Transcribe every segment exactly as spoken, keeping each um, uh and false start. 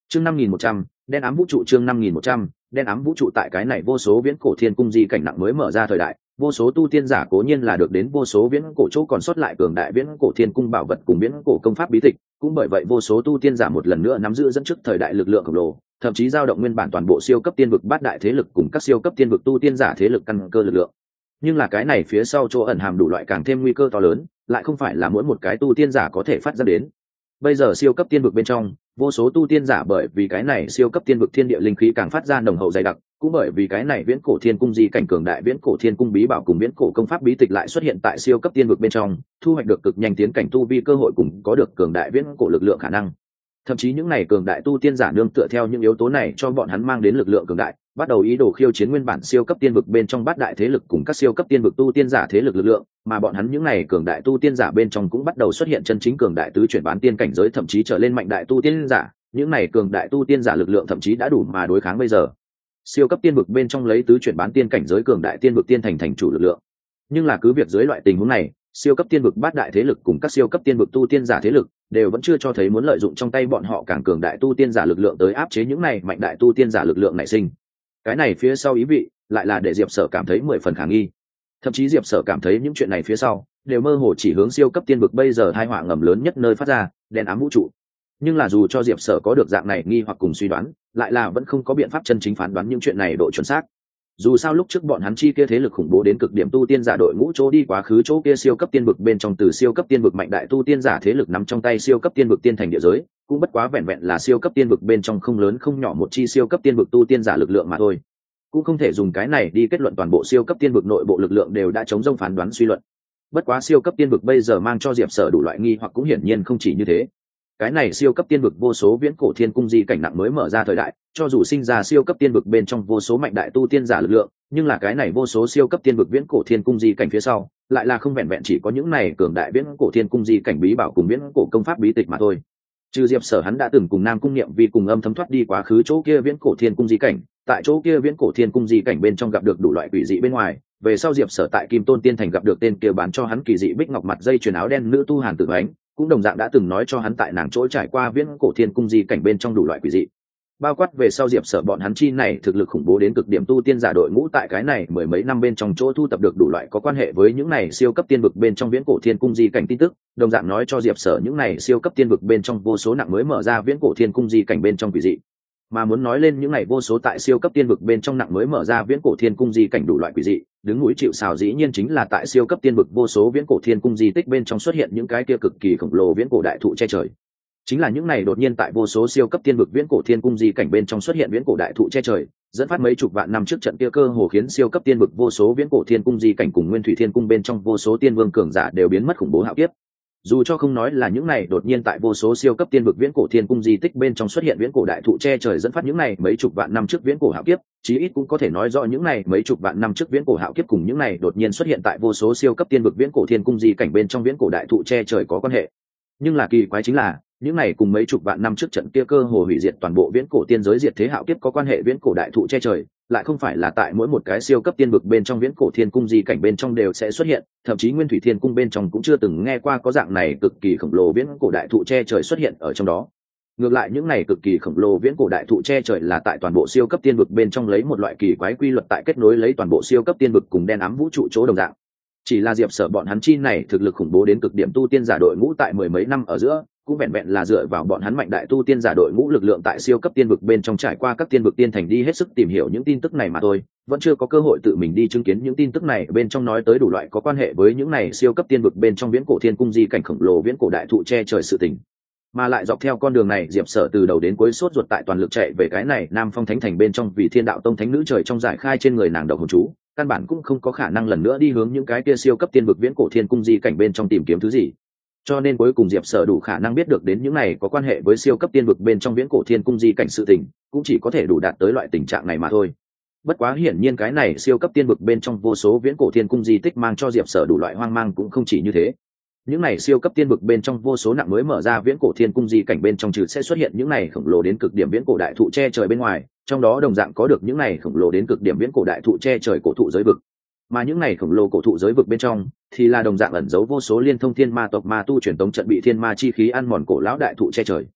chương năm nghìn một trăm đen ám vũ trụ chương năm nghìn một trăm đen ám vũ trụ tại cái này vô số viễn cổ thiên cung di cảnh nặng mới mở ra thời đại, vô số tu tiên giả cố nhiên là được đến vô số viễn cổ chỗ còn sót lại cường đại viễn cổ thiên cung bảo vật cùng viễn cổ công pháp bí tịch, cũng bởi vậy vô số tu tiên giả một lần nữa nắm giữ dẫn trước thời đại lực lượng khổng lồ, thậm chí dao động nguyên bản toàn bộ siêu cấp tiên vực bát đại thế lực cùng các siêu cấp tiên vực tu tiên giả thế lực căn cơ lực lượng. Nhưng là cái này phía sau chỗ ẩn hàm đủ loại càng thêm nguy cơ to lớn, lại không phải là mỗi một cái tu tiên giả có thể phát ra đến. Bây giờ siêu cấp tiên vực bên trong, vô số tu tiên giả bởi vì cái này siêu cấp tiên vực thiên địa linh khí càng phát ra nồng hậu dày đặc, cũng bởi vì cái này viễn cổ thiên cung di cảnh cường đại viễn cổ thiên cung bí bảo cùng viễn cổ công pháp bí tịch lại xuất hiện tại siêu cấp tiên vực bên trong, thu hoạch được cực nhanh tiến cảnh tu vi cơ hội cùng có được cường đại viễn cổ lực lượng khả năng. Thậm chí những này cường đại tu tiên giả nương tựa theo những yếu tố này cho bọn hắn mang đến lực lượng cường đại, bắt đầu ý đồ khiêu chiến nguyên bản siêu cấp tiên vực bên trong bát đại thế lực cùng các siêu cấp tiên vực tu tiên giả thế lực lực lượng, mà bọn hắn những này cường đại tu tiên giả bên trong cũng bắt đầu xuất hiện chân chính cường đại tứ chuyển bán tiên cảnh giới thậm chí trở lên mạnh đại tu tiên giả, những này cường đại tu tiên giả lực lượng thậm chí đã đủ mà đối kháng bây giờ siêu cấp tiên vực bên trong lấy tứ chuyển bán tiên cảnh giới cường đại tiên vực tiên thành thành chủ lực lượng. Nhưng là cứ việc dưới loại tình huống này, siêu cấp tiên vực bát đại thế lực cùng các siêu cấp tiên vực tu tiên giả thế lực đều vẫn chưa cho thấy muốn lợi dụng trong tay bọn họ càng cường đại tu tiên giả lực lượng tới áp chế những này mạnh đại tu tiên giả lực lượng nảy sinh. Cái này phía sau ý vị lại là để Diệp Sở cảm thấy mười phần khả nghi. Thậm chí Diệp Sở cảm thấy những chuyện này phía sau đều mơ hồ chỉ hướng siêu cấp tiên vực bây giờ tai họa ngầm lớn nhất nơi phát ra, đen ám vũ trụ. Nhưng là dù cho Diệp Sở có được dạng này nghi hoặc cùng suy đoán, lại là vẫn không có biện pháp chân chính phán đoán những chuyện này độ chuẩn xác. Dù sao lúc trước bọn hắn chi kia thế lực khủng bố đến cực điểm tu tiên giả đội ngũ chỗ đi quá khứ chỗ kia siêu cấp tiên vực bên trong từ siêu cấp tiên vực mạnh đại tu tiên giả thế lực nắm trong tay siêu cấp tiên vực tiên thành địa giới, cũng bất quá vẹn vẹn là siêu cấp tiên vực bên trong không lớn không nhỏ một chi siêu cấp tiên vực tu tiên giả lực lượng mà thôi. Cũng không thể dùng cái này đi kết luận toàn bộ siêu cấp tiên vực nội bộ lực lượng đều đã chống rông phán đoán suy luận. Bất quá siêu cấp tiên vực bây giờ mang cho Diệp Sở đủ loại nghi hoặc cũng hiển nhiên không chỉ như thế. Cái này siêu cấp tiên vực vô số viễn cổ thiên cung di cảnh nặng mới mở ra thời đại, cho dù sinh ra siêu cấp tiên vực bên trong vô số mạnh đại tu tiên giả lực lượng, nhưng là cái này vô số siêu cấp tiên vực viễn cổ thiên cung di cảnh phía sau, lại là không vẹn vẹn chỉ có những này cường đại viễn cổ thiên cung di cảnh bí bảo cùng viễn cổ công pháp bí tịch mà thôi. Trừ Diệp Sở hắn đã từng cùng Nam Cung Niệm Vi cùng âm thấm thoát đi quá khứ chỗ kia viễn cổ thiên cung di cảnh, tại chỗ kia viễn cổ thiên cung di cảnh bên trong gặp được đủ loại quỷ dị bên ngoài, về sau Diệp Sở tại Kim Tôn Tiên Thành gặp được tên kia bán cho hắn kỳ dị bích ngọc mặt dây chuyền áo đen nữ tu Hàn Tử Ánh, cũng đồng dạng đã từng nói cho hắn tại nàng chỗ trải qua viễn cổ thiên cung di cảnh bên trong đủ loại quỷ dị. Bao quát về sau Diệp Sở bọn hắn chi này thực lực khủng bố đến cực điểm tu tiên giả đội ngũ tại cái này mười mấy năm bên trong chỗ thu tập được đủ loại có quan hệ với những này siêu cấp tiên vực bên trong viễn cổ thiên cung di cảnh tin tức, đồng dạng nói cho Diệp Sở những này siêu cấp tiên vực bên trong vô số nặng mới mở ra viễn cổ thiên cung di cảnh bên trong quỷ dị. Mà muốn nói lên những này vô số tại siêu cấp tiên vực bên trong nặng mới mở ra viễn cổ thiên cung di cảnh đủ loại quỷ dị, đứng núi chịu sào dĩ nhiên chính là tại siêu cấp tiên vực vô số viễn cổ thiên cung di tích bên trong xuất hiện những cái kia cực kỳ khổng lồ viễn cổ đại thụ che trời. Chính là những này đột nhiên tại vô số siêu cấp tiên vực viễn cổ thiên cung di cảnh bên trong xuất hiện viễn cổ đại thụ che trời, dẫn phát mấy chục vạn năm trước trận kia cơ hồ khiến siêu cấp tiên vực vô số viễn cổ thiên cung di cảnh cùng nguyên thủy thiên cung bên trong vô số tiên vương cường giả đều biến mất khủng bố hạo kiếp. Dù cho không nói là những này đột nhiên tại vô số siêu cấp tiên vực viễn cổ thiên cung di tích bên trong xuất hiện viễn cổ đại thụ che trời dẫn phát những này mấy chục vạn năm trước viễn cổ hạo kiếp, chí ít cũng có thể nói rõ những này mấy chục vạn năm trước viễn cổ hạo kiếp cùng những này đột nhiên xuất hiện tại vô số siêu cấp tiên vực viễn cổ thiên cung di cảnh bên trong viễn cổ đại thụ che trời có quan hệ. Nhưng là kỳ quái chính là, những này cùng mấy chục vạn năm trước trận kia cơ hồ hủy diệt toàn bộ viễn cổ tiên giới diệt thế hạo kiếp có quan hệ viễn cổ đại thụ che trời, lại không phải là tại mỗi một cái siêu cấp tiên vực bên trong viễn cổ thiên cung di cảnh bên trong đều sẽ xuất hiện, thậm chí nguyên thủy thiên cung bên trong cũng chưa từng nghe qua có dạng này cực kỳ khổng lồ viễn cổ đại thụ che trời xuất hiện ở trong đó. Ngược lại những này cực kỳ khổng lồ viễn cổ đại thụ che trời là tại toàn bộ siêu cấp tiên vực bên trong lấy một loại kỳ quái quy luật tại kết nối lấy toàn bộ siêu cấp tiên vực cùng đen ám vũ trụ chỗ đồng dạng. Chỉ là Diệp Sở bọn hắn chi này thực lực khủng bố đến cực điểm tu tiên giả đội ngũ tại mười mấy năm ở giữa, cũng vẹn vẹn là dựa vào bọn hắn mạnh đại tu tiên giả đội ngũ lực lượng tại siêu cấp tiên vực bên trong trải qua các tiên vực tiên thành đi hết sức tìm hiểu những tin tức này mà thôi, vẫn chưa có cơ hội tự mình đi chứng kiến những tin tức này bên trong nói tới đủ loại có quan hệ với những này siêu cấp tiên vực bên trong viễn cổ thiên cung di cảnh khổng lồ viễn cổ đại thụ che trời sự tình. Mà lại dọc theo con đường này Diệp Sở từ đầu đến cuối sốt ruột tại toàn lực chạy về cái này Nam Phong Thánh Thành bên trong vì Thiên Đạo Tông thánh nữ trời trong giải khai trên người nàng đầu hồn chú, căn bản cũng không có khả năng lần nữa đi hướng những cái kia siêu cấp tiên vực viễn cổ thiên cung di cảnh bên trong tìm kiếm thứ gì. Cho nên cuối cùng Diệp Sở đủ khả năng biết được đến những này có quan hệ với siêu cấp tiên vực bên trong viễn cổ thiên cung di cảnh sự tình, cũng chỉ có thể đủ đạt tới loại tình trạng này mà thôi. Bất quá hiển nhiên cái này siêu cấp tiên vực bên trong vô số viễn cổ thiên cung di tích mang cho Diệp Sở đủ loại hoang mang cũng không chỉ như thế. Những này siêu cấp tiên vực bên trong vô số nặng mới mở ra viễn cổ thiên cung di cảnh bên trong trừ sẽ xuất hiện những này khổng lồ đến cực điểm viễn cổ đại thụ che trời bên ngoài, trong đó đồng dạng có được những này khổng lồ đến cực điểm viễn cổ đại thụ che trời cổ thụ giới vực. Mà những này khổng lồ cổ thụ giới vực bên trong thì là đồng dạng ẩn giấu vô số liên thông thiên ma tộc ma tu truyền tống trận bị thiên ma chi khí ăn mòn cổ lão đại thụ che trời.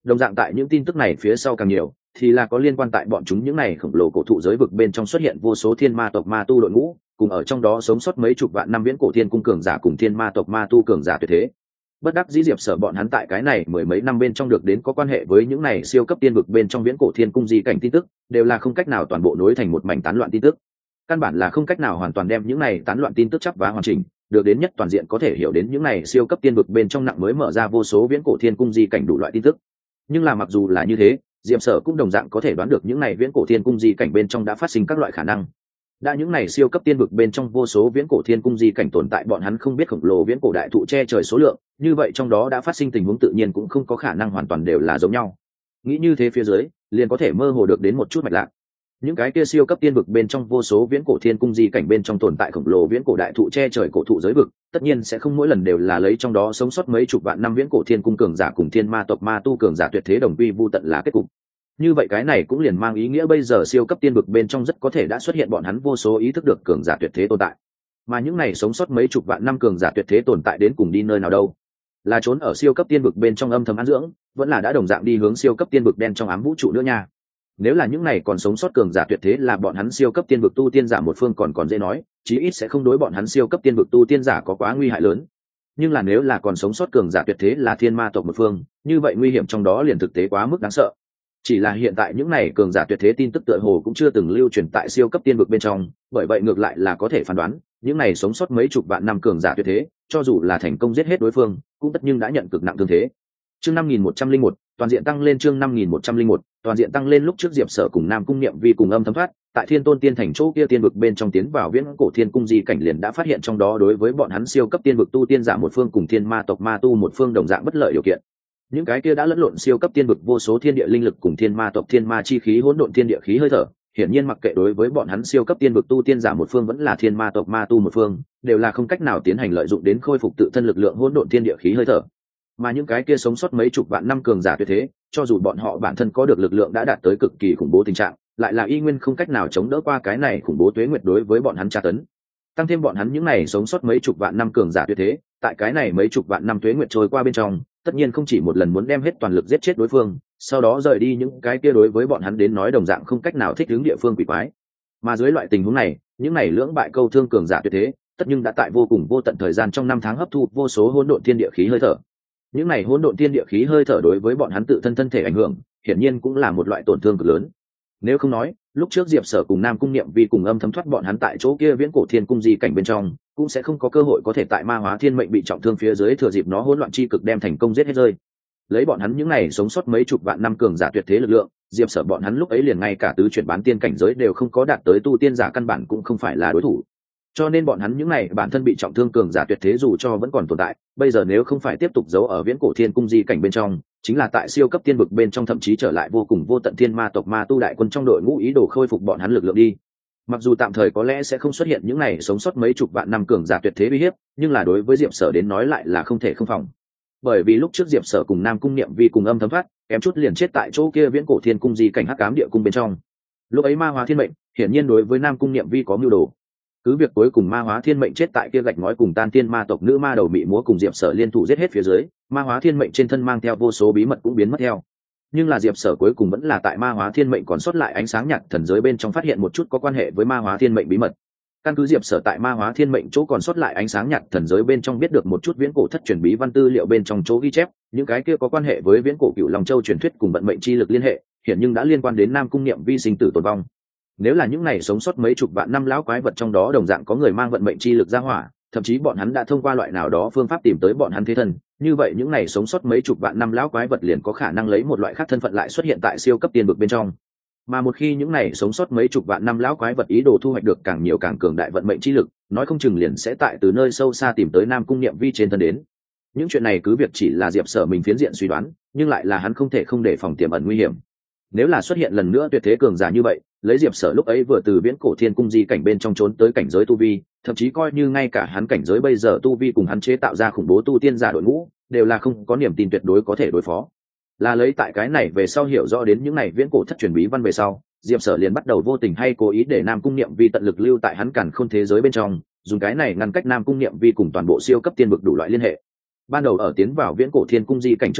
Đồng dạng tại những tin tức này phía sau càng nhiều thì là có liên quan tại bọn chúng những này khổng lồ cổ thụ giới vực bên trong xuất hiện vô số thiên ma tộc ma tu đội ngũ, cùng ở trong đó sống sót mấy chục vạn năm viễn cổ thiên cung cường giả cùng thiên ma tộc ma tu cường giả tuyệt thế. Bất đắc dĩ Diệp Sở bọn hắn tại cái này mười mấy năm bên trong được đến có quan hệ với những này siêu cấp tiên vực bên trong viễn cổ thiên cung di cảnh tin tức, đều là không cách nào toàn bộ nối thành một mảnh tán loạn tin tức. Căn bản là không cách nào hoàn toàn đem những này tán loạn tin tức chắp vá hoàn chỉnh, được đến nhất toàn diện có thể hiểu đến những này siêu cấp tiên vực bên trong nặng mới mở ra vô số viễn cổ thiên cung di cảnh đủ loại tin tức. Nhưng là mặc dù là như thế, Diệp Sở cũng đồng dạng có thể đoán được những này viễn cổ thiên cung di cảnh bên trong đã phát sinh các loại khả năng. Đã những này siêu cấp tiên vực bên trong vô số viễn cổ thiên cung di cảnh tồn tại bọn hắn không biết khổng lồ viễn cổ đại thụ che trời số lượng, như vậy trong đó đã phát sinh tình huống tự nhiên cũng không có khả năng hoàn toàn đều là giống nhau. Nghĩ như thế phía dưới, liền có thể mơ hồ được đến một chút mạch lạc. Những cái kia siêu cấp tiên vực bên trong vô số viễn cổ thiên cung di cảnh bên trong tồn tại khổng lồ viễn cổ đại thụ che trời cổ thụ giới vực, tất nhiên sẽ không mỗi lần đều là lấy trong đó sống sót mấy chục vạn năm viễn cổ thiên cung cường giả cùng thiên ma tộc ma tu cường giả tuyệt thế đồng quy vu tận là kết cục. Như vậy cái này cũng liền mang ý nghĩa bây giờ siêu cấp tiên vực bên trong rất có thể đã xuất hiện bọn hắn vô số ý thức được cường giả tuyệt thế tồn tại. Mà những này sống sót mấy chục vạn năm cường giả tuyệt thế tồn tại đến cùng đi nơi nào đâu? Là trốn ở siêu cấp tiên vực bên trong âm thầm ăn dưỡng, vẫn là đã đồng dạng đi hướng siêu cấp tiên vực đen trong ám vũ trụ nữa nha. Nếu là những này còn sống sót cường giả tuyệt thế là bọn hắn siêu cấp tiên vực tu tiên giả một phương còn còn dễ nói, chí ít sẽ không đối bọn hắn siêu cấp tiên vực tu tiên giả có quá nguy hại lớn. Nhưng là nếu là còn sống sót cường giả tuyệt thế là thiên ma tộc một phương, như vậy nguy hiểm trong đó liền thực tế quá mức đáng sợ. Chỉ là hiện tại những này cường giả tuyệt thế tin tức tựa hồ cũng chưa từng lưu truyền tại siêu cấp tiên vực bên trong, bởi vậy ngược lại là có thể phán đoán, những này sống sót mấy chục vạn năm cường giả tuyệt thế, cho dù là thành công giết hết đối phương, cũng tất nhưng đã nhận cực nặng thương thế. Chương năm nghìn một trăm linh một, toàn diện tăng lên chương năm nghìn một trăm linh một, toàn diện tăng lên lúc trước Diệp Sở cùng Nam Cung Niệm Vi cùng âm thấm thoát, tại Thiên Tôn Tiên Thành chỗ kia tiên vực bên trong tiến vào viễn cổ thiên cung di cảnh liền đã phát hiện trong đó đối với bọn hắn siêu cấp tiên vực tu tiên giả một phương cùng thiên ma tộc ma tu một phương đồng dạng bất lợi điều kiện. Những cái kia đã lẫn lộn siêu cấp tiên vực vô số thiên địa linh lực cùng thiên ma tộc thiên ma chi khí hỗn độn thiên địa khí hơi thở, hiển nhiên mặc kệ đối với bọn hắn siêu cấp tiên vực tu tiên giả một phương vẫn là thiên ma tộc ma tu một phương, đều là không cách nào tiến hành lợi dụng đến khôi phục tự thân lực lượng hỗn độn thiên địa khí hơi thở. Mà những cái kia sống sót mấy chục vạn năm cường giả tuyệt thế, cho dù bọn họ bản thân có được lực lượng đã đạt tới cực kỳ khủng bố tình trạng, lại là y nguyên không cách nào chống đỡ qua cái này khủng bố tuế nguyệt đối với bọn hắn tra tấn. Tăng thêm bọn hắn những này sống sót mấy chục vạn năm cường giả tuyệt thế, tại cái này mấy chục vạn năm tuế nguyệt trôi qua bên trong, tất nhiên không chỉ một lần muốn đem hết toàn lực giết chết đối phương, sau đó rời đi những cái kia đối với bọn hắn đến nói đồng dạng không cách nào thích ứng địa phương quỷ quái. Mà dưới loại tình huống này, những này lưỡng bại câu thương cường giả tuyệt thế, tất nhưng đã tại vô cùng vô tận thời gian trong năm tháng hấp thu vô số hỗn độn thiên địa khí hơi thở. Những này hỗn độn thiên địa khí hơi thở đối với bọn hắn tự thân thân thể ảnh hưởng, hiển nhiên cũng là một loại tổn thương cực lớn. Nếu không nói, lúc trước Diệp Sở cùng Nam Cung Niệm Vi cùng âm thấm thoát bọn hắn tại chỗ kia viễn cổ thiên cung di cảnh bên trong, cũng sẽ không có cơ hội có thể tại ma hóa thiên mệnh bị trọng thương phía dưới thừa dịp nó hỗn loạn chi cực đem thành công giết hết rơi. Lấy bọn hắn những này sống sót mấy chục vạn năm cường giả tuyệt thế lực lượng, Diệp Sở bọn hắn lúc ấy liền ngay cả tứ chuyển bán tiên cảnh giới đều không có đạt tới tu tiên giả căn bản cũng không phải là đối thủ. Cho nên bọn hắn những này bản thân bị trọng thương cường giả tuyệt thế dù cho vẫn còn tồn tại, bây giờ nếu không phải tiếp tục giấu ở viễn cổ thiên cung di cảnh bên trong, chính là tại siêu cấp tiên vực bên trong thậm chí trở lại vô cùng vô tận thiên ma tộc ma tu đại quân trong đội ngũ ý đồ khôi phục bọn hắn lực lượng đi. Mặc dù tạm thời có lẽ sẽ không xuất hiện những này sống sót mấy chục vạn năm cường giả tuyệt thế uy hiếp, nhưng là đối với Diệp Sở đến nói lại là không thể không phòng. Bởi vì lúc trước Diệp Sở cùng Nam Cung Niệm Vi cùng âm thấm thoát, kém chút liền chết tại chỗ kia viễn cổ thiên cung di cảnh hắc ám địa cung bên trong. Lúc ấy ma hóa thiên mệnh, hiển nhiên đối với Nam Cung Niệm Vi có mưu đồ. Cứ việc cuối cùng ma hóa thiên mệnh chết tại kia gạch ngói cùng tan thiên ma tộc nữ ma đầu bị múa cùng Diệp Sở liên thủ giết hết phía dưới, ma hóa thiên mệnh trên thân mang theo vô số bí mật cũng biến mất theo. Nhưng là Diệp Sở cuối cùng vẫn là tại ma hóa thiên mệnh còn sót lại ánh sáng nhạt thần giới bên trong phát hiện một chút có quan hệ với ma hóa thiên mệnh bí mật. Căn cứ Diệp Sở tại ma hóa thiên mệnh chỗ còn sót lại ánh sáng nhạt thần giới bên trong biết được một chút viễn cổ thất truyền bí văn tư liệu bên trong chỗ ghi chép, những cái kia có quan hệ với viễn cổ Cửu Long Châu truyền thuyết cùng vận mệnh chi lực liên hệ, hiện nhưng đã liên quan đến Nam Cung Niệm Vi sinh tử tồn vong. Nếu là những này sống sót mấy chục vạn năm lão quái vật trong đó đồng dạng có người mang vận mệnh chi lực ra hỏa, thậm chí bọn hắn đã thông qua loại nào đó phương pháp tìm tới bọn hắn thế thân, như vậy những này sống sót mấy chục vạn năm lão quái vật liền có khả năng lấy một loại khác thân phận lại xuất hiện tại siêu cấp tiên vực bên trong. Mà một khi những này sống sót mấy chục vạn năm lão quái vật ý đồ thu hoạch được càng nhiều càng cường đại vận mệnh chi lực, nói không chừng liền sẽ tại từ nơi sâu xa tìm tới Nam Cung Niệm Vi trên thân đến. Những chuyện này cứ việc chỉ là Diệp Sở mình phiến diện suy đoán, nhưng lại là hắn không thể không để phòng tiềm ẩn nguy hiểm. Nếu là xuất hiện lần nữa tuyệt thế cường giả như vậy, lấy Diệp Sở lúc ấy vừa từ viễn cổ thiên cung di cảnh bên trong trốn tới cảnh giới tu vi, thậm chí coi như ngay cả hắn cảnh giới bây giờ tu vi cùng hắn chế tạo ra khủng bố tu tiên giả đội ngũ, đều là không có niềm tin tuyệt đối có thể đối phó. Là lấy tại cái này về sau hiểu rõ đến những này viễn cổ thất truyền bí văn về sau, Diệp Sở liền bắt đầu vô tình hay cố ý để Nam Cung Niệm Vi tận lực lưu tại hắn càn khôn thế giới bên trong, dùng cái này ngăn cách Nam Cung Niệm Vi cùng toàn bộ siêu cấp tiên vực đủ loại liên hệ. Ban đầu ở tiến vào viễn cổ thiên cung di cảnh trước đó,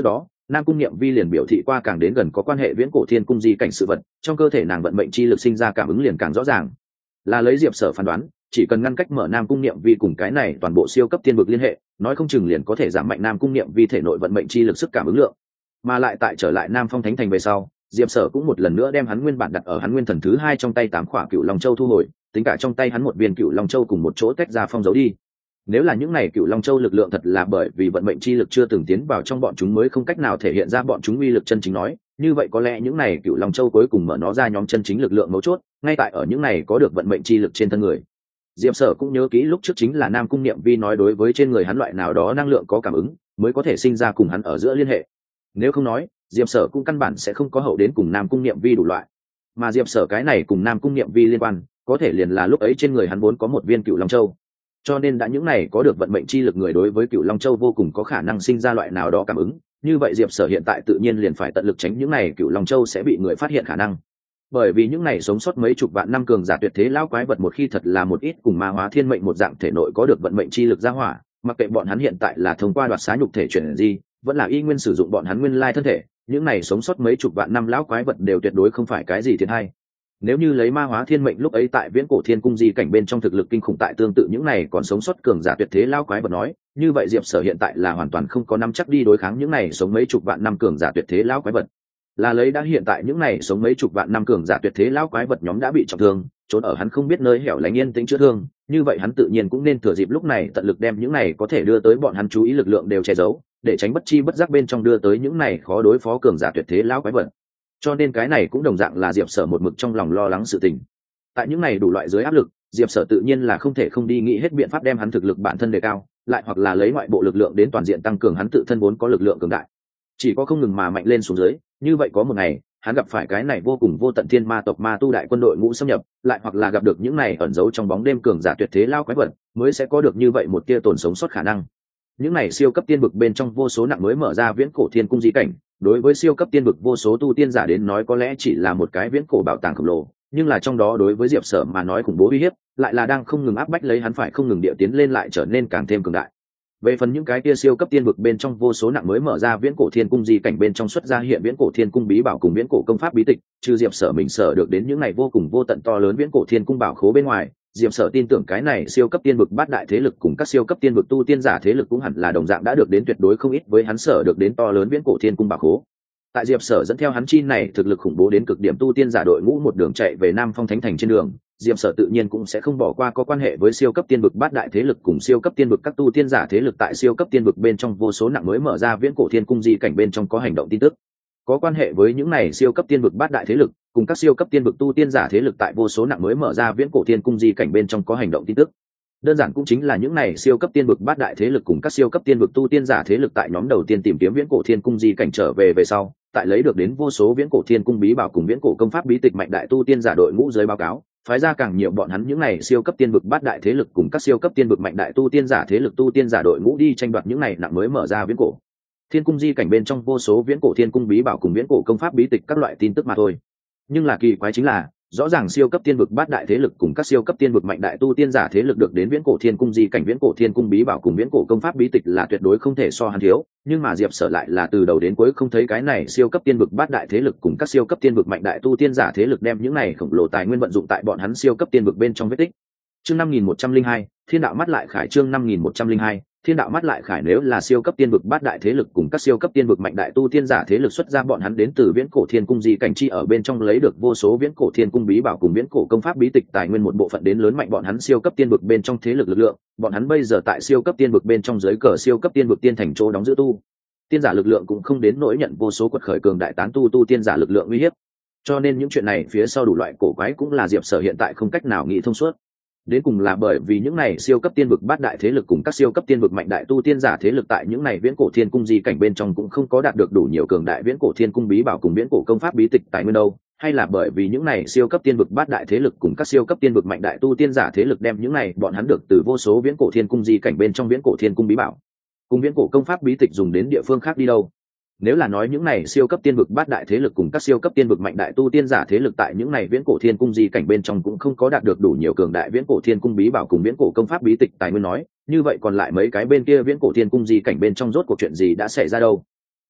Nam Cung Niệm Vi liền biểu thị qua càng đến gần có quan hệ viễn cổ thiên cung di cảnh sự vật, trong cơ thể nàng vận mệnh chi lực sinh ra cảm ứng liền càng rõ ràng. Là lấy Diệp Sở phán đoán, chỉ cần ngăn cách mở Nam Cung Niệm Vi cùng cái này toàn bộ siêu cấp tiên vực liên hệ, nói không chừng liền có thể giảm mạnh Nam Cung Niệm Vi thể nội vận mệnh chi lực sức cảm ứng lượng. Mà lại tại trở lại Nam Phong Thánh Thành về sau, Diệp Sở cũng một lần nữa đem hắn nguyên bản đặt ở hắn nguyên thần thứ hai trong tay tám khỏa Cựu Long Châu thu hồi, tính cả trong tay hắn một viên Cựu Long Châu cùng một chỗ tách ra phong giấu đi. Nếu là những này Cựu Long Châu lực lượng thật là bởi vì vận mệnh chi lực chưa từng tiến vào trong bọn chúng mới không cách nào thể hiện ra bọn chúng uy lực chân chính nói, như vậy có lẽ những này Cựu Long Châu cuối cùng mở nó ra nhóm chân chính lực lượng mấu chốt, ngay tại ở những này có được vận mệnh chi lực trên thân người. Diệp Sở cũng nhớ kỹ lúc trước chính là Nam Cung Niệm Vi nói đối với trên người hắn loại nào đó năng lượng có cảm ứng, mới có thể sinh ra cùng hắn ở giữa liên hệ. Nếu không nói, Diệp Sở cũng căn bản sẽ không có hậu đến cùng Nam Cung Niệm Vi đủ loại. Mà Diệp Sở cái này cùng Nam Cung Niệm Vi liên quan, có thể liền là lúc ấy trên người hắn vốn có một viên Cựu Long Châu. Cho nên đã những này có được vận mệnh chi lực người đối với Cựu Long Châu vô cùng có khả năng sinh ra loại nào đó cảm ứng, như vậy Diệp Sở hiện tại tự nhiên liền phải tận lực tránh những này Cựu Long Châu sẽ bị người phát hiện khả năng. Bởi vì những này sống sót mấy chục vạn năm cường giả tuyệt thế lão quái vật một khi thật là một ít cùng ma hóa thiên mệnh một dạng thể nội có được vận mệnh chi lực ra hỏa, mặc kệ bọn hắn hiện tại là thông qua đoạt xá nhục thể chuyển gì, vẫn là y nguyên sử dụng bọn hắn nguyên lai thân thể, những này sống sót mấy chục vạn năm lão quái vật đều tuyệt đối không phải cái gì thiệt hay. Nếu như lấy ma hóa thiên mệnh lúc ấy tại viễn cổ thiên cung di cảnh bên trong thực lực kinh khủng tại tương tự những này còn sống sót cường giả tuyệt thế lão quái vật nói, như vậy Diệp Sở hiện tại là hoàn toàn không có nắm chắc đi đối kháng những này sống mấy chục vạn năm cường giả tuyệt thế lão quái vật. Là lấy đã hiện tại những này sống mấy chục vạn năm cường giả tuyệt thế lão quái vật nhóm đã bị trọng thương, trốn ở hắn không biết nơi hẻo lánh yên tĩnh chữa thương, như vậy hắn tự nhiên cũng nên thừa dịp lúc này tận lực đem những này có thể đưa tới bọn hắn chú ý lực lượng đều che giấu, để tránh bất chi bất giác bên trong đưa tới những này khó đối phó cường giả tuyệt thế lão quái vật. Cho nên cái này cũng đồng dạng là Diệp Sở một mực trong lòng lo lắng sự tình. Tại những này đủ loại dưới áp lực, Diệp Sở tự nhiên là không thể không đi nghĩ hết biện pháp đem hắn thực lực bản thân đề cao, lại hoặc là lấy ngoại bộ lực lượng đến toàn diện tăng cường hắn tự thân vốn có lực lượng cường đại. Chỉ có không ngừng mà mạnh lên xuống dưới, như vậy có một ngày, hắn gặp phải cái này vô cùng vô tận thiên ma tộc ma tu đại quân đội ngũ xâm nhập, lại hoặc là gặp được những này ẩn giấu trong bóng đêm cường giả tuyệt thế lao quái vật, mới sẽ có được như vậy một tia tồn sống sót khả năng. Những này siêu cấp tiên vực bên trong vô số nặng mới mở ra viễn cổ thiên cung di cảnh, đối với siêu cấp tiên vực vô số tu tiên giả đến nói có lẽ chỉ là một cái viễn cổ bảo tàng khổng lồ, nhưng là trong đó đối với Diệp Sở mà nói khủng bố uy hiếp, lại là đang không ngừng áp bách lấy hắn phải không ngừng địa tiến lên lại trở nên càng thêm cường đại. Về phần những cái kia siêu cấp tiên vực bên trong vô số nặng mới mở ra viễn cổ thiên cung di cảnh bên trong xuất ra hiện viễn cổ thiên cung bí bảo cùng viễn cổ công pháp bí tịch, trừ Diệp Sở mình sở được đến những này vô cùng vô tận to lớn viễn cổ thiên cung bảo khố bên ngoài, Diệp Sở tin tưởng cái này siêu cấp tiên vực bát đại thế lực cùng các siêu cấp tiên vực tu tiên giả thế lực cũng hẳn là đồng dạng đã được đến tuyệt đối không ít với hắn sở được đến to lớn viễn cổ thiên cung bảo khố. Tại Diệp Sở dẫn theo hắn chi này thực lực khủng bố đến cực điểm tu tiên giả đội ngũ một đường chạy về Nam Phong Thánh Thành trên đường, Diệp Sở tự nhiên cũng sẽ không bỏ qua có quan hệ với siêu cấp tiên vực bát đại thế lực cùng siêu cấp tiên vực các tu tiên giả thế lực tại siêu cấp tiên vực bên trong vô số nặng mới mở ra viễn cổ thiên cung di cảnh bên trong có hành động tin tức. Có quan hệ với những này siêu cấp tiên vực bát đại thế lực cùng các siêu cấp tiên vực tu tiên giả thế lực tại vô số nặng mới mở ra viễn cổ thiên cung di cảnh bên trong có hành động tin tức. Đơn giản cũng chính là những này siêu cấp tiên vực bát đại thế lực cùng các siêu cấp tiên vực tu tiên giả thế lực tại nhóm đầu tiên tìm kiếm viễn cổ thiên cung di cảnh trở về về sau, tại lấy được đến vô số viễn cổ thiên cung bí bảo cùng viễn cổ công pháp bí tịch mạnh đại tu tiên giả đội ngũ dưới báo cáo, phái ra càng nhiều bọn hắn những này siêu cấp tiên vực bát đại thế lực cùng các siêu cấp tiên vực mạnh đại tu tiên giả thế lực tu tiên giả đội ngũ đi tranh đoạt những này nặng mới mở ra viễn cổ thiên cung di cảnh bên trong vô số viễn cổ thiên cung bí bảo cùng viễn cổ công pháp bí tịch các loại tin tức mà thôi. Nhưng là kỳ quái chính là, rõ ràng siêu cấp tiên vực bát đại thế lực cùng các siêu cấp tiên vực mạnh đại tu tiên giả thế lực được đến viễn cổ thiên cung di cảnh viễn cổ thiên cung bí bảo cùng viễn cổ công pháp bí tịch là tuyệt đối không thể so hắn thiếu, nhưng mà Diệp Sở lại là từ đầu đến cuối không thấy cái này siêu cấp tiên vực bát đại thế lực cùng các siêu cấp tiên vực mạnh đại tu tiên giả thế lực đem những này khổng lồ tài nguyên vận dụng tại bọn hắn siêu cấp tiên vực bên trong vết tích. Chương năm nghìn một trăm lẻ hai, Thiên đạo mắt lại khải chương năm nghìn một trăm lẻ hai, Thiên đạo mắt lại khải nếu là siêu cấp tiên vực bát đại thế lực cùng các siêu cấp tiên vực mạnh đại tu tiên giả thế lực xuất ra bọn hắn đến từ viễn cổ thiên cung di cảnh chi ở bên trong lấy được vô số viễn cổ thiên cung bí bảo cùng viễn cổ công pháp bí tịch tài nguyên một bộ phận đến lớn mạnh bọn hắn siêu cấp tiên vực bên trong thế lực lực lượng, bọn hắn bây giờ tại siêu cấp tiên vực bên trong dưới cờ siêu cấp tiên vực tiên thành chỗ đóng giữ tu tiên giả lực lượng cũng không đến nỗi nhận vô số quật khởi cường đại tán tu tu tiên giả lực lượng uy hiếp. Cho nên những chuyện này phía sau đủ loại cổ quái cũng là Diệp Sở hiện tại không cách nào nghĩ thông suốt. Đến cùng là bởi vì những này siêu cấp tiên vực bát đại thế lực cùng các siêu cấp tiên vực mạnh đại tu tiên giả thế lực tại những này viễn cổ thiên cung di cảnh bên trong cũng không có đạt được đủ nhiều cường đại viễn cổ thiên cung bí bảo cùng viễn cổ công pháp bí tịch tài nguyên đâu, hay là bởi vì những này siêu cấp tiên vực bát đại thế lực cùng các siêu cấp tiên vực mạnh đại tu tiên giả thế lực đem những này bọn hắn được từ vô số viễn cổ thiên cung di cảnh bên trong viễn cổ thiên cung bí bảo cùng viễn cổ công pháp bí tịch dùng đến địa phương khác đi đâu. Nếu là nói những này siêu cấp tiên vực bát đại thế lực cùng các siêu cấp tiên vực mạnh đại tu tiên giả thế lực tại những này viễn cổ thiên cung di cảnh bên trong cũng không có đạt được đủ nhiều cường đại viễn cổ thiên cung bí bảo cùng viễn cổ công pháp bí tịch tài nguyên nói, như vậy còn lại mấy cái bên kia viễn cổ thiên cung di cảnh bên trong rốt cuộc chuyện gì đã xảy ra đâu.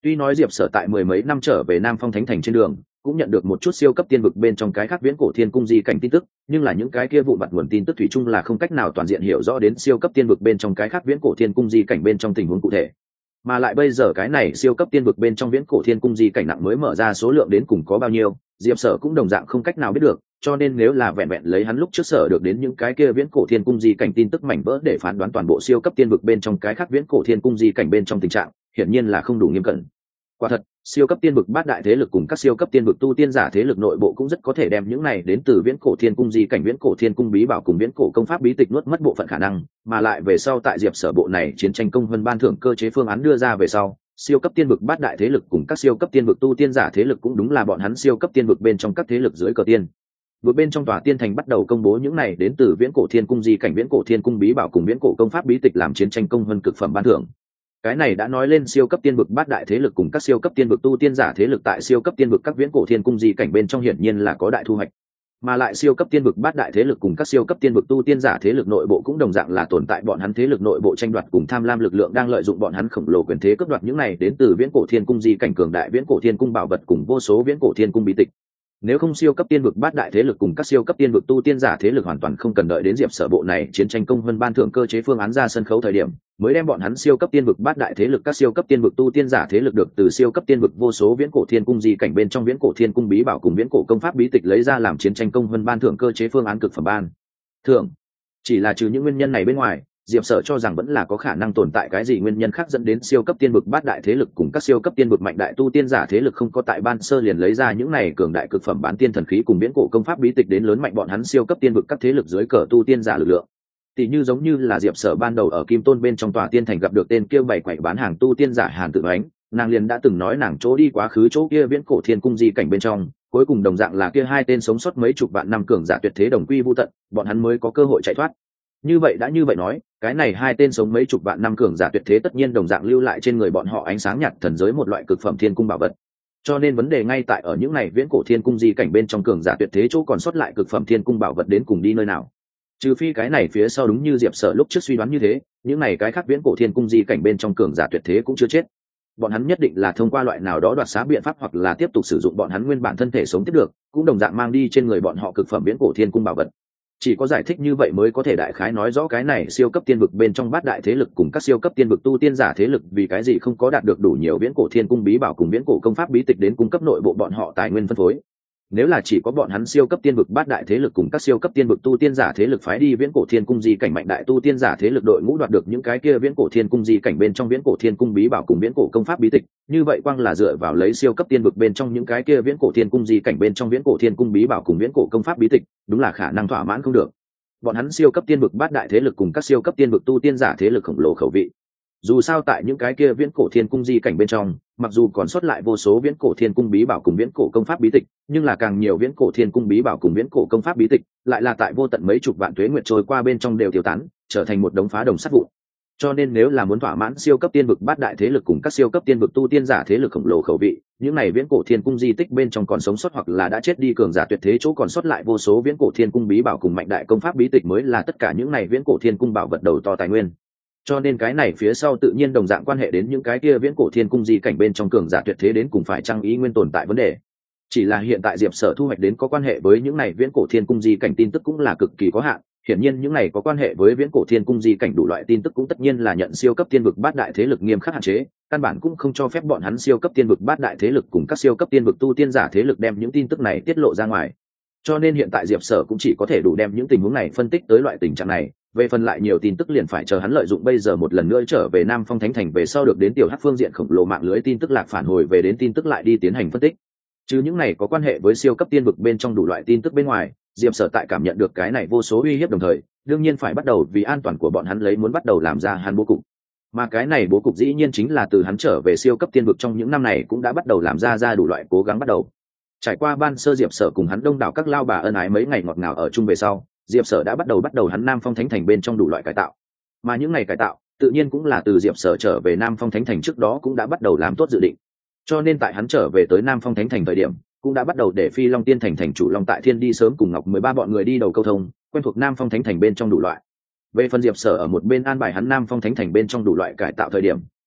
Tuy nói Diệp Sở tại mười mấy năm trở về Nam Phong Thánh Thành trên đường, cũng nhận được một chút siêu cấp tiên vực bên trong cái khác viễn cổ thiên cung di cảnh tin tức, nhưng là những cái kia vụn vặt nguồn tin tức thủy chung là không cách nào toàn diện hiểu rõ đến siêu cấp tiên vực bên trong cái khác viễn cổ thiên cung di cảnh bên trong tình huống cụ thể. Mà lại bây giờ cái này siêu cấp tiên vực bên trong viễn cổ thiên cung di cảnh nặng mới mở ra số lượng đến cùng có bao nhiêu, Diệp Sở cũng đồng dạng không cách nào biết được, cho nên nếu là vẹn vẹn lấy hắn lúc trước sở được đến những cái kia viễn cổ thiên cung di cảnh tin tức mảnh vỡ để phán đoán toàn bộ siêu cấp tiên vực bên trong cái khác viễn cổ thiên cung di cảnh bên trong tình trạng, hiển nhiên là không đủ nghiêm cẩn. Quả thật, siêu cấp tiên vực bát đại thế lực cùng các siêu cấp tiên vực tu tiên giả thế lực nội bộ cũng rất có thể đem những này đến từ viễn cổ thiên cung di cảnh viễn cổ thiên cung bí bảo cùng viễn cổ công pháp bí tịch nuốt mất bộ phận khả năng, mà lại về sau tại Diệp Sở bộ này chiến tranh công vân ban thưởng cơ chế phương án đưa ra về sau, siêu cấp tiên vực bát đại thế lực cùng các siêu cấp tiên vực tu tiên giả thế lực cũng đúng là bọn hắn siêu cấp tiên vực bên trong các thế lực dưới cờ tiên vực bên trong tòa tiên thành bắt đầu công bố những này đến từ viễn cổ thiên cung di cảnh viễn cổ thiên cung bí bảo cùng viễn cổ công pháp bí tịch làm chiến tranh công vân cực phẩm ban thưởng. Cái này đã nói lên siêu cấp tiên vực bát đại thế lực cùng các siêu cấp tiên vực tu tiên giả thế lực tại siêu cấp tiên vực các viễn cổ thiên cung di cảnh bên trong hiển nhiên là có đại thu hoạch, mà lại siêu cấp tiên vực bát đại thế lực cùng các siêu cấp tiên vực tu tiên giả thế lực nội bộ cũng đồng dạng là tồn tại bọn hắn thế lực nội bộ tranh đoạt cùng tham lam lực lượng đang lợi dụng bọn hắn khổng lồ quyền thế cướp đoạt những này đến từ viễn cổ thiên cung di cảnh cường đại viễn cổ thiên cung bảo vật cùng vô số viễn cổ thiên cung bí tịch. Nếu không siêu cấp tiên vực bát đại thế lực cùng các siêu cấp tiên vực tu tiên giả thế lực hoàn toàn không cần đợi đến Diệp Sở bộ này chiến tranh công vân ban thưởng cơ chế phương án ra sân khấu thời điểm, mới đem bọn hắn siêu cấp tiên vực bát đại thế lực các siêu cấp tiên vực tu tiên giả thế lực được từ siêu cấp tiên vực vô số viễn cổ thiên cung di cảnh bên trong viễn cổ thiên cung bí bảo cùng viễn cổ công pháp bí tịch lấy ra làm chiến tranh công vân ban thưởng cơ chế phương án cực phẩm ban thưởng. Chỉ là trừ những nguyên nhân này bên ngoài, Diệp Sở cho rằng vẫn là có khả năng tồn tại cái gì nguyên nhân khác dẫn đến siêu cấp tiên vực bát đại thế lực cùng các siêu cấp tiên vực mạnh đại tu tiên giả thế lực không có tại ban sơ liền lấy ra những này cường đại cực phẩm bán tiên thần khí cùng viễn cổ công pháp bí tịch đến lớn mạnh bọn hắn siêu cấp tiên vực các thế lực dưới cờ tu tiên giả lực lượng. Tỷ như giống như là Diệp Sở ban đầu ở Kim Tôn bên trong tòa tiên thành gặp được tên kia bày quậy bán hàng tu tiên giả Hàn Tự Ánh, nàng liền đã từng nói nàng chỗ đi quá khứ chỗ kia viễn cổ thiên cung di cảnh bên trong, cuối cùng đồng dạng là kia hai tên sống sót mấy chục vạn năm cường giả tuyệt thế đồng quy vu tận, bọn hắn mới có cơ hội chạy thoát. Như vậy đã như vậy nói, cái này hai tên sống mấy chục vạn năm cường giả tuyệt thế tất nhiên đồng dạng lưu lại trên người bọn họ ánh sáng nhạt thần giới một loại cực phẩm thiên cung bảo vật. Cho nên vấn đề ngay tại ở những này viễn cổ thiên cung di cảnh bên trong cường giả tuyệt thế chỗ còn sót lại cực phẩm thiên cung bảo vật đến cùng đi nơi nào. Trừ phi cái này phía sau đúng như Diệp Sở lúc trước suy đoán như thế, những này cái khác viễn cổ thiên cung di cảnh bên trong cường giả tuyệt thế cũng chưa chết. Bọn hắn nhất định là thông qua loại nào đó đoạt xá biện pháp hoặc là tiếp tục sử dụng bọn hắn nguyên bản thân thể sống tiếp được, cũng đồng dạng mang đi trên người bọn họ cực phẩm viễn cổ thiên cung bảo vật. Chỉ có giải thích như vậy mới có thể đại khái nói rõ cái này siêu cấp tiên vực bên trong bát đại thế lực cùng các siêu cấp tiên vực tu tiên giả thế lực vì cái gì không có đạt được đủ nhiều viễn cổ thiên cung bí bảo cùng viễn cổ công pháp bí tịch đến cung cấp nội bộ bọn họ tài nguyên phân phối. Nếu là chỉ có bọn hắn siêu cấp tiên vực bát đại thế lực cùng các siêu cấp tiên vực tu tiên giả thế lực phái đi viễn cổ thiên cung di cảnh mạnh đại tu tiên giả thế lực đội ngũ đoạt được những cái kia viễn cổ thiên cung di cảnh bên trong viễn cổ thiên cung bí bảo cùng viễn cổ công pháp bí tịch, như vậy quang là dựa vào lấy siêu cấp tiên vực bên trong những cái kia viễn cổ thiên cung di cảnh bên trong viễn cổ thiên cung bí bảo cùng viễn cổ công pháp bí tịch, đúng là khả năng thỏa mãn không được. Bọn hắn siêu cấp tiên vực bát đại thế lực cùng các siêu cấp tiên vực tu tiên giả thế lực khổng lồ khẩu vị. Dù sao tại những cái kia viễn cổ thiên cung di cảnh bên trong, mặc dù còn sót lại vô số viễn cổ thiên cung bí bảo cùng viễn cổ công pháp bí tịch, nhưng là càng nhiều viễn cổ thiên cung bí bảo cùng viễn cổ công pháp bí tịch, lại là tại vô tận mấy chục vạn tuế nguyệt trôi qua bên trong đều tiêu tán, trở thành một đống phá đồng sắt vụn. Cho nên nếu là muốn thỏa mãn siêu cấp tiên vực bát đại thế lực cùng các siêu cấp tiên vực tu tiên giả thế lực khổng lồ khẩu vị, những này viễn cổ thiên cung di tích bên trong còn sống sót hoặc là đã chết đi cường giả tuyệt thế chỗ còn sót lại vô số viễn cổ thiên cung bí bảo cùng mạnh đại công pháp bí tịch mới là tất cả những này viễn cổ thiên cung bảo vật đầu to tài nguyên. Cho nên cái này phía sau tự nhiên đồng dạng quan hệ đến những cái kia viễn cổ thiên cung di cảnh bên trong cường giả tuyệt thế đến cùng phải trang ý nguyên tồn tại vấn đề. Chỉ là hiện tại Diệp Sở thu hoạch đến có quan hệ với những này viễn cổ thiên cung di cảnh tin tức cũng là cực kỳ có hạn. Hiển nhiên những này có quan hệ với viễn cổ thiên cung di cảnh đủ loại tin tức cũng tất nhiên là nhận siêu cấp tiên vực bát đại thế lực nghiêm khắc hạn chế, căn bản cũng không cho phép bọn hắn siêu cấp tiên vực bát đại thế lực cùng các siêu cấp tiên vực tu tiên giả thế lực đem những tin tức này tiết lộ ra ngoài. Cho nên hiện tại Diệp Sở cũng chỉ có thể đủ đem những tình huống này phân tích tới loại tình trạng này, về phần lại nhiều tin tức liền phải chờ hắn lợi dụng bây giờ một lần nữa trở về Nam Phong Thánh Thành về sau được đến tiểu hắc phương diện khổng lồ mạng lưới tin tức lạc phản hồi về đến tin tức lại đi tiến hành phân tích. Chứ những này có quan hệ với siêu cấp tiên vực bên trong đủ loại tin tức bên ngoài, Diệp Sở tại cảm nhận được cái này vô số uy hiếp đồng thời, đương nhiên phải bắt đầu vì an toàn của bọn hắn lấy muốn bắt đầu làm ra hắn bố cục. Mà cái này bố cục dĩ nhiên chính là từ hắn trở về siêu cấp tiên vực trong những năm này cũng đã bắt đầu làm ra ra đủ loại cố gắng bắt đầu. Trải qua ban sơ Diệp Sở cùng hắn đông đảo các lao bà ân ái mấy ngày ngọt ngào ở chung về sau, Diệp Sở đã bắt đầu bắt đầu hắn Nam Phong Thánh Thành bên trong đủ loại cải tạo. Mà những ngày cải tạo, tự nhiên cũng là từ Diệp Sở trở về Nam Phong Thánh Thành trước đó cũng đã bắt đầu làm tốt dự định. Cho nên tại hắn trở về tới Nam Phong Thánh Thành thời điểm, cũng đã bắt đầu để Phi Long Tiên Thành thành chủ Long Tại Thiên đi sớm cùng Ngọc mười ba bọn người đi đầu câu thông, quen thuộc Nam Phong Thánh Thành bên trong đủ loại. Về phần Diệp Sở ở một bên an bài hắn Nam Phong Thánh Thành bên trong đủ loại cải tạo thời điểm,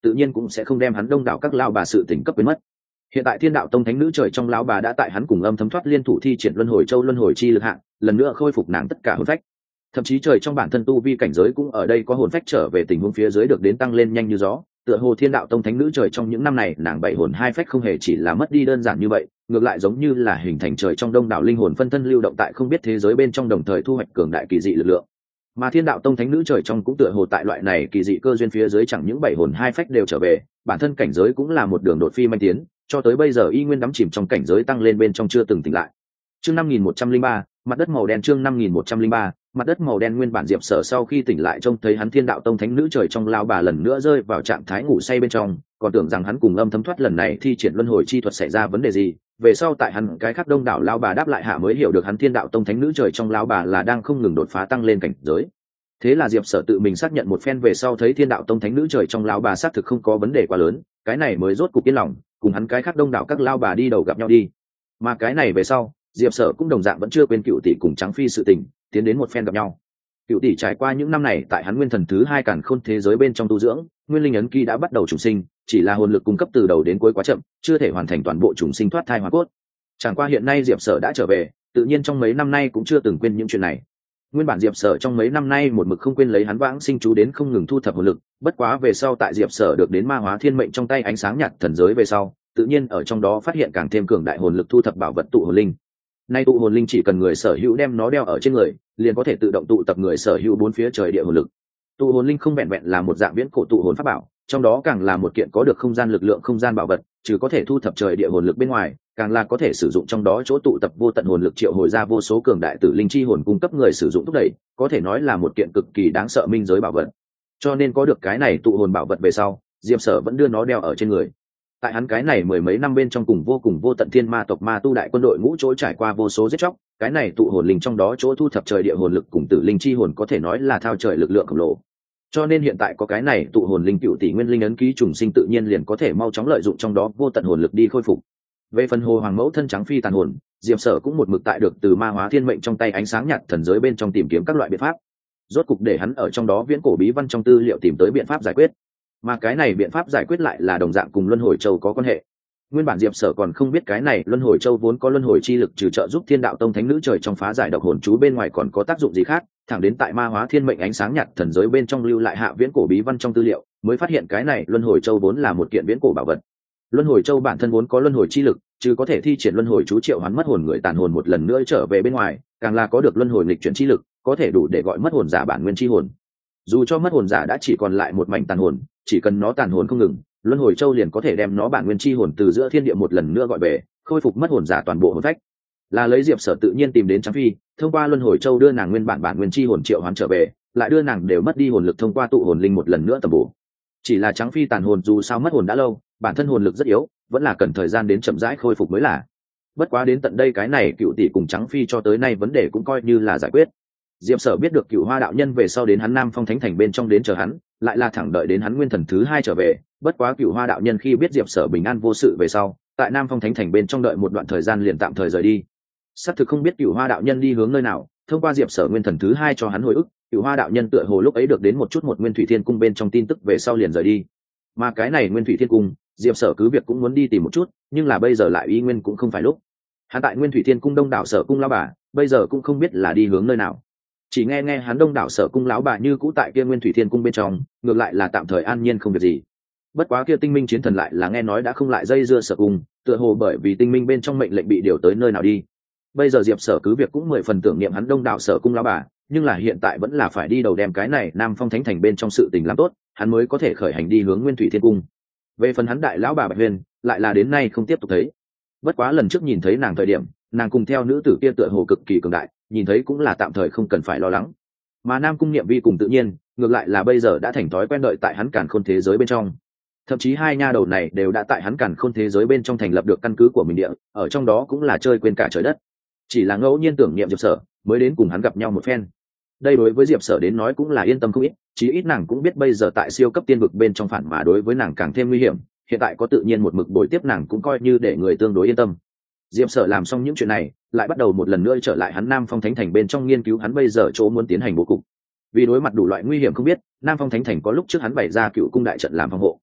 tự nhiên cũng sẽ không đem hắn đông đảo các lao bà sự tỉnh cấp quên mất. Hiện tại Thiên Đạo Tông thánh nữ trời trong lão bà đã tại hắn cùng âm thấm thoát liên thủ thi triển luân hồi châu luân hồi chi lực hạng, lần nữa khôi phục nàng tất cả hồn phách. Thậm chí trời trong bản thân tu vi cảnh giới cũng ở đây có hồn phách trở về tình huống phía dưới được đến tăng lên nhanh như gió. Tựa hồ Thiên Đạo Tông thánh nữ trời trong những năm này nàng bảy hồn hai phách không hề chỉ là mất đi đơn giản như vậy, ngược lại giống như là hình thành trời trong đông đảo linh hồn phân thân lưu động tại không biết thế giới bên trong, đồng thời thu hoạch cường đại kỳ dị lực lượng. Mà Thiên Đạo Tông thánh nữ trời trong cũng tựa hồ tại loại này kỳ dị cơ duyên phía dưới chẳng những bảy hồn hai phách đều trở về, bản thân cảnh giới cũng là một đường đột phi manh tiến, cho tới bây giờ y nguyên đắm chìm trong cảnh giới tăng lên bên trong chưa từng tỉnh lại. Chương năm nghìn một trăm linh ba, mặt đất màu đen. Chương năm nghìn một trăm linh ba, mặt đất màu đen. Nguyên bản Diệp Sở sau khi tỉnh lại trông thấy hắn Thiên Đạo Tông thánh nữ trời trong lao bà lần nữa rơi vào trạng thái ngủ say bên trong, còn tưởng rằng hắn cùng âm thấm thoát lần này thi triển luân hồi chi thuật xảy ra vấn đề gì. Về sau tại hắn cái khác đông đảo lao bà đáp lại hạ mới hiểu được hắn Thiên Đạo Tông thánh nữ trời trong lao bà là đang không ngừng đột phá tăng lên cảnh giới. Thế là Diệp Sở tự mình xác nhận một phen về sau thấy Thiên Đạo Tông thánh nữ trời trong lao bà xác thực không có vấn đề quá lớn, cái này mới rốt cục yên lòng, cùng hắn cái khác đông đảo các lao bà đi đầu gặp nhau đi. Mà cái này về sau Diệp Sở cũng đồng dạng vẫn chưa quên cựu tỷ cùng Trắng Phi sự tình, tiến đến một phen gặp nhau. Cựu tỷ trải qua những năm này tại hắn nguyên thần thứ hai càn khôn thế giới bên trong tu dưỡng, nguyên linh ấn ký đã bắt đầu trùng sinh, chỉ là hồn lực cung cấp từ đầu đến cuối quá chậm, chưa thể hoàn thành toàn bộ trùng sinh thoát thai hóa cốt. Chẳng qua hiện nay Diệp Sở đã trở về, tự nhiên trong mấy năm nay cũng chưa từng quên những chuyện này. Nguyên bản Diệp Sở trong mấy năm nay một mực không quên lấy hắn vãng sinh chú đến không ngừng thu thập hồn lực, bất quá về sau tại Diệp Sở được đến ma hóa thiên mệnh trong tay ánh sáng nhạt thần giới về sau, tự nhiên ở trong đó phát hiện càng thêm cường đại hồn lực thu thập bảo vật tụ hồn linh. Nay tụ hồn linh chỉ cần người sở hữu đem nó đeo ở trên người, liền có thể tự động tụ tập người sở hữu bốn phía trời địa hồn lực. Tụ hồn linh không vẹn vẹn là một dạng viễn cổ tụ hồn pháp bảo, trong đó càng là một kiện có được không gian lực lượng không gian bảo vật, trừ có thể thu thập trời địa hồn lực bên ngoài, càng là có thể sử dụng trong đó chỗ tụ tập vô tận hồn lực triệu hồi ra vô số cường đại tử linh chi hồn cung cấp người sử dụng thúc đẩy, có thể nói là một kiện cực kỳ đáng sợ minh giới bảo vật. Cho nên có được cái này tụ hồn bảo vật về sau, Diệp Sở vẫn đưa nó đeo ở trên người. Tại hắn cái này mười mấy năm bên trong cùng vô cùng vô tận thiên ma tộc ma tu đại quân đội ngũ chỗ trải qua vô số giết chóc, cái này tụ hồn linh trong đó chỗ thu thập trời địa hồn lực cùng tử linh chi hồn có thể nói là thao trời lực lượng khổng lồ. Cho nên hiện tại có cái này tụ hồn linh cựu tỷ nguyên linh ấn ký trùng sinh tự nhiên liền có thể mau chóng lợi dụng trong đó vô tận hồn lực đi khôi phục. Về phần hồ hoàng mẫu thân Trắng Phi tàn hồn, Diệp Sở cũng một mực tại được từ ma hóa thiên mệnh trong tay ánh sáng nhạt thần giới bên trong tìm kiếm các loại biện pháp, rốt cục để hắn ở trong đó viễn cổ bí văn trong tư liệu tìm tới biện pháp giải quyết. Mà cái này biện pháp giải quyết lại là đồng dạng cùng luân hồi châu có quan hệ. Nguyên bản Diệp Sở còn không biết cái này luân hồi châu vốn có luân hồi chi lực trừ trợ giúp Thiên Đạo Tông thánh nữ trời trong phá giải độc hồn chú bên ngoài còn có tác dụng gì khác, thẳng đến tại ma hóa thiên mệnh ánh sáng nhạt thần giới bên trong lưu lại hạ viễn cổ bí văn trong tư liệu, mới phát hiện cái này luân hồi châu vốn là một kiện viễn cổ bảo vật. Luân hồi châu bản thân vốn có luân hồi chi lực, trừ có thể thi triển luân hồi chú triệu hoán mất hồn người tàn hồn một lần nữa trở về bên ngoài, càng là có được luân hồi nghịch chuyển chi lực, có thể đủ để gọi mất hồn giả bản nguyên chi hồn. Dù cho mất hồn giả đã chỉ còn lại một mảnh tàn hồn, chỉ cần nó tàn hồn không ngừng, luân hồi châu liền có thể đem nó bản nguyên chi hồn từ giữa thiên địa một lần nữa gọi về, khôi phục mất hồn giả toàn bộ hồn phách. Là lấy Diệp Sở tự nhiên tìm đến Trắng Phi, thông qua luân hồi châu đưa nàng nguyên bản bản nguyên chi hồn triệu hoán trở về, lại đưa nàng đều mất đi hồn lực thông qua tụ hồn linh một lần nữa tầm bổ. Chỉ là Trắng Phi tàn hồn dù sao mất hồn đã lâu, bản thân hồn lực rất yếu, vẫn là cần thời gian đến chậm rãi khôi phục mới là. Bất quá đến tận đây cái này cựu tỷ cùng Trắng Phi cho tới nay vấn đề cũng coi như là giải quyết. Diệp Sở biết được Cửu Hoa đạo nhân về sau đến hắn Nam Phong Thánh Thành bên trong đến chờ hắn, lại là thẳng đợi đến hắn nguyên thần thứ hai trở về. Bất quá Cửu Hoa đạo nhân khi biết Diệp Sở bình an vô sự về sau, tại Nam Phong Thánh Thành bên trong đợi một đoạn thời gian liền tạm thời rời đi. Xác thực không biết Cửu Hoa đạo nhân đi hướng nơi nào, thông qua Diệp Sở nguyên thần thứ hai cho hắn hồi ức, Cửu Hoa đạo nhân tựa hồ lúc ấy được đến một chút một Nguyên Thủy Thiên Cung bên trong tin tức về sau liền rời đi. Mà cái này Nguyên Thủy Thiên Cung, Diệp Sở cứ việc cũng muốn đi tìm một chút, nhưng là bây giờ lại y nguyên cũng không phải lúc. Hắn tại Nguyên Thủy Thiên Cung đông đảo Sở cung lão bà, bây giờ cũng không biết là đi hướng nơi nào. Chỉ nghe nghe hắn đông đảo Sở cung lão bà như cũ tại kia Nguyên Thủy Thiên Cung bên trong, ngược lại là tạm thời an nhiên không việc gì. Bất quá kia Tinh Minh chiến thần lại là nghe nói đã không lại dây dưa Sở cung, tựa hồ bởi vì Tinh Minh bên trong mệnh lệnh bị điều tới nơi nào đi. Bây giờ Diệp Sở cứ việc cũng mười phần tưởng niệm hắn đông đảo Sở cung lão bà, nhưng là hiện tại vẫn là phải đi đầu đem cái này Nam Phong Thánh Thành bên trong sự tình làm tốt, hắn mới có thể khởi hành đi hướng Nguyên Thủy Thiên Cung. Về phần hắn đại lão bà Bạch Huyền, lại là đến nay không tiếp tục thấy. Bất quá lần trước nhìn thấy nàng thời điểm, nàng cùng theo nữ tử kia tựa hồ cực kỳ cường đại, nhìn thấy cũng là tạm thời không cần phải lo lắng. Mà Nam Cung Niệm Vi cùng tự nhiên, ngược lại là bây giờ đã thành thói quen đợi tại hắn càn khôn thế giới bên trong. Thậm chí hai nha đầu này đều đã tại hắn càn khôn thế giới bên trong thành lập được căn cứ của mình địa, ở trong đó cũng là chơi quên cả trời đất. Chỉ là ngẫu nhiên tưởng niệm Diệp Sở, mới đến cùng hắn gặp nhau một phen. Đây đối với Diệp Sở đến nói cũng là yên tâm không ít, chí ít nàng cũng biết bây giờ tại siêu cấp tiên vực bên trong phản mà đối với nàng càng thêm nguy hiểm, hiện tại có tự nhiên một mực bồi tiếp nàng cũng coi như để người tương đối yên tâm. Diệp Sở làm xong những chuyện này, lại bắt đầu một lần nữa trở lại hắn Nam Phong Thánh Thành bên trong nghiên cứu hắn bây giờ chỗ muốn tiến hành bố cục. Vì đối mặt đủ loại nguy hiểm không biết, Nam Phong Thánh Thành có lúc trước hắn bày ra cựu cung đại trận làm phòng hộ.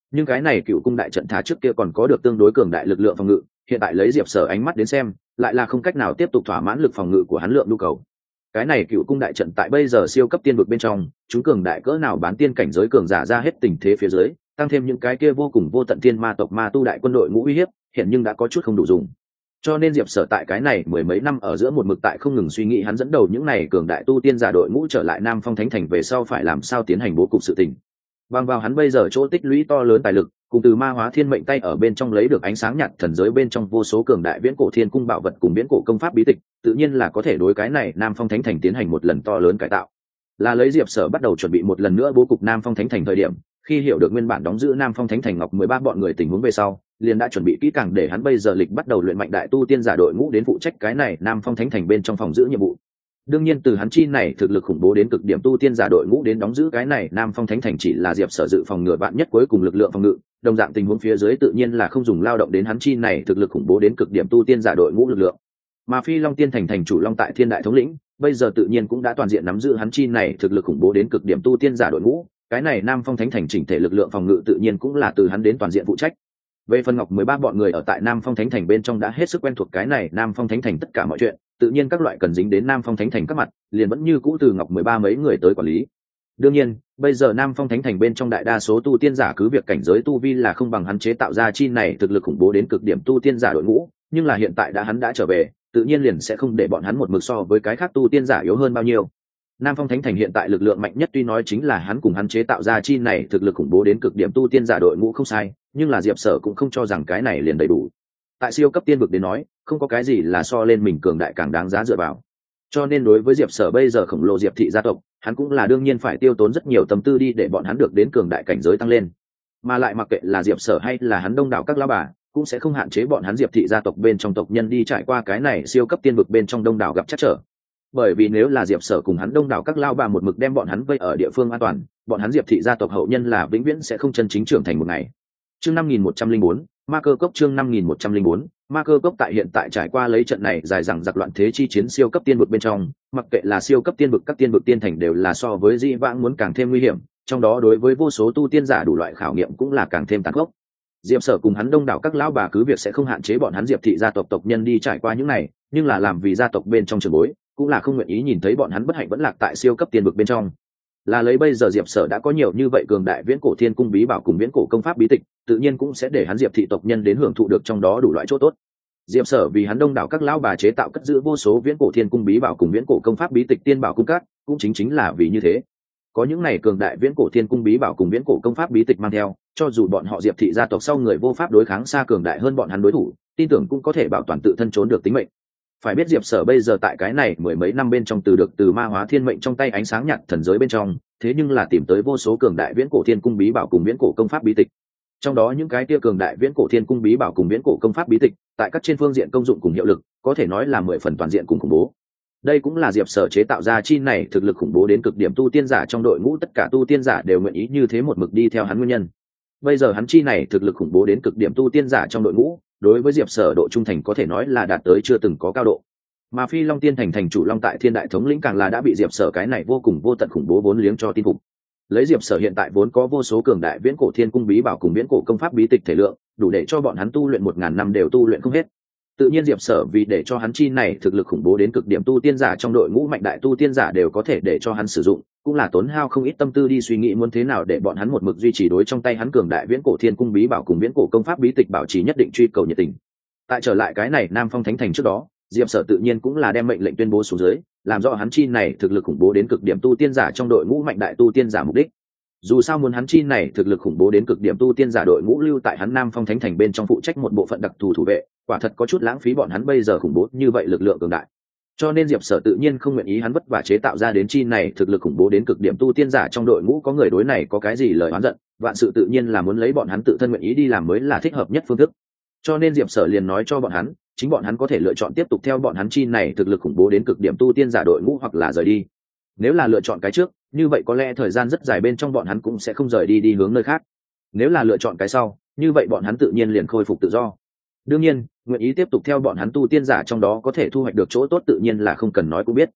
nhưng cái này cựu cung đại trận thả trước kia còn có được tương đối cường đại lực lượng phòng ngự, hiện tại lấy diệp sở ánh mắt đến xem lại là không cách nào tiếp tục thỏa mãn lực phòng ngự của hắn lượng nhu cầu. Cái này cựu cung đại trận tại bây giờ siêu cấp tiên vực bên trong, chúng cường đại cỡ nào bán tiên cảnh giới cường giả ra hết tình thế phía dưới, tăng thêm những cái kia vô cùng vô tận tiên ma tộc ma tu đại quân đội ngũ uy hiếp, hiện nhưng đã có chút không đủ dùng. Cho nên diệp sở tại cái này mười mấy năm ở giữa một mực tại không ngừng suy nghĩ hắn dẫn đầu những này cường đại tu tiên giả đội ngũ trở lại Nam Phong Thánh Thành về sau phải làm sao tiến hành bố cục sự tình. Bằng vào hắn bây giờ chỗ tích lũy to lớn tài lực, cùng từ ma hóa thiên mệnh tay ở bên trong lấy được ánh sáng nhạt thần giới bên trong vô số cường đại viễn cổ thiên cung bảo vật cùng viễn cổ công pháp bí tịch, tự nhiên là có thể đối cái này Nam Phong Thánh Thành tiến hành một lần to lớn cải tạo. Là lấy diệp sở bắt đầu chuẩn bị một lần nữa bố cục Nam Phong Thánh Thành thời điểm, khi hiểu được nguyên bản đóng giữ Nam Phong Thánh Thành ngọc mười ba bọn người tình huống về sau, liền đã chuẩn bị kỹ càng để hắn bây giờ lịch bắt đầu luyện mạnh đại tu tiên giả đội ngũ đến phụ trách cái này Nam Phong Thánh Thành bên trong phòng giữ nhiệm vụ. Đương nhiên từ hắn chi này thực lực khủng bố đến cực điểm tu tiên giả đội ngũ đến đóng giữ cái này Nam Phong Thánh Thành chỉ là diệp sở dự phòng ngừa vạn nhất cuối cùng lực lượng phòng ngự, đồng dạng tình huống phía dưới tự nhiên là không dùng lao động đến hắn chi này thực lực khủng bố đến cực điểm tu tiên giả đội ngũ lực lượng. Mà Phi Long Tiên Thành thành chủ Long tại Thiên Đại thống lĩnh, bây giờ tự nhiên cũng đã toàn diện nắm giữ hắn chi này thực lực khủng bố đến cực điểm tu tiên giả đội ngũ, cái này Nam Phong Thánh Thành chỉnh thể lực lượng phòng ngự tự nhiên cũng là từ hắn đến toàn diện phụ trách. Về phần ngọc mười ba bọn người ở tại Nam Phong Thánh Thành bên trong đã hết sức quen thuộc cái này Nam Phong Thánh Thành tất cả mọi chuyện, tự nhiên các loại cần dính đến Nam Phong Thánh Thành các mặt, liền vẫn như cũ từ ngọc mười ba mấy người tới quản lý. Đương nhiên, bây giờ Nam Phong Thánh Thành bên trong đại đa số tu tiên giả cứ việc cảnh giới tu vi là không bằng hắn chế tạo ra chi này thực lực khủng bố đến cực điểm tu tiên giả đội ngũ, nhưng là hiện tại đã hắn đã trở về, tự nhiên liền sẽ không để bọn hắn một mực so với cái khác tu tiên giả yếu hơn bao nhiêu. Nam Phong Thánh Thành hiện tại lực lượng mạnh nhất tuy nói chính là hắn cùng hắn chế tạo ra chi này thực lực khủng bố đến cực điểm tu tiên giả đội ngũ không sai, nhưng là Diệp Sở cũng không cho rằng cái này liền đầy đủ. Tại siêu cấp tiên vực đến nói, không có cái gì là so lên mình cường đại càng đáng giá dựa vào. Cho nên đối với Diệp Sở bây giờ khổng lồ Diệp thị gia tộc, hắn cũng là đương nhiên phải tiêu tốn rất nhiều tâm tư đi để bọn hắn được đến cường đại cảnh giới tăng lên. Mà lại mặc kệ là Diệp Sở hay là hắn đông đảo các lão bà, cũng sẽ không hạn chế bọn hắn Diệp thị gia tộc bên trong tộc nhân đi trải qua cái này siêu cấp tiên vực bên trong đông đảo gặp trắc trở. Bởi vì nếu là Diệp Sở cùng hắn đông đảo các lao bà một mực đem bọn hắn vây ở địa phương an toàn, bọn hắn Diệp thị gia tộc hậu nhân là vĩnh viễn sẽ không chân chính trưởng thành một ngày. Chương năm nghìn một trăm lẻ bốn, Ma Cơ Cốc chương năm nghìn một trăm lẻ bốn, Ma Cơ Cốc tại hiện tại trải qua lấy trận này dài dằng dặc loạn thế chi chiến siêu cấp tiên vực bên trong, mặc kệ là siêu cấp tiên vực các tiên vực tiên thành đều là so với dĩ vãng muốn càng thêm nguy hiểm, trong đó đối với vô số tu tiên giả đủ loại khảo nghiệm cũng là càng thêm tàn khốc. Diệp Sở cùng hắn đông đảo các lão bà cứ việc sẽ không hạn chế bọn hắn Diệp thị gia tộc tộc nhân đi trải qua những này, nhưng là làm vì gia tộc bên trong trường bối, cũng là không nguyện ý nhìn thấy bọn hắn bất hạnh vẫn lạc tại siêu cấp tiên vực bên trong. Là lấy bây giờ Diệp Sở đã có nhiều như vậy cường đại viễn cổ thiên cung bí bảo cùng viễn cổ công pháp bí tịch, tự nhiên cũng sẽ để hắn Diệp thị tộc nhân đến hưởng thụ được trong đó đủ loại chỗ tốt. Diệp Sở vì hắn đông đảo các lão bà chế tạo cất giữ vô số viễn cổ thiên cung bí bảo cùng viễn cổ công pháp bí tịch tiên bảo cung các, cũng chính chính là vì như thế. Có những này cường đại viễn cổ thiên cung bí bảo cùng viễn cổ công pháp bí tịch mang theo, cho dù bọn họ Diệp thị gia tộc sau người vô pháp đối kháng xa cường đại hơn bọn hắn đối thủ, tin tưởng cũng có thể bảo toàn tự thân trốn được tính mệnh. Phải biết Diệp Sở bây giờ tại cái này mười mấy năm bên trong từ được từ ma hóa thiên mệnh trong tay ánh sáng nhạt thần giới bên trong, thế nhưng là tìm tới vô số cường đại viễn cổ thiên cung bí bảo cùng viễn cổ công pháp bí tịch. Trong đó những cái kia cường đại viễn cổ thiên cung bí bảo cùng viễn cổ công pháp bí tịch, tại các trên phương diện công dụng cùng hiệu lực, có thể nói là mười phần toàn diện cùng khủng bố. Đây cũng là Diệp Sở chế tạo ra chi này thực lực khủng bố đến cực điểm tu tiên giả trong đội ngũ tất cả tu tiên giả đều nguyện ý như thế một mực đi theo hắn nguyên nhân. Bây giờ hắn chi này thực lực khủng bố đến cực điểm tu tiên giả trong đội ngũ, đối với Diệp Sở độ trung thành có thể nói là đạt tới chưa từng có cao độ. Mà Phi Long Tiên Thành thành chủ Long tại Thiên Đại thống lĩnh càng là đã bị Diệp Sở cái này vô cùng vô tận khủng bố vốn liếng cho tin phục. Lấy Diệp Sở hiện tại vốn có vô số cường đại viễn cổ thiên cung bí bảo cùng viễn cổ công pháp bí tịch thể lượng, đủ để cho bọn hắn tu luyện một ngàn năm đều tu luyện không hết. Tự nhiên Diệp Sở vì để cho hắn chi này thực lực khủng bố đến cực điểm tu tiên giả trong đội ngũ mạnh đại tu tiên giả đều có thể để cho hắn sử dụng, cũng là tốn hao không ít tâm tư đi suy nghĩ muốn thế nào để bọn hắn một mực duy trì đối trong tay hắn cường đại viễn cổ thiên cung bí bảo cùng viễn cổ công pháp bí tịch bảo trì nhất định truy cầu nhiệt tình. Tại trở lại cái này Nam Phong Thánh Thành trước đó, Diệp Sở tự nhiên cũng là đem mệnh lệnh tuyên bố xuống dưới, làm rõ hắn chi này thực lực khủng bố đến cực điểm tu tiên giả trong đội ngũ mạnh đại tu tiên giả mục đích. Dù sao muốn hắn chi này thực lực khủng bố đến cực điểm tu tiên giả đội ngũ lưu tại hắn Nam Phong Thánh Thành bên trong phụ trách một bộ phận đặc thù thủ vệ, quả thật có chút lãng phí bọn hắn bây giờ khủng bố như vậy lực lượng cường đại. Cho nên Diệp Sở tự nhiên không nguyện ý hắn vất vả chế tạo ra đến chi này thực lực khủng bố đến cực điểm tu tiên giả trong đội ngũ có người đối này có cái gì lời oán giận, vạn sự tự nhiên là muốn lấy bọn hắn tự thân nguyện ý đi làm mới là thích hợp nhất phương thức. Cho nên Diệp Sở liền nói cho bọn hắn, chính bọn hắn có thể lựa chọn tiếp tục theo bọn hắn chi này thực lực khủng bố đến cực điểm tu tiên giả đội ngũ hoặc là rời đi. Nếu là lựa chọn cái trước, như vậy có lẽ thời gian rất dài bên trong bọn hắn cũng sẽ không rời đi đi hướng nơi khác. Nếu là lựa chọn cái sau, như vậy bọn hắn tự nhiên liền khôi phục tự do. Đương nhiên, nguyện ý tiếp tục theo bọn hắn tu tiên giả trong đó có thể thu hoạch được chỗ tốt tự nhiên là không cần nói cũng biết.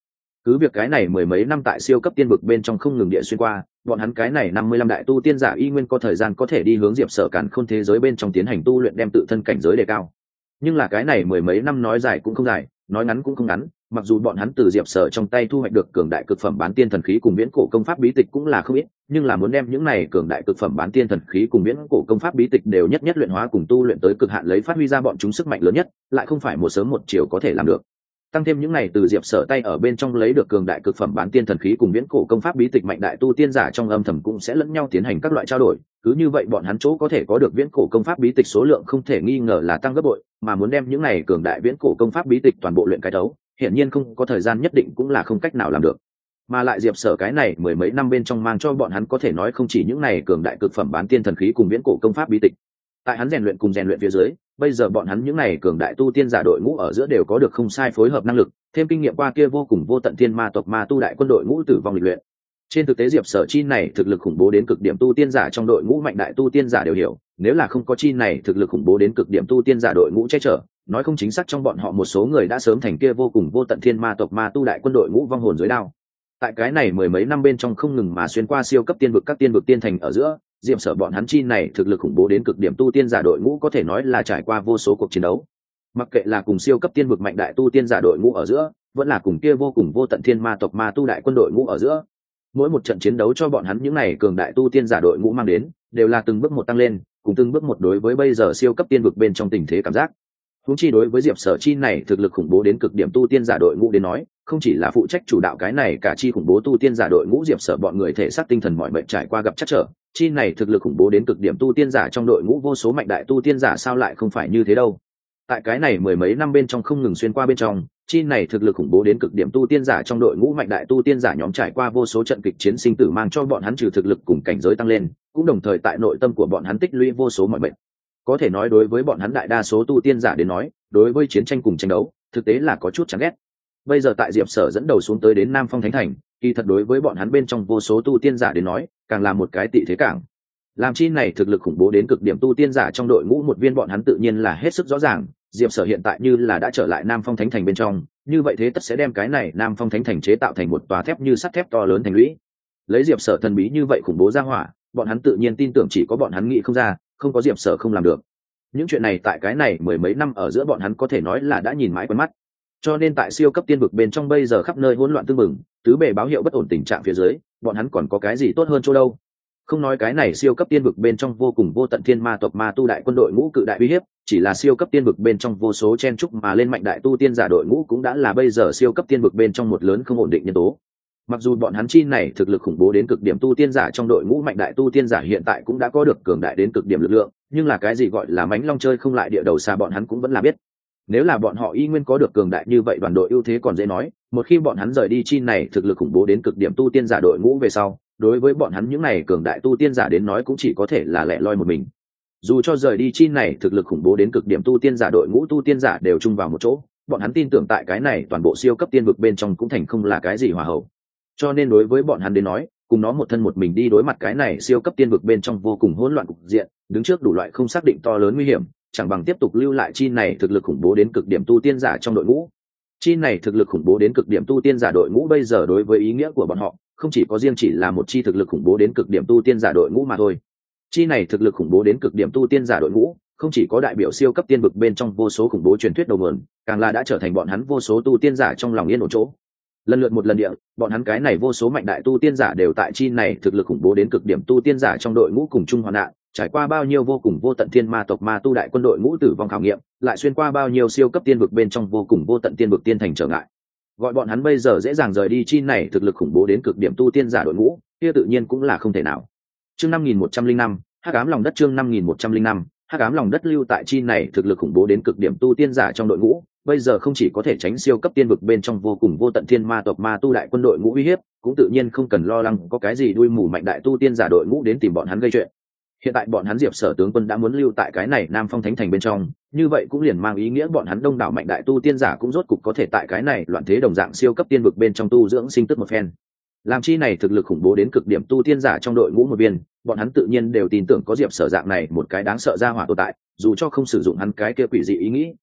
Cứ việc cái này mười mấy năm tại siêu cấp tiên vực bên trong không ngừng địa xuyên qua, bọn hắn cái này năm mươi lăm đại tu tiên giả y nguyên có thời gian có thể đi hướng Diệp Sở Càn Khôn thế giới bên trong tiến hành tu luyện, đem tự thân cảnh giới đề cao. Nhưng là cái này mười mấy năm nói dài cũng không dài, nói ngắn cũng không ngắn, mặc dù bọn hắn từ Diệp Sở trong tay thu hoạch được cường đại cực phẩm bán tiên thần khí cùng viễn cổ công pháp bí tịch cũng là không ít, nhưng là muốn đem những này cường đại cực phẩm bán tiên thần khí cùng viễn cổ công pháp bí tịch đều nhất nhất luyện hóa cùng tu luyện tới cực hạn, lấy phát huy ra bọn chúng sức mạnh lớn nhất, lại không phải một sớm một chiều có thể làm được. Tăng thêm những này từ Diệp Sở tay ở bên trong lấy được cường đại cực phẩm bán tiên thần khí cùng viễn cổ công pháp bí tịch, mạnh đại tu tiên giả trong âm thầm cũng sẽ lẫn nhau tiến hành các loại trao đổi, cứ như vậy bọn hắn chỗ có thể có được viễn cổ công pháp bí tịch số lượng không thể nghi ngờ là tăng gấp bội, mà muốn đem những này cường đại viễn cổ công pháp bí tịch toàn bộ luyện cái đấu, hiển nhiên không có thời gian nhất định cũng là không cách nào làm được. Mà lại Diệp Sở cái này mười mấy năm bên trong mang cho bọn hắn có thể nói không chỉ những này cường đại cực phẩm bán tiên thần khí cùng viễn cổ công pháp bí tịch. Tại hắn rèn luyện cùng rèn luyện phía dưới, bây giờ bọn hắn những này cường đại tu tiên giả đội ngũ ở giữa đều có được không sai phối hợp năng lực, thêm kinh nghiệm qua kia vô cùng vô tận thiên ma tộc ma tu đại quân đội ngũ tử vong lịch luyện. Trên thực tế Diệp Sở chi này thực lực khủng bố đến cực điểm tu tiên giả trong đội ngũ mạnh đại tu tiên giả đều hiểu, nếu là không có chi này thực lực khủng bố đến cực điểm tu tiên giả đội ngũ che chở, nói không chính xác trong bọn họ một số người đã sớm thành kia vô cùng vô tận thiên ma tộc ma tu đại quân đội ngũ vong hồn dưới đao. Tại cái này mười mấy năm bên trong không ngừng mà xuyên qua siêu cấp tiên vực các tiên vực tiên thành ở giữa, Diệp Sở bọn hắn chi này thực lực khủng bố đến cực điểm tu tiên giả đội ngũ có thể nói là trải qua vô số cuộc chiến đấu. Mặc kệ là cùng siêu cấp tiên vực mạnh đại tu tiên giả đội ngũ ở giữa, vẫn là cùng kia vô cùng vô tận thiên ma tộc ma tu đại quân đội ngũ ở giữa, mỗi một trận chiến đấu cho bọn hắn những này cường đại tu tiên giả đội ngũ mang đến, đều là từng bước một tăng lên, cùng từng bước một đối với bây giờ siêu cấp tiên vực bên trong tình thế cảm giác. Huống chi đối với Diệp Sở chi này thực lực khủng bố đến cực điểm tu tiên giả đội ngũ đến nói, không chỉ là phụ trách chủ đạo cái này cả chi khủng bố tu tiên giả đội ngũ Diệp Sở bọn người thể xác tinh thần mọi mệnh trải qua gặp chắc trở, chi này thực lực khủng bố đến cực điểm tu tiên giả trong đội ngũ vô số mạnh đại tu tiên giả sao lại không phải như thế đâu. Tại cái này mười mấy năm bên trong không ngừng xuyên qua bên trong, chi này thực lực khủng bố đến cực điểm tu tiên giả trong đội ngũ mạnh đại tu tiên giả nhóm trải qua vô số trận kịch chiến sinh tử, mang cho bọn hắn trừ thực lực cùng cảnh giới tăng lên, cũng đồng thời tại nội tâm của bọn hắn tích lũy vô số mọi mệnh. Có thể nói đối với bọn hắn đại đa số tu tiên giả đến nói, đối với chiến tranh cùng tranh đấu, thực tế là có chút chán ghét. Bây giờ tại Diệp Sở dẫn đầu xuống tới đến Nam Phong Thánh Thành, kỳ thật đối với bọn hắn bên trong vô số tu tiên giả đến nói, càng là một cái tị thế cảng. Làm chi này thực lực khủng bố đến cực điểm tu tiên giả trong đội ngũ một viên bọn hắn tự nhiên là hết sức rõ ràng, Diệp Sở hiện tại như là đã trở lại Nam Phong Thánh Thành bên trong, như vậy thế tất sẽ đem cái này Nam Phong Thánh Thành chế tạo thành một tòa thép như sắt thép to lớn thành lũy. Lấy Diệp Sở thần bí như vậy khủng bố ra hỏa, bọn hắn tự nhiên tin tưởng chỉ có bọn hắn nghĩ không ra, không có Diệp Sở không làm được. Những chuyện này tại cái này mười mấy năm ở giữa bọn hắn có thể nói là đã nhìn mãi quen mắt. Cho nên tại siêu cấp tiên vực bên trong bây giờ khắp nơi hỗn loạn tương mừng, tứ bề báo hiệu bất ổn tình trạng phía dưới, bọn hắn còn có cái gì tốt hơn chỗ đâu. Không nói cái này siêu cấp tiên vực bên trong vô cùng vô tận thiên ma tộc ma tu đại quân đội ngũ cự đại uy hiếp, chỉ là siêu cấp tiên vực bên trong vô số chen trúc mà lên mạnh đại tu tiên giả đội ngũ cũng đã là bây giờ siêu cấp tiên vực bên trong một lớn không ổn định nhân tố. Mặc dù bọn hắn chi này thực lực khủng bố đến cực điểm tu tiên giả trong đội ngũ mạnh đại tu tiên giả hiện tại cũng đã có được cường đại đến cực điểm lực lượng, nhưng là cái gì gọi là mánh long chơi không lại địa đầu xa bọn hắn cũng vẫn là biết. Nếu là bọn họ y nguyên có được cường đại như vậy đoàn đội ưu thế còn dễ nói, một khi bọn hắn rời đi chi này thực lực khủng bố đến cực điểm tu tiên giả đội ngũ về sau, đối với bọn hắn những này cường đại tu tiên giả đến nói cũng chỉ có thể là lẻ loi một mình. Dù cho rời đi chi này thực lực khủng bố đến cực điểm tu tiên giả đội ngũ tu tiên giả đều chung vào một chỗ, bọn hắn tin tưởng tại cái này toàn bộ siêu cấp tiên vực bên trong cũng thành không là cái gì hòa hậu. Cho nên đối với bọn hắn đến nói, cùng nó một thân một mình đi đối mặt cái này siêu cấp tiên vực bên trong vô cùng hỗn loạn cục diện, đứng trước đủ loại không xác định to lớn nguy hiểm, chẳng bằng tiếp tục lưu lại chi này thực lực khủng bố đến cực điểm tu tiên giả trong đội ngũ. Chi này thực lực khủng bố đến cực điểm tu tiên giả đội ngũ bây giờ đối với ý nghĩa của bọn họ, không chỉ có riêng chỉ là một chi thực lực khủng bố đến cực điểm tu tiên giả đội ngũ mà thôi. Chi này thực lực khủng bố đến cực điểm tu tiên giả đội ngũ, không chỉ có đại biểu siêu cấp tiên vực bên trong vô số khủng bố truyền thuyết đầu nguồn, càng là đã trở thành bọn hắn vô số tu tiên giả trong lòng yên ổn chỗ. Lần lượt một lần địa, bọn hắn cái này vô số mạnh đại tu tiên giả đều tại chi này thực lực khủng bố đến cực điểm tu tiên giả trong đội ngũ cùng chung hoạn nạn, trải qua bao nhiêu vô cùng vô tận thiên ma tộc ma tu đại quân đội ngũ tử vong khảo nghiệm, lại xuyên qua bao nhiêu siêu cấp tiên vực bên trong vô cùng vô tận tiên vực tiên thành trở ngại. Gọi bọn hắn bây giờ dễ dàng rời đi chi này thực lực khủng bố đến cực điểm tu tiên giả đội ngũ, kia tự nhiên cũng là không thể nào. Chương năm nghìn một trăm linh năm, Hắc ám lòng đất chương năm nghìn một trăm linh năm, Hắc ám lòng đất lưu tại chi này thực lực khủng bố đến cực điểm tu tiên giả trong đội ngũ, bây giờ không chỉ có thể tránh siêu cấp tiên vực bên trong vô cùng vô tận thiên ma tộc ma tu đại quân đội ngũ uy hiếp, cũng tự nhiên không cần lo lắng có cái gì đuôi mù mạnh đại tu tiên giả đội ngũ đến tìm bọn hắn gây chuyện. Hiện tại bọn hắn Diệp Sở tướng quân đã muốn lưu tại cái này Nam Phong Thánh Thành bên trong, như vậy cũng liền mang ý nghĩa bọn hắn đông đảo mạnh đại tu tiên giả cũng rốt cục có thể tại cái này loạn thế đồng dạng siêu cấp tiên vực bên trong tu dưỡng sinh tức một phen. Làm chi này thực lực khủng bố đến cực điểm tu tiên giả trong đội ngũ một viên, bọn hắn tự nhiên đều tin tưởng có Diệp Sở dạng này một cái đáng sợ ra hỏa tồn tại, dù cho không sử dụng hắn cái kia quỷ dị ý nghĩ,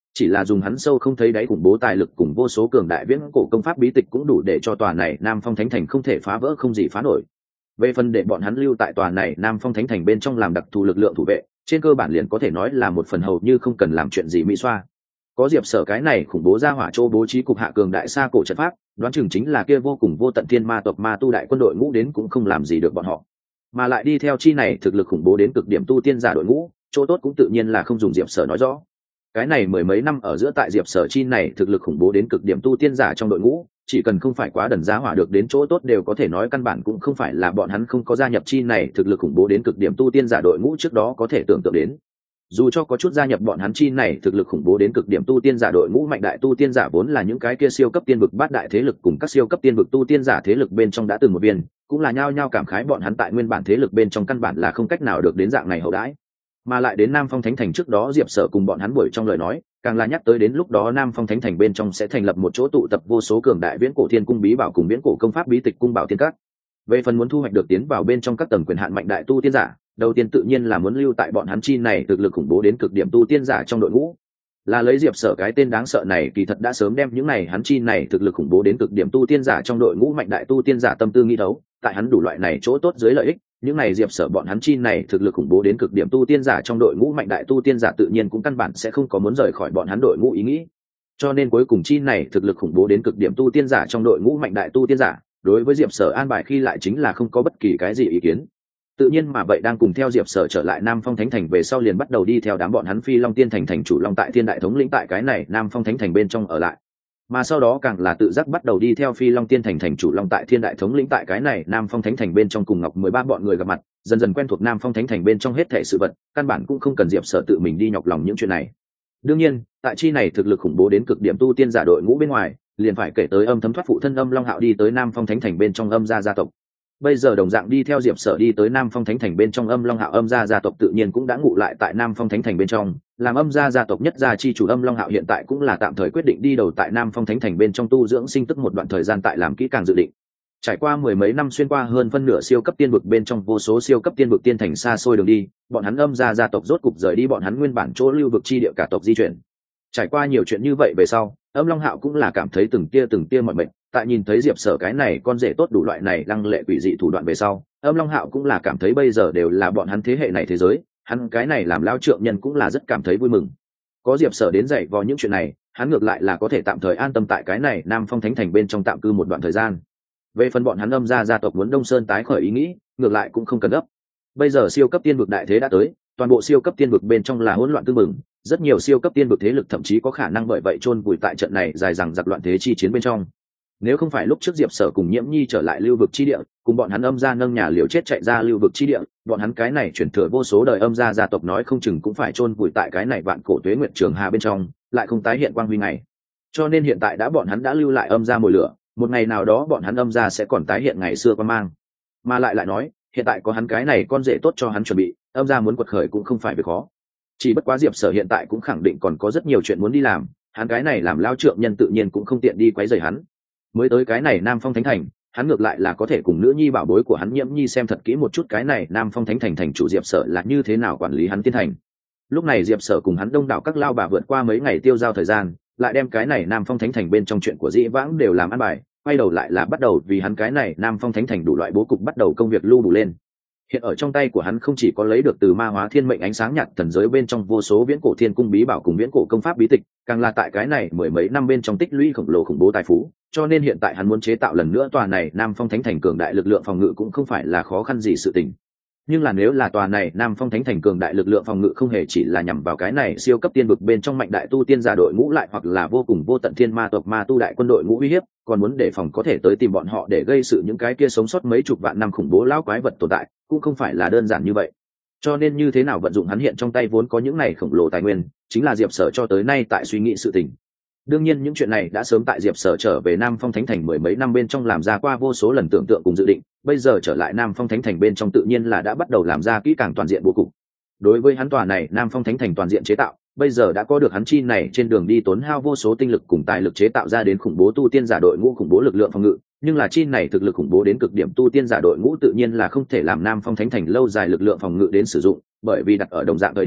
chỉ là dùng hắn sâu không thấy đáy khủng bố tài lực cùng vô số cường đại viễn cổ công pháp bí tịch cũng đủ để cho tòa này Nam Phong Thánh Thành không thể phá vỡ, không gì phá nổi. Về phần để bọn hắn lưu tại tòa này Nam Phong Thánh Thành bên trong làm đặc thù lực lượng thủ vệ, trên cơ bản liền có thể nói là một phần hầu như không cần làm chuyện gì mỹ xoa. Có Diệp Sở cái này khủng bố ra hỏa châu bố trí cục hạ cường đại xa cổ trận pháp, đoán chừng chính là kia vô cùng vô tận thiên ma tộc ma tu đại quân đội ngũ đến cũng không làm gì được bọn họ. Mà lại đi theo chi này thực lực khủng bố đến cực điểm tu tiên giả đội ngũ, chỗ tốt cũng tự nhiên là không dùng Diệp Sở nói rõ. Cái này mười mấy năm ở giữa tại Diệp Sở chi này thực lực khủng bố đến cực điểm tu tiên giả trong đội ngũ, chỉ cần không phải quá đần giá hỏa được đến chỗ tốt đều có thể nói căn bản cũng không phải là bọn hắn không có gia nhập chi này thực lực khủng bố đến cực điểm tu tiên giả đội ngũ trước đó có thể tưởng tượng đến. Dù cho có chút gia nhập bọn hắn chi này thực lực khủng bố đến cực điểm tu tiên giả đội ngũ mạnh đại tu tiên giả vốn là những cái kia siêu cấp tiên vực bát đại thế lực cùng các siêu cấp tiên vực tu tiên giả thế lực bên trong đã từng một viên, cũng là nhao nhao cảm khái bọn hắn tại nguyên bản thế lực bên trong căn bản là không cách nào được đến dạng này hậu đãi. Mà lại đến Nam Phong Thánh Thành trước đó Diệp Sở cùng bọn hắn buổi trong lời nói, càng là nhắc tới đến lúc đó Nam Phong Thánh Thành bên trong sẽ thành lập một chỗ tụ tập vô số cường đại viễn cổ thiên cung bí bảo cùng viễn cổ công pháp bí tịch cung bảo tiên các. Về phần muốn thu hoạch được tiến vào bên trong các tầng quyền hạn mạnh đại tu tiên giả, đầu tiên tự nhiên là muốn lưu tại bọn hắn chi này thực lực khủng bố đến cực điểm tu tiên giả trong đội ngũ. Là lấy Diệp Sở cái tên đáng sợ này kỳ thật đã sớm đem những này hắn chi này thực lực khủng bố đến cực điểm tu tiên giả trong đội ngũ mạnh đại tu tiên giả tâm tư nghĩ đấu, tại hắn đủ loại này chỗ tốt dưới lợi ích, những này Diệp Sở bọn hắn chi này thực lực khủng bố đến cực điểm tu tiên giả trong đội ngũ mạnh đại tu tiên giả tự nhiên cũng căn bản sẽ không có muốn rời khỏi bọn hắn đội ngũ ý nghĩ. Cho nên cuối cùng chi này thực lực khủng bố đến cực điểm tu tiên giả trong đội ngũ mạnh đại tu tiên giả, đối với Diệp Sở an bài khi lại chính là không có bất kỳ cái gì ý kiến. Tự nhiên mà vậy đang cùng theo Diệp Sở trở lại Nam Phong Thánh Thành về sau liền bắt đầu đi theo đám bọn hắn Phi Long Tiên Thành thành chủ Long tại Thiên Đại thống lĩnh tại cái này Nam Phong Thánh Thành bên trong ở lại. Mà sau đó càng là tự giác bắt đầu đi theo Phi Long Tiên Thành thành chủ Long tại Thiên Đại thống lĩnh tại cái này Nam Phong Thánh Thành bên trong cùng Ngọc mười ba bọn người gặp mặt, dần dần quen thuộc Nam Phong Thánh Thành bên trong hết thảy sự vật, căn bản cũng không cần Diệp Sở tự mình đi nhọc lòng những chuyện này. Đương nhiên, tại chi này thực lực khủng bố đến cực điểm tu tiên giả đội ngũ bên ngoài, liền phải kể tới Âm Thấm Thoát phụ thân Âm Long Hạo đi tới Nam Phong Thánh Thành bên trong Âm gia gia tộc. Bây giờ đồng dạng đi theo Diệp Sở đi tới Nam Phong Thánh Thành bên trong Âm Long Hạo Âm gia gia tộc tự nhiên cũng đã ngụ lại tại Nam Phong Thánh Thành bên trong, làm Âm gia gia tộc nhất gia chi chủ Âm Long Hạo hiện tại cũng là tạm thời quyết định đi đầu tại Nam Phong Thánh Thành bên trong tu dưỡng sinh tức một đoạn thời gian tại làm kỹ càng dự định. Trải qua mười mấy năm xuyên qua hơn phân nửa siêu cấp tiên vực bên trong vô số siêu cấp tiên vực tiên thành xa xôi đường đi, bọn hắn Âm gia gia tộc rốt cục rời đi bọn hắn nguyên bản chỗ lưu vực chi địa cả tộc di chuyển. Trải qua nhiều chuyện như vậy về sau, Âm Long Hạo cũng là cảm thấy từng tia từng tia mọi mệnh, tại nhìn thấy Diệp Sở cái này con rể tốt đủ loại này lăng lệ quỷ dị thủ đoạn về sau, Âm Long Hạo cũng là cảm thấy bây giờ đều là bọn hắn thế hệ này thế giới, hắn cái này làm lao trượng nhân cũng là rất cảm thấy vui mừng. Có Diệp Sở đến dạy vào những chuyện này, hắn ngược lại là có thể tạm thời an tâm tại cái này Nam Phong Thánh Thành bên trong tạm cư một đoạn thời gian. Về phần bọn hắn Âm gia gia tộc muốn Đông Sơn tái khởi ý nghĩ, ngược lại cũng không cần gấp. Bây giờ siêu cấp tiên vực đại thế đã tới, toàn bộ siêu cấp tiên vực bên trong là hỗn loạn tương mừng, rất nhiều siêu cấp tiên vực thế lực thậm chí có khả năng bởi vậy chôn vùi tại trận này dài dằng dặc loạn thế chi chiến bên trong. Nếu không phải lúc trước Diệp Sở cùng Nhiễm Nhi trở lại lưu vực chi địa, cùng bọn hắn Âm gia nâng nhà liều chết chạy ra lưu vực chi địa, bọn hắn cái này chuyển thừa vô số đời Âm gia gia tộc nói không chừng cũng phải chôn vùi tại cái này vạn cổ tuế nguyệt trường hà bên trong, lại không tái hiện quang huy ngày. Cho nên hiện tại đã bọn hắn đã lưu lại Âm gia mồi lửa, một ngày nào đó bọn hắn Âm gia sẽ còn tái hiện ngày xưa quan mang. Mà lại lại nói, hiện tại có hắn cái này con rể tốt cho hắn chuẩn bị, Âm gia muốn quật khởi cũng không phải việc khó. Chỉ bất quá Diệp Sở hiện tại cũng khẳng định còn có rất nhiều chuyện muốn đi làm, hắn cái này làm lao trượng nhân tự nhiên cũng không tiện đi quấy rầy hắn. Mới tới cái này Nam Phong Thánh Thành, hắn ngược lại là có thể cùng nữ nhi bảo bối của hắn Nhiễm Nhi xem thật kỹ một chút cái này Nam Phong Thánh Thành thành chủ Diệp Sở là như thế nào quản lý hắn tiên thành. Lúc này Diệp Sở cùng hắn đông đảo các lao bà vượt qua mấy ngày tiêu giao thời gian, lại đem cái này Nam Phong Thánh Thành bên trong chuyện của dĩ vãng đều làm ăn bài, quay đầu lại là bắt đầu vì hắn cái này Nam Phong Thánh Thành đủ loại bố cục bắt đầu công việc lưu đủ lên. Hiện ở trong tay của hắn không chỉ có lấy được từ ma hóa thiên mệnh ánh sáng nhạt thần giới bên trong vô số viễn cổ thiên cung bí bảo cùng viễn cổ công pháp bí tịch, càng là tại cái này mười mấy năm bên trong tích lũy khổng lồ khủng bố tài phú, cho nên hiện tại hắn muốn chế tạo lần nữa tòa này Nam Phong Thánh Thành cường đại lực lượng phòng ngự cũng không phải là khó khăn gì sự tình. Nhưng là nếu là tòa này Nam Phong Thánh Thành cường đại lực lượng phòng ngự không hề chỉ là nhằm vào cái này siêu cấp tiên vực bên trong mạnh đại tu tiên gia đội ngũ lại hoặc là vô cùng vô tận thiên ma tộc ma tu đại quân đội ngũ uy hiếp, còn muốn đề phòng có thể tới tìm bọn họ để gây sự những cái kia sống sót mấy chục vạn năm khủng bố lão quái vật tồn tại, cũng không phải là đơn giản như vậy. Cho nên như thế nào vận dụng hắn hiện trong tay vốn có những này khổng lồ tài nguyên, chính là Diệp Sở cho tới nay tại suy nghĩ sự tình. Đương nhiên những chuyện này đã sớm tại Diệp Sở trở về Nam Phong Thánh Thành mười mấy năm bên trong làm ra qua vô số lần tưởng tượng cùng dự định, bây giờ trở lại Nam Phong Thánh Thành bên trong tự nhiên là đã bắt đầu làm ra kỹ càng toàn diện bố cục. Đối với hắn tòa này Nam Phong Thánh Thành toàn diện chế tạo, bây giờ đã có được hắn chi này trên đường đi tốn hao vô số tinh lực cùng tài lực chế tạo ra đến khủng bố tu tiên giả đội ngũ khủng bố lực lượng phòng ngự, nhưng là chi này thực lực khủng bố đến cực điểm tu tiên giả đội ngũ tự nhiên là không thể làm Nam Phong Thánh Thành lâu dài lực lượng phòng ngự đến sử dụng, bởi vì đặt ở đồng dạng thời điểm,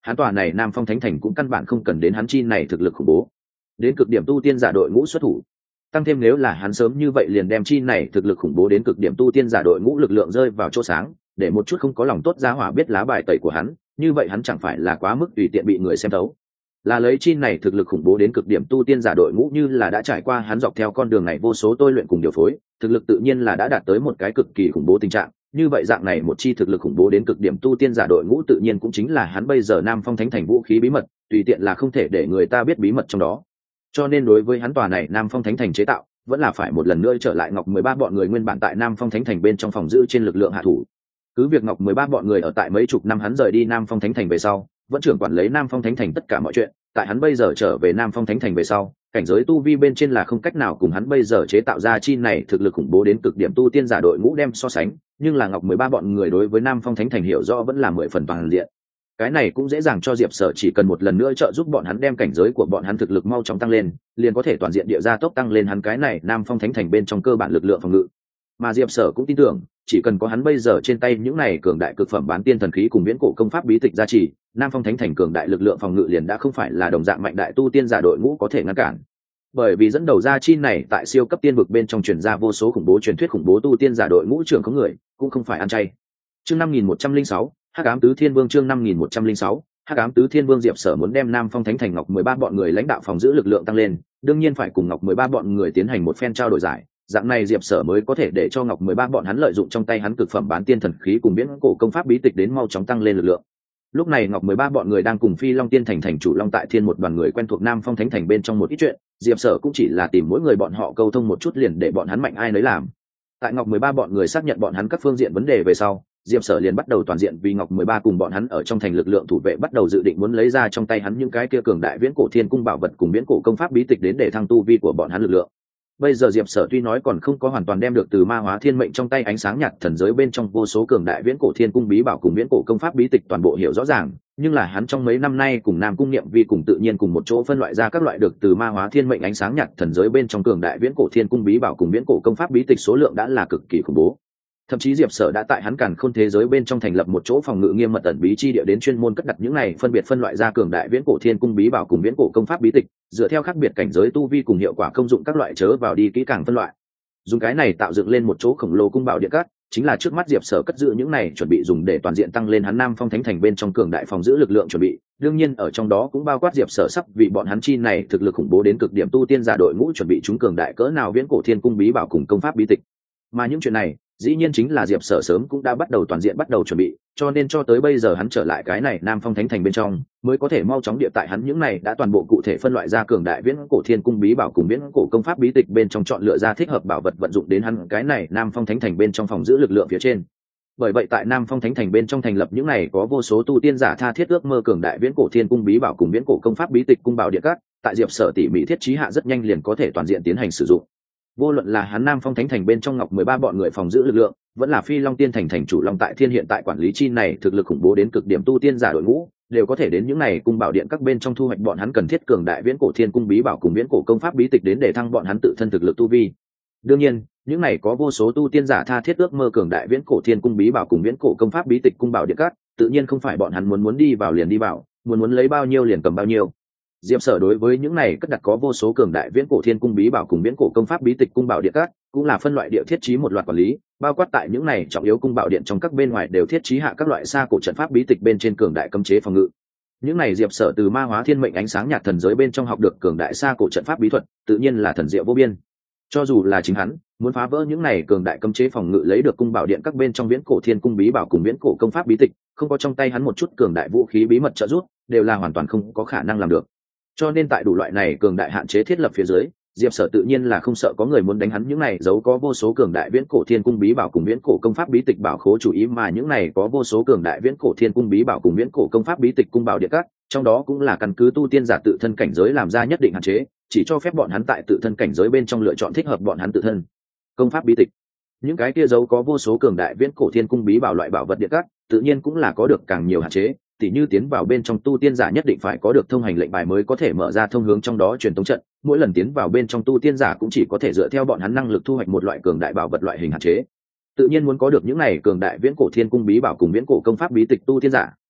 hắn tòa này Nam Phong Thánh Thành cũng căn bản không cần đến hắn chi này thực lực khủng bố đến cực điểm tu tiên giả đội ngũ xuất thủ. Tăng thêm nếu là hắn sớm như vậy liền đem chi này thực lực khủng bố đến cực điểm tu tiên giả đội ngũ lực lượng rơi vào chỗ sáng, để một chút không có lòng tốt ra hỏa biết lá bài tẩy của hắn, như vậy hắn chẳng phải là quá mức tùy tiện bị người xem thấu. Là lấy chi này thực lực khủng bố đến cực điểm tu tiên giả đội ngũ như là đã trải qua hắn dọc theo con đường này vô số tôi luyện cùng điều phối, thực lực tự nhiên là đã đạt tới một cái cực kỳ khủng bố tình trạng. Như vậy dạng này một chi thực lực khủng bố đến cực điểm tu tiên giả đội ngũ tự nhiên cũng chính là hắn bây giờ Nam Phong Thánh Thành vũ khí bí mật, tùy tiện là không thể để người ta biết bí mật trong đó. Cho nên đối với hắn tòa này Nam Phong Thánh Thành chế tạo, vẫn là phải một lần nữa trở lại Ngọc mười ba bọn người nguyên bản tại Nam Phong Thánh Thành bên trong phòng giữ trên lực lượng hạ thủ. Cứ việc Ngọc mười ba bọn người ở tại mấy chục năm hắn rời đi Nam Phong Thánh Thành về sau, vẫn trưởng quản lấy Nam Phong Thánh Thành tất cả mọi chuyện, tại hắn bây giờ trở về Nam Phong Thánh Thành về sau, cảnh giới tu vi bên trên là không cách nào cùng hắn bây giờ chế tạo ra chi này thực lực khủng bố đến cực điểm tu tiên giả đội ngũ đem so sánh, nhưng là Ngọc mười ba bọn người đối với Nam Phong Thánh Thành hiểu rõ vẫn là mười phần toàn diện. Cái này cũng dễ dàng cho Diệp Sở chỉ cần một lần nữa trợ giúp bọn hắn đem cảnh giới của bọn hắn thực lực mau chóng tăng lên, liền có thể toàn diện địa ra tốc tăng lên hắn cái này Nam Phong Thánh Thành bên trong cơ bản lực lượng phòng ngự. Mà Diệp Sở cũng tin tưởng, chỉ cần có hắn bây giờ trên tay những này cường đại cực phẩm bán tiên thần khí cùng viễn cổ công pháp bí tịch gia trì, Nam Phong Thánh Thành cường đại lực lượng phòng ngự liền đã không phải là đồng dạng mạnh đại tu tiên giả đội ngũ có thể ngăn cản. Bởi vì dẫn đầu ra chi này tại siêu cấp tiên vực bên trong truyền ra vô số khủng bố truyền thuyết khủng bố tu tiên giả đội ngũ trưởng có người, cũng không phải ăn chay. Chương năm nghìn một trăm lẻ sáu, Hắc Ám Tứ Thiên Vương chương năm nghìn một trăm lẻ sáu, Hắc Ám Tứ Thiên Vương Diệp Sở muốn đem Nam Phong Thánh Thành Ngọc mười ba bọn người lãnh đạo phòng giữ lực lượng tăng lên, đương nhiên phải cùng Ngọc mười ba bọn người tiến hành một phen trao đổi giải, dạng này Diệp Sở mới có thể để cho Ngọc mười ba bọn hắn lợi dụng trong tay hắn cực phẩm bán tiên thần khí cùng viễn cổ công pháp bí tịch đến mau chóng tăng lên lực lượng. Lúc này Ngọc mười ba bọn người đang cùng Phi Long Tiên Thành thành chủ Long Tại Thiên một đoàn người quen thuộc Nam Phong Thánh Thành bên trong một ít chuyện, Diệp Sở cũng chỉ là tìm mỗi người bọn họ câu thông một chút liền để bọn hắn mạnh ai nấy làm. Tại Ngọc mười ba bọn người xác nhận bọn hắn các phương diện vấn đề về sau, Diệp Sở liền bắt đầu toàn diện vì Ngọc mười ba cùng bọn hắn ở trong thành lực lượng thủ vệ bắt đầu dự định muốn lấy ra trong tay hắn những cái kia cường đại viễn cổ thiên cung bảo vật cùng viễn cổ công pháp bí tịch đến để thăng tu vi của bọn hắn lực lượng. Bây giờ Diệp Sở tuy nói còn không có hoàn toàn đem được từ Ma Hóa Thiên Mệnh trong tay ánh sáng nhạt thần giới bên trong vô số cường đại viễn cổ thiên cung bí bảo cùng viễn cổ công pháp bí tịch toàn bộ hiểu rõ ràng, nhưng là hắn trong mấy năm nay cùng Nam Cung Niệm Vi cùng tự nhiên cùng một chỗ phân loại ra các loại được từ Ma Hóa Thiên Mệnh ánh sáng nhạt thần giới bên trong cường đại viễn cổ thiên cung bí bảo cùng viễn cổ công pháp bí tịch số lượng đã là cực kỳ khủng bố. Thậm chí Diệp Sở đã tại hắn Càn Khôn thế giới bên trong thành lập một chỗ phòng ngự nghiêm mật ẩn bí chi địa đến chuyên môn cất đặt những này phân biệt phân loại ra cường đại viễn cổ thiên cung bí bảo cùng viễn cổ công pháp bí tịch, dựa theo khác biệt cảnh giới tu vi cùng hiệu quả công dụng các loại chớ vào đi kỹ càng phân loại. Dùng cái này tạo dựng lên một chỗ khổng lồ cung bảo địa cát, chính là trước mắt Diệp Sở cất giữ những này chuẩn bị dùng để toàn diện tăng lên hắn Nam Phong Thánh Thành bên trong cường đại phòng giữ lực lượng chuẩn bị. Đương nhiên ở trong đó cũng bao quát Diệp Sở sắp vì bọn hắn chi này thực lực khủng bố đến cực điểm tu tiên giả đội ngũ chuẩn bị chúng cường đại cỡ nào viễn cổ thiên cung bí bảo cùng công pháp bí tịch. Mà những chuyện này dĩ nhiên chính là Diệp Sở sớm cũng đã bắt đầu toàn diện bắt đầu chuẩn bị, cho nên cho tới bây giờ hắn trở lại cái này Nam Phong Thánh Thành bên trong, mới có thể mau chóng địa tại hắn những này đã toàn bộ cụ thể phân loại ra cường đại viễn cổ thiên cung bí bảo cùng viễn cổ công pháp bí tịch bên trong chọn lựa ra thích hợp bảo vật vận dụng đến hắn cái này Nam Phong Thánh Thành bên trong phòng giữ lực lượng phía trên. Bởi vậy tại Nam Phong Thánh Thành bên trong thành lập những này có vô số tu tiên giả tha thiết ước mơ cường đại viễn cổ thiên cung bí bảo cùng viễn cổ công pháp bí tịch cung bảo địa các, tại Diệp Sở tỉ mỉ thiết trí hạ rất nhanh liền có thể toàn diện tiến hành sử dụng. Vô luận là hắn Nam Phong Thánh Thành bên trong Ngọc mười ba bọn người phòng giữ lực lượng, vẫn là Phi Long Tiên Thành thành chủ Long Tại Thiên hiện tại quản lý chi này thực lực khủng bố đến cực điểm tu tiên giả đội ngũ, đều có thể đến những này cung bảo điện các bên trong thu hoạch bọn hắn cần thiết cường đại viễn cổ thiên cung bí bảo cùng viễn cổ công pháp bí tịch đến để thăng bọn hắn tự thân thực lực tu vi. Đương nhiên, những này có vô số tu tiên giả tha thiết ước mơ cường đại viễn cổ thiên cung bí bảo cùng viễn cổ công pháp bí tịch cung bảo điện các, tự nhiên không phải bọn hắn muốn muốn đi vào liền đi vào, muốn muốn lấy bao nhiêu liền cầm bao nhiêu. Diệp Sở đối với những này cất đặt có vô số cường đại viễn cổ thiên cung bí bảo cùng viễn cổ công pháp bí tịch cung bảo điện các, cũng là phân loại địa thiết trí một loạt quản lý, bao quát tại những này trọng yếu cung bảo điện trong các bên ngoài đều thiết trí hạ các loại xa cổ trận pháp bí tịch bên trên cường đại cấm chế phòng ngự. Những này Diệp Sở từ Ma Hóa Thiên Mệnh ánh sáng nhạt thần giới bên trong học được cường đại xa cổ trận pháp bí thuật, tự nhiên là thần diệu vô biên. Cho dù là chính hắn muốn phá vỡ những này cường đại cấm chế phòng ngự lấy được cung bảo điện các bên trong viễn cổ thiên cung bí bảo cùng viễn cổ công pháp bí tịch, không có trong tay hắn một chút cường đại vũ khí bí mật trợ giúp, đều là hoàn toàn không có khả năng làm được. Cho nên tại đủ loại này cường đại hạn chế thiết lập phía dưới, Diệp Sở tự nhiên là không sợ có người muốn đánh hắn những này giấu có vô số cường đại viễn cổ thiên cung bí bảo cùng viễn cổ công pháp bí tịch bảo khố chủ ý, mà những này có vô số cường đại viễn cổ thiên cung bí bảo cùng viễn cổ công pháp bí tịch cung bảo địa các, trong đó cũng là căn cứ tu tiên giả tự thân cảnh giới làm ra nhất định hạn chế, chỉ cho phép bọn hắn tại tự thân cảnh giới bên trong lựa chọn thích hợp bọn hắn tự thân công pháp bí tịch. Những cái kia giấu có vô số cường đại viễn cổ thiên cung bí bảo loại bảo vật địa các, tự nhiên cũng là có được càng nhiều hạn chế, tỉ như tiến vào bên trong tu tiên giả nhất định phải có được thông hành lệnh bài mới có thể mở ra thông hướng trong đó truyền tống trận, mỗi lần tiến vào bên trong tu tiên giả cũng chỉ có thể dựa theo bọn hắn năng lực thu hoạch một loại cường đại bảo vật loại hình hạn chế. Tự nhiên muốn có được những này cường đại viễn cổ thiên cung bí bảo cùng viễn cổ công pháp bí tịch tu tiên giả,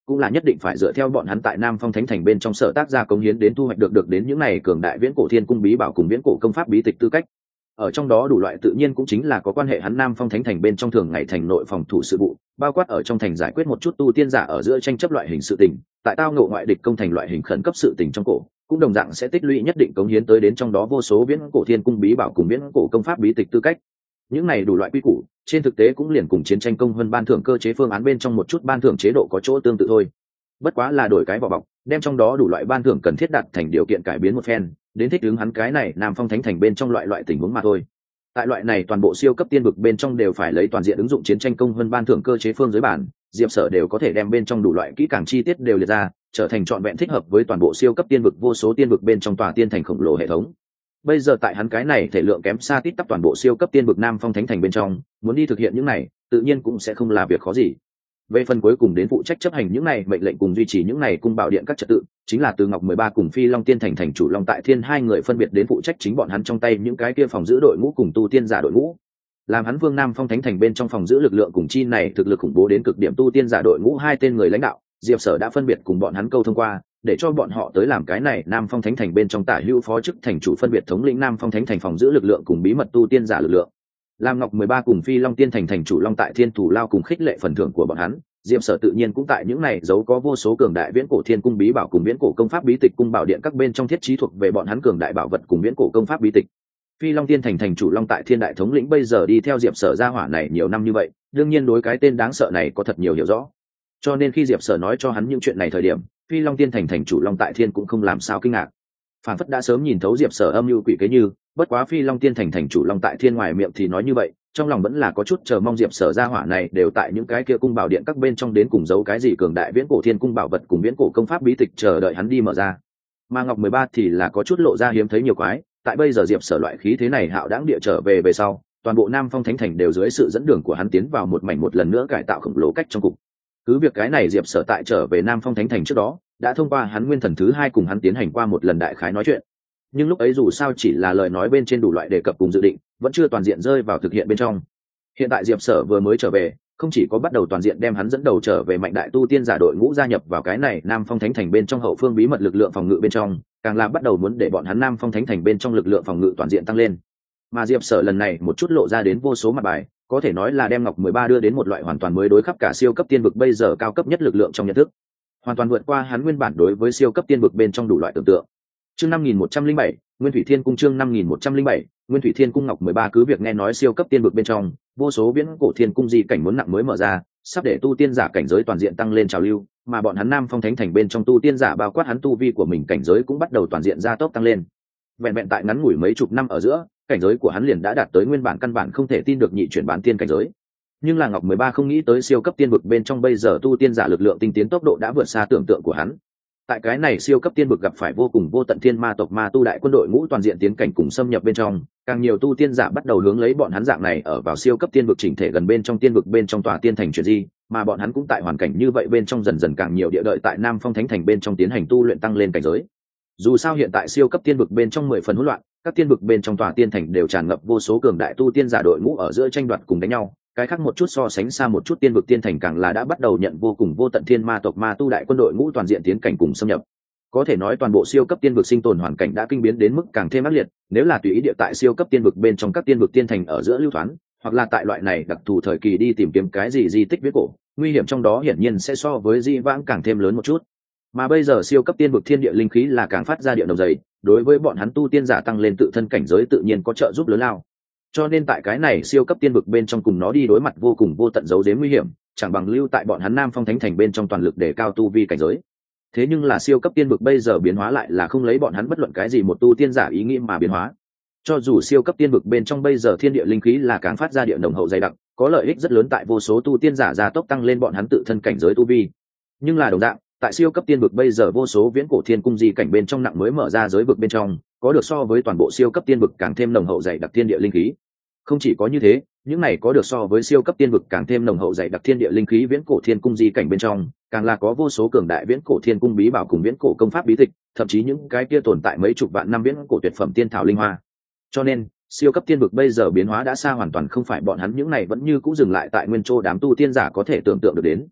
cũng là nhất định phải dựa theo bọn hắn tại Nam Phong Thánh Thành bên trong sở tác ra cống hiến đến thu hoạch được được đến những này cường đại viễn cổ thiên cung bí bảo cùng viễn cổ công pháp bí tịch tư cách. Ở trong đó đủ loại tự nhiên cũng chính là có quan hệ hắn Nam Phong Thánh Thành bên trong thường ngày thành nội phòng thủ sự vụ, bao quát ở trong thành giải quyết một chút tu tiên giả ở giữa tranh chấp loại hình sự tình, tại tao ngộ ngoại địch công thành loại hình khẩn cấp sự tình trong cổ, cũng đồng dạng sẽ tích lũy nhất định cống hiến tới đến trong đó vô số viễn cổ thiên cung bí bảo cùng viễn cổ công pháp bí tịch tư cách. Những này đủ loại quy củ, trên thực tế cũng liền cùng chiến tranh công hơn ban thưởng cơ chế phương án bên trong một chút ban thưởng chế độ có chỗ tương tự thôi. Bất quá là đổi cái vỏ bọc, đem trong đó đủ loại ban thưởng cần thiết đặt thành điều kiện cải biến một phen, đến thích ứng hắn cái này Nam Phong Thánh Thành bên trong loại loại tình huống mà thôi. Tại loại này toàn bộ siêu cấp tiên vực bên trong đều phải lấy toàn diện ứng dụng chiến tranh công hơn ban thưởng cơ chế phương giới bản, Diệp Sở đều có thể đem bên trong đủ loại kỹ càng chi tiết đều liệt ra, trở thành trọn vẹn thích hợp với toàn bộ siêu cấp tiên vực vô số tiên vực bên trong tòa tiên thành khổng lồ hệ thống. Bây giờ tại hắn cái này thể lượng kém xa tít tắp toàn bộ siêu cấp tiên vực Nam Phong Thánh Thành bên trong, muốn đi thực hiện những này, tự nhiên cũng sẽ không là việc khó gì. Về phần cuối cùng đến phụ trách chấp hành những này mệnh lệnh cùng duy trì những này cung bảo điện các trật tự, chính là Từ Ngọc mười ba cùng Phi Long Tiên Thành thành chủ Long Tại Thiên hai người phân biệt đến phụ trách chính bọn hắn trong tay những cái kia phòng giữ đội ngũ cùng tu tiên giả đội ngũ. Làm hắn Vương Nam Phong Thánh Thành bên trong phòng giữ lực lượng cùng chi này thực lực khủng bố đến cực điểm tu tiên giả đội ngũ hai tên người lãnh đạo, Diệp Sở đã phân biệt cùng bọn hắn câu thông qua, để cho bọn họ tới làm cái này Nam Phong Thánh Thành bên trong tả hữu phó chức thành chủ phân biệt thống lĩnh Nam Phong Thánh Thành phòng giữ lực lượng cùng bí mật tu tiên giả lực lượng. Lam Ngọc mười ba cùng Phi Long Tiên Thành thành chủ Long Tại Thiên thủ lao cùng khích lệ phần thưởng của bọn hắn, Diệp Sở tự nhiên cũng tại những này giấu có vô số cường đại viễn cổ thiên cung bí bảo cùng viễn cổ công pháp bí tịch cung bảo điện các bên trong thiết trí thuộc về bọn hắn cường đại bảo vật cùng viễn cổ công pháp bí tịch. Phi Long Tiên Thành thành chủ Long Tại Thiên đại thống lĩnh bây giờ đi theo Diệp Sở gia hỏa này nhiều năm như vậy, đương nhiên đối cái tên đáng sợ này có thật nhiều hiểu rõ. Cho nên khi Diệp Sở nói cho hắn những chuyện này thời điểm, Phi Long Tiên Thành thành chủ Long Tại Thiên cũng không làm sao kinh ngạc. Phản phất đã sớm nhìn thấu Diệp Sở âm mưu quỷ kế như, bất quá Phi Long Tiên Thành thành chủ Long Tại Thiên ngoài miệng thì nói như vậy, trong lòng vẫn là có chút chờ mong Diệp Sở gia hỏa này đều tại những cái kia cung bảo điện các bên trong đến cùng giấu cái gì cường đại viễn cổ thiên cung bảo vật cùng viễn cổ công pháp bí tịch chờ đợi hắn đi mở ra. Mà Ngọc mười ba thì là có chút lộ ra hiếm thấy nhiều quái, tại bây giờ Diệp Sở loại khí thế này hạo đãng địa trở về về sau, toàn bộ Nam Phong Thánh Thành đều dưới sự dẫn đường của hắn tiến vào một mảnh một lần nữa cải tạo khổng lồ cách trong cục. Cứ việc cái này Diệp Sở tại trở về Nam Phong Thánh Thành trước đó, đã thông qua hắn nguyên thần thứ hai cùng hắn tiến hành qua một lần đại khái nói chuyện. Nhưng lúc ấy dù sao chỉ là lời nói bên trên đủ loại đề cập cùng dự định, vẫn chưa toàn diện rơi vào thực hiện bên trong. Hiện tại Diệp Sở vừa mới trở về, không chỉ có bắt đầu toàn diện đem hắn dẫn đầu trở về mạnh đại tu tiên giả đội ngũ gia nhập vào cái này Nam Phong Thánh Thành bên trong hậu phương bí mật lực lượng phòng ngự bên trong, càng là bắt đầu muốn để bọn hắn Nam Phong Thánh Thành bên trong lực lượng phòng ngự toàn diện tăng lên. Mà Diệp Sở lần này một chút lộ ra đến vô số mặt bài, có thể nói là đem Ngọc mười ba đưa đến một loại hoàn toàn mới đối khắp cả siêu cấp tiên vực bây giờ cao cấp nhất lực lượng trong nhận thức, hoàn toàn vượt qua hắn nguyên bản đối với siêu cấp tiên vực bên trong đủ loại tưởng tượng. Chương năm nghìn một trăm linh bảy, Nguyên Thủy Thiên Cung chương năm nghìn một trăm linh bảy, Nguyên Thủy Thiên Cung Ngọc mười ba cứ việc nghe nói siêu cấp tiên vực bên trong, vô số viễn cổ thiên cung di cảnh muốn nặng mới mở ra, sắp để tu tiên giả cảnh giới toàn diện tăng lên trào lưu, mà bọn hắn Nam Phong Thánh Thành bên trong tu tiên giả bao quát hắn tu vi của mình cảnh giới cũng bắt đầu toàn diện gia tốc tăng lên. Vẹn vẹn tại ngắn ngủi mấy chục năm ở giữa, cảnh giới của hắn liền đã đạt tới nguyên bản căn bản không thể tin được nhị chuyển bán tiên cảnh giới. Nhưng là Ngọc mười ba không nghĩ tới siêu cấp tiên vực bên trong bây giờ tu tiên giả lực lượng tinh tiến tốc độ đã vượt xa tưởng tượng của hắn. Tại cái này siêu cấp tiên vực gặp phải vô cùng vô tận thiên ma tộc ma tu đại quân đội ngũ toàn diện tiến cảnh cùng xâm nhập bên trong, càng nhiều tu tiên giả bắt đầu hướng lấy bọn hắn dạng này ở vào siêu cấp tiên vực chỉnh thể gần bên trong tiên vực bên trong tòa tiên thành chuyển di, mà bọn hắn cũng tại hoàn cảnh như vậy bên trong dần dần càng nhiều địa đợi tại Nam Phong Thánh Thành bên trong tiến hành tu luyện tăng lên cảnh giới. Dù sao hiện tại siêu cấp tiên vực bên trong mười phần hỗn loạn, các tiên vực bên trong tòa tiên thành đều tràn ngập vô số cường đại tu tiên giả đội ngũ ở giữa tranh đoạt cùng đánh nhau, cái khác một chút so sánh xa một chút tiên vực tiên thành càng là đã bắt đầu nhận vô cùng vô tận thiên ma tộc ma tu đại quân đội ngũ toàn diện tiến cảnh cùng xâm nhập. Có thể nói toàn bộ siêu cấp tiên vực sinh tồn hoàn cảnh đã kinh biến đến mức càng thêm ác liệt, nếu là tùy ý địa tại siêu cấp tiên vực bên trong các tiên vực tiên thành ở giữa lưu thoán, hoặc là tại loại này đặc thù thời kỳ đi tìm kiếm cái gì di tích viễn cổ, nguy hiểm trong đó hiển nhiên sẽ so với di vãng càng thêm lớn một chút. Mà bây giờ siêu cấp tiên vực thiên địa linh khí là càng phát ra địa đồng dày, đối với bọn hắn tu tiên giả tăng lên tự thân cảnh giới tự nhiên có trợ giúp lớn lao. Cho nên tại cái này siêu cấp tiên vực bên trong cùng nó đi đối mặt vô cùng vô tận dấu giếm nguy hiểm, chẳng bằng lưu tại bọn hắn Nam Phong Thánh Thành bên trong toàn lực để cao tu vi cảnh giới. Thế nhưng là siêu cấp tiên vực bây giờ biến hóa lại là không lấy bọn hắn bất luận cái gì một tu tiên giả ý nghĩ mà biến hóa. Cho dù siêu cấp tiên vực bên trong bây giờ thiên địa linh khí là càng phát ra địa nồng hậu dày đặc, có lợi ích rất lớn tại vô số tu tiên giả gia tốc tăng lên bọn hắn tự thân cảnh giới tu vi. Nhưng là đồng dạng, tại siêu cấp tiên vực bây giờ vô số viễn cổ thiên cung di cảnh bên trong nặng mới mở ra giới vực bên trong, có được so với toàn bộ siêu cấp tiên vực càng thêm nồng hậu dày đặc thiên địa linh khí. Không chỉ có như thế, những này có được so với siêu cấp tiên vực càng thêm nồng hậu dày đặc thiên địa linh khí viễn cổ thiên cung di cảnh bên trong, càng là có vô số cường đại viễn cổ thiên cung bí bảo cùng viễn cổ công pháp bí tịch, thậm chí những cái kia tồn tại mấy chục vạn năm viễn cổ tuyệt phẩm tiên thảo linh hoa. Cho nên, siêu cấp tiên vực bây giờ biến hóa đã xa hoàn toàn không phải bọn hắn những này vẫn như cũng dừng lại tại nguyên châu đám tu tiên giả có thể tưởng tượng được đến.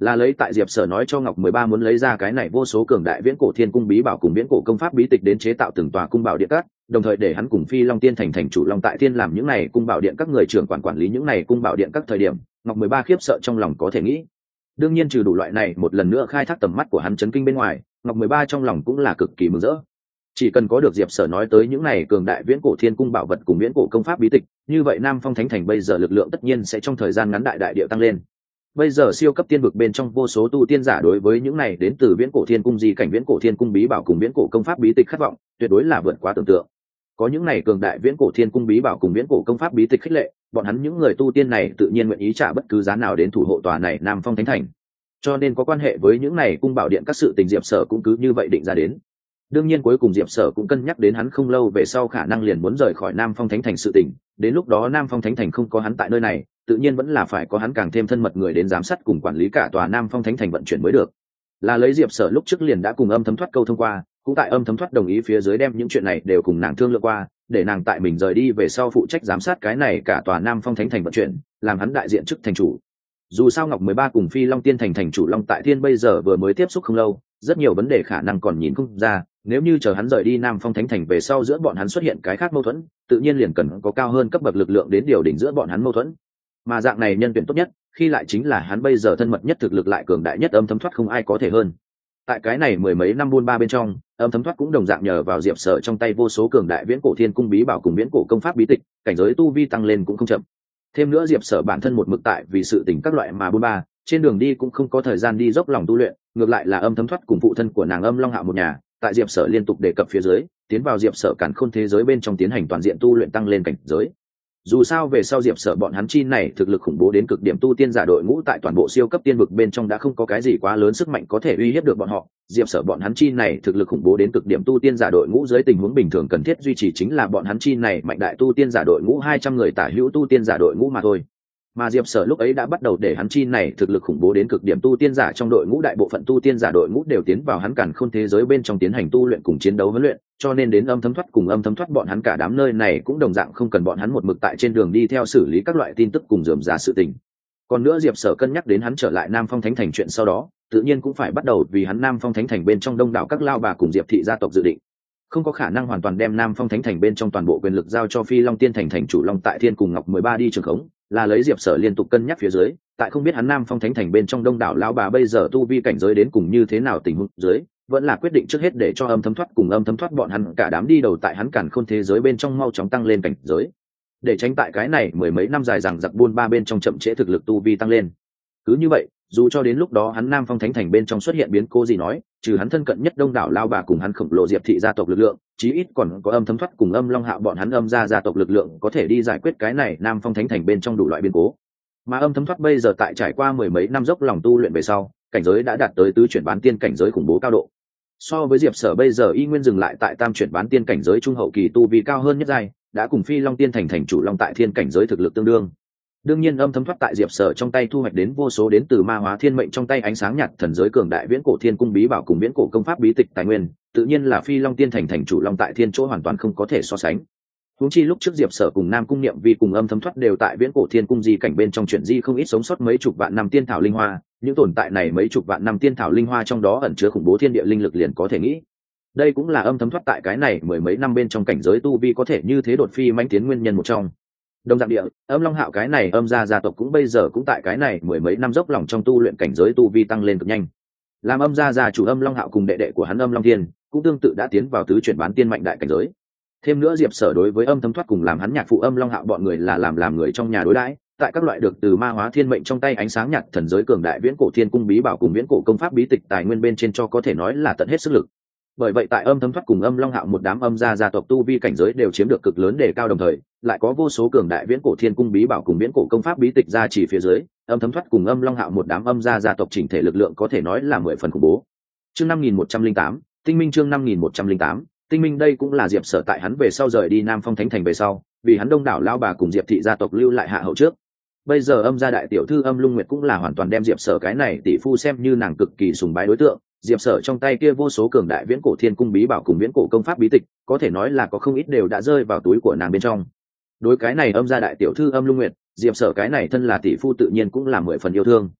là lấy tại diệp sở nói cho ngọc mười ba muốn lấy ra cái này vô số cường đại viễn cổ thiên cung bí bảo cùng viễn cổ công pháp bí tịch đến chế tạo từng tòa cung bảo điện các, đồng thời để hắn cùng phi long tiên thành thành chủ long tại thiên làm những này cung bảo điện các người trưởng quản quản lý những này cung bảo điện các thời điểm, ngọc mười ba khiếp sợ trong lòng có thể nghĩ. Đương nhiên trừ đủ loại này một lần nữa khai thác tầm mắt của hắn chấn kinh bên ngoài, ngọc mười ba trong lòng cũng là cực kỳ mừng rỡ. Chỉ cần có được diệp sở nói tới những này cường đại viễn cổ thiên cung bảo vật cùng viễn cổ công pháp bí tịch, như vậy Nam Phong Thánh Thành bây giờ lực lượng tất nhiên sẽ trong thời gian ngắn đại đại địa tăng lên. Bây giờ siêu cấp tiên vực bên trong vô số tu tiên giả đối với những này đến từ viễn cổ thiên cung di cảnh viễn cổ thiên cung bí bảo cùng viễn cổ công pháp bí tịch khát vọng tuyệt đối là vượt quá tưởng tượng. Có những này cường đại viễn cổ thiên cung bí bảo cùng viễn cổ công pháp bí tịch khích lệ, bọn hắn những người tu tiên này tự nhiên nguyện ý trả bất cứ giá nào đến thủ hộ tòa này Nam Phong Thánh Thành. Cho nên có quan hệ với những này cung bảo điện các sự tình diệp sở cũng cứ như vậy định ra đến. Đương nhiên cuối cùng diệp sở cũng cân nhắc đến hắn không lâu về sau khả năng liền muốn rời khỏi Nam Phong Thánh Thành sự tình, đến lúc đó Nam Phong Thánh Thành không có hắn tại nơi này, tự nhiên vẫn là phải có hắn càng thêm thân mật người đến giám sát cùng quản lý cả tòa Nam Phong Thánh Thành vận chuyển mới được. Là lấy diệp sở lúc trước liền đã cùng âm thấm thoát câu thông qua, cũng tại âm thấm thoát đồng ý phía dưới đem những chuyện này đều cùng nàng thương lượng qua, để nàng tại mình rời đi về sau phụ trách giám sát cái này cả tòa Nam Phong Thánh Thành vận chuyển, làm hắn đại diện chức thành chủ. Dù sao ngọc mười ba cùng phi long tiên thành thành chủ long tại thiên bây giờ vừa mới tiếp xúc không lâu, rất nhiều vấn đề khả năng còn nhìn không ra, nếu như chờ hắn rời đi Nam Phong Thánh Thành về sau giữa bọn hắn xuất hiện cái khác mâu thuẫn, tự nhiên liền cần có cao hơn cấp bậc lực lượng đến điều đỉnh giữa bọn hắn mâu thuẫn. Mà dạng này nhân tuyển tốt nhất, khi lại chính là hắn bây giờ thân mật nhất thực lực lại cường đại nhất âm thấm thoát không ai có thể hơn. Tại cái này mười mấy năm buôn ba bên trong, âm thấm thoát cũng đồng dạng nhờ vào diệp sở trong tay vô số cường đại viễn cổ thiên cung bí bảo cùng viễn cổ công pháp bí tịch, cảnh giới tu vi tăng lên cũng không chậm. Thêm nữa diệp sở bản thân một mực tại vì sự tình các loại mà buôn ba, trên đường đi cũng không có thời gian đi dốc lòng tu luyện, ngược lại là âm thấm thoát cùng phụ thân của nàng âm long hạo một nhà, tại diệp sở liên tục đề cập phía dưới, tiến vào diệp sở càn khôn thế giới bên trong tiến hành toàn diện tu luyện tăng lên cảnh giới. Dù sao về sau diệp sở bọn hắn chi này thực lực khủng bố đến cực điểm tu tiên giả đội ngũ tại toàn bộ siêu cấp tiên vực bên trong đã không có cái gì quá lớn sức mạnh có thể uy hiếp được bọn họ, diệp sở bọn hắn chi này thực lực khủng bố đến cực điểm tu tiên giả đội ngũ dưới tình huống bình thường cần thiết duy trì chính là bọn hắn chi này mạnh đại tu tiên giả đội ngũ hai trăm người tả hữu tu tiên giả đội ngũ mà thôi. Mà diệp sở lúc ấy đã bắt đầu để hắn chi này thực lực khủng bố đến cực điểm tu tiên giả trong đội ngũ đại bộ phận tu tiên giả đội ngũ đều tiến vào hắn càn khôn thế giới bên trong tiến hành tu luyện cùng chiến đấu huấn luyện, cho nên đến âm thấm thoát cùng âm thấm thoát bọn hắn cả đám nơi này cũng đồng dạng không cần bọn hắn một mực tại trên đường đi theo xử lý các loại tin tức cùng rườm rà sự tình. Còn nữa diệp sở cân nhắc đến hắn trở lại Nam Phong Thánh Thành chuyện sau đó, tự nhiên cũng phải bắt đầu vì hắn Nam Phong Thánh Thành bên trong đông đảo các lao bà cùng diệp thị gia tộc dự định, không có khả năng hoàn toàn đem Nam Phong Thánh Thành bên trong toàn bộ quyền lực giao cho phi long tiên thành thành chủ long tại thiên cùng ngọc mười ba đi trường khống, là lấy diệp sở liên tục cân nhắc phía dưới, tại không biết hắn Nam Phong Thánh Thành bên trong đông đảo lão bà bây giờ tu vi cảnh giới đến cùng như thế nào tình huống dưới, vẫn là quyết định trước hết để cho âm thấm thoát cùng âm thấm thoát bọn hắn cả đám đi đầu tại hắn càn khôn thế giới bên trong mau chóng tăng lên cảnh giới, để tránh tại cái này mười mấy năm dài rằng giặc buôn ba bên trong chậm trễ thực lực tu vi tăng lên. Cứ như vậy, dù cho đến lúc đó hắn Nam Phong Thánh Thành bên trong xuất hiện biến cố gì nói, trừ hắn thân cận nhất đông đảo lao bà cùng hắn khổng lồ diệp thị gia tộc lực lượng, chí ít còn có âm thấm thoát cùng âm long hạo bọn hắn âm gia gia tộc lực lượng có thể đi giải quyết cái này Nam Phong Thánh Thành bên trong đủ loại biến cố. Mà âm thấm thoát bây giờ tại trải qua mười mấy năm dốc lòng tu luyện về sau, cảnh giới đã đạt tới tứ chuyển bán tiên cảnh giới khủng bố cao độ. So với diệp sở bây giờ y nguyên dừng lại tại tam chuyển bán tiên cảnh giới trung hậu kỳ tu vi cao hơn nhất giai, đã cùng phi long tiên thành thành chủ long tại thiên cảnh giới thực lực tương đương. Đương nhiên âm thấm thoát tại diệp sở trong tay thu hoạch đến vô số đến từ ma hóa thiên mệnh trong tay ánh sáng nhạt thần giới cường đại viễn cổ thiên cung bí bảo cùng viễn cổ công pháp bí tịch tài nguyên, tự nhiên là phi long tiên thành thành chủ long tại thiên chỗ hoàn toàn không có thể so sánh. Huống chi lúc trước diệp sở cùng nam cung niệm vi cùng âm thấm thoát đều tại viễn cổ thiên cung di cảnh bên trong chuyện di không ít sống sót mấy chục vạn năm tiên thảo linh hoa, những tồn tại này mấy chục vạn năm tiên thảo linh hoa trong đó ẩn chứa khủng bố thiên địa linh lực liền có thể nghĩ. Đây cũng là âm thấm thoát tại cái này mười mấy năm bên trong cảnh giới tu vi có thể như thế đột phi mãnh tiến nguyên nhân một trong. Đồng dạng địa, âm long hạo cái này âm gia gia tộc cũng bây giờ cũng tại cái này mười mấy năm dốc lòng trong tu luyện cảnh giới tu vi tăng lên cực nhanh. Làm âm gia gia chủ âm long hạo cùng đệ đệ của hắn âm long thiên cũng tương tự đã tiến vào tứ chuyển bán tiên mạnh đại cảnh giới. Thêm nữa diệp sở đối với âm thấm thoát cùng làm hắn nhạc phụ âm long hạo bọn người là làm làm người trong nhà đối đãi, tại các loại được từ ma hóa thiên mệnh trong tay ánh sáng nhạt thần giới cường đại viễn cổ thiên cung bí bảo cùng viễn cổ công pháp bí tịch tài nguyên bên trên cho có thể nói là tận hết sức lực. Bởi vậy tại âm thấm thoát cùng âm long hạo một đám âm gia gia tộc tu vi cảnh giới đều chiếm được cực lớn đề cao, đồng thời lại có vô số cường đại viễn cổ thiên cung bí bảo cùng viễn cổ công pháp bí tịch ra chỉ phía dưới, âm thấm thoát cùng âm long hạo một đám âm gia gia tộc chỉnh thể lực lượng có thể nói là mười phần khủng bố. Chương năm nghìn một trăm linh tám, tinh minh chương năm nghìn một trăm linh tám, tinh minh đây cũng là diệp sở tại hắn về sau rời đi Nam Phong Thánh Thành về sau, vì hắn đông đảo lão bà cùng diệp thị gia tộc lưu lại hạ hậu trước. Bây giờ âm gia đại tiểu thư âm lung nguyệt cũng là hoàn toàn đem diệp sở cái này tỷ phu xem như nàng cực kỳ sùng bái đối tượng. Diệp sở trong tay kia vô số cường đại viễn cổ thiên cung bí bảo cùng viễn cổ công pháp bí tịch, có thể nói là có không ít đều đã rơi vào túi của nàng bên trong. Đối cái này âm gia đại tiểu thư âm lung nguyệt, diệp sở cái này thân là tỷ phu tự nhiên cũng là mười phần yêu thương.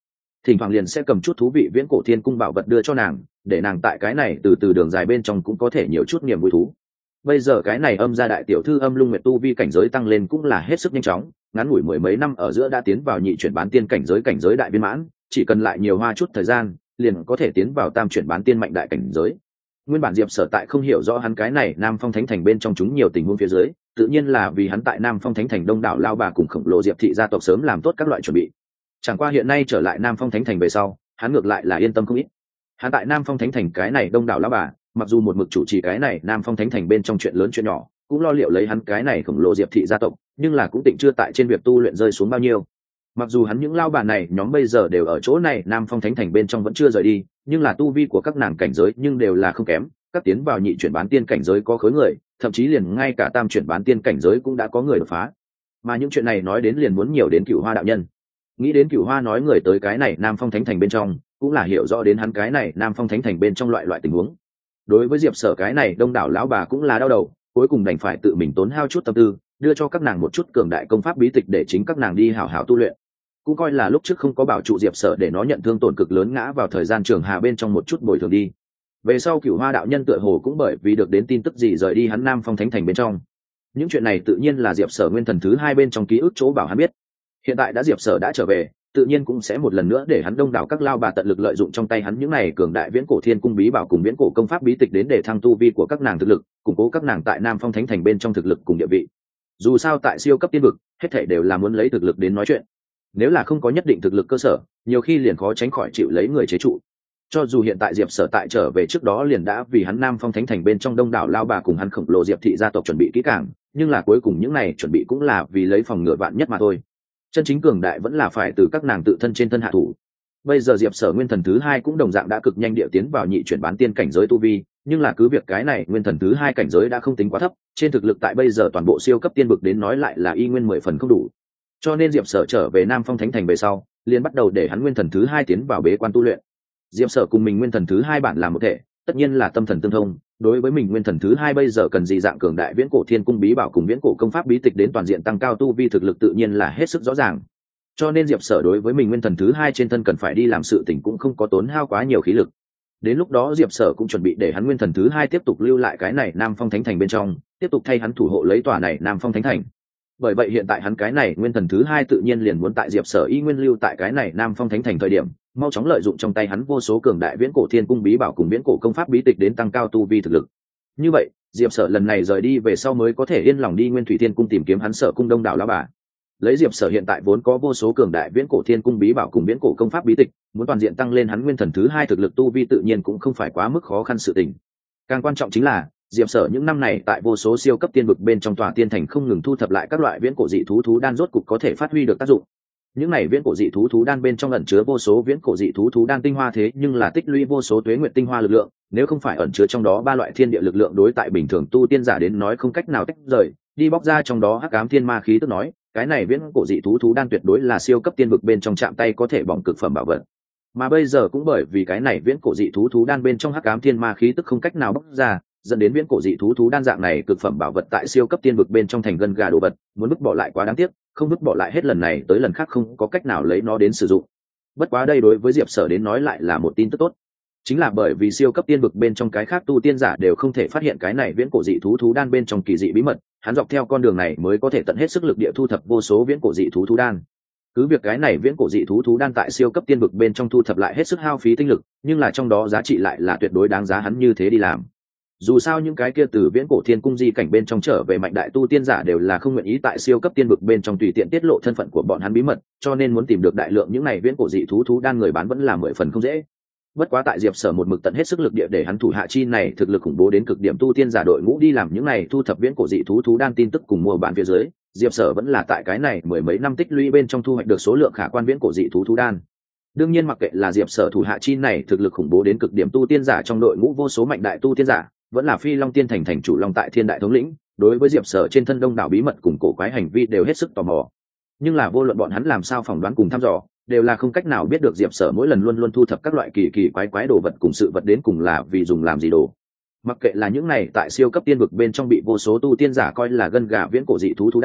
thỉnh thoảng liền sẽ cầm chút thú vị viễn cổ thiên cung bảo vật đưa cho nàng, để nàng tại cái này từ từ đường dài bên trong cũng có thể nhiều chút niềm vui thú. Bây giờ cái này âm gia đại tiểu thư Âm Lung Nguyệt tu vi cảnh giới tăng lên cũng là hết sức nhanh chóng, ngắn ngủi mười mấy năm ở giữa đã tiến vào nhị chuyển bán tiên cảnh giới cảnh giới đại viên mãn, chỉ cần lại nhiều hoa chút thời gian, liền có thể tiến vào tam chuyển bán tiên mạnh đại cảnh giới. Nguyên bản Diệp Sở tại không hiểu rõ hắn cái này Nam Phong Thánh Thành bên trong chúng nhiều tình huống phía dưới, tự nhiên là vì hắn tại Nam Phong Thánh Thành đông đảo lao bà cùng khổng lồ Diệp thị gia tộc sớm làm tốt các loại chuẩn bị. Chẳng qua hiện nay trở lại Nam Phong Thánh Thành về sau, hắn ngược lại là yên tâm không ít. Hắn tại Nam Phong Thánh Thành cái này đông đảo lao bà, mặc dù một mực chủ trì cái này Nam Phong Thánh Thành bên trong chuyện lớn chuyện nhỏ, cũng lo liệu lấy hắn cái này khổng lồ Diệp thị gia tộc, nhưng là cũng tịnh chưa tại trên việc tu luyện rơi xuống bao nhiêu. Mặc dù hắn những lao bà này nhóm bây giờ đều ở chỗ này Nam Phong Thánh Thành bên trong vẫn chưa rời đi, nhưng là tu vi của các nàng cảnh giới nhưng đều là không kém, các tiến vào nhị chuyển bán tiên cảnh giới có khối người, thậm chí liền ngay cả tam chuyển bán tiên cảnh giới cũng đã có người đột phá. Mà những chuyện này nói đến liền muốn nhiều đến Cửu Hoa đạo nhân. Nghĩ đến Cửu Hoa nói người tới cái này Nam Phong Thánh Thành bên trong, cũng là hiểu rõ đến hắn cái này Nam Phong Thánh Thành bên trong loại loại tình huống. Đối với Diệp Sở cái này đông đảo lão bà cũng là đau đầu, cuối cùng đành phải tự mình tốn hao chút tâm tư, đưa cho các nàng một chút cường đại công pháp bí tịch để chính các nàng đi hảo hảo tu luyện. Cũng coi là lúc trước không có bảo trụ Diệp Sở để nó nhận thương tổn cực lớn ngã vào thời gian trường hà bên trong một chút bồi thường đi. Về sau Cửu Hoa đạo nhân tựa hồ cũng bởi vì được đến tin tức gì rời đi hắn Nam Phong Thánh Thành bên trong. Những chuyện này tự nhiên là Diệp Sở nguyên thần thứ hai bên trong ký ức chỗ bảo hắn biết. Hiện tại đã Diệp Sở đã trở về, tự nhiên cũng sẽ một lần nữa để hắn đông đảo các lao bà tận lực lợi dụng trong tay hắn những này cường đại viễn cổ thiên cung bí bảo cùng viễn cổ công pháp bí tịch đến để thăng tu vi của các nàng thực lực, củng cố các nàng tại Nam Phong Thánh Thành bên trong thực lực cùng địa vị. Dù sao tại siêu cấp tiên vực, hết thảy đều là muốn lấy thực lực đến nói chuyện. Nếu là không có nhất định thực lực cơ sở, nhiều khi liền khó tránh khỏi chịu lấy người chế trụ. Cho dù hiện tại Diệp Sở tại trở về trước đó liền đã vì hắn Nam Phong Thánh Thành bên trong đông đảo lao bà cùng hắn khổng lồ Diệp thị gia tộc chuẩn bị kỹ càng, nhưng là cuối cùng những này chuẩn bị cũng là vì lấy phòng ngừa vạn nhất mà thôi. Chân chính cường đại vẫn là phải từ các nàng tự thân trên thân hạ thủ. Bây giờ Diệp Sở nguyên thần thứ hai cũng đồng dạng đã cực nhanh địa tiến vào nhị chuyển bán tiên cảnh giới tu vi, nhưng là cứ việc cái này nguyên thần thứ hai cảnh giới đã không tính quá thấp, trên thực lực tại bây giờ toàn bộ siêu cấp tiên vực đến nói lại là y nguyên mười phần không đủ. Cho nên Diệp Sở trở về Nam Phong Thánh Thành về sau, liền bắt đầu để hắn nguyên thần thứ hai tiến vào bế quan tu luyện. Diệp Sở cùng mình nguyên thần thứ hai bản là một thể, tất nhiên là tâm thần tương thông, đối với mình nguyên thần thứ hai bây giờ cần gì dạng cường đại viễn cổ thiên cung bí bảo cùng viễn cổ công pháp bí tịch đến toàn diện tăng cao tu vi thực lực tự nhiên là hết sức rõ ràng. Cho nên Diệp Sở đối với mình nguyên thần thứ hai trên thân cần phải đi làm sự tình cũng không có tốn hao quá nhiều khí lực. Đến lúc đó Diệp Sở cũng chuẩn bị để hắn nguyên thần thứ hai tiếp tục lưu lại cái này Nam Phong Thánh Thành bên trong, tiếp tục thay hắn thủ hộ lấy tòa này Nam Phong Thánh Thành. Bởi vậy hiện tại hắn cái này nguyên thần thứ hai tự nhiên liền muốn tại Diệp Sở y nguyên lưu tại cái này Nam Phong Thánh Thành thời điểm, mau chóng lợi dụng trong tay hắn vô số cường đại viễn cổ thiên cung bí bảo cùng viễn cổ công pháp bí tịch đến tăng cao tu vi thực lực. Như vậy, Diệp Sở lần này rời đi về sau mới có thể yên lòng đi Nguyên Thủy Thiên cung tìm kiếm hắn Sở cung đông đảo lão bà. Lấy Diệp Sở hiện tại vốn có vô số cường đại viễn cổ thiên cung bí bảo cùng viễn cổ công pháp bí tịch, muốn toàn diện tăng lên hắn nguyên thần thứ hai thực lực tu vi tự nhiên cũng không phải quá mức khó khăn sự tình. Càng quan trọng chính là Diệp Sở những năm này tại vô số siêu cấp tiên vực bên trong tòa tiên thành không ngừng thu thập lại các loại viễn cổ dị thú thú đan rốt cục có thể phát huy được tác dụng. Những này viễn cổ dị thú thú đan bên trong ẩn chứa vô số viễn cổ dị thú thú đan tinh hoa thế nhưng là tích lũy vô số tuế nguyệt tinh hoa lực lượng, nếu không phải ẩn chứa trong đó ba loại thiên địa lực lượng đối tại bình thường tu tiên giả đến nói không cách nào tách rời, đi bóc ra trong đó hắc ám thiên ma khí tức nói, cái này viễn cổ dị thú thú đan tuyệt đối là siêu cấp tiên vực bên trong chạm tay có thể bỏng cực phẩm bảo vật. Mà bây giờ cũng bởi vì cái này viễn cổ dị thú thú đan bên trong hắc ám thiên ma khí tức không cách nào bóc ra, dẫn đến viễn cổ dị thú thú đan dạng này cực phẩm bảo vật tại siêu cấp tiên vực bên trong thành gân gà đồ vật, muốn vứt bỏ lại quá đáng tiếc, không vứt bỏ lại hết lần này tới lần khác không có cách nào lấy nó đến sử dụng. Bất quá đây đối với Diệp Sở đến nói lại là một tin tức tốt, chính là bởi vì siêu cấp tiên vực bên trong cái khác tu tiên giả đều không thể phát hiện cái này viễn cổ dị thú thú đan bên trong kỳ dị bí mật, hắn dọc theo con đường này mới có thể tận hết sức lực địa thu thập vô số viễn cổ dị thú thú đan. Cứ việc cái này viễn cổ dị thú thú đan tại siêu cấp tiên vực bên trong thu thập lại hết sức hao phí tinh lực, nhưng là trong đó giá trị lại là tuyệt đối đáng giá hắn như thế đi làm. Dù sao những cái kia từ viễn cổ thiên cung di cảnh bên trong trở về mạnh đại tu tiên giả đều là không nguyện ý tại siêu cấp tiên vực bên trong tùy tiện tiết lộ thân phận của bọn hắn bí mật, cho nên muốn tìm được đại lượng những này viễn cổ dị thú thú đan người bán vẫn là mười phần không dễ. Bất quá tại Diệp Sở một mực tận hết sức lực địa để hắn thủ hạ chi này thực lực khủng bố đến cực điểm tu tiên giả đội ngũ đi làm những này thu thập viễn cổ dị thú thú đan tin tức cùng mua bán phía dưới, Diệp Sở vẫn là tại cái này mười mấy năm tích lũy bên trong thu hoạch được số lượng khả quan viễn cổ dị thú thú đan. Đương nhiên mặc kệ là Diệp Sở thủ hạ chi này thực lực khủng bố đến cực điểm tu tiên giả trong đội ngũ vô số mạnh đại tu tiên giả, vẫn là Phi Long Tiên thành thành chủ Long tại Thiên đại thống lĩnh, đối với Diệp Sở trên thân đông đảo bí mật cùng cổ quái hành vi đều hết sức tò mò. Nhưng là vô luận bọn hắn làm sao phỏng đoán cùng thăm dò, đều là không cách nào biết được Diệp Sở mỗi lần luôn luôn thu thập các loại kỳ kỳ quái quái đồ vật cùng sự vật đến cùng là vì dùng làm gì đồ. Mặc kệ là những này tại siêu cấp tiên vực bên trong bị vô số tu tiên giả coi là gân gà viễn cổ dị thú thú đan,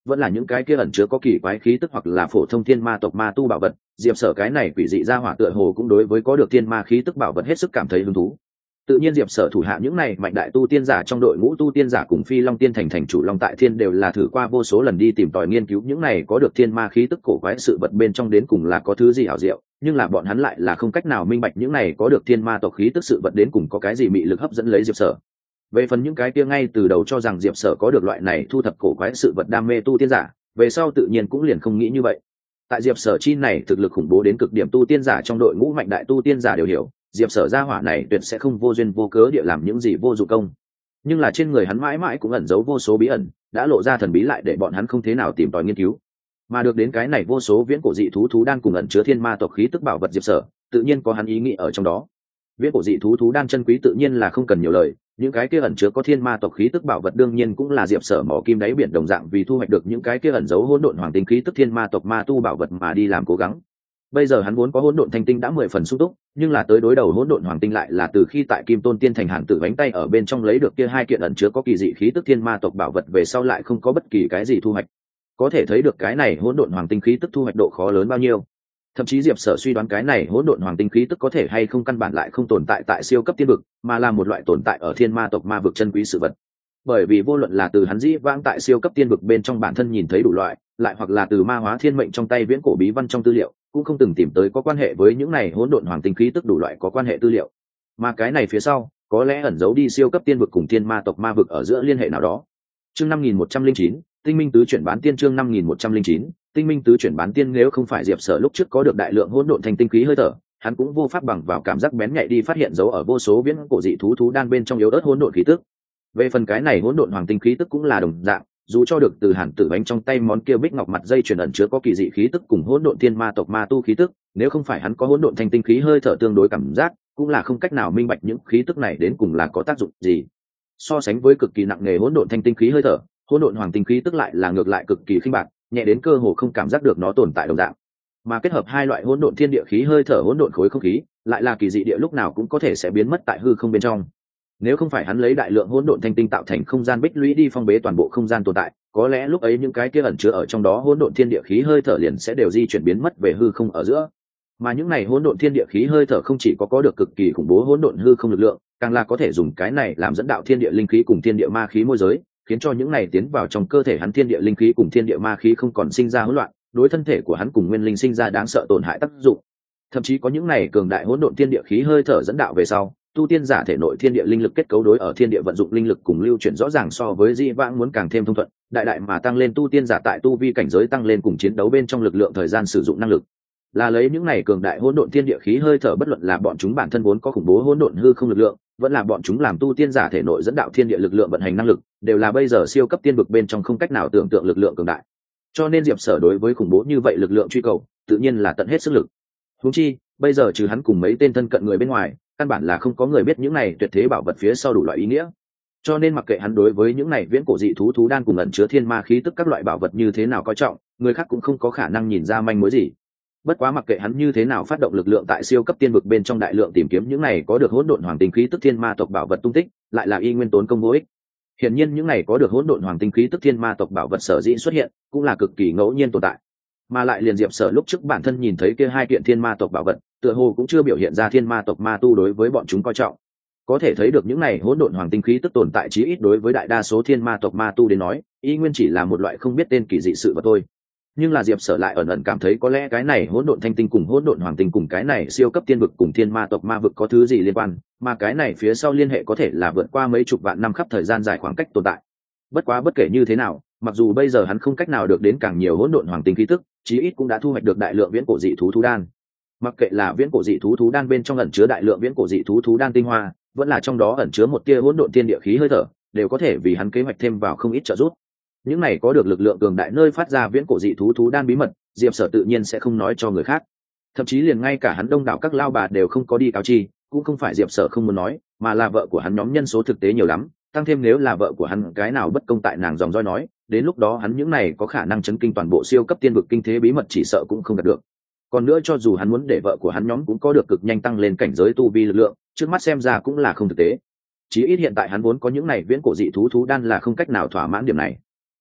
vẫn là những cái kia ẩn chứa có kỳ quái khí tức hoặc là phổ thông thiên ma tộc ma tu bảo vật. Diệp Sở cái này quỷ dị ra hỏa tựa hồ cũng đối với có được thiên ma khí tức bảo vật hết sức cảm thấy hứng thú. Tự nhiên Diệp Sở thủ hạ những này mạnh đại tu tiên giả trong đội ngũ tu tiên giả cùng Phi Long Tiên thành thành chủ Long Tại Thiên đều là thử qua vô số lần đi tìm tòi nghiên cứu những này có được thiên ma khí tức cổ quái sự vật bên trong đến cùng là có thứ gì hảo diệu, nhưng là bọn hắn lại là không cách nào minh bạch những này có được thiên ma tộc khí tức sự vật đến cùng có cái gì mị lực hấp dẫn lấy Diệp Sở. Về phần những cái kia ngay từ đầu cho rằng Diệp Sở có được loại này thu thập cổ quái sự vật đam mê tu tiên giả, về sau tự nhiên cũng liền không nghĩ như vậy. Tại Diệp Sở chi này thực lực khủng bố đến cực điểm tu tiên giả trong đội ngũ mạnh đại tu tiên giả đều hiểu, Diệp Sở gia hỏa này tuyệt sẽ không vô duyên vô cớ địa làm những gì vô dụng công. Nhưng là trên người hắn mãi mãi cũng ẩn giấu vô số bí ẩn, đã lộ ra thần bí lại để bọn hắn không thế nào tìm tòi nghiên cứu. Mà được đến cái này vô số viễn cổ dị thú thú đan cùng ẩn chứa thiên ma tộc khí tức bảo vật Diệp Sở, tự nhiên có hắn ý nghĩ ở trong đó. Viễn cổ dị thú thú đan chân quý tự nhiên là không cần nhiều lời, những cái kia ẩn chứa có thiên ma tộc khí tức bảo vật đương nhiên cũng là Diệp Sở mỏ kim đáy biển đồng dạng vì thu hoạch được những cái kia ẩn giấu hỗn độn hoàng tinh khí tức thiên ma tộc ma tu bảo vật mà đi làm cố gắng. Bây giờ hắn vốn có hỗn độn thanh tinh đã mười phần sung túc, nhưng là tới đối đầu hỗn độn hoàng tinh lại là từ khi tại Kim Tôn Tiên thành Hàn Tử bánh tay ở bên trong lấy được kia hai kiện ẩn chứa có kỳ dị khí tức thiên ma tộc bảo vật về sau lại không có bất kỳ cái gì thu hoạch. Có thể thấy được cái này hỗn độn hoàng tinh khí tức thu hoạch độ khó lớn bao nhiêu. Thậm chí Diệp Sở suy đoán cái này hỗn độn hoàng tinh khí tức có thể hay không căn bản lại không tồn tại tại siêu cấp tiên vực, mà là một loại tồn tại ở thiên ma tộc ma vực chân quý sự vật. Bởi vì vô luận là từ hắn dĩ vãng tại siêu cấp tiên vực bên trong bản thân nhìn thấy đủ loại, lại hoặc là từ ma hóa thiên mệnh trong tay viễn cổ bí văn trong tư liệu, cũng không từng tìm tới có quan hệ với những này hỗn độn hoàng tinh khí tức đủ loại có quan hệ tư liệu. Mà cái này phía sau, có lẽ ẩn giấu đi siêu cấp tiên vực cùng thiên ma tộc ma vực ở giữa liên hệ nào đó. Chương năm nghìn một trăm linh chín, Tinh Minh tứ chuyển bán tiên chương năm nghìn một trăm linh chín, Tinh Minh tứ chuyển bán tiên nếu không phải Diệp Sở lúc trước có được đại lượng hỗn độn thanh tinh khí hơi thở, hắn cũng vô pháp bằng vào cảm giác bén nhạy đi phát hiện dấu ở vô số viễn cổ dị thú thú đan bên trong yếu ớt hỗn độn khí tức. Về phần cái này hỗn độn hoàng tinh khí tức cũng là đồng dạng, dù cho được từ Hàn Tử bánh trong tay món kia bích ngọc mặt dây chuyền ẩn chứa có kỳ dị khí tức cùng hỗn độn thiên ma tộc ma tu khí tức, nếu không phải hắn có hỗn độn thanh tinh khí hơi thở tương đối cảm giác, cũng là không cách nào minh bạch những khí tức này đến cùng là có tác dụng gì. So sánh với cực kỳ nặng nề hỗn độn thanh tinh khí hơi thở, hỗn độn hoàng tinh khí tức lại là ngược lại cực kỳ khinh bạc, nhẹ đến cơ hồ không cảm giác được nó tồn tại đồng dạng. Mà kết hợp hai loại hỗn độn thiên địa khí hơi thở hỗn độn khối không khí, lại là kỳ dị địa lúc nào cũng có thể sẽ biến mất tại hư không bên trong. Nếu không phải hắn lấy đại lượng hỗn độn thanh tinh tạo thành không gian bích lũy đi phong bế toàn bộ không gian tồn tại, có lẽ lúc ấy những cái kia ẩn chứa ở trong đó hỗn độn thiên địa khí hơi thở liền sẽ đều di chuyển biến mất về hư không ở giữa. Mà những này hỗn độn thiên địa khí hơi thở không chỉ có có được cực kỳ khủng bố hỗn độn hư không lực lượng, càng là có thể dùng cái này làm dẫn đạo thiên địa linh khí cùng thiên địa ma khí môi giới, khiến cho những này tiến vào trong cơ thể hắn thiên địa linh khí cùng thiên địa ma khí không còn sinh ra hỗn loạn, đối thân thể của hắn cùng nguyên linh sinh ra đáng sợ tổn hại tác dụng. Thậm chí có những này cường đại hỗn độn thiên địa khí hơi thở dẫn đạo về sau, tu tiên giả thể nội thiên địa linh lực kết cấu đối ở thiên địa vận dụng linh lực cùng lưu chuyển rõ ràng so với di vãng muốn càng thêm thông thuận, đại đại mà tăng lên tu tiên giả tại tu vi cảnh giới tăng lên cùng chiến đấu bên trong lực lượng thời gian sử dụng năng lực. Là lấy những này cường đại hỗn độn thiên địa khí hơi thở bất luận là bọn chúng bản thân vốn có khủng bố hỗn độn hư không lực lượng, vẫn là bọn chúng làm tu tiên giả thể nội dẫn đạo thiên địa lực lượng vận hành năng lực, đều là bây giờ siêu cấp tiên vực bên trong không cách nào tưởng tượng lực lượng cường đại. Cho nên Diệp Sở đối với khủng bố như vậy lực lượng truy cầu, tự nhiên là tận hết sức lực. Huống chi, bây giờ trừ hắn cùng mấy tên thân cận người bên ngoài, căn bản là không có người biết những này tuyệt thế bảo vật phía sau đủ loại ý nghĩa. Cho nên mặc kệ hắn đối với những này viễn cổ dị thú thú đan cùng ẩn chứa thiên ma khí tức các loại bảo vật như thế nào coi trọng, người khác cũng không có khả năng nhìn ra manh mối gì. Bất quá mặc kệ hắn như thế nào phát động lực lượng tại siêu cấp tiên vực bên trong đại lượng tìm kiếm những này có được hỗn độn hoàng tinh khí tức thiên ma tộc bảo vật tung tích, lại là y nguyên tốn công vô ích. Hiển nhiên những này có được hỗn độn hoàng tinh khí tức thiên ma tộc bảo vật sở dĩ xuất hiện, cũng là cực kỳ ngẫu nhiên tồn tại. Mà lại liền Diệp Sở lúc trước bản thân nhìn thấy kia hai kiện thiên ma tộc bảo vật, tựa hồ cũng chưa biểu hiện ra thiên ma tộc ma tu đối với bọn chúng coi trọng. Có thể thấy được những này hỗn độn hoàng tinh khí tức tồn tại chí ít đối với đại đa số thiên ma tộc ma tu đến nói, y nguyên chỉ là một loại không biết tên kỳ dị sự vật thôi. Nhưng là Diệp Sở lại ẩn ẩn cảm thấy có lẽ cái này hỗn độn thanh tinh cùng hỗn độn hoàng tinh cùng cái này siêu cấp tiên vực cùng thiên ma tộc ma vực có thứ gì liên quan, mà cái này phía sau liên hệ có thể là vượt qua mấy chục vạn năm khắp thời gian dài khoảng cách tồn tại. Bất quá bất kể như thế nào, mặc dù bây giờ hắn không cách nào được đến càng nhiều hỗn độn hoàng tinh khí tức, chí ít cũng đã thu hoạch được đại lượng viễn cổ dị thú thú đan. Mặc kệ là viễn cổ dị thú thú đan bên trong ẩn chứa đại lượng viễn cổ dị thú thú đan tinh hoa, vẫn là trong đó ẩn chứa một tia hỗn độn thiên địa khí hơi thở, đều có thể vì hắn kế hoạch thêm vào không ít trợ giúp. Những này có được lực lượng cường đại nơi phát ra viễn cổ dị thú thú đan bí mật, Diệp Sở tự nhiên sẽ không nói cho người khác. Thậm chí liền ngay cả hắn đông đảo các lao bà đều không có đi cáo chi, cũng không phải Diệp Sở không muốn nói, mà là vợ của hắn nhóm nhân số thực tế nhiều lắm, tăng thêm nếu là vợ của hắn cái nào bất công tại nàng dòng roi nói, đến lúc đó hắn những này có khả năng chấn kinh toàn bộ siêu cấp tiên vực kinh thế bí mật chỉ sợ cũng không đạt được. Còn nữa cho dù hắn muốn để vợ của hắn nhóm cũng có được cực nhanh tăng lên cảnh giới tu vi lực lượng, trước mắt xem ra cũng là không thực tế. Chí ít hiện tại hắn vốn có những này viễn cổ dị thú thú đan là không cách nào thỏa mãn điểm này.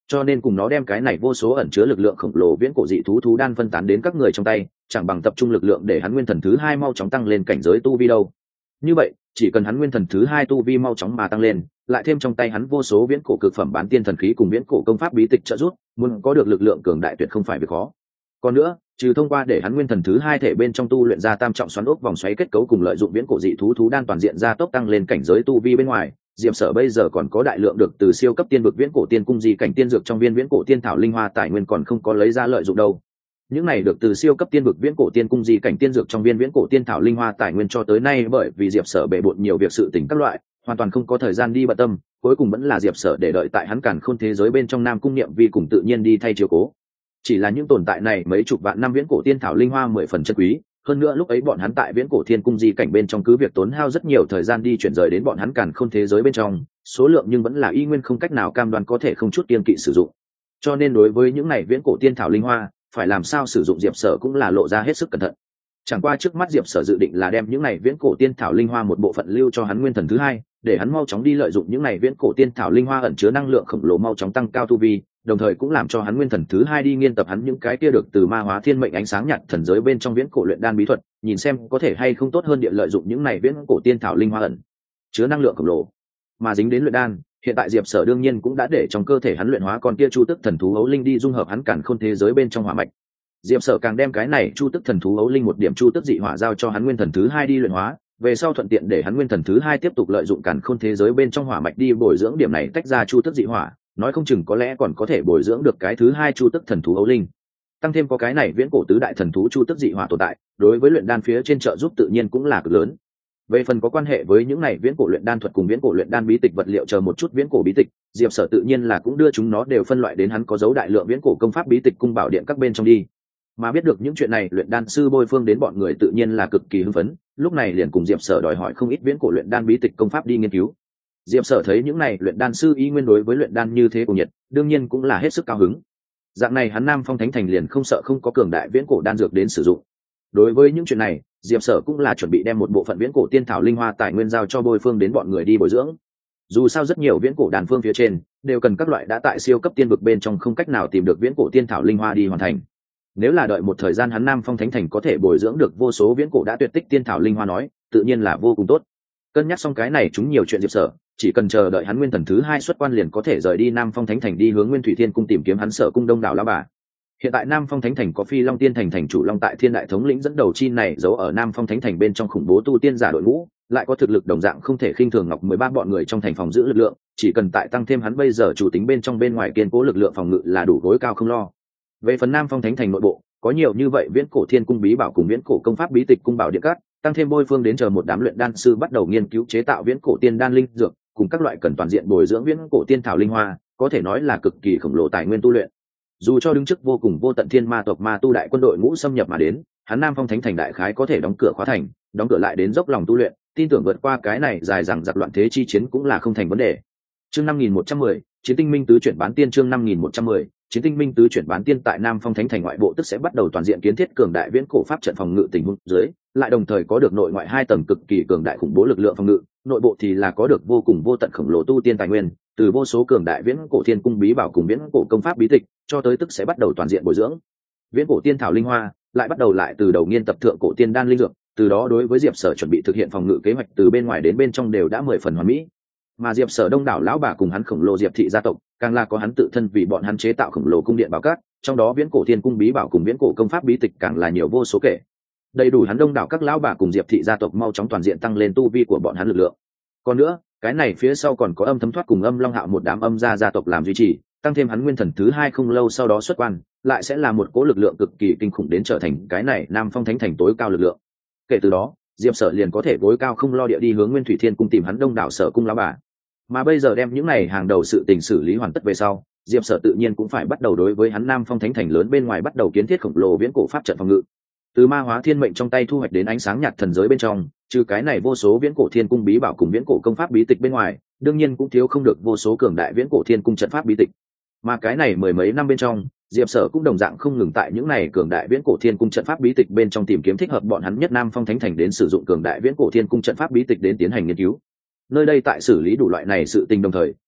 cho nên cùng nó đem cái này vô số ẩn chứa lực lượng khổng lồ viễn cổ dị thú thú đan phân tán đến các người trong tay, chẳng bằng tập trung lực lượng để hắn nguyên thần thứ hai mau chóng tăng lên cảnh giới tu vi đâu. Như vậy chỉ cần hắn nguyên thần thứ hai tu vi mau chóng mà tăng lên, lại thêm trong tay hắn vô số viễn cổ cực phẩm bán tiên thần khí cùng viễn cổ công pháp bí tịch trợ giúp, muốn có được lực lượng cường đại tuyệt không phải việc khó. Còn nữa, trừ thông qua để hắn nguyên thần thứ hai thể bên trong tu luyện ra tam trọng xoắn ốc vòng xoáy kết cấu cùng lợi dụng viễn cổ dị thú thú đan toàn diện gia tốc tăng lên cảnh giới tu vi bên ngoài, Diệp Sở bây giờ còn có đại lượng được từ siêu cấp tiên vực viễn cổ tiên cung di cảnh tiên dược trong viên viễn cổ tiên thảo linh hoa tài nguyên còn không có lấy ra lợi dụng đâu. Những này được từ siêu cấp tiên vực viễn cổ tiên cung di cảnh tiên dược trong viên viễn cổ tiên thảo linh hoa tài nguyên cho tới nay bởi vì Diệp Sở bề bộn nhiều việc sự tình các loại, hoàn toàn không có thời gian đi bận tâm, cuối cùng vẫn là Diệp Sở để đợi tại hắn càn khôn thế giới bên trong Nam cung niệm vi cùng tự nhiên đi thay chiếu cố. Chỉ là những tồn tại này mấy chục vạn năm viễn cổ tiên thảo linh hoa mười phần chân quý, hơn nữa lúc ấy bọn hắn tại viễn cổ thiên cung di cảnh bên trong cứ việc tốn hao rất nhiều thời gian đi chuyển rời đến bọn hắn càn khôn thế giới bên trong, số lượng nhưng vẫn là y nguyên không cách nào cam đoan có thể không chút kiêng kỵ sử dụng. Cho nên đối với những này viễn cổ tiên thảo linh hoa, phải làm sao sử dụng Diệp Sở cũng là lộ ra hết sức cẩn thận. Chẳng qua trước mắt Diệp Sở dự định là đem những này viễn cổ tiên thảo linh hoa một bộ phận lưu cho hắn nguyên thần thứ hai, để hắn mau chóng đi lợi dụng những này viễn cổ tiên thảo linh hoa ẩn chứa năng lượng khổng lồ mau chóng tăng cao tu vi, đồng thời cũng làm cho hắn nguyên thần thứ hai đi nghiên tập hắn những cái kia được từ ma hóa thiên mệnh ánh sáng nhạt thần giới bên trong viễn cổ luyện đan bí thuật, nhìn xem có thể hay không tốt hơn địa lợi dụng những này viễn cổ tiên thảo linh hoa ẩn chứa năng lượng khổng lồ. Mà dính đến luyện đan, hiện tại Diệp Sở đương nhiên cũng đã để trong cơ thể hắn luyện hóa con kia chu tức thần thú ấu linh đi dung hợp hắn càn khôn thế giới bên trong hỏa mạch. Diệp Sở càng đem cái này chu tức thần thú ấu linh một điểm chu tức dị hỏa giao cho hắn nguyên thần thứ hai đi luyện hóa, về sau thuận tiện để hắn nguyên thần thứ hai tiếp tục lợi dụng càn khôn thế giới bên trong hỏa mạch đi bồi dưỡng điểm này tách ra chu tức dị hỏa, nói không chừng có lẽ còn có thể bồi dưỡng được cái thứ hai chu tức thần thú ấu linh. Tăng thêm có cái này viễn cổ tứ đại thần thú chu tức dị hỏa tồn tại, đối với luyện đan phía trên trợ giúp tự nhiên cũng là cực lớn. Về phần có quan hệ với những này viễn cổ luyện đan thuật cùng viễn cổ luyện đan bí tịch vật liệu chờ một chút viễn cổ bí tịch, Diệp Sở tự nhiên là cũng đưa chúng nó đều phân loại đến hắn có dấu đại lượng viễn cổ công pháp bí tịch cung bảo điện các bên trong đi. Mà biết được những chuyện này, luyện đan sư Bôi Phương đến bọn người tự nhiên là cực kỳ hưng phấn, lúc này liền cùng Diệp Sở đòi hỏi không ít viễn cổ luyện đan bí tịch công pháp đi nghiên cứu. Diệp Sở thấy những này luyện đan sư y nguyên đối với luyện đan như thế cùng nhiệt, đương nhiên cũng là hết sức cao hứng. Dạng này hắn Nam Phong Thánh Thành liền không sợ không có cường đại viễn cổ đan dược đến sử dụng. Đối với những chuyện này, Diệp Sở cũng là chuẩn bị đem một bộ phận viễn cổ tiên thảo linh hoa tài nguyên giao cho Bôi Phương đến bọn người đi bồi dưỡng. Dù sao rất nhiều viễn cổ đan phương phía trên đều cần các loại đã tại siêu cấp tiên vực bên trong không cách nào tìm được viễn cổ tiên thảo linh hoa đi hoàn thành. Nếu là đợi một thời gian hắn Nam Phong Thánh Thành có thể bồi dưỡng được vô số viễn cổ đã tuyệt tích tiên thảo linh hoa nói, tự nhiên là vô cùng tốt. Cân nhắc xong cái này chúng nhiều chuyện Diệp Sở, chỉ cần chờ đợi hắn nguyên thần thứ hai xuất quan liền có thể rời đi Nam Phong Thánh Thành đi hướng Nguyên Thủy Thiên Cung tìm kiếm hắn Sở cung đông đảo lão bà. Hiện tại Nam Phong Thánh Thành có Phi Long Tiên Thành thành chủ Long Tại Thiên đại thống lĩnh dẫn đầu chi này giấu ở Nam Phong Thánh Thành bên trong khủng bố tu tiên giả đội ngũ, lại có thực lực đồng dạng không thể khinh thường Ngọc mười ba bọn người trong thành phòng giữ lực lượng, chỉ cần tại tăng thêm hắn bây giờ chủ tính bên trong bên ngoài kiên cố lực lượng phòng ngự là đủ gối cao không lo. Về phần Nam Phong Thánh Thành nội bộ, có nhiều như vậy viễn cổ thiên cung bí bảo cùng viễn cổ công pháp bí tịch cung bảo địa cát, tăng thêm Bôi Phương đến chờ một đám luyện đan sư bắt đầu nghiên cứu chế tạo viễn cổ tiên đan linh dược cùng các loại cần toàn diện bồi dưỡng viễn cổ tiên thảo linh hoa, có thể nói là cực kỳ khổng lồ tài nguyên tu luyện. Dù cho đứng trước vô cùng vô tận thiên ma tộc ma tu đại quân đội ngũ xâm nhập mà đến, hắn Nam Phong Thánh Thành đại khái có thể đóng cửa khóa thành, đóng cửa lại đến dốc lòng tu luyện, tin tưởng vượt qua cái này dài dằng dặc loạn thế chi chiến cũng là không thành vấn đề. Chương năm nghìn một trăm mười, Chiến Tinh Minh tứ chuyển bán tiên chương năm nghìn một trăm mười, Chiến Tinh Minh tứ chuyển bán tiên tại Nam Phong Thánh Thành ngoại bộ tức sẽ bắt đầu toàn diện kiến thiết cường đại viễn cổ pháp trận phòng ngự tình huống dưới, lại đồng thời có được nội ngoại hai tầng cực kỳ cường đại khủng bố lực lượng phòng ngự, nội bộ thì là có được vô cùng vô tận khổng lồ tu tiên tài nguyên, từ vô số cường đại viễn cổ thiên cung bí bảo cùng viễn cổ công pháp bí tịch, cho tới tức sẽ bắt đầu toàn diện bồi dưỡng viễn cổ tiên thảo linh hoa, lại bắt đầu lại từ đầu nghiên tập thượng cổ tiên đan linh dược, từ đó đối với Diệp Sở chuẩn bị thực hiện phòng ngự kế hoạch từ bên ngoài đến bên trong đều đã mười phần hoàn mỹ. Mà Diệp Sở đông đảo lão bà cùng hắn khổng lồ Diệp thị gia tộc, càng là có hắn tự thân vì bọn hắn chế tạo khổng lồ cung điện bảo cát, trong đó viễn cổ thiên cung bí bảo cùng viễn cổ công pháp bí tịch càng là nhiều vô số kể. Đầy đủ hắn đông đảo các lão bà cùng Diệp thị gia tộc mau chóng toàn diện tăng lên tu vi của bọn hắn lực lượng. Còn nữa, cái này phía sau còn có Âm Thấm Thoát cùng Âm Long Hạo một đám âm gia gia tộc làm duy trì, tăng thêm hắn nguyên thần thứ hai không lâu sau đó xuất quan, lại sẽ là một cỗ lực lượng cực kỳ kinh khủng đến trở thành cái này Nam Phong Thánh Thành tối cao lực lượng. Kể từ đó, Diệp Sở liền có thể gối cao không lo địa đi hướng Nguyên Thủy Thiên Cung tìm hắn đông đảo Sở cung lão bà. Mà bây giờ đem những này hàng đầu sự tình xử lý hoàn tất về sau, Diệp Sở tự nhiên cũng phải bắt đầu đối với hắn Nam Phong Thánh Thành lớn bên ngoài bắt đầu kiến thiết khổng lồ viễn cổ pháp trận phòng ngự. Từ ma hóa thiên mệnh trong tay thu hoạch đến ánh sáng nhạt thần giới bên trong, trừ cái này vô số viễn cổ thiên cung bí bảo cùng viễn cổ công pháp bí tịch bên ngoài, đương nhiên cũng thiếu không được vô số cường đại viễn cổ thiên cung trận pháp bí tịch. Mà cái này mười mấy năm bên trong, Diệp Sở cũng đồng dạng không ngừng tại những này cường đại viễn cổ thiên cung trận pháp bí tịch bên trong tìm kiếm thích hợp bọn hắn nhất Nam Phong Thánh Thành đến sử dụng cường đại viễn cổ thiên cung trận pháp bí tịch đến tiến hành nghiên cứu. Nơi đây tại xử lý đủ loại này sự tình đồng thời,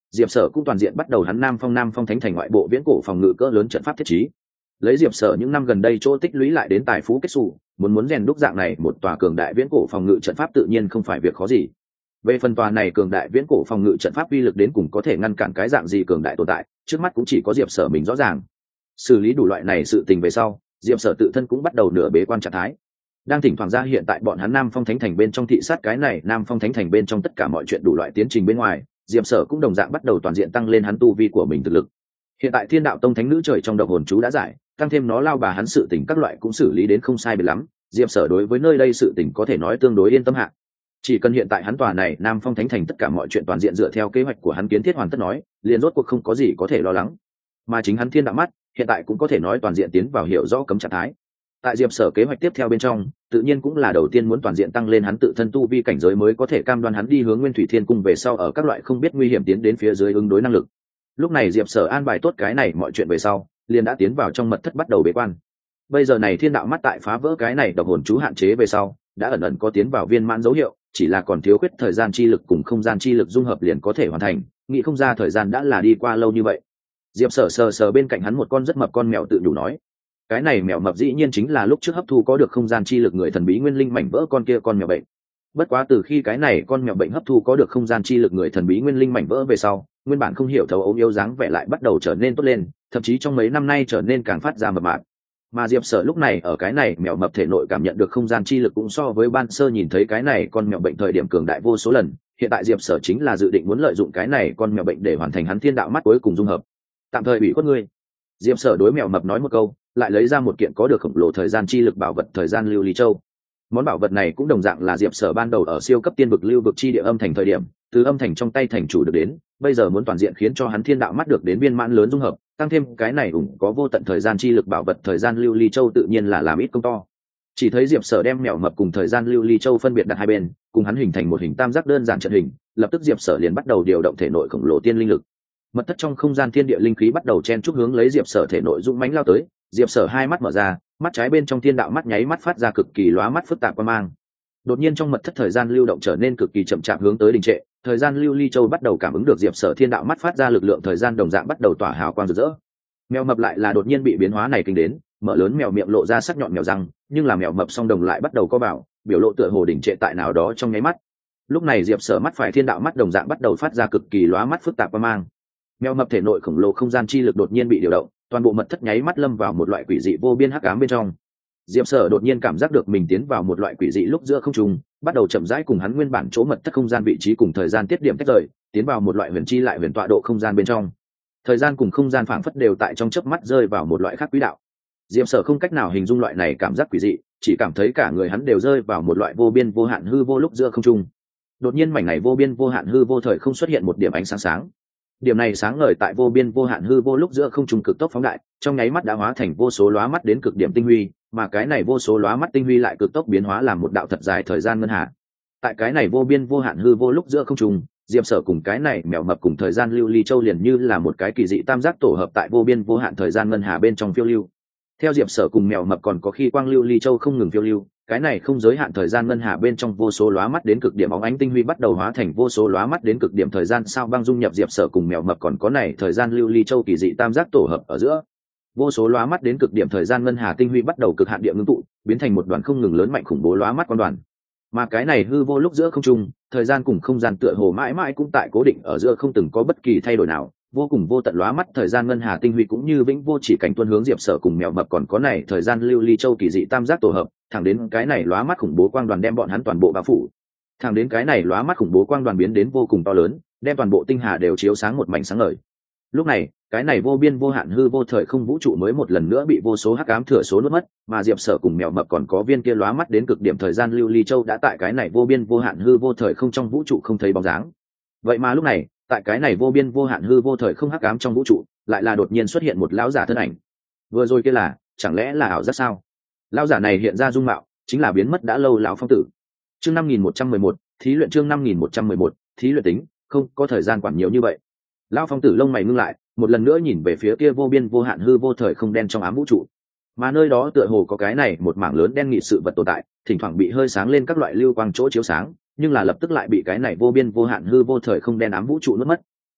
Diệp Sở cũng toàn diện bắt đầu hắn Nam Phong Nam Phong Thánh Thành ngoại bộ viễn cổ phòng ngự cỡ lớn trận pháp thiết trí. Lấy Diệp Sở những năm gần đây chỗ tích lũy lại đến tài phú kết sủ, muốn muốn rèn đúc dạng này một tòa cường đại viễn cổ phòng ngự trận pháp tự nhiên không phải việc khó gì. Về phần tòa này cường đại viễn cổ phòng ngự trận pháp uy lực đến cùng có thể ngăn cản cái dạng gì cường đại tồn tại, trước mắt cũng chỉ có Diệp Sở mình rõ ràng. Xử lý đủ loại này sự tình về sau, Diệp Sở tự thân cũng bắt đầu nửa bế quan trạng thái. Đang thỉnh thoảng ra hiện tại bọn hắn Nam Phong Thánh Thành bên trong thị sát cái này Nam Phong Thánh Thành bên trong tất cả mọi chuyện đủ loại tiến trình bên ngoài, Diệp Sở cũng đồng dạng bắt đầu toàn diện tăng lên hắn tu vi của mình thực lực. Hiện tại Thiên Đạo Tông Thánh Nữ trời trong động hồn chú đã giải, tăng thêm nó lao bà hắn sự tình các loại cũng xử lý đến không sai biệt lắm, Diệp Sở đối với nơi đây sự tình có thể nói tương đối yên tâm hạ. Chỉ cần hiện tại hắn tòa này Nam Phong Thánh Thành tất cả mọi chuyện toàn diện dựa theo kế hoạch của hắn kiến thiết hoàn tất nói, liền rốt cuộc không có gì có thể lo lắng. Mà chính hắn Thiên Đạo mắt, hiện tại cũng có thể nói toàn diện tiến vào hiểu rõ cấm trạng thái. Tại Diệp Sở kế hoạch tiếp theo bên trong, tự nhiên cũng là đầu tiên muốn toàn diện tăng lên hắn tự thân tu vi cảnh giới mới có thể cam đoan hắn đi hướng Nguyên Thủy Thiên Cung về sau ở các loại không biết nguy hiểm tiến đến phía dưới ứng đối năng lực. Lúc này Diệp Sở an bài tốt cái này mọi chuyện về sau, liền đã tiến vào trong mật thất bắt đầu bế quan. Bây giờ này Thiên Đạo mắt tại phá vỡ cái này độc hồn chú hạn chế về sau, đã ẩn ẩn có tiến vào viên mãn dấu hiệu, chỉ là còn thiếu khuyết thời gian chi lực cùng không gian chi lực dung hợp liền có thể hoàn thành, nghĩ không ra thời gian đã là đi qua lâu như vậy. Diệp Sở sờ sờ bên cạnh hắn một con rất mập con mèo tự đủ nói, cái này mèo mập dĩ nhiên chính là lúc trước hấp thu có được không gian chi lực người thần bí nguyên linh mảnh vỡ con kia con mèo bệnh. Bất quá từ khi cái này con mèo bệnh hấp thu có được không gian chi lực người thần bí nguyên linh mảnh vỡ về sau, nguyên bản không hiểu thấu ốm yếu dáng vẻ lại bắt đầu trở nên tốt lên, thậm chí trong mấy năm nay trở nên càng phát ra mập mạp. Mà Diệp Sở lúc này ở cái này mèo mập thể nội cảm nhận được không gian chi lực cũng so với ban sơ nhìn thấy cái này con mèo bệnh thời điểm cường đại vô số lần, hiện tại Diệp Sở chính là dự định muốn lợi dụng cái này con mèo bệnh để hoàn thành hắn Thiên Đạo mắt cuối cùng dung hợp. Tạm thời bị khuất ngươi. Diệp Sở đối mèo mập nói một câu, lại lấy ra một kiện có được khổng lồ thời gian chi lực bảo vật thời gian lưu ly châu. Món bảo vật này cũng đồng dạng là Diệp Sở ban đầu ở siêu cấp tiên vực lưu vực chi địa âm thành thời điểm, từ âm thành trong tay thành chủ được đến, bây giờ muốn toàn diện khiến cho hắn Thiên Đạo mắt được đến viên mãn lớn dung hợp, tăng thêm cái này ủng có vô tận thời gian chi lực bảo vật thời gian lưu ly châu tự nhiên là làm ít công to. Chỉ thấy Diệp Sở đem mèo mập cùng thời gian lưu ly châu phân biệt đặt hai bên, cùng hắn hình thành một hình tam giác đơn giản trận hình, lập tức Diệp Sở liền bắt đầu điều động thể nội khổng lồ tiên linh lực. Mật thất trong không gian thiên địa linh khí bắt đầu chen chúc hướng lấy Diệp Sở thể nội dũng mãnh lao tới, Diệp Sở hai mắt mở ra, mắt trái bên trong Thiên Đạo mắt nháy mắt phát ra cực kỳ lóa mắt phức tạp quang mang. Đột nhiên trong mật thất thời gian lưu động trở nên cực kỳ chậm chạp hướng tới đình trệ, thời gian lưu ly châu bắt đầu cảm ứng được Diệp Sở Thiên Đạo mắt phát ra lực lượng thời gian đồng dạng bắt đầu tỏa hào quang rực rỡ. Mèo mập lại là đột nhiên bị biến hóa này kinh đến, mở lớn mèo miệng lộ ra sắc nhọn mèo răng, nhưng là mèo mập song đồng lại bắt đầu co bảo, biểu lộ tựa hồ đỉnh trệ tại nào đó trong nháy mắt. Lúc này Diệp Sở mắt phải Thiên Đạo mắt đồng dạng bắt đầu phát ra cực kỳ lóa mắt phức tạp quang mang. Mèo mập thể nội khổng lồ không gian chi lực đột nhiên bị điều động, toàn bộ mật thất nháy mắt lâm vào một loại quỷ dị vô biên hắc ám bên trong. Diệp Sở đột nhiên cảm giác được mình tiến vào một loại quỷ dị lúc giữa không trung, bắt đầu chậm rãi cùng hắn nguyên bản chỗ mật thất không gian vị trí cùng thời gian tiết điểm tách rời, tiến vào một loại huyền chi lại huyền tọa độ không gian bên trong. Thời gian cùng không gian phảng phất đều tại trong chớp mắt rơi vào một loại khác quỹ đạo. Diệp Sở không cách nào hình dung loại này cảm giác quỷ dị, chỉ cảm thấy cả người hắn đều rơi vào một loại vô biên vô hạn hư vô lúc giữa không trung. Đột nhiên mảnh này vô biên vô hạn hư vô thời không xuất hiện một điểm ánh sáng sáng. Điểm này sáng ngời tại vô biên vô hạn hư vô lúc giữa không trung cực tốc phóng đại, trong nháy mắt đã hóa thành vô số lóa mắt đến cực điểm tinh huy, mà cái này vô số lóa mắt tinh huy lại cực tốc biến hóa làm một đạo thật dài thời gian ngân hà. Tại cái này vô biên vô hạn hư vô lúc giữa không trung, Diệp Sở cùng cái này mèo mập cùng thời gian lưu ly châu liền như là một cái kỳ dị tam giác tổ hợp tại vô biên vô hạn thời gian ngân hà bên trong phiêu lưu. Theo Diệp Sở cùng mèo mập còn có khi quang lưu ly châu không ngừng phiêu lưu, cái này không giới hạn thời gian ngân hà bên trong vô số lóa mắt đến cực điểm óng ánh tinh huy bắt đầu hóa thành vô số lóa mắt đến cực điểm thời gian sao băng dung nhập Diệp Sở cùng mèo mập còn có này thời gian lưu ly châu kỳ dị tam giác tổ hợp ở giữa. Vô số lóa mắt đến cực điểm thời gian ngân hà tinh huy bắt đầu cực hạn địa ngưng tụ, biến thành một đoàn không ngừng lớn mạnh khủng bố lóa mắt quan đoàn. Mà cái này hư vô lúc giữa không trung, thời gian cùng không gian tựa hồ mãi mãi cũng tại cố định ở giữa không từng có bất kỳ thay đổi nào, vô cùng vô tận lóa mắt thời gian ngân hà tinh huy cũng như vĩnh vô chỉ cảnh tuôn hướng Diệp Sở cùng mèo mập còn có này thời gian lưu ly châu kỳ dị tam giác tổ hợp, thẳng đến cái này lóa mắt khủng bố quang đoàn đem bọn hắn toàn bộ bao phủ. Thẳng đến cái này lóa mắt khủng bố quang đoàn biến đến vô cùng to lớn, đem toàn bộ tinh hà đều chiếu sáng một mảnh sáng ngời. Lúc này, cái này vô biên vô hạn hư vô thời không vũ trụ mới một lần nữa bị vô số hắc ám thừa số nuốt mất, mà Diệp Sở cùng mèo mập còn có viên kia lóa mắt đến cực điểm thời gian lưu ly châu đã tại cái này vô biên vô hạn hư vô thời không trong vũ trụ không thấy bóng dáng. Vậy mà lúc này, tại cái này vô biên vô hạn hư vô thời không hắc ám trong vũ trụ, lại là đột nhiên xuất hiện một lão giả thân ảnh. Vừa rồi kia là, chẳng lẽ là ảo giác sao? Lão giả này hiện ra dung mạo, chính là biến mất đã lâu lão phong tử. Chương năm nghìn một trăm mười một, thí luyện chương năm nghìn một trăm mười một, thí luyện tính, không có thời gian quản nhiều như vậy. Lão phong tử lông mày ngưng lại, một lần nữa nhìn về phía kia vô biên vô hạn hư vô thời không đen trong ám vũ trụ. Mà nơi đó tựa hồ có cái này một mảng lớn đen nghị sự vật tồn tại, thỉnh thoảng bị hơi sáng lên các loại lưu quang chỗ chiếu sáng, nhưng là lập tức lại bị cái này vô biên vô hạn hư vô thời không đen ám vũ trụ nuốt mất.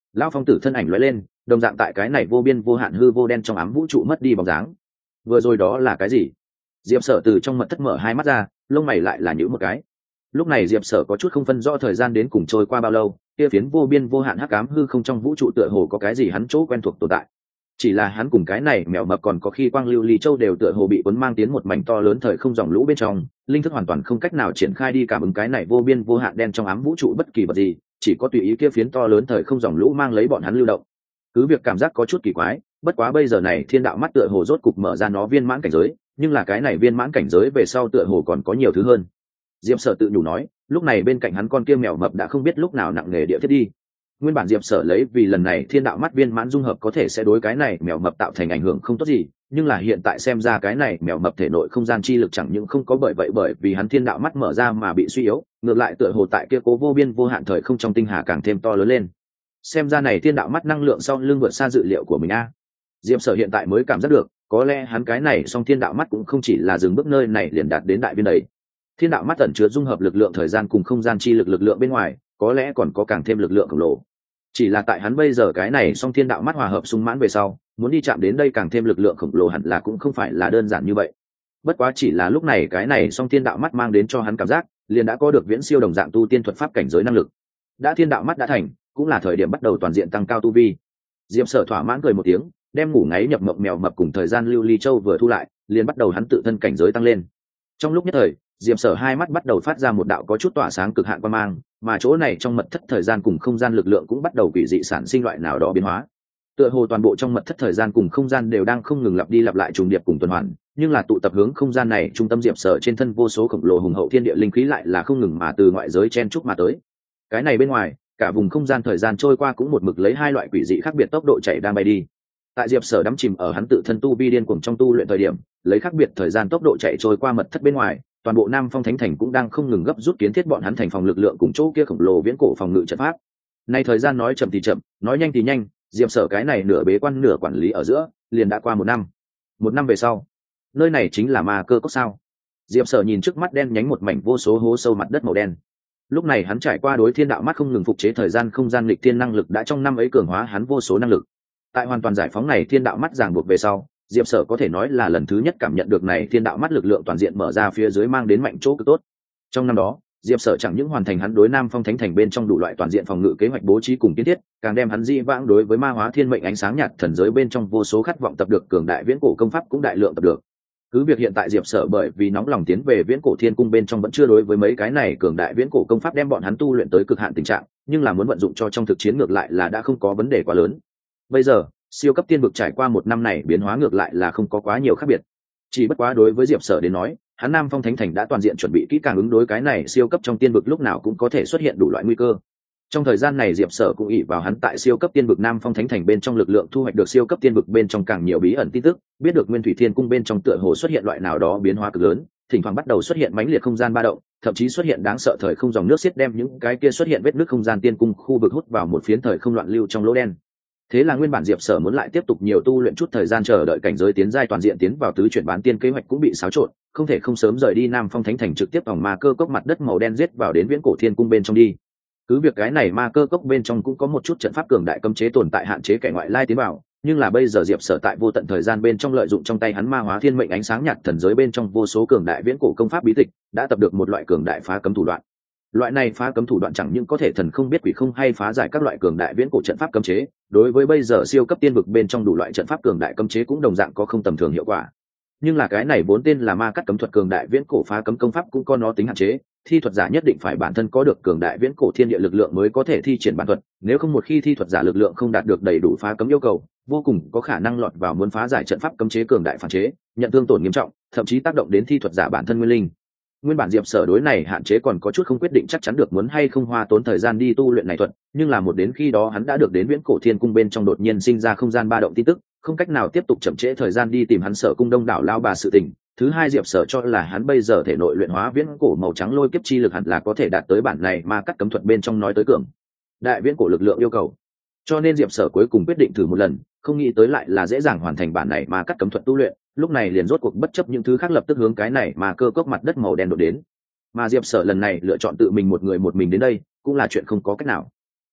Lão phong tử thân ảnh lóe lên, đồng dạng tại cái này vô biên vô hạn hư vô đen trong ám vũ trụ mất đi bóng dáng. Vừa rồi đó là cái gì? Diệp Sở từ trong mật thất mở hai mắt ra, lông mày lại là nhíu một cái. Lúc này Diệp Sở có chút không phân rõ thời gian đến cùng trôi qua bao lâu, kia phiến vô biên vô hạn hắc ám hư không trong vũ trụ tựa hồ có cái gì hắn chỗ quen thuộc tồn tại. Chỉ là hắn cùng cái này mèo mập còn có khi quang lưu ly châu đều tựa hồ bị cuốn mang tiến một mảnh to lớn thời không dòng lũ bên trong, linh thức hoàn toàn không cách nào triển khai đi cảm ứng cái này vô biên vô hạn đen trong ám vũ trụ bất kỳ vật gì, chỉ có tùy ý kia phiến to lớn thời không dòng lũ mang lấy bọn hắn lưu động. Cứ việc cảm giác có chút kỳ quái, bất quá bây giờ này thiên đạo mắt tựa hồ rốt cục mở ra nó viên mãn cảnh giới, nhưng là cái này viên mãn cảnh giới về sau tựa hồ còn có nhiều thứ hơn. Diệp Sở tự nhủ nói, lúc này bên cạnh hắn con kia mèo mập đã không biết lúc nào nặng nề địa thiết đi. Nguyên bản Diệp Sở lấy vì lần này thiên đạo mắt viên mãn dung hợp có thể sẽ đối cái này mèo mập tạo thành ảnh hưởng không tốt gì, nhưng là hiện tại xem ra cái này mèo mập thể nội không gian chi lực chẳng những không có bởi vậy bởi vì hắn thiên đạo mắt mở ra mà bị suy yếu, ngược lại tựa hồ tại kia cố vô biên vô hạn thời không trong tinh hà càng thêm to lớn lên. Xem ra này thiên đạo mắt năng lượng sau lưng vượt xa dự liệu của mình a. Diệp Sở hiện tại mới cảm giác được, có lẽ hắn cái này song thiên đạo mắt cũng không chỉ là dừng bước nơi này liền đạt đến đại viên đấy. Thiên đạo mắt ẩn chứa dung hợp lực lượng thời gian cùng không gian chi lực lực lượng bên ngoài, có lẽ còn có càng thêm lực lượng khổng lồ. Chỉ là tại hắn bây giờ cái này song thiên đạo mắt hòa hợp sung mãn về sau, muốn đi chạm đến đây càng thêm lực lượng khổng lồ hẳn là cũng không phải là đơn giản như vậy. Bất quá chỉ là lúc này cái này song thiên đạo mắt mang đến cho hắn cảm giác, liền đã có được viễn siêu đồng dạng tu tiên thuật pháp cảnh giới năng lực. Đã thiên đạo mắt đã thành, cũng là thời điểm bắt đầu toàn diện tăng cao tu vi. Diệp Sở thỏa mãn cười một tiếng, đem ngủ ngáy nhập mộng mèo mập cùng thời gian lưu ly châu vừa thu lại, liền bắt đầu hắn tự thân cảnh giới tăng lên. Trong lúc nhất thời, Diệp Sở hai mắt bắt đầu phát ra một đạo có chút tỏa sáng cực hạn quang mang, mà chỗ này trong mật thất thời gian cùng không gian lực lượng cũng bắt đầu quỷ dị sản sinh loại nào đó biến hóa. Tựa hồ toàn bộ trong mật thất thời gian cùng không gian đều đang không ngừng lặp đi lặp lại trùng điệp cùng tuần hoàn, nhưng là tụ tập hướng không gian này trung tâm Diệp Sở trên thân vô số khổng lồ hùng hậu thiên địa linh khí lại là không ngừng mà từ ngoại giới chen chúc mà tới. Cái này bên ngoài, cả vùng không gian thời gian trôi qua cũng một mực lấy hai loại quỷ dị khác biệt tốc độ chạy đang bay đi. Tại Diệp Sở đắm chìm ở hắn tự thân tu vi điên cuồng trong tu luyện thời điểm, lấy khác biệt thời gian tốc độ chạy trôi qua mật thất bên ngoài, toàn bộ Nam Phong Thánh Thành cũng đang không ngừng gấp rút kiến thiết bọn hắn thành phòng lực lượng cùng chỗ kia khổng lồ viễn cổ phòng ngự trận pháp. Nay thời gian nói chậm thì chậm, nói nhanh thì nhanh, Diệp Sở cái này nửa bế quan nửa quản lý ở giữa, liền đã qua một năm. Một năm về sau, nơi này chính là ma cơ cốc sao? Diệp Sở nhìn trước mắt đen nhánh một mảnh vô số hố sâu mặt đất màu đen. Lúc này hắn trải qua đối thiên đạo mắt không ngừng phục chế thời gian không gian nghịch thiên năng lực đã trong năm ấy cường hóa hắn vô số năng lực. Tại hoàn toàn giải phóng này thiên đạo mắt ràng buộc về sau, Diệp Sở có thể nói là lần thứ nhất cảm nhận được này thiên đạo mắt lực lượng toàn diện mở ra phía dưới mang đến mạnh chỗ cực tốt. Trong năm đó, Diệp Sở chẳng những hoàn thành hắn đối Nam Phong Thánh Thành bên trong đủ loại toàn diện phòng ngự kế hoạch bố trí cùng kiến thiết, càng đem hắn di vãng đối với ma hóa thiên mệnh ánh sáng nhạt thần giới bên trong vô số khát vọng tập được cường đại viễn cổ công pháp cũng đại lượng tập được. Cứ việc hiện tại Diệp Sở bởi vì nóng lòng tiến về viễn cổ thiên cung bên trong vẫn chưa đối với mấy cái này cường đại viễn cổ công pháp đem bọn hắn tu luyện tới cực hạn tình trạng, nhưng là muốn vận dụng cho trong thực chiến ngược lại là đã không có vấn đề quá lớn. Bây giờ, siêu cấp tiên vực trải qua một năm này biến hóa ngược lại là không có quá nhiều khác biệt. Chỉ bất quá đối với Diệp Sở đến nói, hắn Nam Phong Thánh Thành đã toàn diện chuẩn bị kỹ càng ứng đối cái này siêu cấp trong tiên vực lúc nào cũng có thể xuất hiện đủ loại nguy cơ. Trong thời gian này Diệp Sở cũng ỷ vào hắn tại siêu cấp tiên vực Nam Phong Thánh Thành bên trong lực lượng thu hoạch được siêu cấp tiên vực bên trong càng nhiều bí ẩn tin tức, biết được Nguyên Thủy Thiên Cung bên trong tựa hồ xuất hiện loại nào đó biến hóa cực lớn, thỉnh thoảng bắt đầu xuất hiện mãnh liệt không gian ba động, thậm chí xuất hiện đáng sợ thời không dòng nước xiết đem những cái kia xuất hiện vết nứt không gian tiên cung khu vực hút vào một phiến thời không loạn lưu trong lỗ đen. Thế là nguyên bản Diệp Sở muốn lại tiếp tục nhiều tu luyện chút thời gian chờ đợi cảnh giới tiến giai toàn diện tiến vào tứ chuyển bán tiên kế hoạch cũng bị xáo trộn, không thể không sớm rời đi Nam Phong Thánh Thành trực tiếp vòng ma cơ cốc mặt đất màu đen giết vào đến Viễn Cổ Thiên Cung bên trong đi. Cứ việc cái này ma cơ cốc bên trong cũng có một chút trận pháp cường đại cấm chế tồn tại hạn chế kẻ ngoại lai tiến vào, nhưng là bây giờ Diệp Sở tại vô tận thời gian bên trong lợi dụng trong tay hắn ma hóa thiên mệnh ánh sáng nhạt thần giới bên trong vô số cường đại viễn cổ công pháp bí tịch, đã tập được một loại cường đại phá cấm thủ đoạn. Loại này phá cấm thủ đoạn chẳng những có thể thần không biết quỷ không hay phá giải các loại cường đại viễn cổ trận pháp cấm chế, đối với bây giờ siêu cấp tiên vực bên trong đủ loại trận pháp cường đại cấm chế cũng đồng dạng có không tầm thường hiệu quả. Nhưng là cái này bốn tên là ma cắt cấm thuật cường đại viễn cổ phá cấm công pháp cũng có nó tính hạn chế, thi thuật giả nhất định phải bản thân có được cường đại viễn cổ thiên địa lực lượng mới có thể thi triển bản thuật, nếu không một khi thi thuật giả lực lượng không đạt được đầy đủ phá cấm yêu cầu, vô cùng có khả năng lọt vào muốn phá giải trận pháp cấm chế cường đại phản chế, nhận thương tổn nghiêm trọng, thậm chí tác động đến thi thuật giả bản thân nguyên linh. Nguyên bản Diệp Sở đối này hạn chế còn có chút không quyết định chắc chắn được muốn hay không hoa tốn thời gian đi tu luyện này thuật, nhưng là một đến khi đó hắn đã được đến Viễn Cổ Thiên Cung bên trong đột nhiên sinh ra không gian ba động tin tức, không cách nào tiếp tục chậm trễ thời gian đi tìm hắn Sở Cung Đông đảo lao bà sự tình. Thứ hai, Diệp Sở cho là hắn bây giờ thể nội luyện hóa viễn cổ màu trắng lôi kiếp chi lực hẳn là có thể đạt tới bản này mà cắt cấm thuật bên trong nói tới cường đại viễn cổ lực lượng yêu cầu. Cho nên Diệp Sở cuối cùng quyết định thử một lần, không nghĩ tới lại là dễ dàng hoàn thành bản này mà cắt cấm thuật tu luyện, lúc này liền rốt cuộc bất chấp những thứ khác lập tức hướng cái này mà cơ cốc mặt đất màu đen đột đến. Mà Diệp Sở lần này lựa chọn tự mình một người một mình đến đây, cũng là chuyện không có cách nào.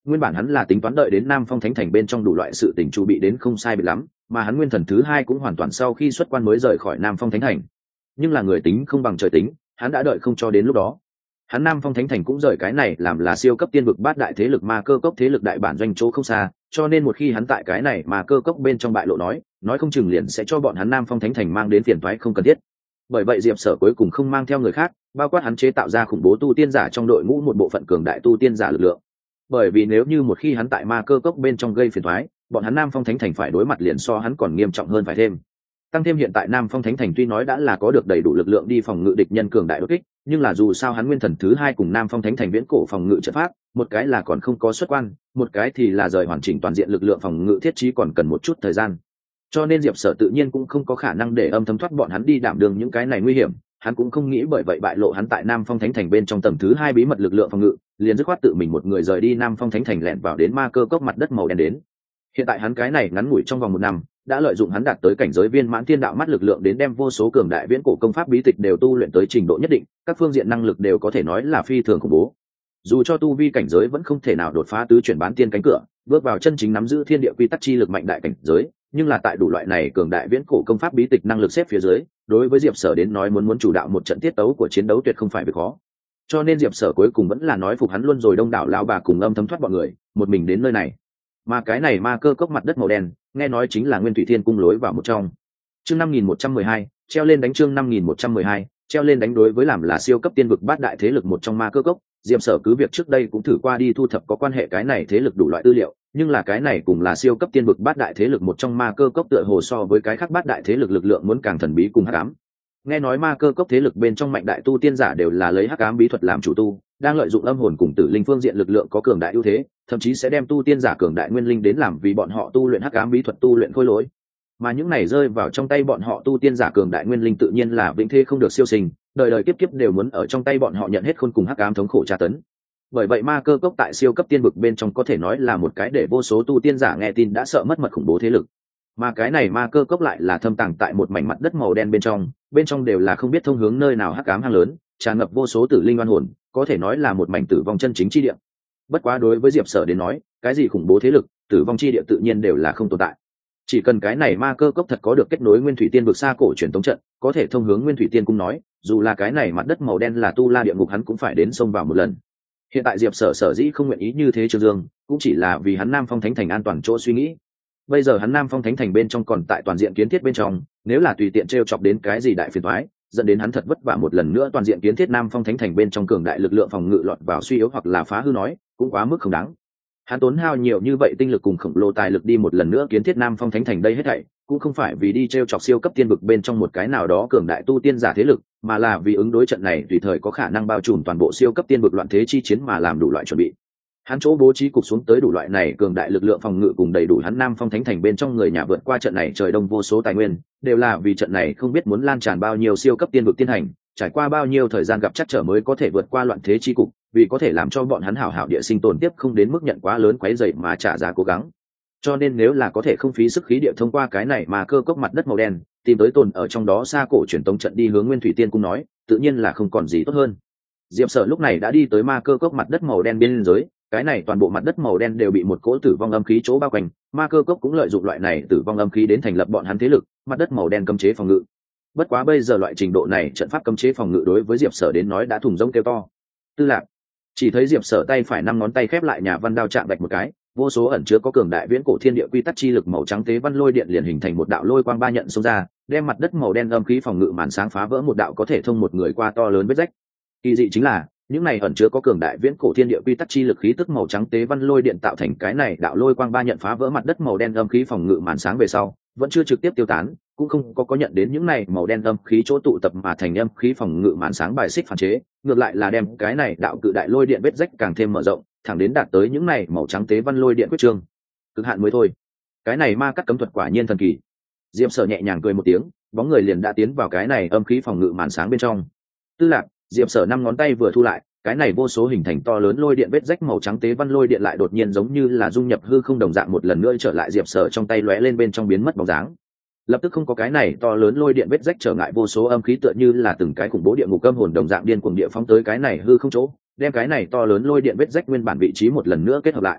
Nguyên bản hắn là tính toán đợi đến Nam Phong Thánh Thành bên trong đủ loại sự tình chu bị đến không sai biệt lắm, mà hắn nguyên thần thứ hai cũng hoàn toàn sau khi xuất quan mới rời khỏi Nam Phong Thánh Thành. Nhưng là người tính không bằng trời tính, hắn đã đợi không cho đến lúc đó. Hắn Nam Phong Thánh Thành cũng rời cái này làm là siêu cấp tiên vực bát đại thế lực ma cơ cốc thế lực đại bản doanh chỗ không xa, cho nên một khi hắn tại cái này mà cơ cốc bên trong bại lộ nói, nói không chừng liền sẽ cho bọn hắn Nam Phong Thánh Thành mang đến phiền toái không cần thiết. Bởi vậy Diệp Sở cuối cùng không mang theo người khác, bao quát hắn chế tạo ra khủng bố tu tiên giả trong đội ngũ một bộ phận cường đại tu tiên giả lực lượng. Bởi vì nếu như một khi hắn tại ma cơ cốc bên trong gây phiền toái, bọn hắn Nam Phong Thánh Thành phải đối mặt liền so hắn còn nghiêm trọng hơn phải thêm. Tăng thêm hiện tại Nam Phong Thánh Thành tuy nói đã là có được đầy đủ lực lượng đi phòng ngự địch nhân cường đại đột kích, nhưng là dù sao hắn nguyên thần thứ hai cùng Nam Phong Thánh Thành viễn cổ phòng ngự trận pháp, một cái là còn không có xuất quan, một cái thì là rời hoàn chỉnh toàn diện lực lượng phòng ngự thiết trí còn cần một chút thời gian. Cho nên Diệp Sở tự nhiên cũng không có khả năng để âm thầm thoát bọn hắn đi đảm đương những cái này nguy hiểm, hắn cũng không nghĩ bởi vậy bại lộ hắn tại Nam Phong Thánh Thành bên trong tầng thứ hai bí mật lực lượng phòng ngự, liền dứt khoát tự mình một người rời đi Nam Phong Thánh Thành lẻn vào đến ma cơ cốc mặt đất màu đen đến. Hiện tại hắn cái này ngắn ngủi trong vòng một năm, đã lợi dụng hắn đạt tới cảnh giới viên mãn thiên đạo mắt lực lượng đến đem vô số cường đại viễn cổ công pháp bí tịch đều tu luyện tới trình độ nhất định, các phương diện năng lực đều có thể nói là phi thường khủng bố. Dù cho tu vi cảnh giới vẫn không thể nào đột phá tứ chuyển bán tiên cánh cửa, bước vào chân chính nắm giữ thiên địa quy tắc chi lực mạnh đại cảnh giới, nhưng là tại đủ loại này cường đại viễn cổ công pháp bí tịch năng lực xếp phía dưới, đối với Diệp Sở đến nói muốn muốn chủ đạo một trận tiết tấu của chiến đấu tuyệt không phải việc khó. Cho nên Diệp Sở cuối cùng vẫn là nói phục hắn luôn rồi đông đảo lao bà cùng âm thấm thoát bọn người, một mình đến nơi này. Mà cái này ma cơ cốc mặt đất màu đen, nghe nói chính là Nguyên Thủy Thiên cung lối vào một trong. Chương năm nghìn một trăm mười hai, treo lên đánh chương năm nghìn một trăm mười hai, treo lên đánh đối với làm là siêu cấp tiên vực bát đại thế lực một trong ma cơ cốc, Diệp Sở cứ việc trước đây cũng thử qua đi thu thập có quan hệ cái này thế lực đủ loại tư liệu, nhưng là cái này cũng là siêu cấp tiên vực bát đại thế lực một trong ma cơ cốc tựa hồ so với cái khác bát đại thế lực lực lượng muốn càng thần bí cùng hắc ám. Nghe nói ma cơ cốc thế lực bên trong mạnh đại tu tiên giả đều là lấy hắc ám bí thuật làm chủ tu, đang lợi dụng âm hồn cùng tử linh phương diện lực lượng có cường đại ưu thế, thậm chí sẽ đem tu tiên giả cường đại nguyên linh đến làm vì bọn họ tu luyện hắc ám bí thuật tu luyện khôi lỗi. Mà những này rơi vào trong tay bọn họ tu tiên giả cường đại nguyên linh tự nhiên là vĩnh thế không được siêu sinh, đời đời kiếp kiếp đều muốn ở trong tay bọn họ nhận hết khôn cùng hắc ám thống khổ tra tấn. Bởi vậy ma cơ cốc tại siêu cấp tiên vực bên trong có thể nói là một cái để vô số tu tiên giả nghe tin đã sợ mất mật khủng bố thế lực. Mà cái này ma cơ cốc lại là thâm tàng tại một mảnh mặt đất màu đen bên trong, bên trong đều là không biết thông hướng nơi nào hắc ám hang lớn, tràn ngập vô số tử linh oan hồn, có thể nói là một mảnh tử vong chân chính chi địa. Bất quá đối với Diệp Sở đến nói, cái gì khủng bố thế lực, tử vong chi địa tự nhiên đều là không tồn tại. Chỉ cần cái này ma cơ cốc thật có được kết nối Nguyên Thủy Tiên vực xa cổ truyền tống trận, có thể thông hướng Nguyên Thủy Tiên cung nói, dù là cái này mặt đất màu đen là tu la địa ngục hắn cũng phải đến xông vào một lần. Hiện tại Diệp Sở sở dĩ không nguyện ý như thế Trương Dương, cũng chỉ là vì hắn Nam Phong Thánh Thành an toàn chỗ suy nghĩ. Bây giờ hắn Nam Phong Thánh Thành bên trong còn tại toàn diện kiến thiết bên trong, nếu là tùy tiện trêu chọc đến cái gì đại phiền toái, dẫn đến hắn thật vất vả một lần nữa toàn diện kiến thiết Nam Phong Thánh Thành bên trong cường đại lực lượng phòng ngự lọt vào suy yếu hoặc là phá hư nói, cũng quá mức không đáng. Hắn tốn hao nhiều như vậy tinh lực cùng khổng lồ tài lực đi một lần nữa kiến thiết Nam Phong Thánh Thành đây hết thảy, cũng không phải vì đi trêu chọc siêu cấp tiên vực bên trong một cái nào đó cường đại tu tiên giả thế lực, mà là vì ứng đối trận này tùy thời có khả năng bao trùm toàn bộ siêu cấp tiên vực loạn thế chi chiến mà làm đủ loại chuẩn bị. Hắn chỗ bố trí cục xuống tới đủ loại này cường đại lực lượng phòng ngự cùng đầy đủ hắn Nam Phong Thánh Thành bên trong người nhà vượt qua trận này trời đông vô số tài nguyên, đều là vì trận này không biết muốn lan tràn bao nhiêu siêu cấp tiên vực tiên hành, trải qua bao nhiêu thời gian gặp chắc trở mới có thể vượt qua loạn thế chi cục, vì có thể làm cho bọn hắn hảo hảo địa sinh tồn tiếp không đến mức nhận quá lớn quấy rầy mà trả giá cố gắng. Cho nên nếu là có thể không phí sức khí địa thông qua cái này mà cơ cốc mặt đất màu đen, tìm tới tồn ở trong đó xa cổ truyền tống trận đi hướng Nguyên Thủy Tiên cung nói, tự nhiên là không còn gì tốt hơn. Diệp Sở lúc này đã đi tới ma cơ cốc mặt đất màu đen biên giới, cái này toàn bộ mặt đất màu đen đều bị một cỗ tử vong âm khí chỗ bao quanh, ma cơ cốc cũng lợi dụng loại này tử vong âm khí đến thành lập bọn hắn thế lực, mặt đất màu đen cấm chế phòng ngự. Bất quá bây giờ loại trình độ này trận pháp cấm chế phòng ngự đối với Diệp Sở đến nói đã thùng rông kêu to. Tư lạc, chỉ thấy Diệp Sở tay phải năm ngón tay khép lại nhà văn đao chạm bạch một cái, vô số ẩn chứa có cường đại viễn cổ thiên địa quy tắc chi lực màu trắng tế văn lôi điện liền hình thành một đạo lôi quang ba nhận xông ra, đem mặt đất màu đen âm khí phòng ngự màn sáng phá vỡ một đạo có thể thông một người qua to lớn vết rách. Kỳ dị chính là, những này ẩn chứa có cường đại viễn cổ thiên địa quy tắc chi lực khí tức màu trắng tế văn lôi điện tạo thành cái này đạo lôi quang ba nhận phá vỡ mặt đất màu đen âm khí phòng ngự màn sáng về sau, vẫn chưa trực tiếp tiêu tán, cũng không có có nhận đến những này màu đen âm khí chỗ tụ tập mà thành âm khí phòng ngự màn sáng bài xích phản chế, ngược lại là đem cái này đạo cự đại lôi điện vết rách càng thêm mở rộng, thẳng đến đạt tới những này màu trắng tế văn lôi điện quyết trương cực hạn mới thôi. Cái này ma cắt cấm thuật quả nhiên thần kỳ. Diệp Sở nhẹ nhàng cười một tiếng, bóng người liền đã tiến vào cái này âm khí phòng ngự màn sáng bên trong. Tư lạc, Diệp Sở năm ngón tay vừa thu lại, cái này vô số hình thành to lớn lôi điện vết rách màu trắng tế văn lôi điện lại đột nhiên giống như là dung nhập hư không đồng dạng một lần nữa trở lại Diệp Sở trong tay lóe lên bên trong biến mất bóng dáng. Lập tức không có cái này to lớn lôi điện vết rách trở ngại vô số âm khí tựa như là từng cái khủng bố địa ngục âm hồn đồng dạng điên cuồng địa phóng tới cái này hư không chỗ, đem cái này to lớn lôi điện vết rách nguyên bản vị trí một lần nữa kết hợp lại.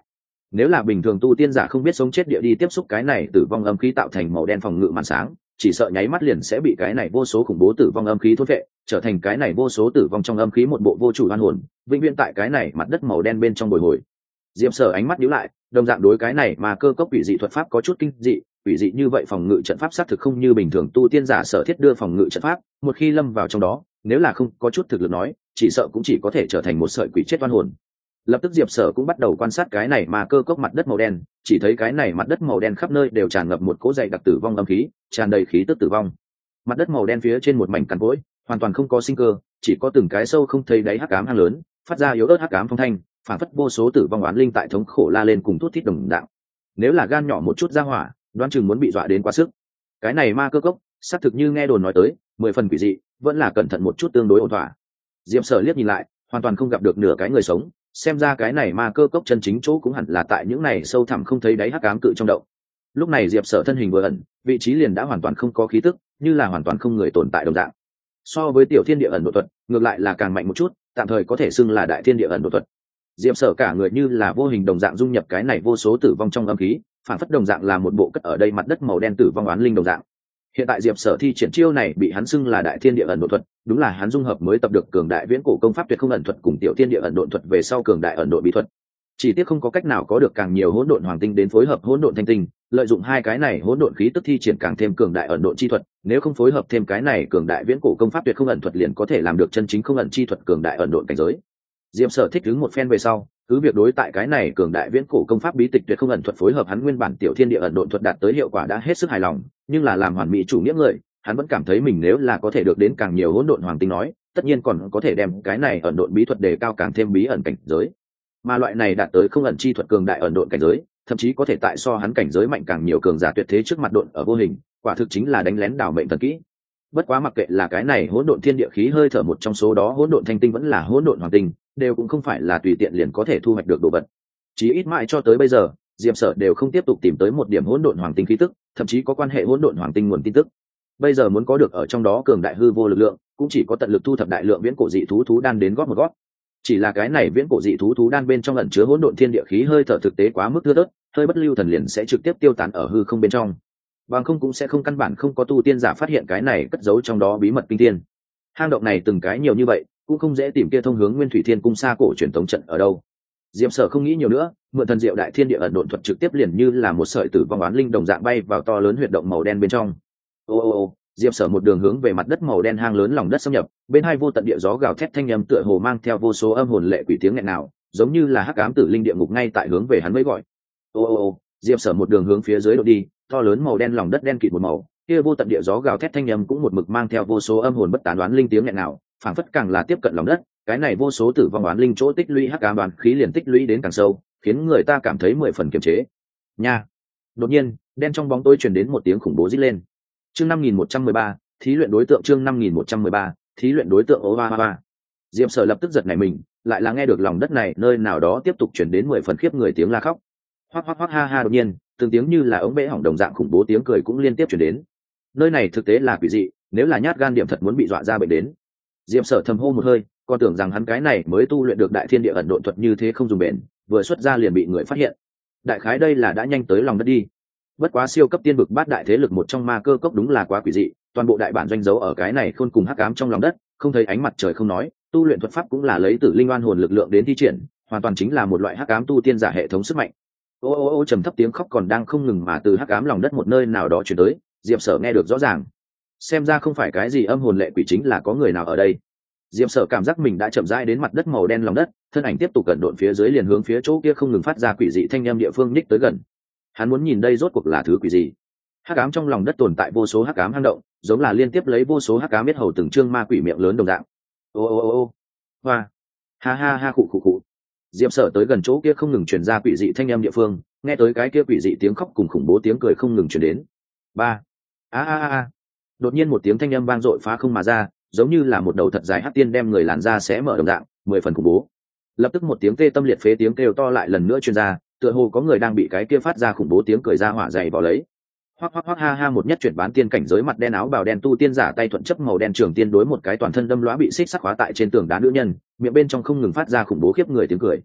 Nếu là bình thường tu tiên giả không biết sống chết địa đi tiếp xúc cái này tử vong âm khí tạo thành màu đen phòng ngự màn sáng, chỉ sợ nháy mắt liền sẽ bị cái này vô số khủng bố tử vong âm khí thôn vệ, trở thành cái này vô số tử vong trong âm khí một bộ vô chủ oan hồn, vĩnh viễn tại cái này mặt đất màu đen bên trong bồi hồi. Diệp Sở ánh mắt nhíu lại, đồng dạng đối cái này mà cơ cốc quỷ dị thuật pháp có chút kinh dị, quỷ dị như vậy phòng ngự trận pháp xác thực không như bình thường tu tiên giả sở thiết đưa phòng ngự trận pháp, một khi lâm vào trong đó, nếu là không có chút thực lực nói, chỉ sợ cũng chỉ có thể trở thành một sợi quỷ chết oan hồn. Lập tức Diệp Sở cũng bắt đầu quan sát cái này mà cơ cốc mặt đất màu đen, chỉ thấy cái này mặt đất màu đen khắp nơi đều tràn ngập một cỗ dày đặc tử vong âm khí, tràn đầy khí tức tử vong. Mặt đất màu đen phía trên một mảnh cằn cỗi, hoàn toàn không có sinh cơ, chỉ có từng cái sâu không thấy đáy hắc ám hang lớn, phát ra yếu ớt hắc ám phong thanh, phản phất vô số tử vong oán linh tại thống khổ la lên cùng thút thít đồng đạo. Nếu là gan nhỏ một chút ra hỏa, đoán chừng muốn bị dọa đến quá sức. Cái này ma cơ cốc, xác thực như nghe đồn nói tới, mười phần quỷ dị, vẫn là cẩn thận một chút tương đối ổn thỏa. Diệp Sở liếc nhìn lại, hoàn toàn không gặp được nửa cái người sống, xem ra cái này ma cơ cốc chân chính chỗ cũng hẳn là tại những này sâu thẳm không thấy đáy hắc ám cự trong động. Lúc này Diệp Sở thân hình vừa ẩn, vị trí liền đã hoàn toàn không có khí tức, như là hoàn toàn không người tồn tại đồng dạng. So với tiểu thiên địa ẩn độ thuật, ngược lại là càng mạnh một chút, tạm thời có thể xưng là đại thiên địa ẩn độ thuật. Diệp Sở cả người như là vô hình đồng dạng dung nhập cái này vô số tử vong trong âm khí, phản phất đồng dạng là một bộ cất ở đây mặt đất màu đen tử vong oán linh đồng dạng. Hiện tại Diệp Sở thi triển chiêu này bị hắn xưng là đại thiên địa ẩn độ thuật, đúng là hắn dung hợp mới tập được cường đại viễn cổ công pháp tuyệt không ẩn thuật cùng tiểu thiên địa ẩn độn thuật về sau cường đại ẩn độ bí thuật. Chỉ tiếc không có cách nào có được càng nhiều hỗn độn hoàng tinh đến phối hợp hỗn độn thanh tinh, lợi dụng hai cái này hỗn độn khí tức thi triển càng thêm cường đại ẩn độn chi thuật, nếu không phối hợp thêm cái này cường đại viễn cổ công pháp tuyệt không ẩn thuật liền có thể làm được chân chính không ẩn chi thuật cường đại ẩn độn cảnh giới. Diệp Sở thích ứng một phen về sau, cứ việc đối tại cái này cường đại viễn cổ công pháp bí tịch tuyệt không ẩn thuật phối hợp hắn nguyên bản tiểu thiên địa ẩn độn thuật đạt tới hiệu quả đã hết sức hài lòng, nhưng là làm hoàn mỹ chủ nghĩa người, hắn vẫn cảm thấy mình nếu là có thể được đến càng nhiều hỗn độn hoàng tinh nói, tất nhiên còn có thể đem cái này ẩn độn bí thuật đề cao càng thêm bí ẩn cảnh giới. Mà loại này đạt tới không ẩn chi thuật cường đại ẩn độn cảnh giới, thậm chí có thể tại so hắn cảnh giới mạnh càng nhiều cường giả tuyệt thế trước mặt độn ở vô hình, quả thực chính là đánh lén đảo mệnh thần kỹ. Bất quá mặc kệ là cái này hỗn độn thiên địa khí hơi thở một trong số đó hỗn độn thanh tinh vẫn là hỗn độn hoàng tinh, đều cũng không phải là tùy tiện liền có thể thu hoạch được đồ vật. Chí ít mãi cho tới bây giờ, Diệp Sở đều không tiếp tục tìm tới một điểm hỗn độn hoàng tinh khí tức, thậm chí có quan hệ hỗn độn hoàng tinh nguồn tin tức. Bây giờ muốn có được ở trong đó cường đại hư vô lực lượng, cũng chỉ có tận lực thu thập đại lượng viễn cổ dị thú thú đan đến góp một góp. Chỉ là cái này viễn cổ dị thú thú đan bên trong ẩn chứa hỗn độn thiên địa khí hơi thở thực tế quá mức thưa thớt, hơi bất lưu thần liền sẽ trực tiếp tiêu tán ở hư không bên trong. Bằng không cũng sẽ không căn bản không có tu tiên giả phát hiện cái này cất giấu trong đó bí mật kinh thiên. Hang động này từng cái nhiều như vậy, cũng không dễ tìm kia thông hướng Nguyên Thủy Thiên Cung xa cổ truyền tống trận ở đâu. Diệp Sở không nghĩ nhiều nữa, mượn thần diệu đại thiên địa ẩn độn thuật trực tiếp liền như là một sợi tử vong oán linh đồng dạng bay vào to lớn huyệt động màu đen bên trong. Ô ô ô, Diệp Sở một đường hướng về mặt đất màu đen hang lớn lòng đất xâm nhập, bên hai vô tận địa gió gào thét thanh âm tựa hồ mang theo vô số âm hồn lệ quỷ tiếng nghẹn nào, giống như là hắc ám tử linh địa ngục ngay tại hướng về hắn mới gọi. Ô ô ô, Diệp Sở một đường hướng phía dưới đổ đi, to lớn màu đen lòng đất đen kịt một màu, kia vô tận địa gió gào thét thanh âm cũng một mực mang theo vô số âm hồn bất tán đoán linh tiếng nghẹn nào, phảng phất càng là tiếp cận lòng đất, cái này vô số tử vong đoán linh chỗ tích lũy hắc ám đoán khí liền tích lũy đến càng sâu, khiến người ta cảm thấy mười phần kiềm chế. Nha. Đột nhiên, đen trong bóng tối truyền đến một tiếng khủng bố rít lên. Chương năm nghìn một trăm mười ba, thí luyện đối tượng chương năm nghìn một trăm mười ba, thí luyện đối tượng ô ba ba. Diệp Sở lập tức giật nảy mình, lại là nghe được lòng đất này nơi nào đó tiếp tục truyền đến mười phần khiếp người tiếng la khóc. Hoắc hoắc hoắc ha ha đột nhiên, từng tiếng như là ống bể hỏng đồng dạng khủng bố tiếng cười cũng liên tiếp truyền đến. Nơi này thực tế là quỷ dị, nếu là nhát gan điểm thật muốn bị dọa ra bệnh đến. Diệp Sở thầm hô một hơi, còn tưởng rằng hắn cái này mới tu luyện được đại thiên địa ẩn độn thuật như thế không dùng bền, vừa xuất ra liền bị người phát hiện. Đại khái đây là đã nhanh tới lòng đất đi. Bất quá siêu cấp tiên vực bát đại thế lực một trong ma cơ cốc đúng là quá quỷ dị, toàn bộ đại bản doanh dấu ở cái này khôn cùng hắc ám trong lòng đất, không thấy ánh mặt trời không nói, tu luyện thuật pháp cũng là lấy tử linh oan hồn lực lượng đến thi triển, hoàn toàn chính là một loại hắc ám tu tiên giả hệ thống sức mạnh. Ô ô ô trầm thấp tiếng khóc còn đang không ngừng mà từ hắc ám lòng đất một nơi nào đó truyền tới, Diệp Sở nghe được rõ ràng. Xem ra không phải cái gì âm hồn lệ quỷ, chính là có người nào ở đây. Diệp Sở cảm giác mình đã chậm rãi đến mặt đất màu đen lòng đất, thân ảnh tiếp tục cẩn độn phía dưới liền hướng phía chỗ kia không ngừng phát ra quỷ dị thanh âm địa phương ních tới gần. Hắn muốn nhìn đây rốt cuộc là thứ quỷ gì. Hắc ám trong lòng đất tồn tại vô số hắc ám hang động, giống là liên tiếp lấy vô số hắc ám biết hầu từng trương ma quỷ miệng lớn đồng dạng. Ô ô ô ô, hoa, ha ha ha khụ khụ khụ. Diệp Sở tới gần chỗ kia không ngừng truyền ra quỷ dị thanh âm địa phương, nghe tới cái kia quỷ dị tiếng khóc cùng khủng bố tiếng cười không ngừng truyền đến. Ba, a a a. Đột nhiên một tiếng thanh âm vang dội phá không mà ra, giống như là một đầu thật dài hắc tiên đem người làn da xé mở đồng dạng, mười phần khủng bố. Lập tức một tiếng tê tâm liệt phế tiếng kêu to lại lần nữa truyền ra, tựa hồ có người đang bị cái kia phát ra khủng bố tiếng cười ra hỏa dày vào lấy. Hoắc hoắc hoắc ha ha một nhất chuyển bán tiên cảnh giới mặt đen áo bào đen tu tiên giả tay thuận chấp màu đen trường tiên đối một cái toàn thân đâm lóa bị xích sắc khóa tại trên tường đá nữ nhân, miệng bên trong không ngừng phát ra khủng bố khiếp người tiếng cười.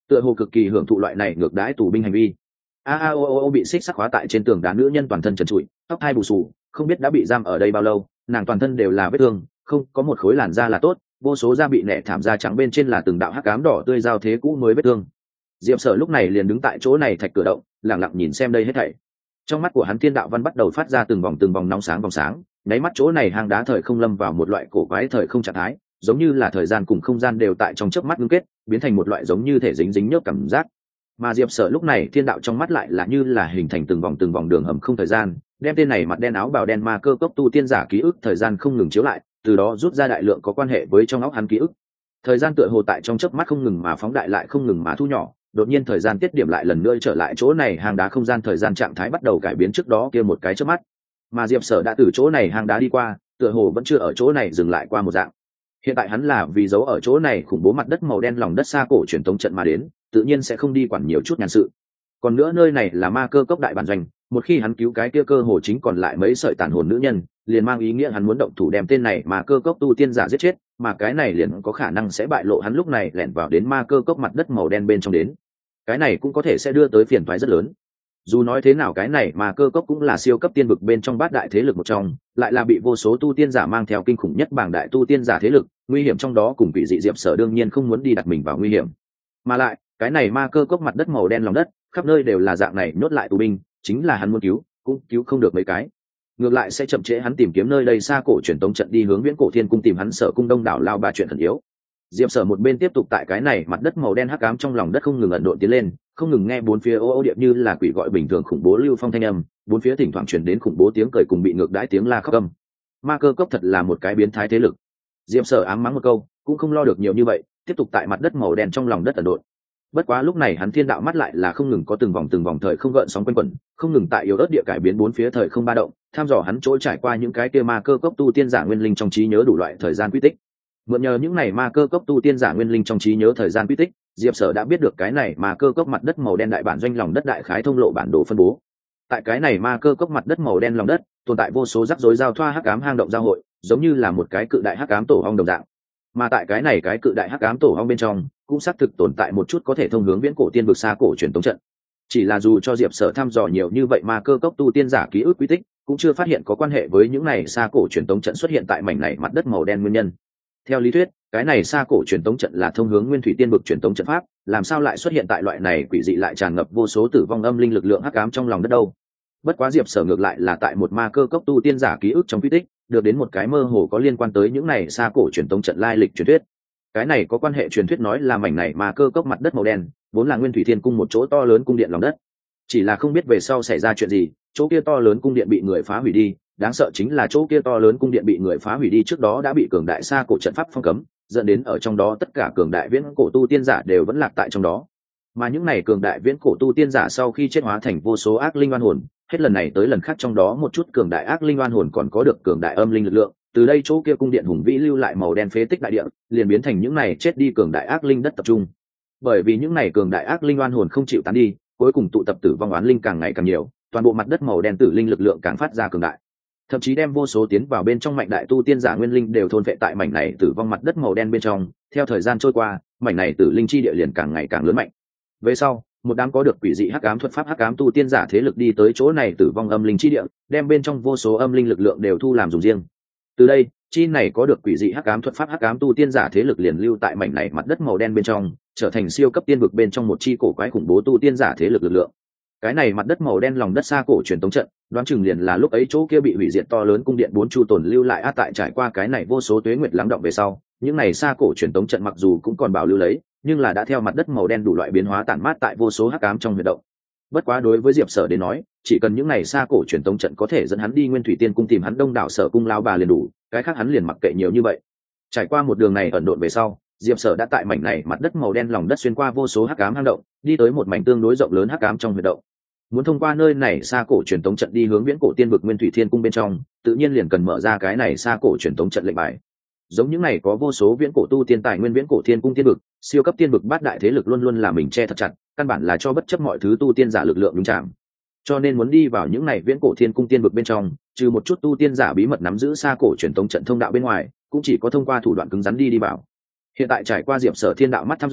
tựa hồ cực kỳ hưởng thụ loại này ngược đãi tù binh hành vi. a a o o bị xích sắc khóa tại trên tường đá nữ nhân toàn thân trần trụi, tóc hai bù xù, không biết đã bị giam ở đây bao lâu, nàng toàn thân đều là vết thương, không có một khối làn da là tốt, vô số da bị nẻ thảm da trắng bên trên là từng đạo hắc ám đỏ tươi giao thế cũ mới vết thương. Diệp Sở lúc này liền đứng tại chỗ này thạch cửa động, lặng lặng nhìn xem đây hết thảy. Trong mắt của hắn thiên đạo văn bắt đầu phát ra từng vòng từng vòng nóng sáng vòng sáng, nháy mắt chỗ này hang đá thời không lâm vào một loại cổ quái thời không trạng thái, giống như là thời gian cùng không gian đều tại trong chớp mắt ngưng kết, biến thành một loại giống như thể dính dính nhớp cảm giác. Mà Diệp Sở lúc này thiên đạo trong mắt lại là như là hình thành từng vòng từng vòng đường hầm không thời gian, đem tên này mặt đen áo bào đen ma cơ cốc tu tiên giả ký ức thời gian không ngừng chiếu lại, từ đó rút ra đại lượng có quan hệ với trong óc hắn ký ức. Thời gian tựa hồ tại trong chớp mắt không ngừng mà phóng đại lại không ngừng mà thu nhỏ, đột nhiên thời gian tiết điểm lại lần nữa trở lại chỗ này hang đá không gian thời gian trạng thái bắt đầu cải biến trước đó kia một cái chớp mắt. Mà Diệp Sở đã từ chỗ này hang đá đi qua, tựa hồ vẫn chưa ở chỗ này dừng lại qua một dạng. Hiện tại hắn là vì giấu ở chỗ này khủng bố mặt đất màu đen lòng đất xa cổ truyền tống trận mà đến, tự nhiên sẽ không đi quản nhiều chút nhàn sự. Còn nữa nơi này là ma cơ cốc đại bản doanh, một khi hắn cứu cái kia cơ hồ chính còn lại mấy sợi tàn hồn nữ nhân, liền mang ý nghĩa hắn muốn động thủ đem tên này ma cơ cốc tu tiên giả giết chết, mà cái này liền có khả năng sẽ bại lộ hắn lúc này lẻn vào đến ma cơ cốc mặt đất màu đen bên trong đến. Cái này cũng có thể sẽ đưa tới phiền toái rất lớn. Dù nói thế nào cái này mà cơ cốc cũng là siêu cấp tiên vực bên trong bát đại thế lực một trong, lại là bị vô số tu tiên giả mang theo kinh khủng nhất bảng đại tu tiên giả thế lực, nguy hiểm trong đó cùng quỷ dị Diệp Sở đương nhiên không muốn đi đặt mình vào nguy hiểm. Mà lại, cái này ma cơ cốc mặt đất màu đen lòng đất, khắp nơi đều là dạng này nhốt lại tù binh, chính là hắn muốn cứu, cũng cứu không được mấy cái. Ngược lại sẽ chậm trễ hắn tìm kiếm nơi đây xa cổ truyền tống trận đi hướng Viễn Cổ Thiên cung tìm hắn Sở cung Đông đảo lao ba chuyện khẩn yếu. Diệp Sở một bên tiếp tục tại cái này mặt đất màu đen hắc ám trong lòng đất không ngừng ẩn độn tiến lên, không ngừng nghe bốn phía ô ô điệp như là quỷ gọi bình thường khủng bố lưu phong thanh âm, bốn phía thỉnh thoảng truyền đến khủng bố tiếng cười cùng bị ngược đãi tiếng la khóc âm. Ma cơ cốc thật là một cái biến thái thế lực. Diệp Sở ám mắng một câu, cũng không lo được nhiều như vậy, tiếp tục tại mặt đất màu đen trong lòng đất ẩn độn. Bất quá lúc này hắn thiên đạo mắt lại là không ngừng có từng vòng từng vòng thời không gợn sóng quanh quẩn, không ngừng tại yếu ớt địa cải biến bốn phía thời không ba động, tham dò hắn chỗ trải qua những cái kia ma cơ cốc tu tiên giả nguyên linh trong trí nhớ đủ loại thời gian quy tích. Mượn nhờ những này ma cơ cốc tu tiên giả nguyên linh trong trí nhớ thời gian quy tích, Diệp Sở đã biết được cái này ma cơ cốc mặt đất màu đen đại bản doanh lòng đất đại khái thông lộ bản đồ phân bố. Tại cái này ma cơ cốc mặt đất màu đen lòng đất, tồn tại vô số rắc rối giao thoa hắc ám hang động giao hội, giống như là một cái cự đại hắc ám tổ ong đồng dạng. Mà tại cái này cái cự đại hắc ám tổ ong bên trong, cũng xác thực tồn tại một chút có thể thông hướng Viễn Cổ tiên vực xa cổ truyền tống trận. Chỉ là dù cho Diệp Sở thăm dò nhiều như vậy ma cơ cốc tu tiên giả ký ức quy tích, cũng chưa phát hiện có quan hệ với những này xa cổ truyền tống trận xuất hiện tại mảnh này mặt đất màu đen nguyên nhân. Theo lý thuyết, cái này xa cổ truyền tống trận là thông hướng nguyên thủy tiên vực truyền tống trận pháp, làm sao lại xuất hiện tại loại này quỷ dị lại tràn ngập vô số tử vong âm linh lực lượng hắc ám trong lòng đất đâu? Bất quá Diệp Sở ngược lại là tại một ma cơ cốc tu tiên giả ký ức trong quy tích, được đến một cái mơ hồ có liên quan tới những này xa cổ truyền tống trận lai lịch truyền thuyết. Cái này có quan hệ truyền thuyết nói là mảnh này ma cơ cốc mặt đất màu đen, vốn là nguyên thủy thiên cung một chỗ to lớn cung điện lòng đất. Chỉ là không biết về sau xảy ra chuyện gì, chỗ kia to lớn cung điện bị người phá hủy đi, đáng sợ chính là chỗ kia to lớn cung điện bị người phá hủy đi trước đó đã bị cường đại xa cổ trận pháp phong cấm, dẫn đến ở trong đó tất cả cường đại viễn cổ tu tiên giả đều vẫn lạc tại trong đó. Mà những này cường đại viễn cổ tu tiên giả sau khi chết hóa thành vô số ác linh oan hồn, hết lần này tới lần khác trong đó một chút cường đại ác linh oan hồn còn có được cường đại âm linh lực lượng, từ đây chỗ kia cung điện hùng vĩ lưu lại màu đen phế tích đại địa, liền biến thành những này chết đi cường đại ác linh đất tập trung. Bởi vì những này cường đại ác linh oan hồn không chịu tán đi, cuối cùng tụ tập tử vong oán linh càng ngày càng nhiều, toàn bộ mặt đất màu đen tử linh lực lượng càng phát ra cường đại, thậm chí đem vô số tiến vào bên trong mạnh đại tu tiên giả nguyên linh đều thôn vệ tại mảnh này tử vong mặt đất màu đen bên trong. Theo thời gian trôi qua, mảnh này tử linh chi địa liền càng ngày càng lớn mạnh. Về sau, một đám có được quỷ dị hắc ám thuật pháp hắc ám tu tiên giả thế lực đi tới chỗ này tử vong âm linh chi địa, đem bên trong vô số âm linh lực lượng đều thu làm dùng riêng. Từ đây, chi này có được quỷ dị hắc ám thuật pháp hắc ám tu tiên giả thế lực liền lưu tại mảnh này mặt đất màu đen bên trong, trở thành siêu cấp tiên vực bên trong một chi cổ quái khủng bố tu tiên giả thế lực lực lượng. Cái này mặt đất màu đen lòng đất xa cổ truyền tống trận, đoán chừng liền là lúc ấy chỗ kia bị hủy diệt to lớn cung điện bốn chu tồn lưu lại. A tại trải qua cái này vô số tuế nguyệt lắng động về sau, những này xa cổ truyền tống trận mặc dù cũng còn bảo lưu lấy, nhưng là đã theo mặt đất màu đen đủ loại biến hóa tản mát tại vô số hắc ám trong huyệt động. Bất quá đối với Diệp Sở đến nói, chỉ cần những này xa cổ truyền tống trận có thể dẫn hắn đi Nguyên Thủy Tiên cung tìm hắn Đông đảo Sở cung lao bà liền đủ, cái khác hắn liền mặc kệ nhiều như vậy. Trải qua một đường này ẩn độn về sau, Diệp Sở đã tại mảnh này mặt đất màu đen lòng đất xuyên qua vô số hắc ám hang động, đi tới một mảnh tương đối rộng lớn hắc ám trong huyệt động. Muốn thông qua nơi này xa cổ truyền tống trận đi hướng Viễn Cổ tiên vực Nguyên Thủy Thiên cung bên trong, tự nhiên liền cần mở ra cái này xa cổ truyền tống trận lệnh bài. Giống những này có vô số viễn cổ tu tiên tài nguyên Viễn Cổ Thiên cung tiên vực, siêu cấp tiên vực bát đại thế lực luôn luôn là mình che thật chặt, căn bản là cho bất chấp mọi thứ tu tiên giả lực lượng đúng chạm. Cho nên muốn đi vào những này Viễn Cổ Thiên cung tiên vực bên trong, trừ một chút tu tiên giả bí mật nắm giữ xa cổ truyền tống trận thông đạo bên ngoài, cũng chỉ có thông qua thủ đoạn cứng rắn đi đi vào. Hiện tại trải qua Diệp Sở thiên đạo mắt thăm dò,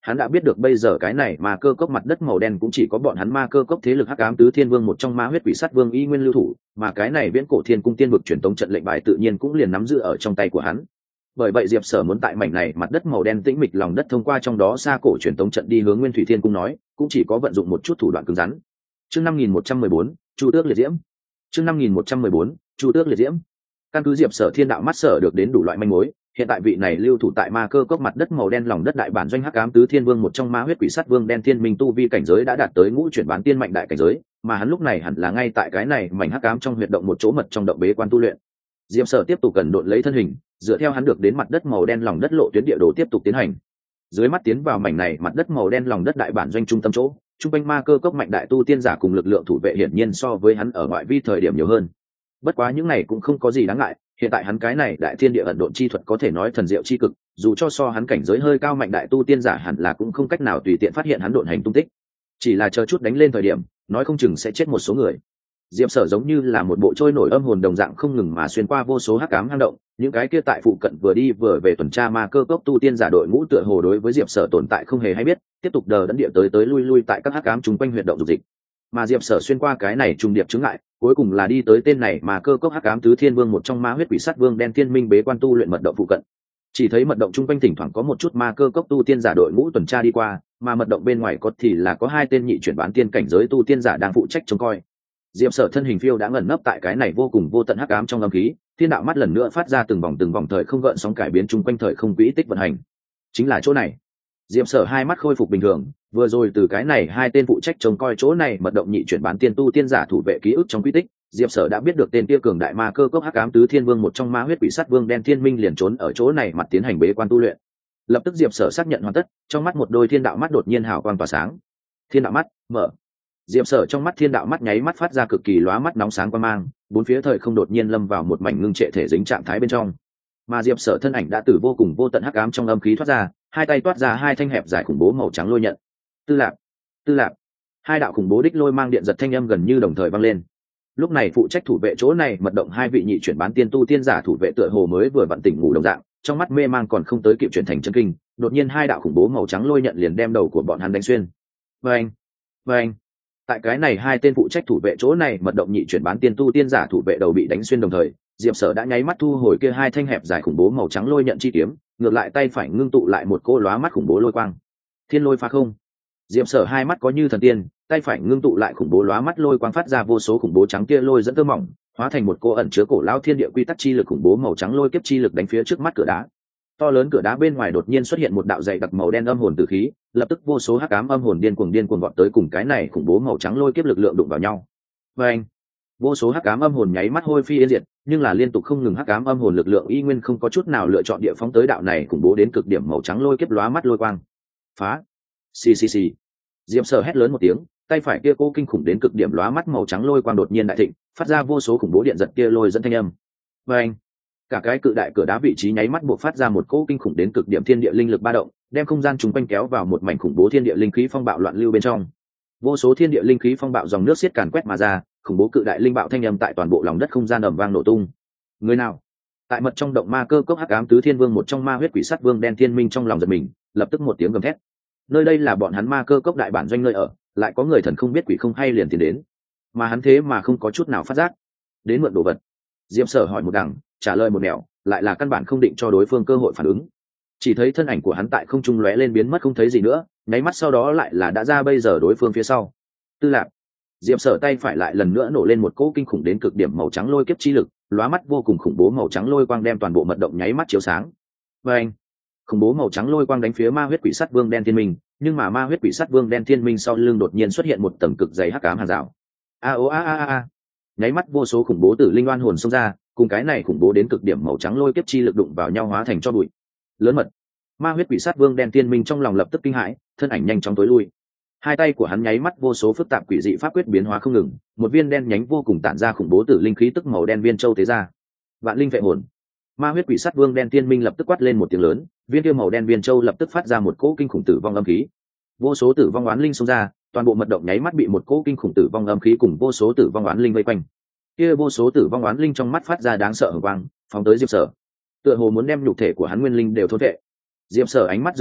hắn đã biết được bây giờ cái này ma cơ cốc mặt đất màu đen cũng chỉ có bọn hắn ma cơ cốc thế lực hắc ám tứ thiên vương một trong ma huyết quỷ sát vương y nguyên lưu thủ, mà cái này viễn cổ thiên cung tiên vực truyền tống trận lệnh bài tự nhiên cũng liền nắm giữ ở trong tay của hắn. Bởi vậy Diệp Sở muốn tại mảnh này mặt đất màu đen tĩnh mịch lòng đất thông qua trong đó xa cổ truyền tống trận đi hướng Nguyên Thủy Thiên Cung nói, cũng chỉ có vận dụng một chút thủ đoạn cứng rắn. Chương năm nghìn một trăm mười bốn, Chu Tước Liệt Diễm. Chương năm nghìn một trăm mười bốn, Chu Tước Liệt Diễm. Căn cứ Diệp Sở thiên đạo mắt sở được đến đủ loại manh mối, hiện tại vị này lưu thủ tại ma cơ cốc mặt đất màu đen lòng đất đại bản doanh hắc ám tứ thiên vương một trong ma huyết quỷ sát vương đen thiên minh tu vi cảnh giới đã đạt tới ngũ chuyển bán tiên mạnh đại cảnh giới, mà hắn lúc này hẳn là ngay tại cái này mảnh hắc ám trong huyệt động một chỗ mật trong động bế quan tu luyện. Diệp Sở tiếp tục cần độn lấy thân hình, dựa theo hắn được đến mặt đất màu đen lòng đất lộ tuyến địa đồ tiếp tục tiến hành. Dưới mắt tiến vào mảnh này mặt đất màu đen lòng đất đại bản doanh trung tâm chỗ, trung quanh ma cơ cốc mạnh đại tu tiên giả cùng lực lượng thủ vệ hiển nhiên so với hắn ở ngoại vi thời điểm nhiều hơn. Bất quá những này cũng không có gì đáng ngại, hiện tại hắn cái này đại thiên địa ẩn độn chi thuật có thể nói thần diệu chi cực, dù cho so hắn cảnh giới hơi cao mạnh đại tu tiên giả hẳn là cũng không cách nào tùy tiện phát hiện hắn độn hành tung tích. Chỉ là chờ chút đánh lên thời điểm, nói không chừng sẽ chết một số người. Diệp Sở giống như là một bộ trôi nổi âm hồn đồng dạng không ngừng mà xuyên qua vô số hắc ám hang động, những cái kia tại phụ cận vừa đi vừa về tuần tra ma cơ cốc tu tiên giả đội ngũ tựa hồ đối với Diệp Sở tồn tại không hề hay biết, tiếp tục đờ đẫn địa tới tới lui lui tại các hắc ám chung quanh huyệt động dục dịch. Mà Diệp Sở xuyên qua cái này trùng điệp chứng ngại, cuối cùng là đi tới tên này mà cơ cốc hắc ám tứ thiên vương một trong ma huyết quỷ sát vương đen thiên minh bế quan tu luyện mật động phụ cận. Chỉ thấy mật động chung quanh thỉnh thoảng có một chút ma cơ cốc tu tiên giả đội ngũ tuần tra đi qua, mà mật động bên ngoài có thì là có hai tên nhị chuyển bán tiên cảnh giới tu tiên giả đang phụ trách trông coi. Diệp Sở thân hình phiêu đã ngẩn nấp tại cái này vô cùng vô tận hắc ám trong âm khí, thiên đạo mắt lần nữa phát ra từng vòng từng vòng thời không gợn sóng cải biến chung quanh thời không quỹ tích vận hành. Chính là chỗ này. Diệp Sở hai mắt khôi phục bình thường, vừa rồi từ cái này hai tên phụ trách trông coi chỗ này mật động nhị chuyển bán tiên tu tiên giả thủ vệ ký ức trong quy tích, Diệp Sở đã biết được tên kia cường đại ma cơ cốc hắc ám tứ thiên vương một trong ma huyết quỷ sát vương đen thiên minh liền trốn ở chỗ này mặt tiến hành bế quan tu luyện. Lập tức Diệp Sở xác nhận hoàn tất, trong mắt một đôi thiên đạo mắt đột nhiên hào quang tỏa sáng. Thiên đạo mắt mở. Diệp Sở trong mắt thiên đạo mắt nháy mắt phát ra cực kỳ lóa mắt nóng sáng quang mang, bốn phía thời không đột nhiên lâm vào một mảnh ngưng trệ thể dính trạng thái bên trong. Mà Diệp Sở thân ảnh đã từ vô cùng vô tận hắc ám trong âm khí thoát ra, hai tay toát ra hai thanh hẹp dài khủng bố màu trắng lôi nhận. Tư lạc, tư lạc. Hai đạo khủng bố đích lôi mang điện giật thanh âm gần như đồng thời vang lên. Lúc này phụ trách thủ vệ chỗ này mật động hai vị nhị chuyển bán tiên tu tiên giả thủ vệ tựa hồ mới vừa vặn tỉnh ngủ đồng dạng, trong mắt mê mang còn không tới kịp chuyển thành chân kinh, đột nhiên hai đạo khủng bố màu trắng lôi nhận liền đem đầu của bọn hắn đánh xuyên. Vâng, vâng. Tại cái này hai tên phụ trách thủ vệ chỗ này mật động nhị chuyển bán tiên tu tiên giả thủ vệ đầu bị đánh xuyên đồng thời, Diệp Sở đã nháy mắt thu hồi kia hai thanh hẹp dài khủng bố màu trắng lôi nhận chi kiếm, ngược lại tay phải ngưng tụ lại một cô lóa mắt khủng bố lôi quang. Thiên lôi phá không. Diệp Sở hai mắt có như thần tiên, tay phải ngưng tụ lại khủng bố lóa mắt lôi quang phát ra vô số khủng bố trắng kia lôi dẫn tơ mỏng, hóa thành một cô ẩn chứa cổ lão thiên địa quy tắc chi lực khủng bố màu trắng lôi kiếp chi lực đánh phía trước mắt cửa đá. To lớn cửa đá bên ngoài đột nhiên xuất hiện một đạo dày đặc màu đen âm hồn tử khí, lập tức vô số hắc ám âm hồn điên cuồng điên cuồng vọt tới cùng cái này khủng bố màu trắng lôi kiếp lực lượng đụng vào nhau. Và anh, vô số hắc ám âm hồn nháy mắt hôi phi yên diệt, nhưng là liên tục không ngừng hắc ám âm hồn lực lượng y nguyên không có chút nào lựa chọn địa phóng tới đạo này khủng bố đến cực điểm màu trắng lôi kiếp lóa mắt lôi quang. Phá! Xì xì xì. Diệp Sở hét lớn một tiếng, tay phải kia cô kinh khủng đến cực điểm lóa mắt màu trắng lôi quang đột nhiên đại thịnh, phát ra vô số khủng bố điện giật kia lôi dẫn thanh âm. Và anh, cả cái cự đại cửa đá vị trí nháy mắt buộc phát ra một cỗ kinh khủng đến cực điểm thiên địa linh lực ba động, đem không gian chung quanh kéo vào một mảnh khủng bố thiên địa linh khí phong bạo loạn lưu bên trong. Vô số thiên địa linh khí phong bạo dòng nước xiết càn quét mà ra, khủng bố cự đại linh bạo thanh âm tại toàn bộ lòng đất không gian ầm vang nổ tung. Người nào? Tại mật trong động ma cơ cốc hắc ám tứ thiên vương một trong ma huyết quỷ sát vương đen thiên minh trong lòng giật mình, lập tức một tiếng gầm thét. Nơi đây là bọn hắn ma cơ cốc đại bản doanh nơi ở, lại có người thần không biết quỷ không hay liền tiến đến, mà hắn thế mà không có chút nào phát giác. Đến mượn đồ vật. Diệp Sở hỏi một đằng, trả lời một nẻo, lại là căn bản không định cho đối phương cơ hội phản ứng. Chỉ thấy thân ảnh của hắn tại không trung lóe lên biến mất không thấy gì nữa, nháy mắt sau đó lại là đã ra bây giờ đối phương phía sau. Tư lạc. Diệp Sở tay phải lại lần nữa nổ lên một cỗ kinh khủng đến cực điểm màu trắng lôi kiếp chi lực, lóa mắt vô cùng khủng bố màu trắng lôi quang đem toàn bộ mật động nháy mắt chiếu sáng. Và anh, khủng bố màu trắng lôi quang đánh phía ma huyết quỷ sát vương đen thiên minh, nhưng mà ma huyết quỷ sát vương đen thiên minh sau lưng đột nhiên xuất hiện một tầng cực dày hắc ám hàng rào. A o a a a a. Nháy mắt vô số khủng bố tử linh oan hồn xông ra, cùng cái này khủng bố đến cực điểm màu trắng lôi kiếp chi lực đụng vào nhau hóa thành cho bụi. Lớn mật. Ma huyết quỷ sát vương đen thiên minh trong lòng lập tức kinh hãi, thân ảnh nhanh chóng tối lui. Hai tay của hắn nháy mắt vô số phức tạp quỷ dị pháp quyết biến hóa không ngừng, một viên đen nhánh vô cùng tản ra khủng bố tử linh khí tức màu đen viên châu tế ra. Vạn linh vệ hồn. Ma huyết quỷ sát vương đen thiên minh lập tức quát lên một tiếng lớn, viên kia màu đen viên châu lập tức phát ra một cỗ kinh khủng tử vong âm khí. Vô số tử vong oán linh xông ra, toàn bộ mật động nháy mắt bị một cỗ kinh khủng tử vong âm khí cùng vô số tử vong oán linh vây quanh. Kia vô số tử vong oán linh trong mắt phát ra đáng sợ hừng quang, phóng tới Diệp Sở. Tựa hồ muốn đem nhục thể của hắn nguyên linh đều thôn vệ. Diệp Sở ánh mắt dừng lại,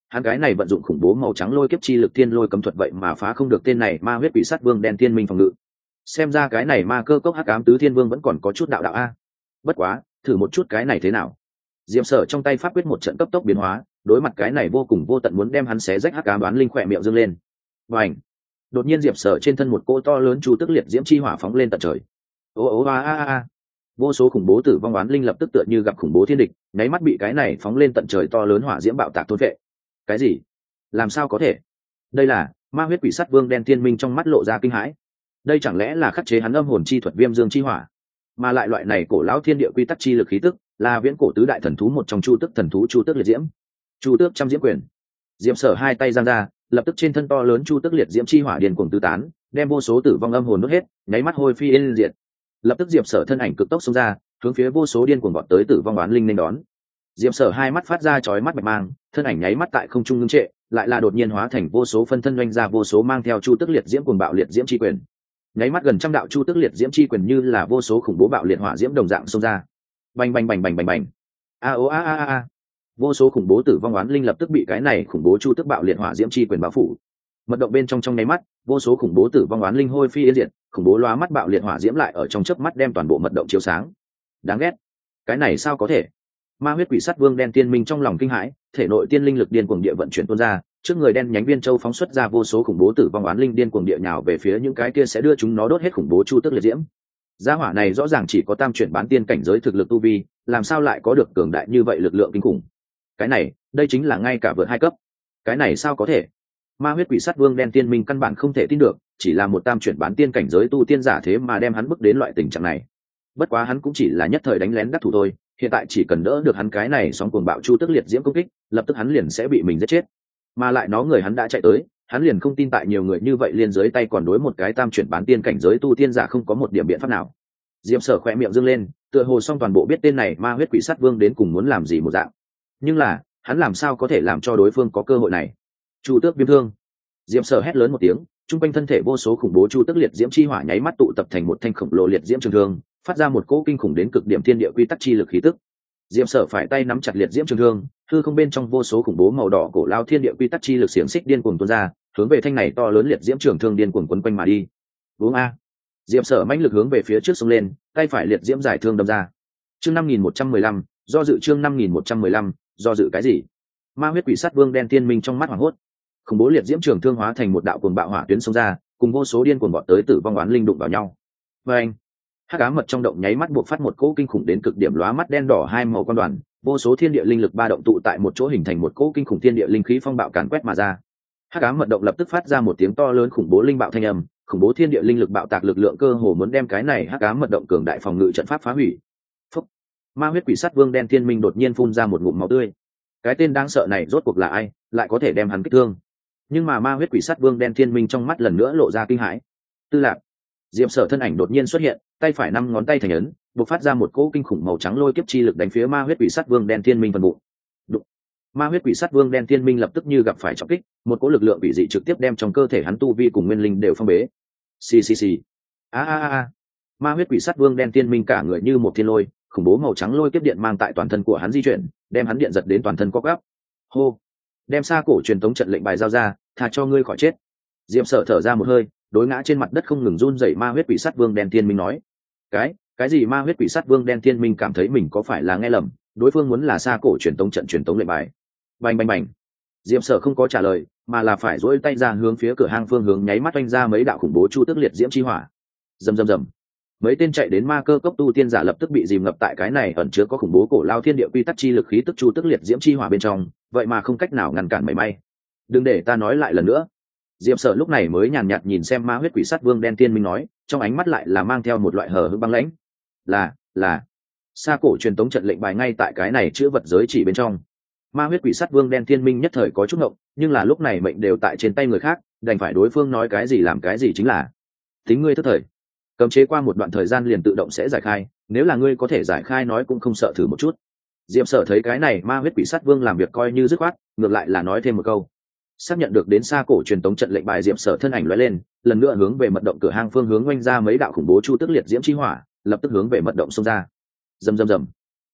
Hắn cái này vận dụng khủng bố màu trắng lôi kiếp chi lực thiên lôi cấm thuật vậy mà phá không được tên này ma huyết quỷ sát vương đen thiên minh phòng ngự. Xem ra cái này ma cơ cốc hắc ám tứ thiên vương vẫn còn có chút đạo đạo a. Bất quá, thử một chút cái này thế nào. Diệp Sở trong tay pháp quyết một trận cấp tốc biến hóa, đối mặt cái này vô cùng vô tận muốn đem hắn xé rách hắc ám đoán linh khỏe miệng dương lên. Bành! Đột nhiên Diệp Sở trên thân một cỗ to lớn chu tức liệt diễm chi hỏa phóng lên tận trời. Ô ô a a a. Vô số khủng bố tử vong đoán linh lập tức tựa như gặp khủng bố thiên địch, nháy mắt bị cái này phóng lên tận trời to lớn hỏa diễm bạo tạc thôn vệ. Cái gì? Làm sao có thể? Đây là ma huyết quỷ sát vương đen thiên minh trong mắt lộ ra kinh hãi. Đây chẳng lẽ là khắc chế hắn âm hồn chi thuật viêm dương chi hỏa? Mà lại loại này cổ lão thiên địa quy tắc chi lực khí tức, là viễn cổ tứ đại thần thú một trong chu tức thần thú chu tức liệt diễm. Chu tước trăm diễm quyền. Diệp Sở hai tay giang ra, lập tức trên thân to lớn chu tức liệt diễm chi hỏa điên cuồng tứ tán, đem vô số tử vong âm hồn nuốt hết, nháy mắt hôi phi yên diệt. Lập tức Diệp Sở thân ảnh cực tốc xông ra, hướng phía vô số điên cuồng vọt tới tử vong oán linh nên đón. Diệp Sở hai mắt phát ra chói mắt bạch mang, thân ảnh nháy mắt tại không trung ngưng trệ, lại là đột nhiên hóa thành vô số phân thân doanh ra vô số mang theo chu tức liệt diễm cuồng bạo liệt diễm chi quyền. Nháy mắt gần trăm đạo chu tức liệt diễm chi quyền như là vô số khủng bố bạo liệt hỏa diễm đồng dạng xông ra. Bành bành bành bành bành bành. A o a a a. Vô số khủng bố tử vong oán linh lập tức bị cái này khủng bố chu tức bạo liệt hỏa diễm chi quyền bao phủ. Mật động bên trong trong nháy mắt, vô số khủng bố tử vong oán linh hôi phi yên diệt, khủng bố lóa mắt bạo liệt hỏa diễm lại ở trong chớp mắt đem toàn bộ mật động chiếu sáng. Đáng ghét. Cái này sao có thể? Ma huyết quỷ sát vương đen tiên minh trong lòng kinh hãi, thể nội tiên linh lực điên cuồng địa vận chuyển tuôn ra, trước người đen nhánh viên châu phóng xuất ra vô số khủng bố tử vong oán linh điên cuồng địa nhào về phía những cái kia sẽ đưa chúng nó đốt hết khủng bố chu tức liệt diễm. Gia hỏa này rõ ràng chỉ có tam chuyển bán tiên cảnh giới thực lực tu vi, làm sao lại có được cường đại như vậy lực lượng kinh khủng? Cái này, đây chính là ngay cả vượt hai cấp. Cái này sao có thể? Ma huyết quỷ sát vương đen tiên minh căn bản không thể tin được, chỉ là một tam chuyển bán tiên cảnh giới tu tiên giả thế mà đem hắn bước đến loại tình trạng này. Bất quá hắn cũng chỉ là nhất thời đánh lén đắc thủ thôi, hiện tại chỉ cần đỡ được hắn cái này sóng cuồng bạo chu tức liệt diễm công kích, lập tức hắn liền sẽ bị mình giết chết. Mà lại nó người hắn đã chạy tới, hắn liền không tin tại nhiều người như vậy liên dưới tay còn đối một cái tam chuyển bán tiên cảnh giới tu tiên giả không có một điểm biện pháp nào. Diệp Sở khẽ miệng dương lên, tựa hồ xong toàn bộ biết tên này ma huyết quỷ sát vương đến cùng muốn làm gì một dạng. Nhưng là, hắn làm sao có thể làm cho đối phương có cơ hội này? Chu tước viêm thương. Diệp Sở hét lớn một tiếng, trung quanh thân thể vô số khủng bố chu tức liệt diễm chi hỏa nháy mắt tụ tập thành một thanh khổng lồ liệt diễm trường thương, phát ra một cỗ kinh khủng đến cực điểm thiên địa quy tắc chi lực khí tức. Diệp Sở phải tay nắm chặt liệt diễm trường thương, hư không bên trong vô số khủng bố màu đỏ cổ lao thiên địa quy tắc chi lực xiềng xích điên cuồng tuôn ra, hướng về thanh này to lớn liệt diễm trường thương điên cuồng quấn quanh mà đi. Uống a. Diệp Sở mãnh lực hướng về phía trước xông lên, tay phải liệt diễm giải thương đâm ra. Chương năm nghìn một trăm mười lăm, do dự chương năm nghìn một trăm mười lăm, do dự cái gì? Ma huyết quỷ sát vương đen tiên minh trong mắt hoảng hốt. Khủng bố liệt diễm trường thương hóa thành một đạo cuồng bạo hỏa tuyến xông ra, cùng vô số điên cuồng vọt tới tử vong oán linh đụng vào nhau. Và anh, hắc ám mật trong động nháy mắt buộc phát một cỗ kinh khủng đến cực điểm lóa mắt đen đỏ hai màu quan đoàn, vô số thiên địa linh lực ba động tụ tại một chỗ hình thành một cỗ kinh khủng thiên địa linh khí phong bạo càn quét mà ra. Hắc ám mật động lập tức phát ra một tiếng to lớn khủng bố linh bạo thanh âm, khủng bố thiên địa linh lực bạo tạc lực lượng cơ hồ muốn đem cái này hắc ám mật động cường đại phòng ngự trận pháp phá hủy. Phúc. Ma huyết quỷ sát vương đen thiên minh đột nhiên phun ra một ngụm máu tươi. Cái tên đáng sợ này rốt cuộc là ai, lại có thể đem hắn kích thương? Nhưng mà ma huyết quỷ sát vương đen thiên minh trong mắt lần nữa lộ ra kinh hãi. Tư lạc. Diệp Sở thân ảnh đột nhiên xuất hiện, tay phải năm ngón tay thành ấn, bộc phát ra một cỗ kinh khủng màu trắng lôi kiếp chi lực đánh phía ma huyết quỷ sát vương đen thiên minh phần bụng. Đụng. Ma huyết quỷ sát vương đen thiên minh lập tức như gặp phải trọng kích, một cỗ lực lượng bị dị trực tiếp đem trong cơ thể hắn tu vi cùng nguyên linh đều phong bế. Xì xì xì. A a a. Ma huyết quỷ sát vương đen thiên minh cả người như một thiên lôi, khủng bố màu trắng lôi kiếp điện mang tại toàn thân của hắn di chuyển, đem hắn điện giật đến toàn thân co quắp. Hô. Đem xa cổ truyền tống trận lệnh bài giao ra, tha cho ngươi khỏi chết. Diệp Sở thở ra một hơi, đối ngã trên mặt đất không ngừng run rẩy ma huyết quỷ sát vương đen thiên minh nói: cái cái gì? Ma huyết quỷ sát vương đen thiên minh cảm thấy mình có phải là nghe lầm, đối phương muốn là xa cổ truyền tống trận truyền tống lệnh bài. Bành bành bành. Diệp Sở không có trả lời, mà là phải duỗi tay ra hướng phía cửa hang phương hướng nháy mắt oanh ra mấy đạo khủng bố chu tức liệt diễm chi hỏa. Rầm rầm rầm. Mấy tên chạy đến ma cơ cốc tu tiên giả lập tức bị dìm ngập tại cái này ẩn chứa có khủng bố cổ lao thiên địa quy tắc chi lực khí tức chu tức liệt diễm chi hỏa bên trong, vậy mà không cách nào ngăn cản mảy may. Đừng để ta nói lại lần nữa. Diệp Sở lúc này mới nhàn nhạt nhìn xem ma huyết quỷ sát vương đen thiên minh nói, trong ánh mắt lại là mang theo một loại hờ hững băng lãnh. Là, là. Xa cổ truyền tống trận lệnh bài ngay tại cái này chữ vật giới chỉ bên trong. Ma huyết quỷ sát vương đen thiên minh nhất thời có chút ngộng, nhưng là lúc này mệnh đều tại trên tay người khác, đành phải đối phương nói cái gì làm cái gì chính là. Tính ngươi thất thời. Cấm chế qua một đoạn thời gian liền tự động sẽ giải khai, nếu là ngươi có thể giải khai nói cũng không sợ thử một chút. Diệp Sở thấy cái này ma huyết quỷ sát vương làm việc coi như dứt khoát, ngược lại là nói thêm một câu. Xác nhận được đến xa cổ truyền tống trận lệnh bài, Diệp Sở thân ảnh lóe lên, lần nữa hướng về mật động cửa hang phương hướng oanh ra mấy đạo khủng bố chu tức liệt diễm chi hỏa, lập tức hướng về mật động xông ra. Rầm rầm rầm.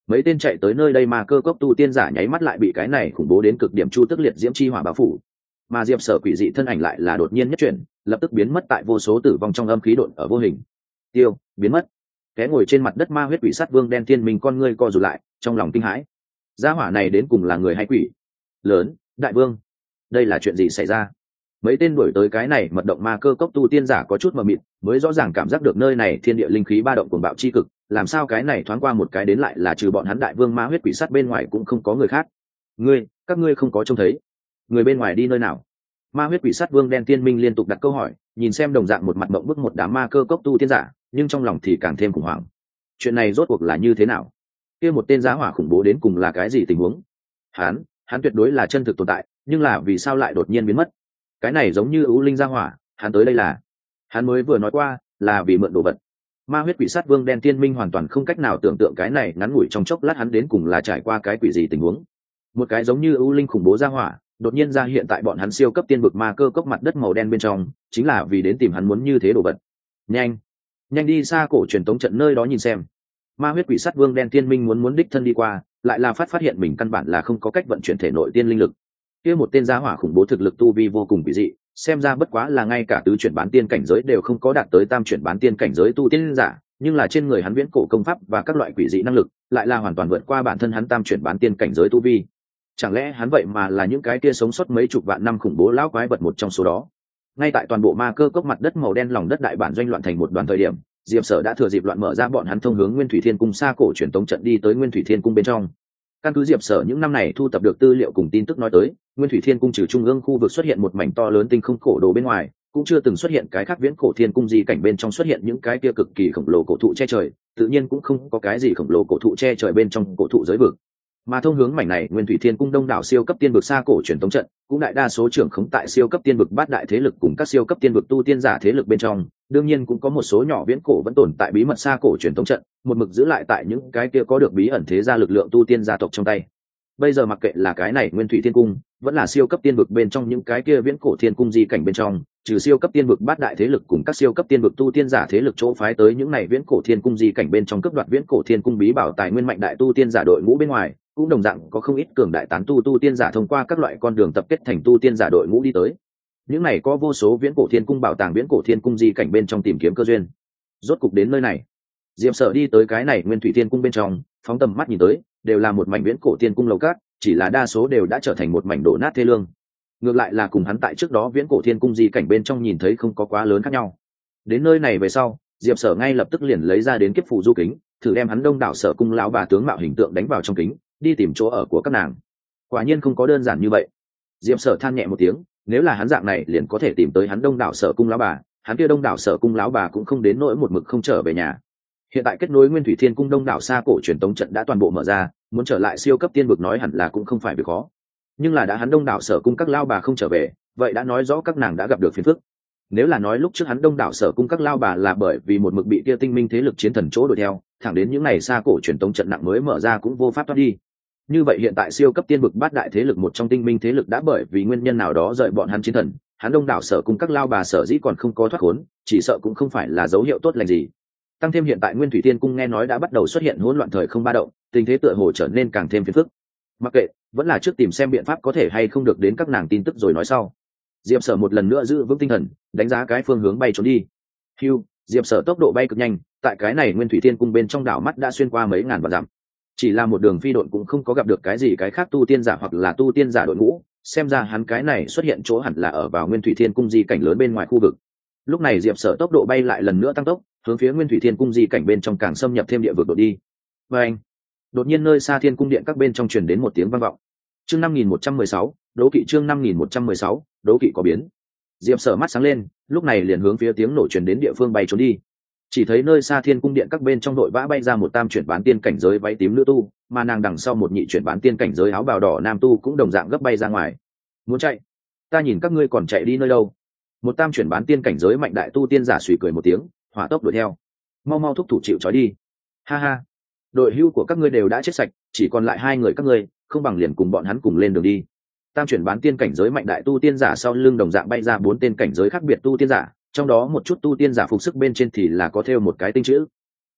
mấy tên chạy tới nơi đây mà cơ cốc tu tiên giả nháy mắt lại bị cái này khủng bố đến cực điểm chu tức liệt diễm chi hỏa bao phủ, mà diệp sở quỷ dị thân ảnh lại là đột nhiên nhất chuyển, lập tức biến mất tại vô số tử vong trong âm khí độn ở vô hình tiêu biến mất. Té ngồi trên mặt đất ma huyết quỷ sát vương đen thiên minh con ngươi co rụt lại, trong lòng kinh hãi, gia hỏa này đến cùng là người hay quỷ? Lớn đại vương, đây là chuyện gì xảy ra? Mấy tên đuổi tới cái này mật động ma cơ cốc tu tiên giả có chút mờ mịt, mới rõ ràng cảm giác được nơi này thiên địa linh khí ba động cuồng bạo chi cực, làm sao cái này thoáng qua một cái đến lại là trừ bọn hắn đại vương ma huyết quỷ sát bên ngoài cũng không có người khác. Ngươi, các ngươi không có trông thấy người bên ngoài đi nơi nào? Ma huyết quỷ sát vương đen tiên minh liên tục đặt câu hỏi, nhìn xem đồng dạng một mặt mộng bức một đám ma cơ cốc tu tiên giả, nhưng trong lòng thì càng thêm khủng hoảng. Chuyện này rốt cuộc là như thế nào? Kia một tên giá hỏa khủng bố đến cùng là cái gì tình huống? Hắn, hắn tuyệt đối là chân thực tồn tại, nhưng là vì sao lại đột nhiên biến mất? Cái này giống như ưu linh giá hỏa, hắn tới đây là, hắn mới vừa nói qua là vì mượn đồ vật. Ma huyết quỷ sát vương đen tiên minh hoàn toàn không cách nào tưởng tượng cái này ngắn ngủi trong chốc lát hắn đến cùng là trải qua cái quỷ gì tình huống. Một cái giống như ưu linh khủng bố giá hỏa đột nhiên ra hiện tại bọn hắn siêu cấp tiên vực ma cơ cốc mặt đất màu đen bên trong, chính là vì đến tìm hắn muốn như thế đồ vật. Nhanh, nhanh đi xa cổ truyền tống trận nơi đó nhìn xem. Ma huyết quỷ sát vương đen tiên minh muốn muốn đích thân đi qua, lại là phát phát hiện mình căn bản là không có cách vận chuyển thể nội tiên linh lực. Kia một tên giá hỏa khủng bố thực lực tu vi vô cùng quỷ dị, xem ra bất quá là ngay cả tứ chuyển bán tiên cảnh giới đều không có đạt tới tam chuyển bán tiên cảnh giới tu tiên giả, nhưng là trên người hắn viễn cổ công pháp và các loại quỷ dị năng lực lại là hoàn toàn vượt qua bản thân hắn tam chuyển bán tiên cảnh giới tu vi. Chẳng lẽ hắn vậy mà là những cái kia sống sót mấy chục vạn năm khủng bố lão quái vật một trong số đó? Ngay tại toàn bộ ma cơ cốc mặt đất màu đen lòng đất đại bản doanh loạn thành một đoàn thời điểm, diệp sở đã thừa dịp loạn mở ra bọn hắn thông hướng nguyên thủy thiên cung xa cổ truyền tống trận đi tới nguyên thủy thiên cung bên trong. Căn cứ diệp sở những năm này thu tập được tư liệu cùng tin tức nói tới, nguyên thủy thiên cung trừ trung ương khu vực xuất hiện một mảnh to lớn tinh không cổ đồ bên ngoài, cũng chưa từng xuất hiện cái khác viễn cổ thiên cung gì cảnh bên trong xuất hiện những cái kia cực kỳ khổng lồ cổ thụ che trời, tự nhiên cũng không có cái gì khổng lồ cổ thụ che trời bên trong cổ thụ giới vực. Mà thông hướng mảnh này nguyên thủy thiên cung đông đảo siêu cấp tiên vực xa cổ truyền tống trận cũng đại đa số trưởng khống tại siêu cấp tiên vực bát đại thế lực cùng các siêu cấp tiên vực tu tiên giả thế lực bên trong, đương nhiên cũng có một số nhỏ viễn cổ vẫn tồn tại bí mật xa cổ truyền tống trận, một mực giữ lại tại những cái kia có được bí ẩn thế gia lực lượng tu tiên gia tộc trong tay. Bây giờ mặc kệ là cái này nguyên thủy thiên cung vẫn là siêu cấp tiên vực bên trong những cái kia viễn cổ thiên cung di cảnh bên trong, trừ siêu cấp tiên vực bát đại thế lực cùng các siêu cấp tiên vực tu tiên giả thế lực chỗ phái tới những này viễn cổ thiên cung di cảnh bên trong cướp đoạt viễn cổ thiên cung bí bảo tài nguyên mạnh đại tu tiên giả đội ngũ bên ngoài, cũng đồng dạng có không ít cường đại tán tu tu tiên giả thông qua các loại con đường tập kết thành tu tiên giả đội ngũ đi tới. Những này có vô số viễn cổ thiên cung bảo tàng viễn cổ thiên cung di cảnh bên trong tìm kiếm cơ duyên. Rốt cục đến nơi này, diệp sở đi tới cái này nguyên thủy thiên cung bên trong, phóng tầm mắt nhìn tới đều là một mảnh viễn cổ thiên cung lầu cát, chỉ là đa số đều đã trở thành một mảnh đổ nát thê lương. Ngược lại là cùng hắn tại trước đó viễn cổ thiên cung di cảnh bên trong nhìn thấy không có quá lớn khác nhau. Đến nơi này về sau, diệp sở ngay lập tức liền lấy ra đến kiếp phù du kính, thử đem hắn đông đảo sở cung lão bà tướng mạo hình tượng đánh vào trong kính, đi tìm chỗ ở của các nàng. Quả nhiên không có đơn giản như vậy. Diệp sở than nhẹ một tiếng, nếu là hắn dạng này liền có thể tìm tới hắn đông đảo sở cung lão bà, hắn kia đông đảo sở cung lão bà cũng không đến nỗi một mực không trở về nhà. Hiện tại kết nối nguyên thủy thiên cung đông đảo xa cổ truyền tống trận đã toàn bộ mở ra, muốn trở lại siêu cấp tiên vực nói hẳn là cũng không phải việc khó. Nhưng là đã hắn đông đảo sở cung các lao bà không trở về, vậy đã nói rõ các nàng đã gặp được phiền phức. Nếu là nói lúc trước hắn đông đảo sở cung các lao bà là bởi vì một mực bị kia tinh minh thế lực chiến thần chỗ đuổi theo, thẳng đến những ngày xa cổ truyền tống trận nặng mới mở ra cũng vô pháp thoát đi. Như vậy hiện tại siêu cấp tiên vực bát đại thế lực một trong tinh minh thế lực đã bởi vì nguyên nhân nào đó rời bọn hắn chiến thần, hắn đông đảo sở cung các lao bà sở dĩ còn không có thoát khốn, chỉ sợ cũng không phải là dấu hiệu tốt lành gì. Tăng thêm hiện tại nguyên thủy thiên cung nghe nói đã bắt đầu xuất hiện hỗn loạn thời không ba động, tình thế tựa hồ trở nên càng thêm phiền phức. Mặc kệ, vẫn là trước tìm xem biện pháp có thể hay không được đến các nàng tin tức rồi nói sau. Diệp sở một lần nữa giữ vững tinh thần, đánh giá cái phương hướng bay trốn đi. Hưu, diệp sở tốc độ bay cực nhanh, tại cái này nguyên thủy thiên cung bên trong đảo mắt đã xuyên qua mấy ngàn vạn dặm. Chỉ là một đường phi độn cũng không có gặp được cái gì cái khác tu tiên giả hoặc là tu tiên giả đội ngũ, xem ra hắn cái này xuất hiện chỗ hẳn là ở vào nguyên thủy thiên cung di cảnh lớn bên ngoài khu vực. Lúc này diệp sở tốc độ bay lại lần nữa tăng tốc, hướng phía nguyên thủy thiên cung di cảnh bên trong càng xâm nhập thêm địa vực đột đi. Và anh, đột nhiên nơi xa thiên cung điện các bên trong truyền đến một tiếng vang vọng. Chương năm nghìn một trăm mười sáu, đố kỵ chương năm nghìn một trăm mười sáu, đố kỵ có biến. Diệp sở mắt sáng lên, lúc này liền hướng phía tiếng nổ truyền đến địa phương bay trốn đi. Chỉ thấy nơi xa thiên cung điện các bên trong đội vã bay ra một tam chuyển bán tiên cảnh giới váy tím nữ tu, mà nàng đằng sau một nhị chuyển bán tiên cảnh giới áo bào đỏ nam tu cũng đồng dạng gấp bay ra ngoài. Muốn chạy? Ta nhìn các ngươi còn chạy đi nơi đâu? Một tam chuyển bán tiên cảnh giới mạnh đại tu tiên giả suy cười một tiếng, hỏa tốc đuổi theo. Mau mau thúc thủ chịu trói đi. Ha ha, đội hưu của các ngươi đều đã chết sạch, chỉ còn lại hai người các ngươi, không bằng liền cùng bọn hắn cùng lên đường đi. Tam chuyển bán tiên cảnh giới mạnh đại tu tiên giả sau lưng đồng dạng bay ra bốn tên cảnh giới khác biệt tu tiên giả, trong đó một chút tu tiên giả phục sức bên trên thì là có thêu một cái tinh chữ.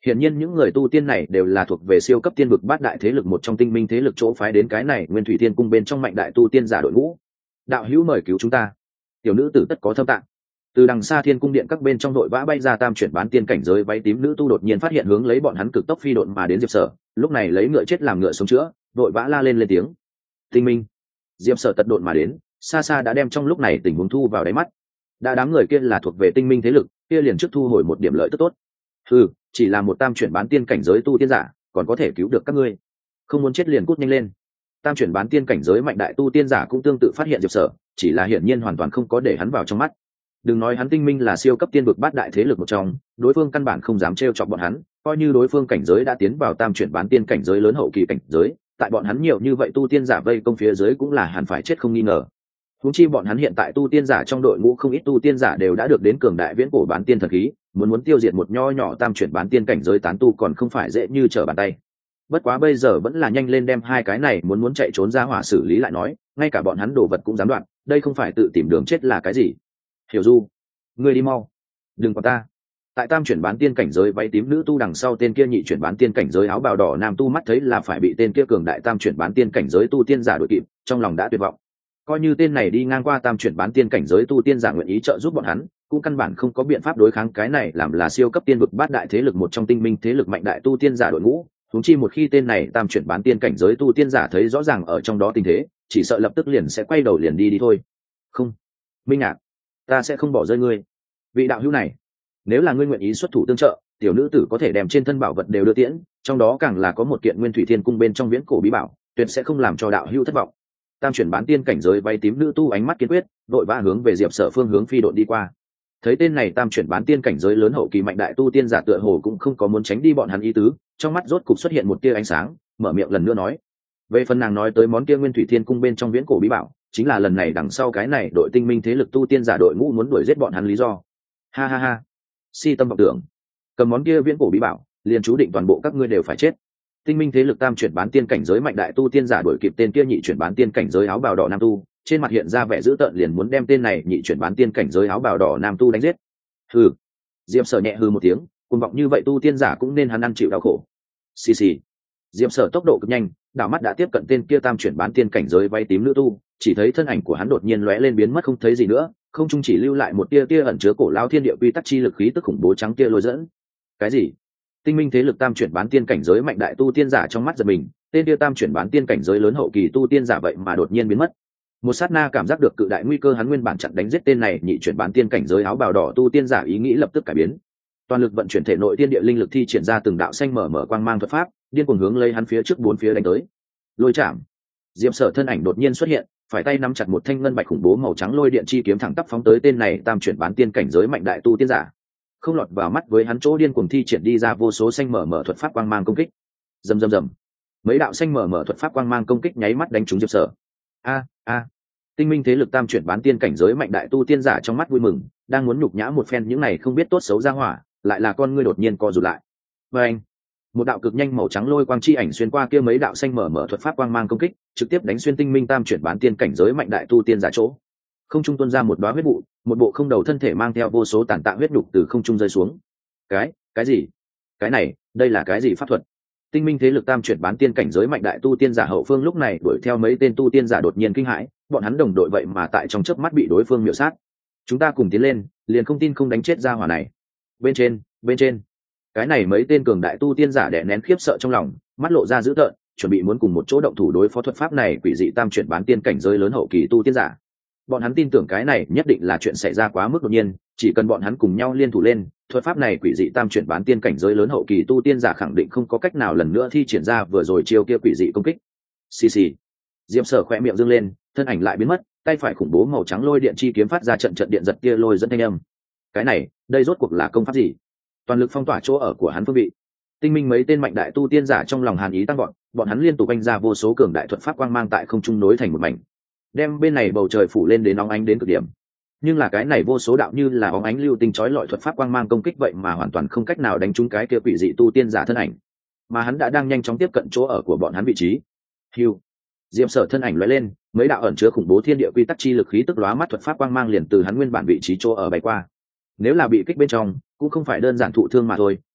Hiển nhiên những người tu tiên này đều là thuộc về siêu cấp tiên vực bát đại thế lực một trong tinh minh thế lực chỗ phái đến cái này Nguyên Thủy Thiên Cung bên trong mạnh đại tu tiên giả đội ngũ. Đạo hữu mời cứu chúng ta. Tiểu nữ tử tất có thâm tạng. Từ đằng xa Thiên Cung điện các bên trong đội vã bay ra tam chuyển bán tiên cảnh giới váy tím nữ tu đột nhiên phát hiện hướng lấy bọn hắn cực tốc phi độn mà đến Diệp Sở, lúc này lấy ngựa chết làm ngựa sống chữa, đội vã la lên lên tiếng. Tinh minh. Diệp Sở tật độn mà đến, xa xa đã đem trong lúc này tình huống thu vào đáy mắt. Đã đám người kia là thuộc về tinh minh thế lực, kia liền trước thu hồi một điểm lợi tức tốt. Ừ, chỉ là một tam chuyển bán tiên cảnh giới tu tiên giả, còn có thể cứu được các ngươi. Không muốn chết liền cút nhanh lên. Tam chuyển bán tiên cảnh giới mạnh đại tu tiên giả cũng tương tự phát hiện Diệp Sở, chỉ là hiển nhiên hoàn toàn không có để hắn vào trong mắt. Đừng nói hắn tinh minh là siêu cấp tiên vực bát đại thế lực một trong, đối phương căn bản không dám trêu chọc bọn hắn, coi như đối phương cảnh giới đã tiến vào tam chuyển bán tiên cảnh giới lớn hậu kỳ cảnh giới, tại bọn hắn nhiều như vậy tu tiên giả vây công phía dưới cũng là hẳn phải chết không nghi ngờ. Huống chi bọn hắn hiện tại tu tiên giả trong đội ngũ không ít tu tiên giả đều đã được đến cường đại viễn cổ bán tiên thần khí, muốn muốn tiêu diệt một nho nhỏ tam chuyển bán tiên cảnh giới tán tu còn không phải dễ như trở bàn tay. Bất quá bây giờ vẫn là nhanh lên đem hai cái này muốn muốn chạy trốn ra hỏa xử lý lại nói, ngay cả bọn hắn đồ vật cũng dám đoạn, đây không phải tự tìm đường chết là cái gì. Hiểu Du, ngươi đi mau, đừng có ta. Tại tam chuyển bán tiên cảnh giới váy tím nữ tu đằng sau tên kia nhị chuyển bán tiên cảnh giới áo bào đỏ nam tu mắt thấy là phải bị tên kia cường đại tam chuyển bán tiên cảnh giới tu tiên giả đuổi kịp, trong lòng đã tuyệt vọng. Coi như tên này đi ngang qua tam chuyển bán tiên cảnh giới tu tiên giả nguyện ý trợ giúp bọn hắn, cũng căn bản không có biện pháp đối kháng cái này làm là siêu cấp tiên vực bát đại thế lực một trong tinh minh thế lực mạnh đại tu tiên giả đội ngũ. Huống chi một khi tên này tam chuyển bán tiên cảnh giới tu tiên giả thấy rõ ràng ở trong đó tình thế, chỉ sợ lập tức liền sẽ quay đầu liền đi đi thôi. Không, Minh Ngạc, ta sẽ không bỏ rơi ngươi. Vị đạo hữu này, nếu là ngươi nguyện ý xuất thủ tương trợ, tiểu nữ tử có thể đem trên thân bảo vật đều đưa tiễn, trong đó càng là có một kiện Nguyên Thủy Thiên Cung bên trong viễn cổ bí bảo, tuyệt sẽ không làm cho đạo hữu thất vọng. Tam chuyển bán tiên cảnh giới váy tím nữ tu ánh mắt kiên quyết, đội vã hướng về Diệp Sở phương hướng phi độn đi qua. Thấy tên này tam chuyển bán tiên cảnh giới lớn hậu kỳ mạnh đại tu tiên giả tựa hồ cũng không có muốn tránh đi bọn hắn ý tứ, trong mắt rốt cục xuất hiện một tia ánh sáng, mở miệng lần nữa nói: về phần nàng nói tới món kia Nguyên Thủy Thiên Cung bên trong viễn cổ bí bảo, chính là lần này đằng sau cái này đội tinh minh thế lực tu tiên giả đội ngũ muốn đuổi giết bọn hắn lý do. Ha ha ha, si tâm vọng tưởng, cầm món kia viễn cổ bí bảo, liền chú định toàn bộ các ngươi đều phải chết. Tinh minh thế lực tam chuyển bán tiên cảnh giới mạnh đại tu tiên giả đuổi kịp tên kia nhị chuyển bán tiên cảnh giới áo bào đỏ nam tu, trên mặt hiện ra vẻ dữ tợn liền muốn đem tên này nhị chuyển bán tiên cảnh giới áo bào đỏ nam tu đánh giết. Hừ. Diệp Sở nhẹ hừ một tiếng, cuồng vọng như vậy tu tiên giả cũng nên hắn ăn chịu đau khổ. Xì xì. Diệp Sở tốc độ cực nhanh, đảo mắt đã tiếp cận tên kia tam chuyển bán tiên cảnh giới váy tím nữ tu, chỉ thấy thân ảnh của hắn đột nhiên lóe lên biến mất không thấy gì nữa, không trung chỉ lưu lại một tia tia ẩn chứa cổ lao thiên địa quy tắc chi lực khí tức khủng bố trắng tia lôi dẫn. Cái gì? Tinh minh thế lực tam chuyển bán tiên cảnh giới mạnh đại tu tiên giả trong mắt giật mình, tên tia tam chuyển bán tiên cảnh giới lớn hậu kỳ tu tiên giả vậy mà đột nhiên biến mất. Một sát na cảm giác được cự đại nguy cơ, hắn nguyên bản chặn đánh giết tên này nhị chuyển bán tiên cảnh giới áo bào đỏ tu tiên giả ý nghĩ lập tức cải biến. Toàn lực vận chuyển thể nội tiên địa linh lực thi triển ra từng đạo xanh mở mở quang mang thuật pháp, điên cuồng hướng lấy hắn phía trước bốn phía đánh tới. Lôi chạm. Diệp Sở thân ảnh đột nhiên xuất hiện, phải tay nắm chặt một thanh ngân bạch khủng bố màu trắng lôi điện chi kiếm thẳng tắp phóng tới tên này tam chuyển bán tiên cảnh giới mạnh đại tu tiên giả. Không lọt vào mắt với hắn chỗ điên cuồng thi triển đi ra vô số xanh mở mở thuật pháp quang mang công kích. Rầm rầm rầm. Mấy đạo xanh mở mở thuật pháp quang mang công kích nháy mắt đánh trúng Diệp Sở. A a. Tinh minh thế lực tam chuyển bán tiên cảnh giới mạnh đại tu tiên giả trong mắt vui mừng, đang muốn nhục nhã một phen những này không biết tốt xấu ra hỏa, lại là con ngươi đột nhiên co rụt lại. Và anh, một đạo cực nhanh màu trắng lôi quang chi ảnh xuyên qua kia mấy đạo xanh mở mở thuật pháp quang mang công kích, trực tiếp đánh xuyên tinh minh tam chuyển bán tiên cảnh giới mạnh đại tu tiên giả chỗ. Không trung tuôn ra một đóa huyết vụ, một bộ không đầu thân thể mang theo vô số tàn tạ huyết đục từ không trung rơi xuống. Cái, cái gì? Cái này, đây là cái gì pháp thuật? Tinh minh thế lực tam chuyển bán tiên cảnh giới mạnh đại tu tiên giả hậu phương lúc này đuổi theo mấy tên tu tiên giả đột nhiên kinh hãi, bọn hắn đồng đội vậy mà tại trong chớp mắt bị đối phương miểu sát. Chúng ta cùng tiến lên, liền không tin không đánh chết ra hỏa này. Bên trên, bên trên. Cái này mấy tên cường đại tu tiên giả đè nén khiếp sợ trong lòng, mắt lộ ra dữ tợn, chuẩn bị muốn cùng một chỗ động thủ đối phó thuật pháp này quỷ dị tam chuyển bán tiên cảnh giới lớn hậu kỳ tu tiên giả. Bọn hắn tin tưởng cái này nhất định là chuyện xảy ra quá mức đột nhiên, chỉ cần bọn hắn cùng nhau liên thủ lên, thuật pháp này quỷ dị tam chuyển bán tiên cảnh giới lớn hậu kỳ tu tiên giả khẳng định không có cách nào lần nữa thi triển ra vừa rồi chiêu kia quỷ dị công kích. Xì xì. Diệp Sở khẽ miệng dương lên, thân ảnh lại biến mất, tay phải khủng bố màu trắng lôi điện chi kiếm phát ra trận trận điện giật kia lôi dẫn thanh âm. Cái này, đây rốt cuộc là công pháp gì? Toàn lực phong tỏa chỗ ở của hắn phương vị. Tinh minh mấy tên mạnh đại tu tiên giả trong lòng hàn ý tăng vọt, bọn hắn liên tục anh ra vô số cường đại thuật pháp quang mang tại không trung nối thành một mảnh, đem bên này bầu trời phủ lên đến nóng ánh đến cực điểm. Nhưng là cái này vô số đạo như là óng ánh lưu tinh chói lọi thuật pháp quang mang công kích vậy mà hoàn toàn không cách nào đánh trúng cái kia quỷ dị tu tiên giả thân ảnh, mà hắn đã đang nhanh chóng tiếp cận chỗ ở của bọn hắn vị trí. Hưu. Diệp Sở thân ảnh lóe lên, mấy đạo ẩn chứa khủng bố thiên địa quy tắc chi lực khí tức lóa mắt thuật pháp quang mang liền từ hắn nguyên bản vị trí chỗ ở bay qua. Nếu là bị kích bên trong, cũng không phải đơn giản thụ thương mà thôi,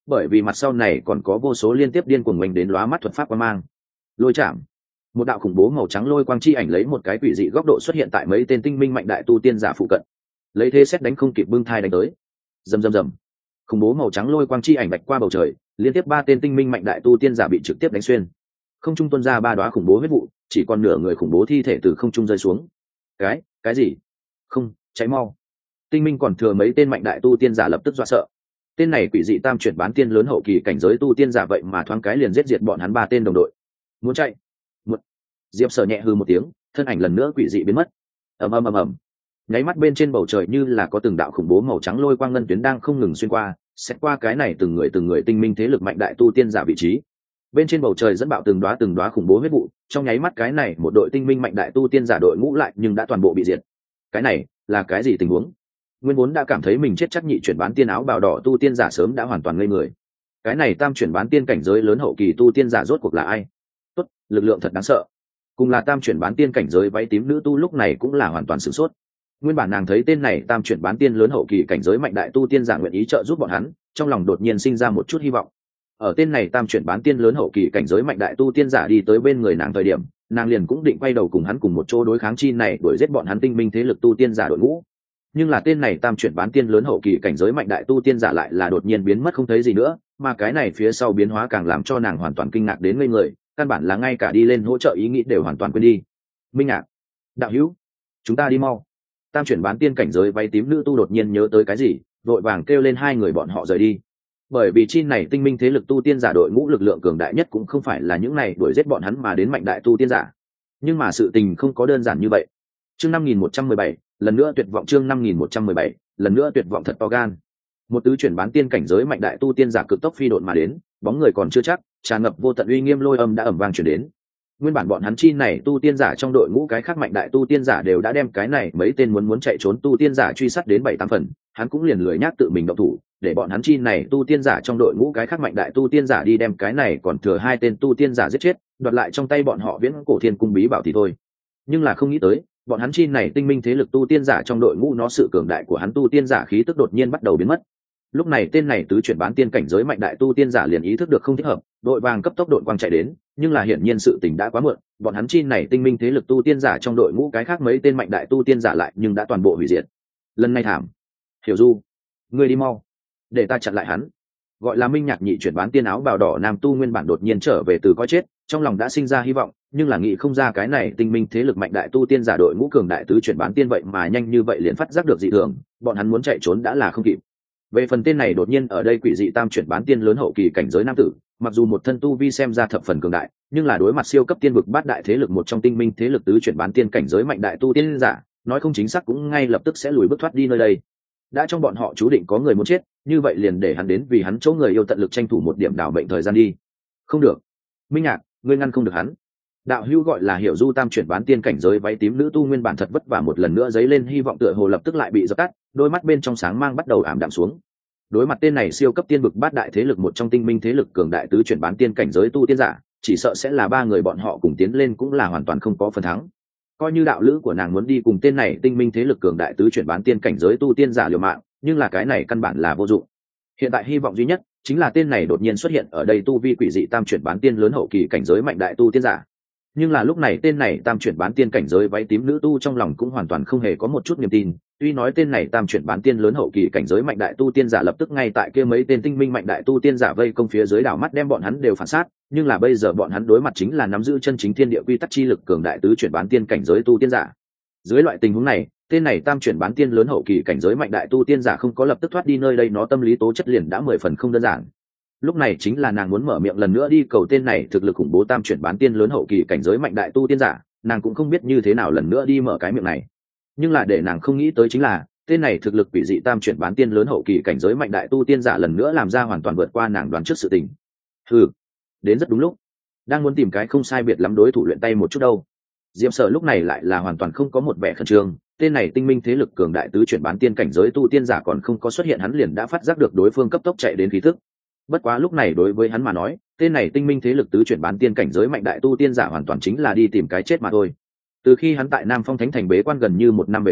bởi vì mặt sau này còn có vô số liên tiếp điên cuồng mình đến lóa mắt thuật pháp quang mang. Lôi chạm, một đạo khủng bố màu trắng lôi quang chi ảnh lấy một cái quỷ dị góc độ xuất hiện tại mấy tên tinh minh mạnh đại tu tiên giả phụ cận, lấy thế xét đánh không kịp bưng thai đánh tới. Rầm rầm rầm, khủng bố màu trắng lôi quang chi ảnh bạch qua bầu trời, liên tiếp ba tên tinh minh mạnh đại tu tiên giả bị trực tiếp đánh xuyên. Không trung tuôn ra ba đóa khủng bố huyết vụ, chỉ còn nửa người khủng bố thi thể từ không trung rơi xuống. Cái, cái gì? Không, cháy mau. Tinh minh còn thừa mấy tên mạnh đại tu tiên giả lập tức dọa sợ. Tên này quỷ dị tam chuyển bán tiên lớn hậu kỳ cảnh giới tu tiên giả vậy mà thoáng cái liền giết diệt bọn hắn ba tên đồng đội. Muốn chạy? Một. Diệp Sở nhẹ hừ một tiếng, thân ảnh lần nữa quỷ dị biến mất. Ầm ầm ầm ầm. Nháy mắt bên trên bầu trời như là có từng đạo khủng bố màu trắng lôi quang ngân tuyến đang không ngừng xuyên qua, xét qua cái này từng người từng người tinh minh thế lực mạnh đại tu tiên giả vị trí. Bên trên bầu trời dẫn bạo từng đóa từng đóa khủng bố huyết vụ, trong nháy mắt cái này một đội tinh minh mạnh đại tu tiên giả đội ngũ lại nhưng đã toàn bộ bị diệt. Cái này là cái gì tình huống? Nguyên vốn đã cảm thấy mình chết chắc nhị chuyển bán tiên áo bào đỏ tu tiên giả sớm đã hoàn toàn ngây người. Cái này tam chuyển bán tiên cảnh giới lớn hậu kỳ tu tiên giả rốt cuộc là ai? Tốt, lực lượng thật đáng sợ. Cùng là tam chuyển bán tiên cảnh giới váy tím nữ tu lúc này cũng là hoàn toàn sửng sốt. Nguyên bản nàng thấy tên này tam chuyển bán tiên lớn hậu kỳ cảnh giới mạnh đại tu tiên giả nguyện ý trợ giúp bọn hắn, trong lòng đột nhiên sinh ra một chút hy vọng. Ở tên này tam chuyển bán tiên lớn hậu kỳ cảnh giới mạnh đại tu tiên giả đi tới bên người nàng thời điểm, nàng liền cũng định quay đầu cùng hắn cùng một chỗ đối kháng chi này đuổi giết bọn hắn tinh minh thế lực tu tiên giả đội ngũ. Nhưng là tên này tam chuyển bán tiên lớn hậu kỳ cảnh giới mạnh đại tu tiên giả lại là đột nhiên biến mất không thấy gì nữa, mà cái này phía sau biến hóa càng làm cho nàng hoàn toàn kinh ngạc đến ngây người, căn bản là ngay cả đi lên hỗ trợ ý nghĩ đều hoàn toàn quên đi. Minh Ngạc, đạo hữu, chúng ta đi mau. Tam chuyển bán tiên cảnh giới váy tím nữ tu đột nhiên nhớ tới cái gì, vội vàng kêu lên hai người bọn họ rời đi. Bởi vì chi này tinh minh thế lực tu tiên giả đội ngũ lực lượng cường đại nhất cũng không phải là những này đuổi giết bọn hắn mà đến mạnh đại tu tiên giả. Nhưng mà sự tình không có đơn giản như vậy. Chương năm nghìn một trăm mười bảy, lần nữa tuyệt vọng. Chương năm nghìn một trăm mười bảy, lần nữa tuyệt vọng thật to gan. Một tứ chuyển bán tiên cảnh giới mạnh đại tu tiên giả cực tốc phi độn mà đến, bóng người còn chưa chắc, tràn ngập vô tận uy nghiêm lôi âm đã ầm vang truyền đến. Nguyên bản bọn hắn chi này tu tiên giả trong đội ngũ cái khác mạnh đại tu tiên giả đều đã đem cái này mấy tên muốn muốn chạy trốn tu tiên giả truy sát đến bảy tám phần, hắn cũng liền lười nhác tự mình động thủ, để bọn hắn chi này tu tiên giả trong đội ngũ cái khác mạnh đại tu tiên giả đi đem cái này còn thừa hai tên tu tiên giả giết chết, đoạt lại trong tay bọn họ viễn cổ thiên cung bí bảo thì thôi. Nhưng là không nghĩ tới, bọn hắn chi này tinh minh thế lực tu tiên giả trong đội ngũ nó sự cường đại của hắn tu tiên giả khí tức đột nhiên bắt đầu biến mất. Lúc này tên này tứ chuyển bán tiên cảnh giới mạnh đại tu tiên giả liền ý thức được không thích hợp, đội vàng cấp tốc đội quang chạy đến, nhưng là hiển nhiên sự tình đã quá muộn, bọn hắn chi này tinh minh thế lực tu tiên giả trong đội ngũ cái khác mấy tên mạnh đại tu tiên giả lại nhưng đã toàn bộ hủy diệt. Lần này thảm. Hiểu Du, ngươi đi mau, để ta chặn lại hắn. Gọi là Minh Nhạc nhị chuyển bán tiên áo bào đỏ nam tu nguyên bản đột nhiên trở về từ coi chết, trong lòng đã sinh ra hy vọng, nhưng là nghĩ không ra cái này tinh minh thế lực mạnh đại tu tiên giả đội ngũ cường đại tứ chuyển bán tiên vậy mà nhanh như vậy liền phát giác được dị thường, bọn hắn muốn chạy trốn đã là không kịp. Về phần tên này đột nhiên ở đây quỷ dị tam chuyển bán tiên lớn hậu kỳ cảnh giới nam tử, mặc dù một thân tu vi xem ra thập phần cường đại, nhưng là đối mặt siêu cấp tiên vực bát đại thế lực một trong tinh minh thế lực tứ chuyển bán tiên cảnh giới mạnh đại tu tiên giả, nói không chính xác cũng ngay lập tức sẽ lùi bước thoát đi nơi đây. Đã trong bọn họ chú định có người muốn chết, như vậy liền để hắn đến vì hắn chỗ người yêu tận lực tranh thủ một điểm đảo mệnh thời gian đi. Không được, Minh Nhạc, ngươi ngăn không được hắn. Đạo hữu gọi là Hiểu Du tam chuyển bán tiên cảnh giới váy tím nữ tu nguyên bản thật vất vả một lần nữa dấy lên hy vọng tựa hồ lập tức lại bị dập tắt, đôi mắt bên trong sáng mang bắt đầu ảm đạm xuống. Đối mặt tên này siêu cấp tiên vực bát đại thế lực một trong tinh minh thế lực cường đại tứ chuyển bán tiên cảnh giới tu tiên giả, chỉ sợ sẽ là ba người bọn họ cùng tiến lên cũng là hoàn toàn không có phần thắng. Coi như đạo lữ của nàng muốn đi cùng tên này tinh minh thế lực cường đại tứ chuyển bán tiên cảnh giới tu tiên giả liều mạng, nhưng là cái này căn bản là vô dụng. Hiện tại hy vọng duy nhất chính là tên này đột nhiên xuất hiện ở đây tu vi quỷ dị tam chuyển bán tiên lớn hậu kỳ cảnh giới mạnh đại tu tiên giả. Nhưng là lúc này tên này tam chuyển bán tiên cảnh giới váy tím nữ tu trong lòng cũng hoàn toàn không hề có một chút niềm tin, tuy nói tên này tam chuyển bán tiên lớn hậu kỳ cảnh giới mạnh đại tu tiên giả lập tức ngay tại kia mấy tên tinh minh mạnh đại tu tiên giả vây công phía dưới đảo mắt đem bọn hắn đều phản sát, nhưng là bây giờ bọn hắn đối mặt chính là nắm giữ chân chính thiên địa quy tắc chi lực cường đại tứ chuyển bán tiên cảnh giới tu tiên giả. Dưới loại tình huống này, tên này tam chuyển bán tiên lớn hậu kỳ cảnh giới mạnh đại tu tiên giả không có lập tức thoát đi nơi đây, nó tâm lý tố chất liền đã mười phần không đơn giản. Lúc này chính là nàng muốn mở miệng lần nữa đi cầu tên này thực lực khủng bố tam chuyển bán tiên lớn hậu kỳ cảnh giới mạnh đại tu tiên giả, nàng cũng không biết như thế nào lần nữa đi mở cái miệng này. Nhưng là để nàng không nghĩ tới chính là tên này thực lực quỷ dị tam chuyển bán tiên lớn hậu kỳ cảnh giới mạnh đại tu tiên giả lần nữa làm ra hoàn toàn vượt qua nàng đoán trước sự tình. Ừ, đến rất đúng lúc, đang muốn tìm cái không sai biệt lắm đối thủ luyện tay một chút đâu. Diệp Sở lúc này lại là hoàn toàn không có một vẻ khẩn trương, tên này tinh minh thế lực cường đại tứ chuyển bán tiên cảnh giới tu tiên giả còn không có xuất hiện hắn liền đã phát giác được đối phương cấp tốc chạy đến khí tức. Bất quá lúc này đối với hắn mà nói, tên này tinh minh thế lực tứ chuyển bán tiên cảnh giới mạnh đại tu tiên giả hoàn toàn chính là đi tìm cái chết mà thôi. Từ khi hắn tại Nam Phong Thánh Thành bế quan gần như một năm về sau,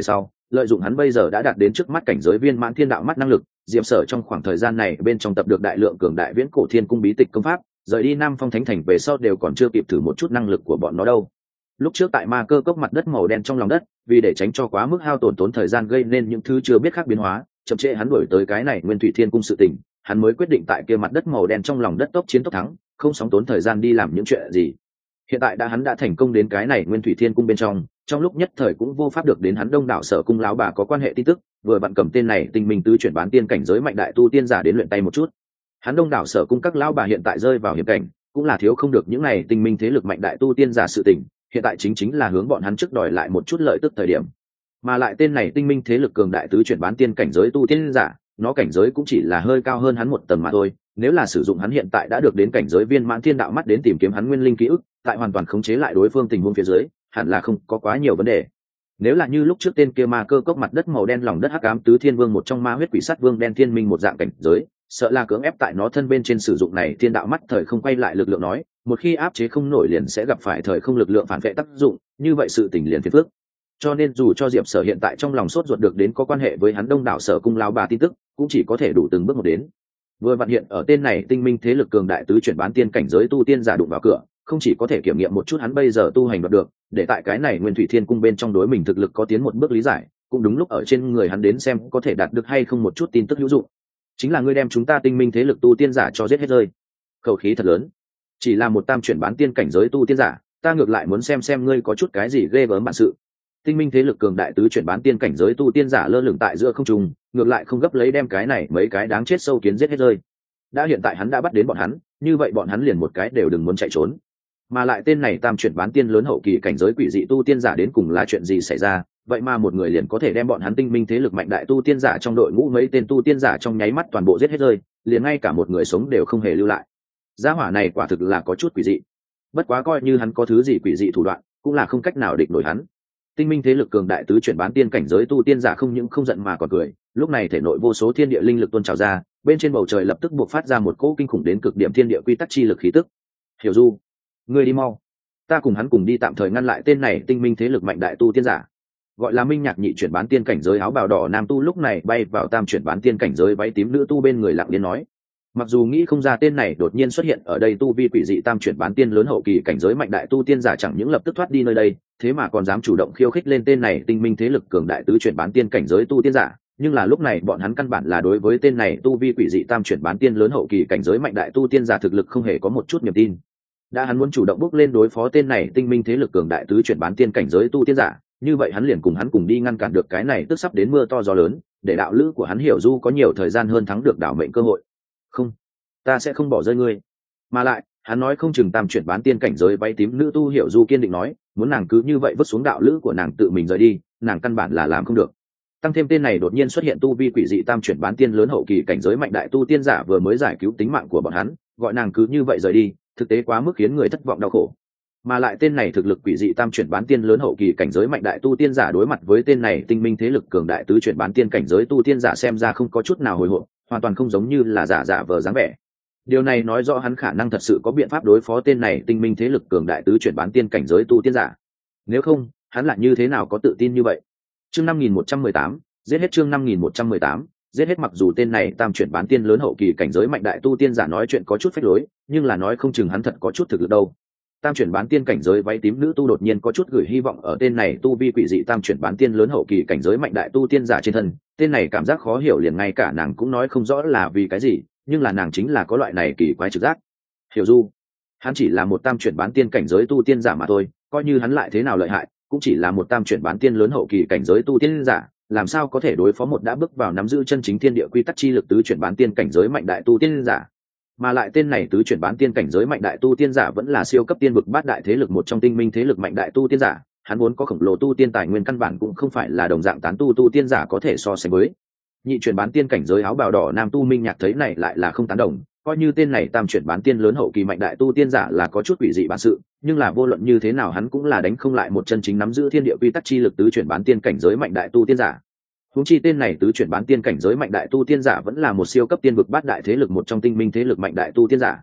lợi dụng hắn bây giờ đã đạt đến trước mắt cảnh giới viên mãn thiên đạo mắt năng lực, diệp sở trong khoảng thời gian này bên trong tập được đại lượng cường đại viễn cổ thiên cung bí tịch công pháp, rời đi Nam Phong Thánh Thành về sau đều còn chưa kịp thử một chút năng lực của bọn nó đâu. Lúc trước tại ma cơ cốc mặt đất màu đen trong lòng đất, vì để tránh cho quá mức hao tổn tốn thời gian gây nên những thứ chưa biết khác biến hóa, chậm trễ hắn đuổi tới cái này Nguyên Thủy Thiên Cung sự tình, hắn mới quyết định tại kia mặt đất màu đen trong lòng đất tốc chiến tốc thắng, không sóng tốn thời gian đi làm những chuyện gì. Hiện tại đã hắn đã thành công đến cái này Nguyên Thủy Thiên Cung bên trong, trong lúc nhất thời cũng vô pháp được đến hắn Đông đảo Sở Cung lão bà có quan hệ tin tức, vừa bạn cầm tên này Tinh Minh tứ chuyển bán tiên cảnh giới mạnh đại tu tiên giả đến luyện tay một chút. Hắn Đông đảo Sở Cung các lão bà hiện tại rơi vào hiểm cảnh, cũng là thiếu không được những này tinh minh thế lực mạnh đại tu tiên giả sự tình, hiện tại chính chính là hướng bọn hắn trước đòi lại một chút lợi tức thời điểm. Mà lại tên này tinh minh thế lực cường đại tứ chuyển bán tiên cảnh giới tu tiên giả, nó cảnh giới cũng chỉ là hơi cao hơn hắn một tầng mà thôi, nếu là sử dụng hắn hiện tại đã được đến cảnh giới viên mãn thiên đạo mắt đến tìm kiếm hắn nguyên linh ký ức, tại hoàn toàn khống chế lại đối phương tình huống phía dưới, hẳn là không có quá nhiều vấn đề. Nếu là như lúc trước tên kia ma cơ cốc mặt đất màu đen lòng đất hắc ám tứ thiên vương một trong ma huyết quỷ sát vương đen thiên minh một dạng cảnh giới, sợ là cưỡng ép tại nó thân bên trên sử dụng này thiên đạo mắt thời không quay lại lực lượng nói, một khi áp chế không nổi liền sẽ gặp phải thời không lực lượng phản vệ tác dụng, như vậy sự tình liền phiền phức. Cho nên dù cho Diệp Sở hiện tại trong lòng sốt ruột được đến có quan hệ với hắn Đông đảo Sở Cung lão bà tin tức, cũng chỉ có thể đủ từng bước một đến. Vừa vặn hiện ở tên này tinh minh thế lực cường đại tứ chuyển bán tiên cảnh giới tu tiên giả đụng vào cửa, không chỉ có thể kiểm nghiệm một chút hắn bây giờ tu hành đoạt được, để tại cái này Nguyên Thủy Thiên Cung bên trong đối mình thực lực có tiến một bước lý giải, cũng đúng lúc ở trên người hắn đến xem có thể đạt được hay không một chút tin tức hữu dụng. Chính là ngươi đem chúng ta tinh minh thế lực tu tiên giả cho giết hết rơi. Khẩu khí thật lớn. Chỉ là một tam chuyển bán tiên cảnh giới tu tiên giả, ta ngược lại muốn xem xem ngươi có chút cái gì ghê gớm bản sự. Tinh minh thế lực cường đại tứ chuyển bán tiên cảnh giới tu tiên giả lơ lửng tại giữa không trung, ngược lại không gấp lấy đem cái này mấy cái đáng chết sâu kiến giết hết rơi. Đã hiện tại hắn đã bắt đến bọn hắn, như vậy bọn hắn liền một cái đều đừng muốn chạy trốn. Mà lại tên này tam chuyển bán tiên lớn hậu kỳ cảnh giới quỷ dị tu tiên giả đến cùng là chuyện gì xảy ra, vậy mà một người liền có thể đem bọn hắn tinh minh thế lực mạnh đại tu tiên giả trong đội ngũ mấy tên tu tiên giả trong nháy mắt toàn bộ giết hết rơi, liền ngay cả một người sống đều không hề lưu lại. Gia hỏa này quả thực là có chút quỷ dị. Bất quá coi như hắn có thứ gì quỷ dị thủ đoạn, cũng là không cách nào địch nổi hắn. Tinh minh thế lực cường đại tứ chuyển bán tiên cảnh giới tu tiên giả không những không giận mà còn cười, lúc này thể nội vô số thiên địa linh lực tuôn trào ra, bên trên bầu trời lập tức buộc phát ra một cỗ kinh khủng đến cực điểm thiên địa quy tắc chi lực khí tức. Hiểu Du, ngươi đi mau, ta cùng hắn cùng đi tạm thời ngăn lại tên này tinh minh thế lực mạnh đại tu tiên giả. Gọi là Minh Nhạc nhị chuyển bán tiên cảnh giới áo bào đỏ nam tu lúc này bay vào tam chuyển bán tiên cảnh giới váy tím nữ tu bên người lặng yên nói. Mặc dù nghĩ không ra tên này đột nhiên xuất hiện ở đây tu vi quỷ dị tam chuyển bán tiên lớn hậu kỳ cảnh giới mạnh đại tu tiên giả chẳng những lập tức thoát đi nơi đây, thế mà còn dám chủ động khiêu khích lên tên này tinh minh thế lực cường đại tứ chuyển bán tiên cảnh giới tu tiên giả, nhưng là lúc này bọn hắn căn bản là đối với tên này tu vi quỷ dị tam chuyển bán tiên lớn hậu kỳ cảnh giới mạnh đại tu tiên giả thực lực không hề có một chút niềm tin. Đã hắn muốn chủ động bước lên đối phó tên này tinh minh thế lực cường đại tứ chuyển bán tiên cảnh giới tu tiên giả, như vậy hắn liền cùng hắn cùng đi ngăn cản được cái này tức sắp đến mưa to gió lớn, để đạo lữ của hắn Hiểu Du có nhiều thời gian hơn thắng được đạo mệnh cơ hội. Không, ta sẽ không bỏ rơi ngươi. Mà lại, hắn nói không chừng tam chuyển bán tiên cảnh giới váy tím nữ tu Hiểu Du kiên định nói, muốn nàng cứ như vậy vứt xuống đạo lữ của nàng tự mình rời đi, nàng căn bản là làm không được. Tăng thêm tên này đột nhiên xuất hiện tu vi quỷ dị tam chuyển bán tiên lớn hậu kỳ cảnh giới mạnh đại tu tiên giả vừa mới giải cứu tính mạng của bọn hắn, gọi nàng cứ như vậy rời đi, thực tế quá mức khiến người thất vọng đau khổ. Mà lại tên này thực lực quỷ dị tam chuyển bán tiên lớn hậu kỳ cảnh giới mạnh đại tu tiên giả đối mặt với tên này tinh minh thế lực cường đại tứ chuyển bán tiên cảnh giới tu tiên giả xem ra không có chút nào hồi hộp, hoàn toàn không giống như là giả giả vờ dáng vẻ. Điều này nói rõ hắn khả năng thật sự có biện pháp đối phó tên này tinh minh thế lực cường đại tứ chuyển bán tiên cảnh giới tu tiên giả. Nếu không, hắn lại như thế nào có tự tin như vậy? Chương năm nghìn một trăm mười tám, giết hết chương năm nghìn một trăm mười tám, giết hết mặc dù tên này tam chuyển bán tiên lớn hậu kỳ cảnh giới mạnh đại tu tiên giả nói chuyện có chút phách lối, nhưng là nói không chừng hắn thật có chút thực lực đâu. Tam chuyển bán tiên cảnh giới váy tím nữ tu đột nhiên có chút gửi hy vọng ở tên này tu vi quỷ dị tam chuyển bán tiên lớn hậu kỳ cảnh giới mạnh đại tu tiên giả trên thân, tên này cảm giác khó hiểu liền ngay cả nàng cũng nói không rõ là vì cái gì, nhưng là nàng chính là có loại này kỳ quái trực giác. Hiểu Du, hắn chỉ là một tam chuyển bán tiên cảnh giới tu tiên giả mà thôi, coi như hắn lại thế nào lợi hại, cũng chỉ là một tam chuyển bán tiên lớn hậu kỳ cảnh giới tu tiên giả, làm sao có thể đối phó một đã bước vào nắm giữ chân chính thiên địa quy tắc chi lực tứ chuyển bán tiên cảnh giới mạnh đại tu tiên giả. Mà lại tên này tứ chuyển bán tiên cảnh giới mạnh đại tu tiên giả vẫn là siêu cấp tiên vực bát đại thế lực một trong tinh minh thế lực mạnh đại tu tiên giả, hắn vốn có khổng lồ tu tiên tài nguyên căn bản cũng không phải là đồng dạng tán tu tu tiên giả có thể so sánh với. Nhị chuyển bán tiên cảnh giới áo bào đỏ nam tu Minh Nhạc thấy này lại là không tán đồng, coi như tên này tam chuyển bán tiên lớn hậu kỳ mạnh đại tu tiên giả là có chút quỷ dị bản sự, nhưng là vô luận như thế nào hắn cũng là đánh không lại một chân chính nắm giữ thiên địa quy tắc chi lực tứ chuyển bán tiên cảnh giới mạnh đại tu tiên giả. Huống chi tên này tứ chuyển bán tiên cảnh giới mạnh đại tu tiên giả vẫn là một siêu cấp tiên vực bát đại thế lực một trong tinh minh thế lực mạnh đại tu tiên giả.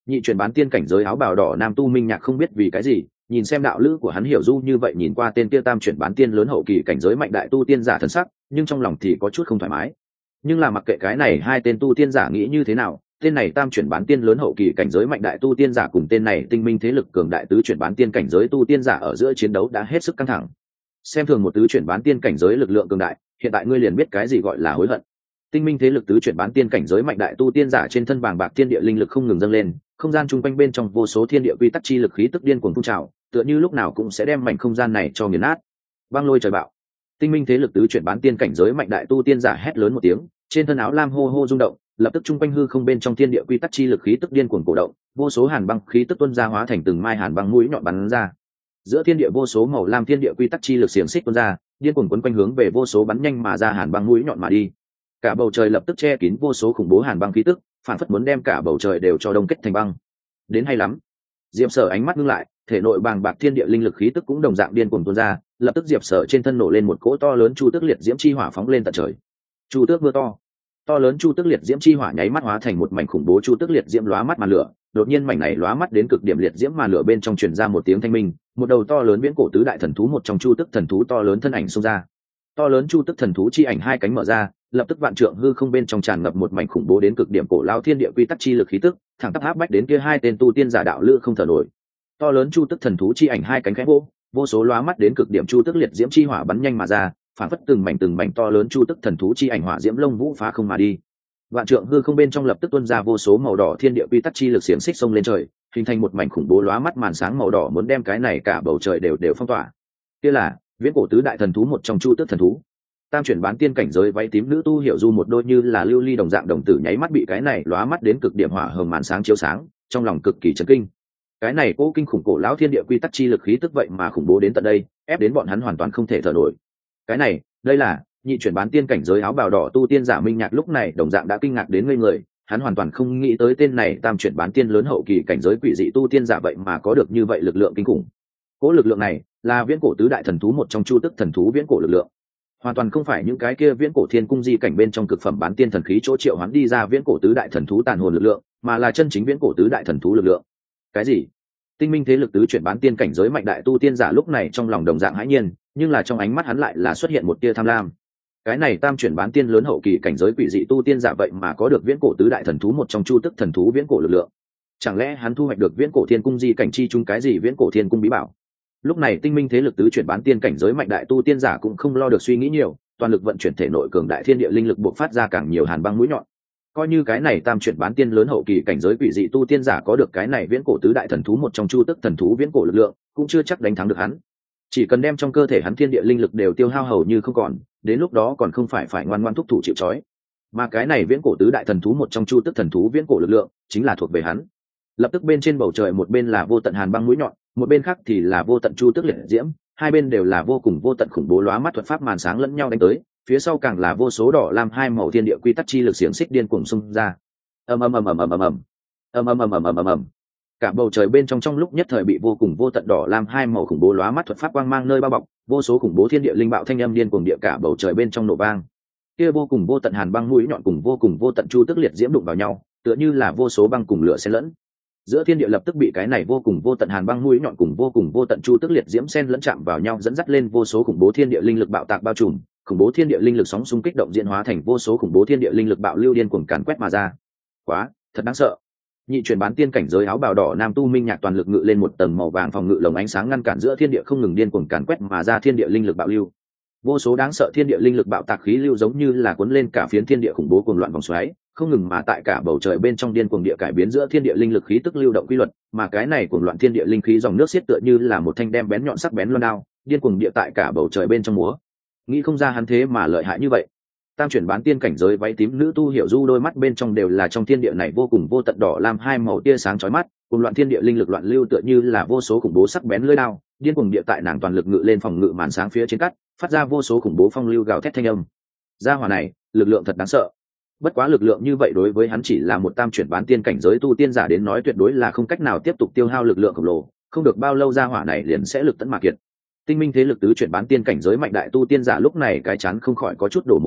Nhị chuyển bán tiên cảnh giới áo bào đỏ nam tu minh nhạc không biết vì cái gì, nhìn xem đạo lữ của hắn hiểu du như vậy, nhìn qua tên kia tam chuyển bán tiên lớn hậu kỳ cảnh giới mạnh đại tu tiên giả thần sắc, nhưng trong lòng thì có chút không thoải mái. Nhưng là mặc kệ cái này hai tên tu tiên giả nghĩ như thế nào, tên này tam chuyển bán tiên lớn hậu kỳ cảnh giới mạnh đại tu tiên giả cùng tên này tinh minh thế lực cường đại tứ chuyển bán tiên cảnh giới tu tiên giả ở giữa chiến đấu đã hết sức căng thẳng. Xem thường một tứ chuyển bán tiên cảnh giới lực lượng cường đại, hiện tại ngươi liền biết cái gì gọi là hối hận. Tinh minh thế lực tứ chuyển bán tiên cảnh giới mạnh đại tu tiên giả trên thân bàng bạc thiên địa linh lực không ngừng dâng lên, không gian chung quanh bên trong vô số thiên địa quy tắc chi lực khí tức điên cuồng phun trào, tựa như lúc nào cũng sẽ đem mảnh không gian này cho nghiền nát. Băng lôi trời bạo. Tinh minh thế lực tứ chuyển bán tiên cảnh giới mạnh đại tu tiên giả hét lớn một tiếng, trên thân áo lam hô hô rung động, lập tức chung quanh hư không bên trong thiên địa quy tắc chi lực khí tức điên cuồng cổ động, vô số hàn băng khí tức tuôn ra hóa thành từng mai hàn băng mũi nhọn bắn ra. Giữa thiên địa vô số màu lam thiên địa quy tắc chi lực xiềng xích tuôn ra, điên cuồng quấn quanh hướng về vô số bắn nhanh mà ra hàn băng mũi nhọn mà đi. Cả bầu trời lập tức che kín vô số khủng bố hàn băng khí tức, phản phất muốn đem cả bầu trời đều cho đông kết thành băng. Đến hay lắm. Diệp Sở ánh mắt ngưng lại, thể nội bàng bạc thiên địa linh lực khí tức cũng đồng dạng điên cuồng tuôn ra, lập tức Diệp Sở trên thân nổ lên một cỗ to lớn chu tước liệt diễm chi hỏa phóng lên tận trời. Chu tước mưa to. To lớn chu tước liệt diễm chi hỏa nháy mắt hóa thành một mảnh khủng bố chu tước liệt diễm lóa mắt màn lửa, đột nhiên mảnh này lóa mắt đến cực điểm liệt diễm màn lửa bên trong truyền ra một tiếng thanh minh, một đầu to lớn viễn cổ tứ đại thần thú một trong chu tước thần thú to lớn thân ảnh xông ra. To lớn chu tước thần thú chi ảnh hai cánh mở ra, lập tức vạn trượng hư không bên trong tràn ngập một mảnh khủng bố đến cực điểm cổ lao thiên địa quy tắc chi lực khí tức, thẳng tắp áp bách đến kia hai tên tu tiên giả đạo lữ không thở nổi. To lớn chu tước thần thú chi ảnh hai cánh khẽ vỗ, vô số lóa mắt đến cực điểm chu tước liệt diễm chi hỏa bắn nhanh mà ra, phản phất từng mảnh từng mảnh to lớn chu tước thần thú chi ảnh hỏa diễm lông vũ phá không mà đi. Vạn trượng hư không bên trong lập tức tuôn ra vô số màu đỏ thiên địa quy tắc chi lực xiềng xích xông lên trời, hình thành một mảnh khủng bố lóa mắt màn sáng màu đỏ muốn đem cái này cả bầu trời đều đều phong tỏa. Kia là viễn cổ tứ đại thần thú một trong chu tước thần thú. Tam chuyển bán tiên cảnh giới váy tím nữ tu hiểu du một đôi như là lưu ly đồng dạng đồng tử nháy mắt bị cái này lóa mắt đến cực điểm hỏa hồng màn sáng chiếu sáng, trong lòng cực kỳ chấn kinh. Cái này cố kinh khủng cổ lão thiên địa quy tắc chi lực khí tức vậy mà khủng bố đến tận đây, ép đến bọn hắn hoàn toàn không thể thở nổi. Cái này, đây là nhị chuyển bán tiên cảnh giới áo bào đỏ tu tiên giả Minh Nhạc lúc này đồng dạng đã kinh ngạc đến ngây người, hắn hoàn toàn không nghĩ tới tên này tam chuyển bán tiên lớn hậu kỳ cảnh giới quỷ dị tu tiên giả vậy mà có được như vậy lực lượng kinh khủng. Cố lực lượng này là viễn cổ tứ đại thần thú một trong chu tức thần thú viễn cổ lực lượng, hoàn toàn không phải những cái kia viễn cổ thiên cung di cảnh bên trong cực phẩm bán tiên thần khí chỗ triệu hoán đi ra viễn cổ tứ đại thần thú tàn hồn lực lượng, mà là chân chính viễn cổ tứ đại thần thú lực lượng. Cái gì? Tinh minh thế lực tứ chuyển bán tiên cảnh giới mạnh đại tu tiên giả lúc này trong lòng đồng dạng hãi nhiên, nhưng là trong ánh mắt hắn lại là xuất hiện một tia tham lam. Cái này tam chuyển bán tiên lớn hậu kỳ cảnh giới quỷ dị tu tiên giả vậy mà có được viễn cổ tứ đại thần thú một trong chu tức thần thú viễn cổ lực lượng. Chẳng lẽ hắn thu hoạch được viễn cổ thiên cung di cảnh chi chung cái gì viễn cổ thiên cung bí bảo? Lúc này tinh minh thế lực tứ chuyển bán tiên cảnh giới mạnh đại tu tiên giả cũng không lo được suy nghĩ nhiều, toàn lực vận chuyển thể nội cường đại thiên địa linh lực buộc phát ra càng nhiều hàn băng mũi nhọn. Coi như cái này tam chuyển bán tiên lớn hậu kỳ cảnh giới quỷ dị tu tiên giả có được cái này viễn cổ tứ đại thần thú một trong chu tức thần thú viễn cổ lực lượng, cũng chưa chắc đánh thắng được hắn. Chỉ cần đem trong cơ thể hắn thiên địa linh lực đều tiêu hao hầu như không còn, đến lúc đó còn không phải phải ngoan ngoãn thúc thủ chịu trói. Mà cái này viễn cổ tứ đại thần thú một trong chu tức thần thú viễn cổ lực lượng, chính là thuộc về hắn. Lập tức bên trên bầu trời một bên là vô tận hàn băng mũi nhọn, một bên khác thì là vô tận chu tức liệt diễm, hai bên đều là vô cùng vô tận khủng bố lóa mắt thuật pháp màn sáng lẫn nhau đánh tới, phía sau càng là vô số đỏ lam hai màu thiên địa quy tắc chi lực xiềng xích điên cuồng xung ra. Ầm ầm ầm ầm ầm ầm ầm. Ầm ầm ầm ầm ầm ầm ầm. Cả bầu trời bên trong trong lúc nhất thời bị vô cùng vô tận đỏ lam hai màu khủng bố lóa mắt thuật pháp quang mang nơi bao bọc, vô số khủng bố thiên địa linh bạo thanh âm điên cuồng địa cả bầu trời bên trong nổ vang. Kia vô cùng vô tận hàn băng mũi nhọn cùng vô cùng vô tận chu tức liệt diễm đụng vào nhau, tựa như là vô số băng cùng lửa xen lẫn. Giữa thiên địa lập tức bị cái này vô cùng vô tận hàn băng mũi nhọn cùng vô cùng vô tận chu tức liệt diễm xen lẫn chạm vào nhau, dẫn dắt lên vô số khủng bố thiên địa linh lực bạo tạc bao trùm, khủng bố thiên địa linh lực sóng xung kích động diễn hóa thành vô số khủng bố thiên địa linh lực bạo lưu điên cuồng càn quét mà ra. Quá, thật đáng sợ. Nhị chuyển bán tiên cảnh giới áo bào đỏ nam tu Minh Nhạc toàn lực ngự lên một tầng màu vàng phòng ngự lồng ánh sáng ngăn cản giữa thiên địa không ngừng điên cuồng càn quét mà ra thiên địa linh lực bạo lưu. Vô số đáng sợ thiên địa linh lực bạo tạc khí lưu giống như là cuốn lên cả phiến thiên địa khủng bố cuồng loạn vòng xoáy, không ngừng mà tại cả bầu trời bên trong điên cuồng địa cải biến giữa thiên địa linh lực khí tức lưu động quy luật, mà cái này cuồng loạn thiên địa linh khí dòng nước xiết tựa như là một thanh đem bén nhọn sắc bén loan đao, điên cuồng địa tại cả bầu trời bên trong múa. Nghĩ không ra hắn thế mà lợi hại như vậy. Tam chuyển bán tiên cảnh giới váy tím nữ tu hiểu du đôi mắt bên trong đều là trong thiên địa này vô cùng vô tận đỏ lam hai màu tia sáng chói mắt, cùng loạn thiên địa linh lực loạn lưu tựa như là vô số khủng bố sắc bén lưỡi đao, điên cuồng địa tại nàng toàn lực ngự lên phòng ngự màn sáng phía trên cắt, phát ra vô số khủng bố phong lưu gào thét thanh âm. Gia hỏa này, lực lượng thật đáng sợ. Bất quá lực lượng như vậy đối với hắn chỉ là một tam chuyển bán tiên cảnh giới tu tiên giả đến nói tuyệt đối là không cách nào tiếp tục tiêu hao lực lượng khổng lồ, không được bao lâu gia hỏa này liền sẽ lực tận mà kiệt. Tinh minh thế lực tứ chuyển bán tiên cảnh giới mạnh đại tu tiên giả lúc này cái chán không khỏi có chút đổ mồ hôi,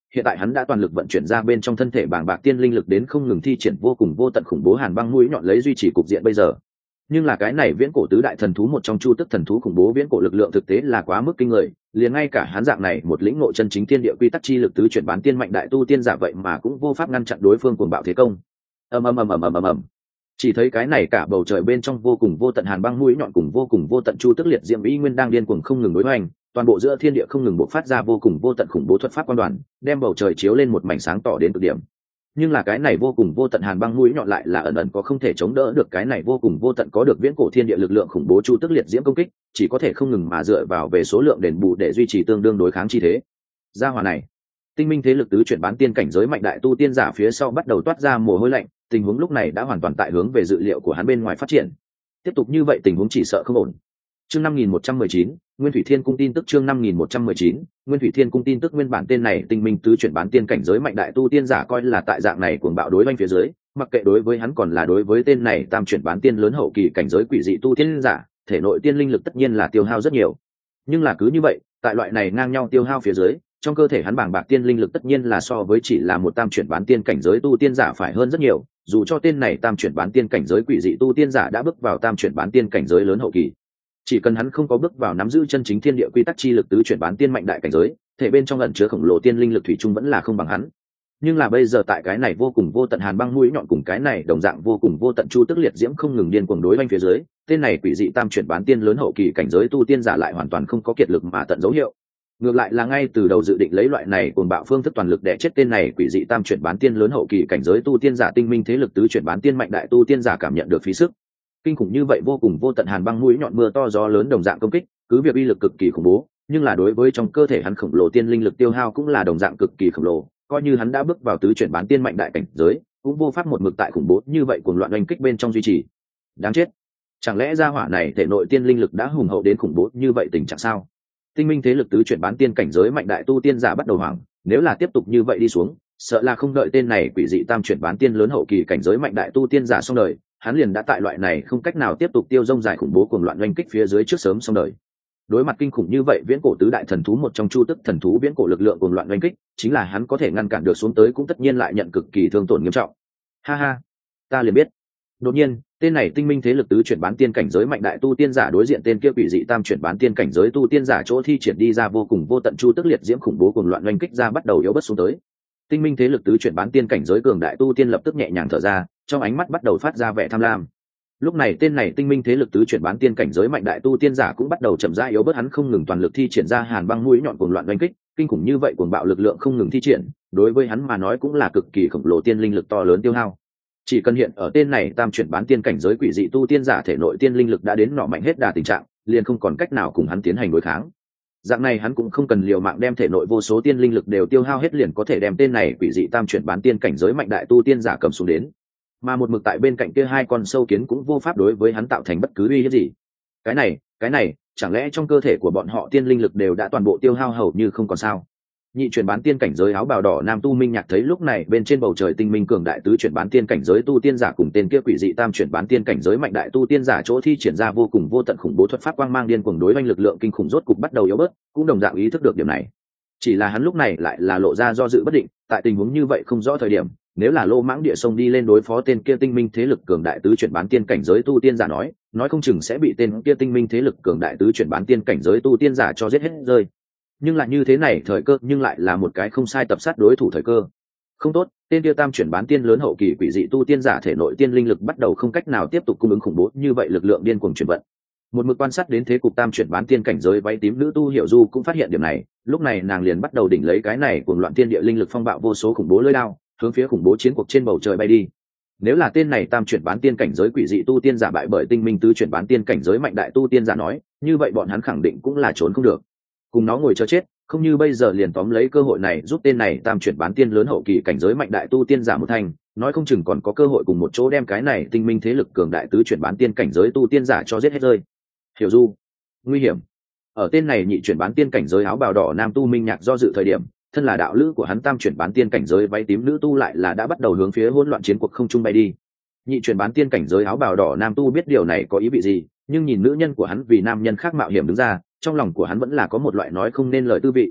hiện tại hắn đã toàn lực vận chuyển ra bên trong thân thể bàng bạc tiên linh lực đến không ngừng thi triển vô cùng vô tận khủng bố hàn băng mũi nhọn lấy duy trì cục diện bây giờ. Nhưng là cái này viễn cổ tứ đại thần thú một trong chu tức thần thú khủng bố viễn cổ lực lượng thực tế là quá mức kinh người, liền ngay cả hắn dạng này một lĩnh ngộ chân chính thiên địa quy tắc chi lực tứ chuyển bán tiên mạnh đại tu tiên giả vậy mà cũng vô pháp ngăn chặn đối phương cuồng bạo thế công. ầm ầm ầm ầm ầm ầm ầm, chỉ thấy cái này cả bầu trời bên trong vô cùng vô tận hàn băng mũi nhọn cùng vô cùng vô tận chu tức liệt diệm vĩ nguyên đang điên cuồng không ngừng đối hoành, toàn bộ giữa thiên địa không ngừng bộc phát ra vô cùng vô tận khủng bố thuật pháp quan đoàn, đem bầu trời chiếu lên một mảnh sáng tỏ đến cực điểm. Nhưng là cái này vô cùng vô tận hàn băng mũi nhọn lại là ẩn ẩn có không thể chống đỡ được cái này vô cùng vô tận có được viễn cổ thiên địa lực lượng khủng bố chu tức liệt diễm công kích, chỉ có thể không ngừng mà dựa vào về số lượng đền bù để duy trì tương đương đối kháng chi thế. Gia hỏa này, tinh minh thế lực tứ chuyển bán tiên cảnh giới mạnh đại tu tiên giả phía sau bắt đầu toát ra mồ hôi lạnh, tình huống lúc này đã hoàn toàn tại hướng về dự liệu của hắn bên ngoài phát triển. Tiếp tục như vậy tình huống chỉ sợ không ổn. Chương năm nghìn một trăm mười chín, Nguyên Thủy Thiên Cung tin tức chương năm nghìn một trăm mười chín, Nguyên Thủy Thiên Cung tin tức nguyên bản tên này tinh minh tứ chuyển bán tiên cảnh giới mạnh đại tu tiên giả coi là tại dạng này cuồng bạo đối với phía dưới, mặc kệ đối với hắn còn là đối với tên này tam chuyển bán tiên lớn hậu kỳ cảnh giới quỷ dị tu tiên giả, thể nội tiên linh lực tất nhiên là tiêu hao rất nhiều. Nhưng là cứ như vậy, tại loại này ngang nhau tiêu hao phía dưới, trong cơ thể hắn bàng bạc tiên linh lực tất nhiên là so với chỉ là một tam chuyển bán tiên cảnh giới tu tiên giả phải hơn rất nhiều, dù cho tên này tam chuyển bán tiên cảnh giới quỷ dị tu tiên giả đã bước vào tam chuyển bán tiên cảnh giới lớn hậu kỳ, chỉ cần hắn không có bước vào nắm giữ chân chính thiên địa quy tắc chi lực tứ chuyển bán tiên mạnh đại cảnh giới, thể bên trong ẩn chứa khổng lồ tiên linh lực thủy chung vẫn là không bằng hắn. Nhưng là bây giờ tại cái này vô cùng vô tận hàn băng mũi nhọn cùng cái này đồng dạng vô cùng vô tận chu tức liệt diễm không ngừng điên cuồng đối với phía dưới, tên này quỷ dị tam chuyển bán tiên lớn hậu kỳ cảnh giới tu tiên giả lại hoàn toàn không có kiệt lực mà tận dấu hiệu. Ngược lại là ngay từ đầu dự định lấy loại này cuồng bạo phương thức toàn lực để chết tên này quỷ dị tam chuyển bán tiên lớn hậu kỳ cảnh giới tu tiên giả tinh minh thế lực tứ chuyển bán tiên mạnh đại tu tiên giả cảm nhận được phí sức. Kinh khủng như vậy vô cùng vô tận hàn băng mũi nhọn mưa to gió lớn đồng dạng công kích, cứ việc uy lực cực kỳ khủng bố, nhưng là đối với trong cơ thể hắn khổng lồ tiên linh lực tiêu hao cũng là đồng dạng cực kỳ khổng lồ, coi như hắn đã bước vào tứ chuyển bán tiên mạnh đại cảnh giới, cũng vô pháp một mực tại khủng bố như vậy cuồng loạn oanh kích bên trong duy trì. Đáng chết, chẳng lẽ gia hỏa này thể nội tiên linh lực đã hùng hậu đến khủng bố như vậy tình trạng sao? Tinh minh thế lực tứ chuyển bán tiên cảnh giới mạnh đại tu tiên giả bắt đầu hoảng, nếu là tiếp tục như vậy đi xuống, sợ là không đợi tên này quỷ dị tam chuyển bán tiên lớn hậu kỳ cảnh giới mạnh đại tu tiên giả xong đời, hắn liền đã tại loại này không cách nào tiếp tục tiêu rông dài khủng bố cuồng loạn oanh kích phía dưới trước sớm xong đời. Đối mặt kinh khủng như vậy viễn cổ tứ đại thần thú một trong chu tức thần thú viễn cổ lực lượng cuồng loạn oanh kích, chính là hắn có thể ngăn cản được xuống tới cũng tất nhiên lại nhận cực kỳ thương tổn nghiêm trọng. Ha ha, ta liền biết. Đột nhiên, tên này tinh minh thế lực tứ chuyển bán tiên cảnh giới mạnh đại tu tiên giả đối diện tên kia quỷ dị tam chuyển bán tiên cảnh giới tu tiên giả chỗ thi triển đi ra vô cùng vô tận chu tức liệt diễm khủng bố cuồng loạn oanh kích ra bắt đầu yếu bớt xuống tới. Tinh minh thế lực tứ chuyển bán tiên cảnh giới cường đại tu tiên lập tức nhẹ nhàng thở ra, trong ánh mắt bắt đầu phát ra vẻ tham lam. Lúc này tên này tinh minh thế lực tứ chuyển bán tiên cảnh giới mạnh đại tu tiên giả cũng bắt đầu chậm rãi yếu bớt, hắn không ngừng toàn lực thi triển ra hàn băng mũi nhọn cuồng loạn oanh kích, kinh khủng như vậy cuồng bạo lực lượng không ngừng thi triển, đối với hắn mà nói cũng là cực kỳ khổng lồ tiên linh lực to lớn tiêu hao. Chỉ cần hiện ở tên này tam chuyển bán tiên cảnh giới quỷ dị tu tiên giả thể nội tiên linh lực đã đến nọ mạnh hết đà tình trạng, liền không còn cách nào cùng hắn tiến hành đối kháng. Dạng này hắn cũng không cần liều mạng đem thể nội vô số tiên linh lực đều tiêu hao hết liền có thể đem tên này quỷ dị tam chuyển bán tiên cảnh giới mạnh đại tu tiên giả cầm xuống đến. Mà một mực tại bên cạnh kia hai con sâu kiến cũng vô pháp đối với hắn tạo thành bất cứ uy hiếp gì. Cái này, cái này, chẳng lẽ trong cơ thể của bọn họ tiên linh lực đều đã toàn bộ tiêu hao hầu như không còn sao? Nhị chuyển bán tiên cảnh giới áo bào đỏ nam tu minh nhạc thấy lúc này bên trên bầu trời tinh minh cường đại tứ chuyển bán tiên cảnh giới tu tiên giả cùng tên kia quỷ dị tam chuyển bán tiên cảnh giới mạnh đại tu tiên giả chỗ thi triển ra vô cùng vô tận khủng bố thuật pháp quang mang điên cuồng đối oanh lực lượng kinh khủng rốt cục bắt đầu yếu bớt, cũng đồng dạng ý thức được điểm này. Chỉ là hắn lúc này lại là lộ ra do dự bất định, tại tình huống như vậy không rõ thời điểm, nếu là lô mãng địa sông đi lên đối phó tên kia tinh minh thế lực cường đại tứ chuyển bán tiên cảnh giới tu tiên giả nói, nói không chừng sẽ bị tên kia tinh minh thế lực cường đại tứ chuyển bán tiên cảnh giới tu tiên giả cho giết hết rơi. Nhưng lại như thế này thời cơ nhưng lại là một cái không sai tập sát đối thủ thời cơ. Không tốt, tên kia tam chuyển bán tiên lớn hậu kỳ quỷ dị tu tiên giả thể nội tiên linh lực bắt đầu không cách nào tiếp tục cung ứng khủng bố như vậy lực lượng điên cuồng chuyển vận. Một mực quan sát đến thế cục tam chuyển bán tiên cảnh giới váy tím nữ tu Hiểu Du cũng phát hiện điểm này, lúc này nàng liền bắt đầu đỉnh lấy cái này cuồng loạn tiên địa linh lực phong bạo vô số khủng bố lưỡi đao, hướng phía khủng bố chiến cuộc trên bầu trời bay đi. Nếu là tên này tam chuyển bán tiên cảnh giới quỷ dị tu tiên giả bại bởi tinh minh tứ chuyển bán tiên cảnh giới mạnh đại tu tiên giả nói, như vậy bọn hắn khẳng định cũng là trốn không được. Cùng nó ngồi chờ chết, không như bây giờ liền tóm lấy cơ hội này giúp tên này tam chuyển bán tiên lớn hậu kỳ cảnh giới mạnh đại tu tiên giả một thành, nói không chừng còn có cơ hội cùng một chỗ đem cái này tinh minh thế lực cường đại tứ chuyển bán tiên cảnh giới tu tiên giả cho giết hết rơi. Hiểu Du, nguy hiểm. Ở tên này nhị chuyển bán tiên cảnh giới áo bào đỏ nam tu minh nhạc do dự thời điểm, thân là đạo lữ của hắn tam chuyển bán tiên cảnh giới váy tím nữ tu lại là đã bắt đầu hướng phía hỗn loạn chiến cuộc không trung bay đi. Nhị chuyển bán tiên cảnh giới áo bào đỏ nam tu biết điều này có ý vị gì, nhưng nhìn nữ nhân của hắn vì nam nhân khác mạo hiểm đứng ra, trong lòng của hắn vẫn là có một loại nói không nên lời tư vị.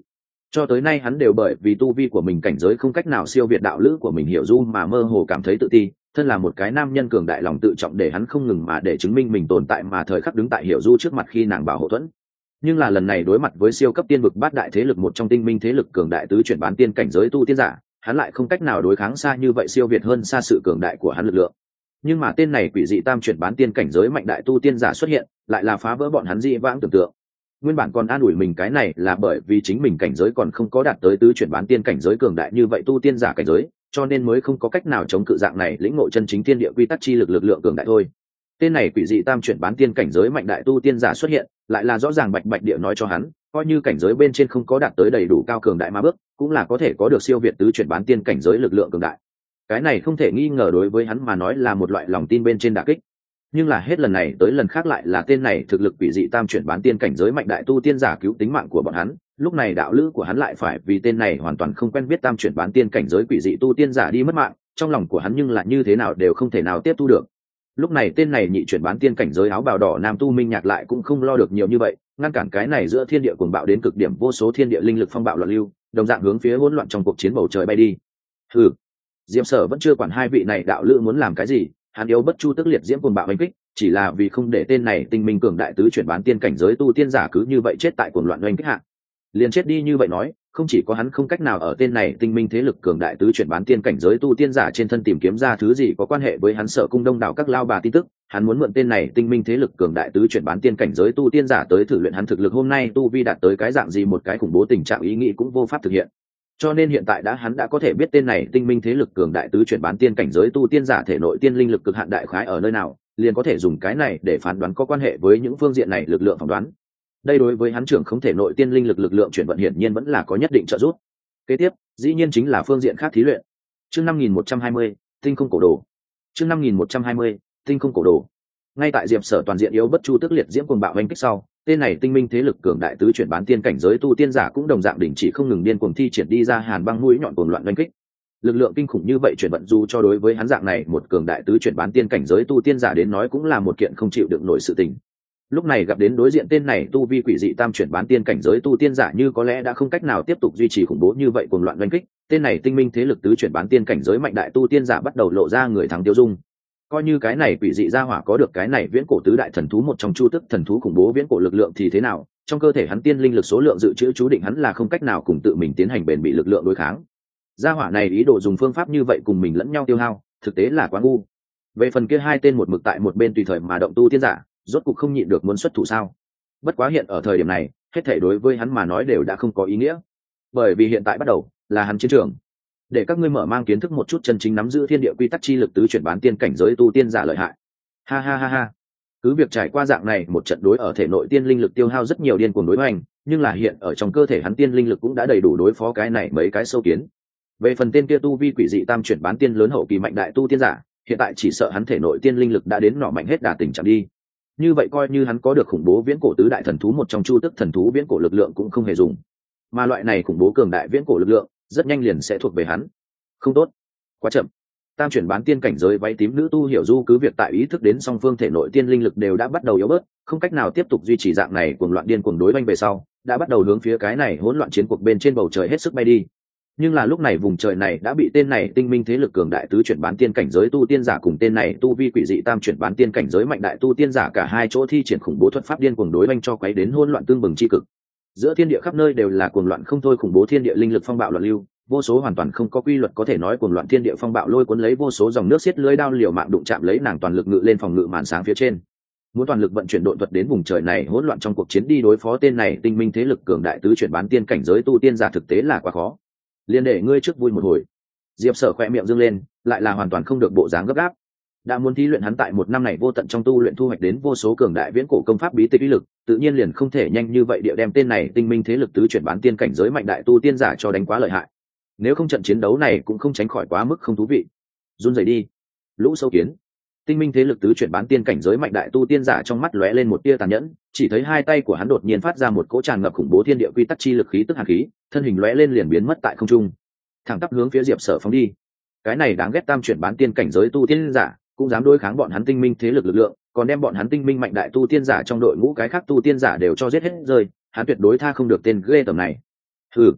Cho tới nay hắn đều bởi vì tu vi của mình cảnh giới không cách nào siêu việt đạo lữ của mình Hiểu Du mà mơ hồ cảm thấy tự ti, thân là một cái nam nhân cường đại lòng tự trọng để hắn không ngừng mà để chứng minh mình tồn tại mà thời khắc đứng tại Hiểu Du trước mặt khi nàng bảo hộ thuẫn. Nhưng là lần này đối mặt với siêu cấp tiên vực bát đại thế lực một trong tinh minh thế lực cường đại tứ chuyển bán tiên cảnh giới tu tiên giả, hắn lại không cách nào đối kháng xa như vậy siêu việt hơn xa sự cường đại của hắn lực lượng. Nhưng mà tên này quỷ dị tam chuyển bán tiên cảnh giới mạnh đại tu tiên giả xuất hiện, lại là phá vỡ bọn hắn dị vãng tưởng tượng. Nguyên bản còn an ủi mình cái này là bởi vì chính mình cảnh giới còn không có đạt tới tứ chuyển bán tiên cảnh giới cường đại như vậy tu tiên giả cảnh giới, cho nên mới không có cách nào chống cự dạng này lĩnh ngộ chân chính thiên địa quy tắc chi lực lực lượng cường đại thôi. Tên này quỷ dị tam chuyển bán tiên cảnh giới mạnh đại tu tiên giả xuất hiện, lại là rõ ràng bạch bạch địa nói cho hắn, coi như cảnh giới bên trên không có đạt tới đầy đủ cao cường đại ma bước, cũng là có thể có được siêu việt tứ chuyển bán tiên cảnh giới lực lượng cường đại. Cái này không thể nghi ngờ đối với hắn mà nói là một loại lòng tin bên trên đả kích. Nhưng là hết lần này tới lần khác lại là tên này thực lực quỷ dị tam chuyển bán tiên cảnh giới mạnh đại tu tiên giả cứu tính mạng của bọn hắn, lúc này đạo lữ của hắn lại phải vì tên này hoàn toàn không quen biết tam chuyển bán tiên cảnh giới quỷ dị tu tiên giả đi mất mạng, trong lòng của hắn nhưng là như thế nào đều không thể nào tiếp thu được. Lúc này tên này nhị chuyển bán tiên cảnh giới áo bào đỏ nam tu minh nhạc lại cũng không lo được nhiều như vậy, ngăn cản cái này giữa thiên địa cuồng bạo đến cực điểm vô số thiên địa linh lực phong bạo loạn lưu, đồng dạng hướng phía hỗn loạn trong cuộc chiến bầu trời bay đi. Hừ, Diệp Sở vẫn chưa quản hai vị này đạo lữ muốn làm cái gì, hắn yếu bất chu tức liệt diễm cuồng bạo đánh kích, chỉ là vì không để tên này tinh minh cường đại tứ chuyển bán tiên cảnh giới tu tiên giả cứ như vậy chết tại cuồng loạn oanh kích hạ. Liền chết đi như vậy nói, không chỉ có hắn không cách nào ở tên này tinh minh thế lực cường đại tứ chuyển bán tiên cảnh giới tu tiên giả trên thân tìm kiếm ra thứ gì có quan hệ với hắn Sở Cung đông đảo các lao bà tin tức, hắn muốn mượn tên này tinh minh thế lực cường đại tứ chuyển bán tiên cảnh giới tu tiên giả tới thử luyện hắn thực lực hôm nay tu vi đạt tới cái dạng gì một cái khủng bố tình trạng ý nghĩ cũng vô pháp thực hiện. Cho nên hiện tại đã hắn đã có thể biết tên này tinh minh thế lực cường đại tứ chuyển bán tiên cảnh giới tu tiên giả thể nội tiên linh lực cực hạn đại khái ở nơi nào, liền có thể dùng cái này để phán đoán có quan hệ với những phương diện này lực lượng phỏng đoán. Đây đối với hắn trưởng không thể nội tiên linh lực lực lượng chuyển vận hiển nhiên vẫn là có nhất định trợ giúp. Kế tiếp, dĩ nhiên chính là phương diện khác thí luyện. Chương năm nghìn một trăm hai mươi, tinh không cổ đồ. Chương năm nghìn một trăm hai mươi, tinh không cổ đồ. Ngay tại Diệp Sở toàn diện yếu bất chu tức liệt diễm cuồng bạo hành kích sau, tên này tinh minh thế lực cường đại tứ chuyển bán tiên cảnh giới tu tiên giả cũng đồng dạng đình chỉ không ngừng điên cuồng thi triển đi ra hàn băng mũi nhọn cuồng loạn hành kích. Lực lượng kinh khủng như vậy chuyển vận dù cho đối với hắn dạng này một cường đại tứ chuyển bán tiên cảnh giới tu tiên giả đến nói cũng là một kiện không chịu đựng nổi sự tình. Lúc này gặp đến đối diện tên này tu vi quỷ dị tam chuyển bán tiên cảnh giới tu tiên giả như có lẽ đã không cách nào tiếp tục duy trì khủng bố như vậy cuồng loạn đánh kích, tên này tinh minh thế lực tứ chuyển bán tiên cảnh giới mạnh đại tu tiên giả bắt đầu lộ ra người thắng tiêu dung. Coi như cái này quỷ dị gia hỏa có được cái này viễn cổ tứ đại thần thú một trong chu tức thần thú khủng bố viễn cổ lực lượng thì thế nào, trong cơ thể hắn tiên linh lực số lượng dự trữ chú định hắn là không cách nào cùng tự mình tiến hành bền bị lực lượng đối kháng. Gia hỏa này ý đồ dùng phương pháp như vậy cùng mình lẫn nhau tiêu hao, thực tế là quá ngu. Về phần kia hai tên một mực tại một bên tùy thời mà động tu tiên giả, rốt cục không nhịn được muốn xuất thủ sao? Bất quá hiện ở thời điểm này, hết thảy đối với hắn mà nói đều đã không có ý nghĩa, bởi vì hiện tại bắt đầu là hắn chiến trường. Để các ngươi mở mang kiến thức một chút chân chính nắm giữ thiên địa quy tắc chi lực tứ chuyển bán tiên cảnh giới tu tiên giả lợi hại. Ha ha ha ha. Cứ việc trải qua dạng này một trận đối ở thể nội tiên linh lực tiêu hao rất nhiều điên cuồng đối hoành, nhưng là hiện ở trong cơ thể hắn tiên linh lực cũng đã đầy đủ đối phó cái này mấy cái sâu kiến. Về phần tên kia tu vi quỷ dị tam chuyển bán tiên lớn hậu kỳ mạnh đại tu tiên giả, hiện tại chỉ sợ hắn thể nội tiên linh lực đã đến nọ mạnh hết đà tình trạng đi. Như vậy coi như hắn có được khủng bố viễn cổ tứ đại thần thú một trong chu tức thần thú viễn cổ lực lượng cũng không hề dùng, mà loại này khủng bố cường đại viễn cổ lực lượng rất nhanh liền sẽ thuộc về hắn. Không tốt, quá chậm. Tam chuyển bán tiên cảnh giới váy tím nữ tu Hiểu Du cứ việc tại ý thức đến song phương thể nội tiên linh lực đều đã bắt đầu yếu bớt, không cách nào tiếp tục duy trì dạng này cuồng loạn điên cuồng đối banh về sau, đã bắt đầu hướng phía cái này hỗn loạn chiến cuộc bên trên bầu trời hết sức bay đi. Nhưng là lúc này vùng trời này đã bị tên này tinh minh thế lực cường đại tứ chuyển bán tiên cảnh giới tu tiên giả cùng tên này tu vi quỷ dị tam chuyển bán tiên cảnh giới mạnh đại tu tiên giả cả hai chỗ thi triển khủng bố thuật pháp điên cuồng đối banh cho quấy đến hỗn loạn tương bừng chi cực. Giữa thiên địa khắp nơi đều là cuồng loạn không thôi khủng bố thiên địa linh lực phong bạo loạn lưu, vô số hoàn toàn không có quy luật có thể nói cuồng loạn thiên địa phong bạo lôi cuốn lấy vô số dòng nước xiết lưới đao liều mạng đụng chạm lấy nàng toàn lực ngự lên phòng ngự màn sáng phía trên. Muốn toàn lực vận chuyển độn thuật đến vùng trời này hỗn loạn trong cuộc chiến đi đối phó tên này tinh minh thế lực cường đại tứ chuyển bán tiên cảnh giới tu tiên giả thực tế là quá khó. Liên để ngươi trước vui một hồi. Diệp Sở khẽ miệng dương lên, lại là hoàn toàn không được bộ dáng gấp gáp. Đã muốn thí luyện hắn tại một năm này vô tận trong tu luyện thu hoạch đến vô số cường đại viễn cổ công pháp bí tịch ý lực, tự nhiên liền không thể nhanh như vậy địa đem tên này tinh minh thế lực tứ chuyển bán tiên cảnh giới mạnh đại tu tiên giả cho đánh quá lợi hại. Nếu không trận chiến đấu này cũng không tránh khỏi quá mức không thú vị. Run rẩy đi, lũ sâu kiến. Tinh minh thế lực tứ chuyển bán tiên cảnh giới mạnh đại tu tiên giả trong mắt lóe lên một tia tàn nhẫn, chỉ thấy hai tay của hắn đột nhiên phát ra một cỗ tràn ngập khủng bố thiên địa quy tắc chi lực khí tức hàn khí, thân hình lóe lên liền biến mất tại không trung, thẳng tắp hướng phía Diệp Sở phóng đi. Cái này đáng ghét tam chuyển bán tiên cảnh giới tu tiên giả, cũng dám đối kháng bọn hắn tinh minh thế lực lực lượng, còn đem bọn hắn tinh minh mạnh đại tu tiên giả trong đội ngũ cái khác tu tiên giả đều cho giết hết rơi, hắn tuyệt đối tha không được tên ghê tởm này. Hừ,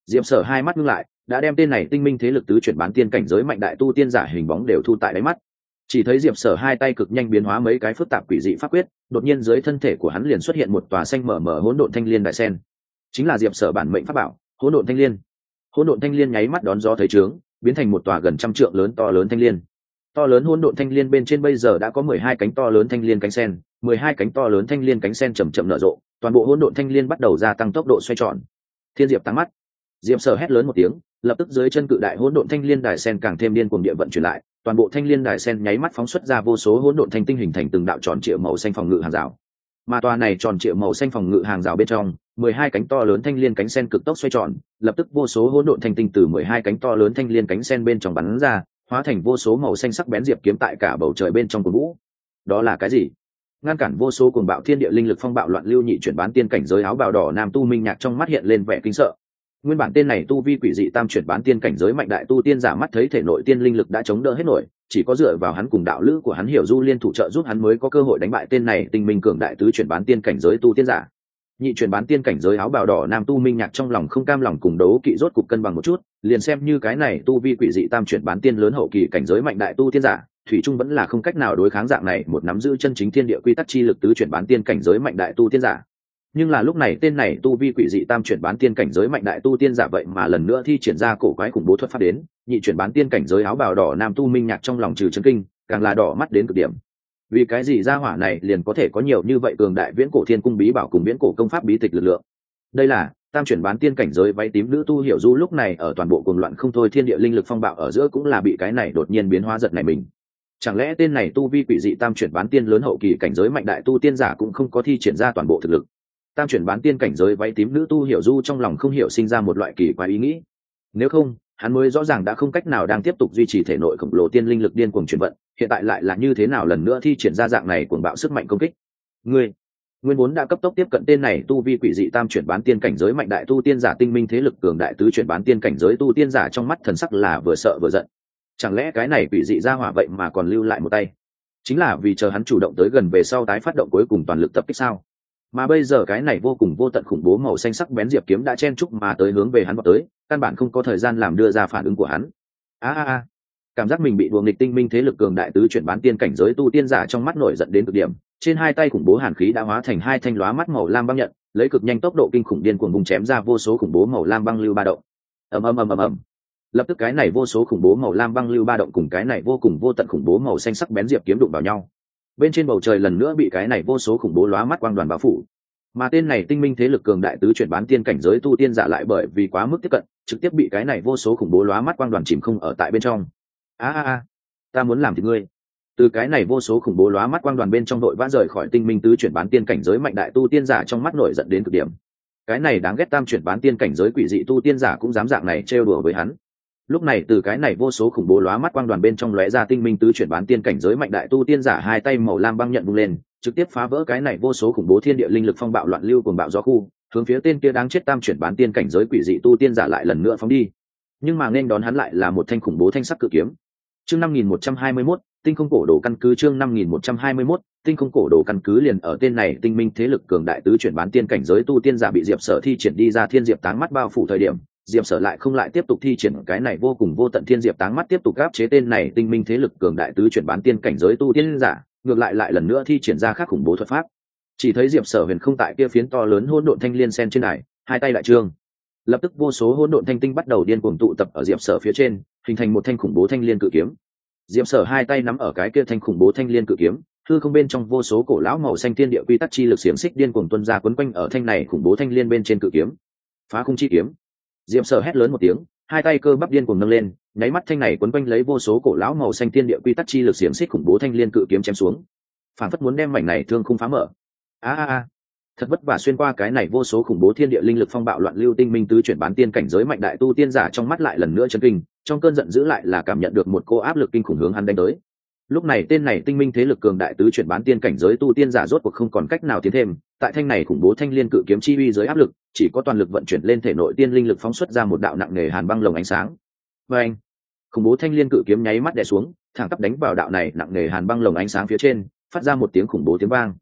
Diệp Sở hai mắt ngưng lại, đã đem tên này tinh minh thế lực tứ chuyển bán tiên cảnh giới mạnh đại tu tiên giả hình bóng đều thu tại đáy mắt. Chỉ thấy Diệp Sở hai tay cực nhanh biến hóa mấy cái phức tạp quỷ dị pháp quyết, đột nhiên dưới thân thể của hắn liền xuất hiện một tòa xanh mờ mờ hỗn độn thanh liên đại sen. Chính là Diệp Sở bản mệnh pháp bảo, hỗn độn thanh liên. Hỗn độn thanh liên nháy mắt đón gió thấy trướng, biến thành một tòa gần trăm trượng lớn to lớn thanh liên. To lớn hỗn độn thanh liên bên trên bây giờ đã có mười hai cánh to lớn thanh liên cánh sen, mười hai cánh to lớn thanh liên cánh sen chậm chậm nở rộ, toàn bộ hỗn độn thanh liên bắt đầu gia tăng tốc độ xoay tròn. Thiên Diệp tăng mắt. Diệp Sở hét lớn một tiếng, lập tức dưới chân cự đại hỗn độn thanh liên đài sen càng thêm điên cuồng địa vận chuyển lại, toàn bộ thanh liên đài sen nháy mắt phóng xuất ra vô số hỗn độn thanh tinh hình thành từng đạo tròn trịa màu xanh phòng ngự hàng rào. Mà tòa này tròn trịa màu xanh phòng ngự hàng rào bên trong, mười hai cánh to lớn thanh liên cánh sen cực tốc xoay tròn, lập tức vô số hỗn độn thanh tinh từ mười hai cánh to lớn thanh liên cánh sen bên trong bắn ra, hóa thành vô số màu xanh sắc bén diệp kiếm tại cả bầu trời bên trong cuồng vũ. Đó là cái gì? Ngăn cản vô số cuồng bạo thiên địa linh lực phong bạo loạn lưu nhị chuyển bán tiên cảnh giới áo bào đỏ nam tu minh nhạc trong mắt hiện lên vẻ kinh sợ. Nguyên bản tên này tu vi quỷ dị tam chuyển bán tiên cảnh giới mạnh đại tu tiên giả mắt thấy thể nội tiên linh lực đã chống đỡ hết nổi, chỉ có dựa vào hắn cùng đạo lữ của hắn hiểu du liên thủ trợ giúp hắn mới có cơ hội đánh bại tên này tinh minh cường đại tứ chuyển bán tiên cảnh giới tu tiên giả. Nhị chuyển bán tiên cảnh giới áo bào đỏ nam tu minh nhạc trong lòng không cam lòng cùng đấu kỵ rốt cục cân bằng một chút, liền xem như cái này tu vi quỷ dị tam chuyển bán tiên lớn hậu kỳ cảnh giới mạnh đại tu tiên giả, thủy trung vẫn là không cách nào đối kháng dạng này một nắm giữ chân chính thiên địa quy tắc chi lực tứ chuyển bán tiên cảnh giới mạnh đại tu tiên giả. Nhưng là lúc này tên này tu vi quỷ dị tam chuyển bán tiên cảnh giới mạnh đại tu tiên giả vậy mà lần nữa thi triển ra cổ quái khủng bố thuật pháp đến, nhị chuyển bán tiên cảnh giới áo bào đỏ nam tu minh nhạc trong lòng trừ chấn kinh, càng là đỏ mắt đến cực điểm. Vì cái gì gia hỏa này liền có thể có nhiều như vậy cường đại viễn cổ thiên cung bí bảo cùng viễn cổ công pháp bí tịch lực lượng? Đây là tam chuyển bán tiên cảnh giới váy tím nữ tu hiểu du lúc này ở toàn bộ cuồng loạn không thôi thiên địa linh lực phong bạo ở giữa cũng là bị cái này đột nhiên biến hóa giật này mình. Chẳng lẽ tên này tu vi quỷ dị tam chuyển bán tiên lớn hậu kỳ cảnh giới mạnh đại tu tiên giả cũng không có thi triển ra toàn bộ thực lực? Tam chuyển bán tiên cảnh giới váy tím nữ tu hiểu du trong lòng không hiểu sinh ra một loại kỳ quái ý nghĩ. Nếu không, hắn mới rõ ràng đã không cách nào đang tiếp tục duy trì thể nội khổng lồ tiên linh lực điên cuồng chuyển vận, hiện tại lại là như thế nào lần nữa thi triển ra dạng này cuồng bạo sức mạnh công kích? Ngươi, nguyên vốn đã cấp tốc tiếp cận tên này tu vi quỷ dị tam chuyển bán tiên cảnh giới mạnh đại tu tiên giả tinh minh thế lực cường đại tứ chuyển bán tiên cảnh giới tu tiên giả trong mắt thần sắc là vừa sợ vừa giận. Chẳng lẽ cái này quỷ dị ra hỏa vậy mà còn lưu lại một tay? Chính là vì chờ hắn chủ động tới gần về sau tái phát động cuối cùng toàn lực tập kích sao? Mà bây giờ cái này vô cùng vô tận khủng bố màu xanh sắc bén diệp kiếm đã chen chúc mà tới hướng về hắn vào tới, căn bản không có thời gian làm đưa ra phản ứng của hắn. A a a, cảm giác mình bị đuồng nghịch tinh minh thế lực cường đại tứ chuyển bán tiên cảnh giới tu tiên giả trong mắt nổi giận đến cực điểm, trên hai tay khủng bố hàn khí đã hóa thành hai thanh lóa mắt màu lam băng nhận, lấy cực nhanh tốc độ kinh khủng điên cuồng vùng chém ra vô số khủng bố màu lam băng lưu ba động. Ầm ầm ầm ầm ầm. Lập tức cái này vô số khủng bố màu lam băng lưu ba động cùng cái này vô cùng vô tận khủng bố màu xanh sắc bén diệp kiếm đụng vào nhau. Bên trên bầu trời lần nữa bị cái này vô số khủng bố lóa mắt quang đoàn bao phủ. Mà tên này tinh minh thế lực cường đại tứ chuyển bán tiên cảnh giới tu tiên giả lại bởi vì quá mức tiếp cận, trực tiếp bị cái này vô số khủng bố lóa mắt quang đoàn chìm không ở tại bên trong. A a a, ta muốn làm thịt ngươi. Từ cái này vô số khủng bố lóa mắt quang đoàn bên trong đội vã rời khỏi tinh minh tứ chuyển bán tiên cảnh giới mạnh đại tu tiên giả trong mắt nổi giận đến cực điểm. Cái này đáng ghét tam chuyển bán tiên cảnh giới quỷ dị tu tiên giả cũng dám dạng này trêu đùa với hắn. Lúc này từ cái này vô số khủng bố lóa mắt quang đoàn bên trong lóe ra tinh minh tứ chuyển bán tiên cảnh giới mạnh đại tu tiên giả hai tay màu lam băng nhận vung lên, trực tiếp phá vỡ cái này vô số khủng bố thiên địa linh lực phong bạo loạn lưu cuồng bạo gió khu, hướng phía tên kia đáng chết tam chuyển bán tiên cảnh giới quỷ dị tu tiên giả lại lần nữa phóng đi. Nhưng mà nên đón hắn lại là một thanh khủng bố thanh sắc cự kiếm. Chương năm nghìn một trăm hai mươi mốt, tinh không cổ đồ căn cứ chương năm nghìn một trăm hai mươi mốt, tinh không cổ đồ căn cứ liền ở tên này tinh minh thế lực cường đại tứ chuyển bán tiên cảnh giới tu tiên giả bị Diệp Sở thi triển đi ra thiên diệp táng mắt bao phủ thời điểm, Diệp Sở lại không lại tiếp tục thi triển cái này vô cùng vô tận thiên diệp táng mắt tiếp tục áp chế tên này tinh minh thế lực cường đại tứ chuyển bán tiên cảnh giới tu tiên giả, ngược lại lại lần nữa thi triển ra khác khủng bố thuật pháp. Chỉ thấy Diệp Sở huyền không tại kia phiến to lớn hỗn độn thanh liên sen trên đài, hai tay đại trương, lập tức vô số hỗn độn thanh tinh bắt đầu điên cuồng tụ tập ở Diệp Sở phía trên, hình thành một thanh khủng bố thanh liên cự kiếm. Diệp Sở hai tay nắm ở cái kia thanh khủng bố thanh liên cự kiếm, hư không bên trong vô số cổ lão màu xanh thiên địa quy tắc chi lực xiềng xích điên cuồng tuôn ra quấn quanh ở thanh này khủng bố thanh liên bên trên cự kiếm. Phá khung chi kiếm. Diệp Sở hét lớn một tiếng, hai tay cơ bắp điên cuồng nâng lên, nháy mắt thanh này quấn quanh lấy vô số cổ lão màu xanh thiên địa quy tắc chi lực xiềng xích khủng bố thanh liên cự kiếm chém xuống, phản phất muốn đem mảnh này thương khung phá mở. A a a, thật vất vả xuyên qua cái này vô số khủng bố thiên địa linh lực phong bạo loạn lưu tinh minh tứ chuyển bán tiên cảnh giới mạnh đại tu tiên giả trong mắt lại lần nữa chấn kinh, trong cơn giận dữ lại là cảm nhận được một cô áp lực kinh khủng hướng hắn đánh tới. Lúc này tên này tinh minh thế lực cường đại tứ chuyển bán tiên cảnh giới tu tiên giả rốt cuộc không còn cách nào tiến thêm, tại thanh này khủng bố thanh liên cự kiếm chi uy dưới áp lực, chỉ có toàn lực vận chuyển lên thể nội tiên linh lực phóng xuất ra một đạo nặng nề hàn băng lồng ánh sáng. Và anh, khủng bố thanh liên cự kiếm nháy mắt đè xuống, thẳng tắp đánh vào đạo này nặng nề hàn băng lồng ánh sáng phía trên, phát ra một tiếng khủng bố tiếng vang.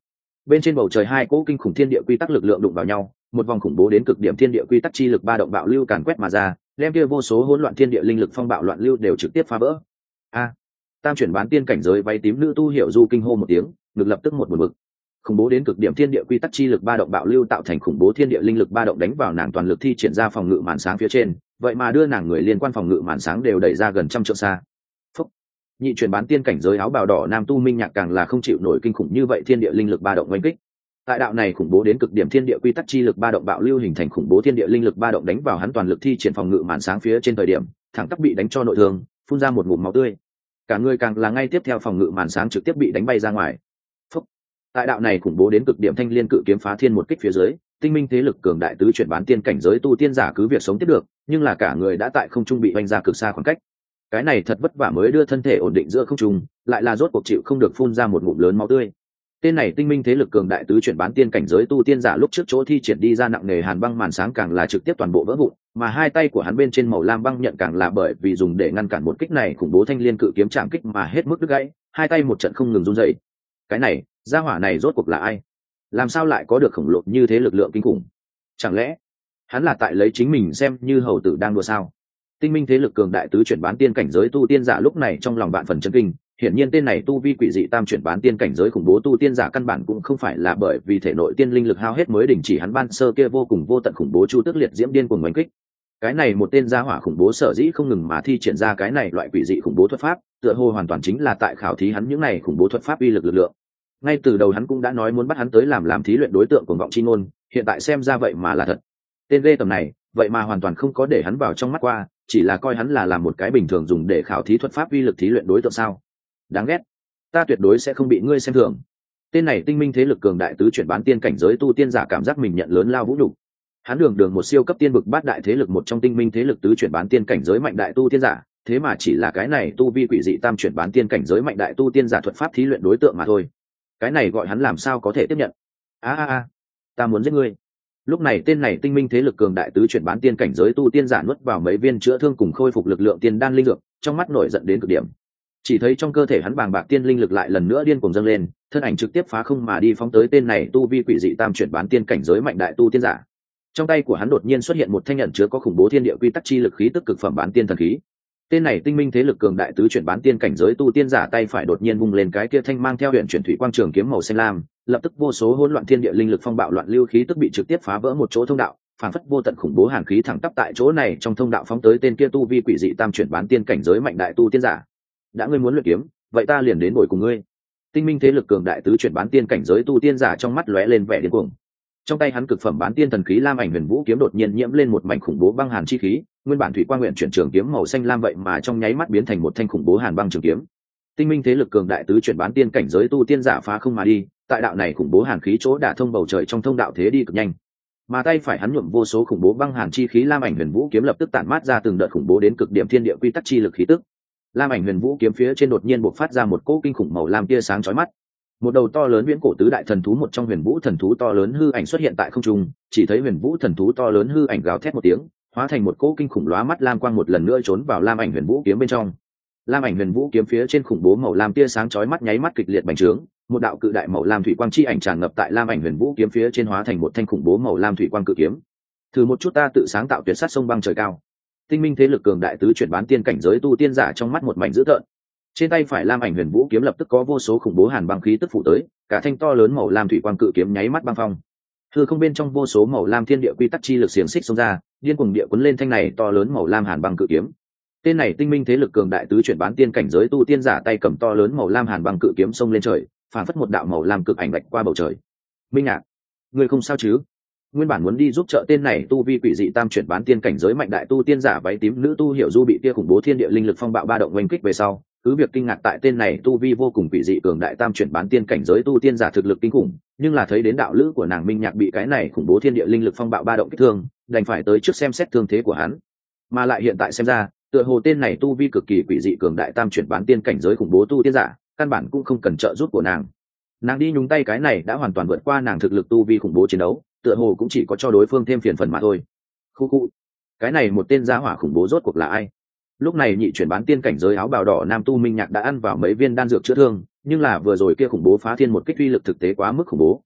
bên trên bầu trời hai cỗ kinh khủng thiên địa quy tắc lực lượng đụng vào nhau, một vòng khủng bố đến cực điểm thiên địa quy tắc chi lực ba động bạo lưu càn quét mà ra, đem kia vô số hỗn loạn thiên địa linh lực phong bạo loạn lưu đều trực tiếp phá vỡ. A! Tam chuyển bán tiên cảnh giới váy tím nữ tu hiểu du kinh hô một tiếng, ngực lập tức một buồn bực. Khủng bố đến cực điểm thiên địa quy tắc chi lực ba động bạo lưu tạo thành khủng bố thiên địa linh lực ba động đánh vào nàng toàn lực thi triển ra phòng ngự màn sáng phía trên, vậy mà đưa nàng người liên quan phòng ngự màn sáng đều đẩy ra gần trăm trượng xa. Phúc. Nhị chuyển bán tiên cảnh giới áo bào đỏ nam tu minh nhạc càng là không chịu nổi kinh khủng như vậy thiên địa linh lực ba động oanh kích. Tại đạo này khủng bố đến cực điểm thiên địa quy tắc chi lực ba động bạo lưu hình thành khủng bố thiên địa linh lực ba động đánh vào hắn toàn lực thi triển phòng ngự màn sáng phía trên thời điểm, thẳng tắp bị đánh cho nội thương, phun ra một ngụm máu tươi. Cả người càng là ngay tiếp theo phòng ngự màn sáng trực tiếp bị đánh bay ra ngoài. Phúc. Tại đạo này khủng bố đến cực điểm thanh liên cự kiếm phá thiên một kích phía dưới, tinh minh thế lực cường đại tứ chuyển bán tiên cảnh giới tu tiên giả cứ việc sống tiếp được, nhưng là cả người đã tại không trung bị vành ra cực xa khoảng cách. Cái này thật vất vả mới đưa thân thể ổn định giữa không trung, lại là rốt cuộc chịu không được phun ra một ngụm lớn máu tươi. Tên này tinh minh thế lực cường đại tứ chuyển bán tiên cảnh giới tu tiên giả lúc trước chỗ thi triển đi ra nặng nề hàn băng màn sáng càng là trực tiếp toàn bộ vỡ vụn, mà hai tay của hắn bên trên màu lam băng nhận càng là bởi vì dùng để ngăn cản một kích này khủng bố thanh liên cự kiếm chạm kích mà hết mức đứt gãy, hai tay một trận không ngừng run rẩy. Cái này, gia hỏa này rốt cuộc là ai? Làm sao lại có được khổng lồ như thế lực lượng kinh khủng? Chẳng lẽ hắn là tại lấy chính mình xem như hầu tử đang đùa sao? Tinh minh thế lực cường đại tứ chuyển bán tiên cảnh giới tu tiên giả lúc này trong lòng bạn phần chấn kinh, hiển nhiên tên này tu vi quỷ dị tam chuyển bán tiên cảnh giới khủng bố tu tiên giả căn bản cũng không phải là bởi vì thể nội tiên linh lực hao hết mới đình chỉ hắn ban sơ kia vô cùng vô tận khủng bố chu tức liệt diễm điên cuồng oanh kích. Cái này một tên gia hỏa khủng bố sở dĩ không ngừng mà thi triển ra cái này loại quỷ dị khủng bố thuật pháp, tựa hồ hoàn toàn chính là tại khảo thí hắn những này khủng bố thuật pháp uy lực lực lượng. Ngay từ đầu hắn cũng đã nói muốn bắt hắn tới làm làm thí luyện đối tượng của vọng chi ngôn, hiện tại xem ra vậy mà là thật. Tên ghê tầm này, vậy mà hoàn toàn không có để hắn vào trong mắt qua, chỉ là coi hắn là làm một cái bình thường dùng để khảo thí thuật pháp uy lực thí luyện đối tượng sao? Đáng ghét, ta tuyệt đối sẽ không bị ngươi xem thường. Tên này tinh minh thế lực cường đại tứ chuyển bán tiên cảnh giới tu tiên giả cảm giác mình nhận lớn lao vũ nhục. Hắn đường đường một siêu cấp tiên bực bát đại thế lực một trong tinh minh thế lực tứ chuyển bán tiên cảnh giới mạnh đại tu tiên giả, thế mà chỉ là cái này tu vi quỷ dị tam chuyển bán tiên cảnh giới mạnh đại tu tiên giả thuật pháp thí luyện đối tượng mà thôi. Cái này gọi hắn làm sao có thể tiếp nhận? A a a, ta muốn giết ngươi. Lúc này tên này tinh minh thế lực cường đại tứ chuyển bán tiên cảnh giới tu tiên giả nuốt vào mấy viên chữa thương cùng khôi phục lực lượng tiên đan linh dược, trong mắt nổi giận đến cực điểm. Chỉ thấy trong cơ thể hắn bàng bạc tiên linh lực lại lần nữa điên cuồng dâng lên, thân ảnh trực tiếp phá không mà đi phóng tới tên này tu vi quỷ dị tam chuyển bán tiên cảnh giới mạnh đại tu tiên giả. Trong tay của hắn đột nhiên xuất hiện một thanh nhận chứa có khủng bố thiên địa quy tắc chi lực khí tức cực phẩm bán tiên thần khí. Tên này tinh minh thế lực cường đại tứ chuyển bán tiên cảnh giới tu tiên giả tay phải đột nhiên vung lên cái kia thanh mang theo huyền chuyển thủy quang trường kiếm màu xanh lam, lập tức vô số hỗn loạn thiên địa linh lực phong bạo loạn lưu khí tức bị trực tiếp phá vỡ một chỗ thông đạo, phản phất vô tận khủng bố hàn khí thẳng tắp tại chỗ này trong thông đạo phóng tới tên kia tu vi quỷ dị tam chuyển bán tiên cảnh giới mạnh đại tu tiên giả. Đã ngươi muốn luyện kiếm, vậy ta liền đến bồi cùng ngươi. Tinh minh thế lực cường đại tứ chuyển bán tiên cảnh giới tu tiên giả trong mắt lóe lên vẻ điên cuồng. Trong tay hắn cực phẩm bán tiên thần khí lam ảnh huyền vũ kiếm đột nhiên nhiễm lên một mảnh khủng bố băng hàn chi khí, nguyên bản thủy quang nguyện chuyển trường kiếm màu xanh lam vậy mà trong nháy mắt biến thành một thanh khủng bố hàn băng trường kiếm. Tinh minh thế lực cường đại tứ chuyển bán tiên cảnh giới tu tiên giả phá không mà đi, tại đạo này khủng bố hàn khí chỗ đả thông bầu trời trong thông đạo thế đi cực nhanh. Mà tay phải hắn nhuộm vô số khủng bố băng hàn chi khí lam ảnh huyền vũ kiếm lập tức tản mát ra từng đợt khủng bố đến cực điểm thiên địa quy tắc chi lực khí tức. Lam ảnh huyền vũ kiếm phía trên đột nhiên bộc phát ra một cỗ kinh khủng màu lam tia sáng chói mắt. Một đầu to lớn viễn cổ tứ đại thần thú một trong huyền vũ thần thú to lớn hư ảnh xuất hiện tại không trung, chỉ thấy huyền vũ thần thú to lớn hư ảnh gào thét một tiếng, hóa thành một cỗ kinh khủng lóa mắt lam quang một lần nữa trốn vào lam ảnh huyền vũ kiếm bên trong. Lam ảnh huyền vũ kiếm phía trên khủng bố màu lam tia sáng chói mắt nháy mắt kịch liệt bành trướng, một đạo cự đại màu lam thủy quang chi ảnh tràn ngập tại lam ảnh huyền vũ kiếm phía trên hóa thành một thanh khủng bố màu lam thủy quang cự kiếm. Thử một chút ta tự sáng tạo tuyệt sát sông băng trời cao. Tinh minh thế lực cường đại tứ chuyển bán tiên cảnh giới tu tiên giả trong mắt một mảnh dữ tợn. Trên tay phải lam ảnh huyền vũ kiếm lập tức có vô số khủng bố hàn băng khí tức phủ tới, cả thanh to lớn màu lam thủy quang cự kiếm nháy mắt băng phong. Hư không bên trong vô số màu lam thiên địa quy tắc chi lực xiềng xích xông ra, điên cuồng địa cuốn lên thanh này to lớn màu lam hàn băng cự kiếm. Tên này tinh minh thế lực cường đại tứ chuyển bán tiên cảnh giới tu tiên giả tay cầm to lớn màu lam hàn băng cự kiếm xông lên trời, phản phất một đạo màu lam cực ảnh bạch qua bầu trời. Minh Ngạc, ngươi không sao chứ? Nguyên bản muốn đi giúp trợ tên này tu vi quỷ dị tam chuyển bán tiên cảnh giới mạnh đại tu tiên giả váy tím nữ tu hiểu du bị kia khủng bố thiên địa linh lực phong bạo ba động oanh kích về sau, cứ việc kinh ngạc tại tên này tu vi vô cùng quỷ dị cường đại tam chuyển bán tiên cảnh giới tu tiên giả thực lực kinh khủng, nhưng là thấy đến đạo lữ của nàng Minh Nhạc bị cái này khủng bố thiên địa linh lực phong bạo ba động kích thương, đành phải tới trước xem xét thương thế của hắn. Mà lại hiện tại xem ra, tựa hồ tên này tu vi cực kỳ quỷ dị cường đại tam chuyển bán tiên cảnh giới khủng bố tu tiên giả, căn bản cũng không cần trợ giúp của nàng. Nàng đi nhúng tay cái này đã hoàn toàn vượt qua nàng thực lực tu vi khủng bố chiến đấu, tựa hồ cũng chỉ có cho đối phương thêm phiền phần mà thôi. Khu khu, cái này một tên gia hỏa khủng bố rốt cuộc là ai? Lúc này nhị chuyển bán tiên cảnh giới áo bào đỏ nam tu Minh Nhạc đã ăn vào mấy viên đan dược chữa thương, nhưng là vừa rồi kia khủng bố phá thiên một kích uy lực thực tế quá mức khủng bố,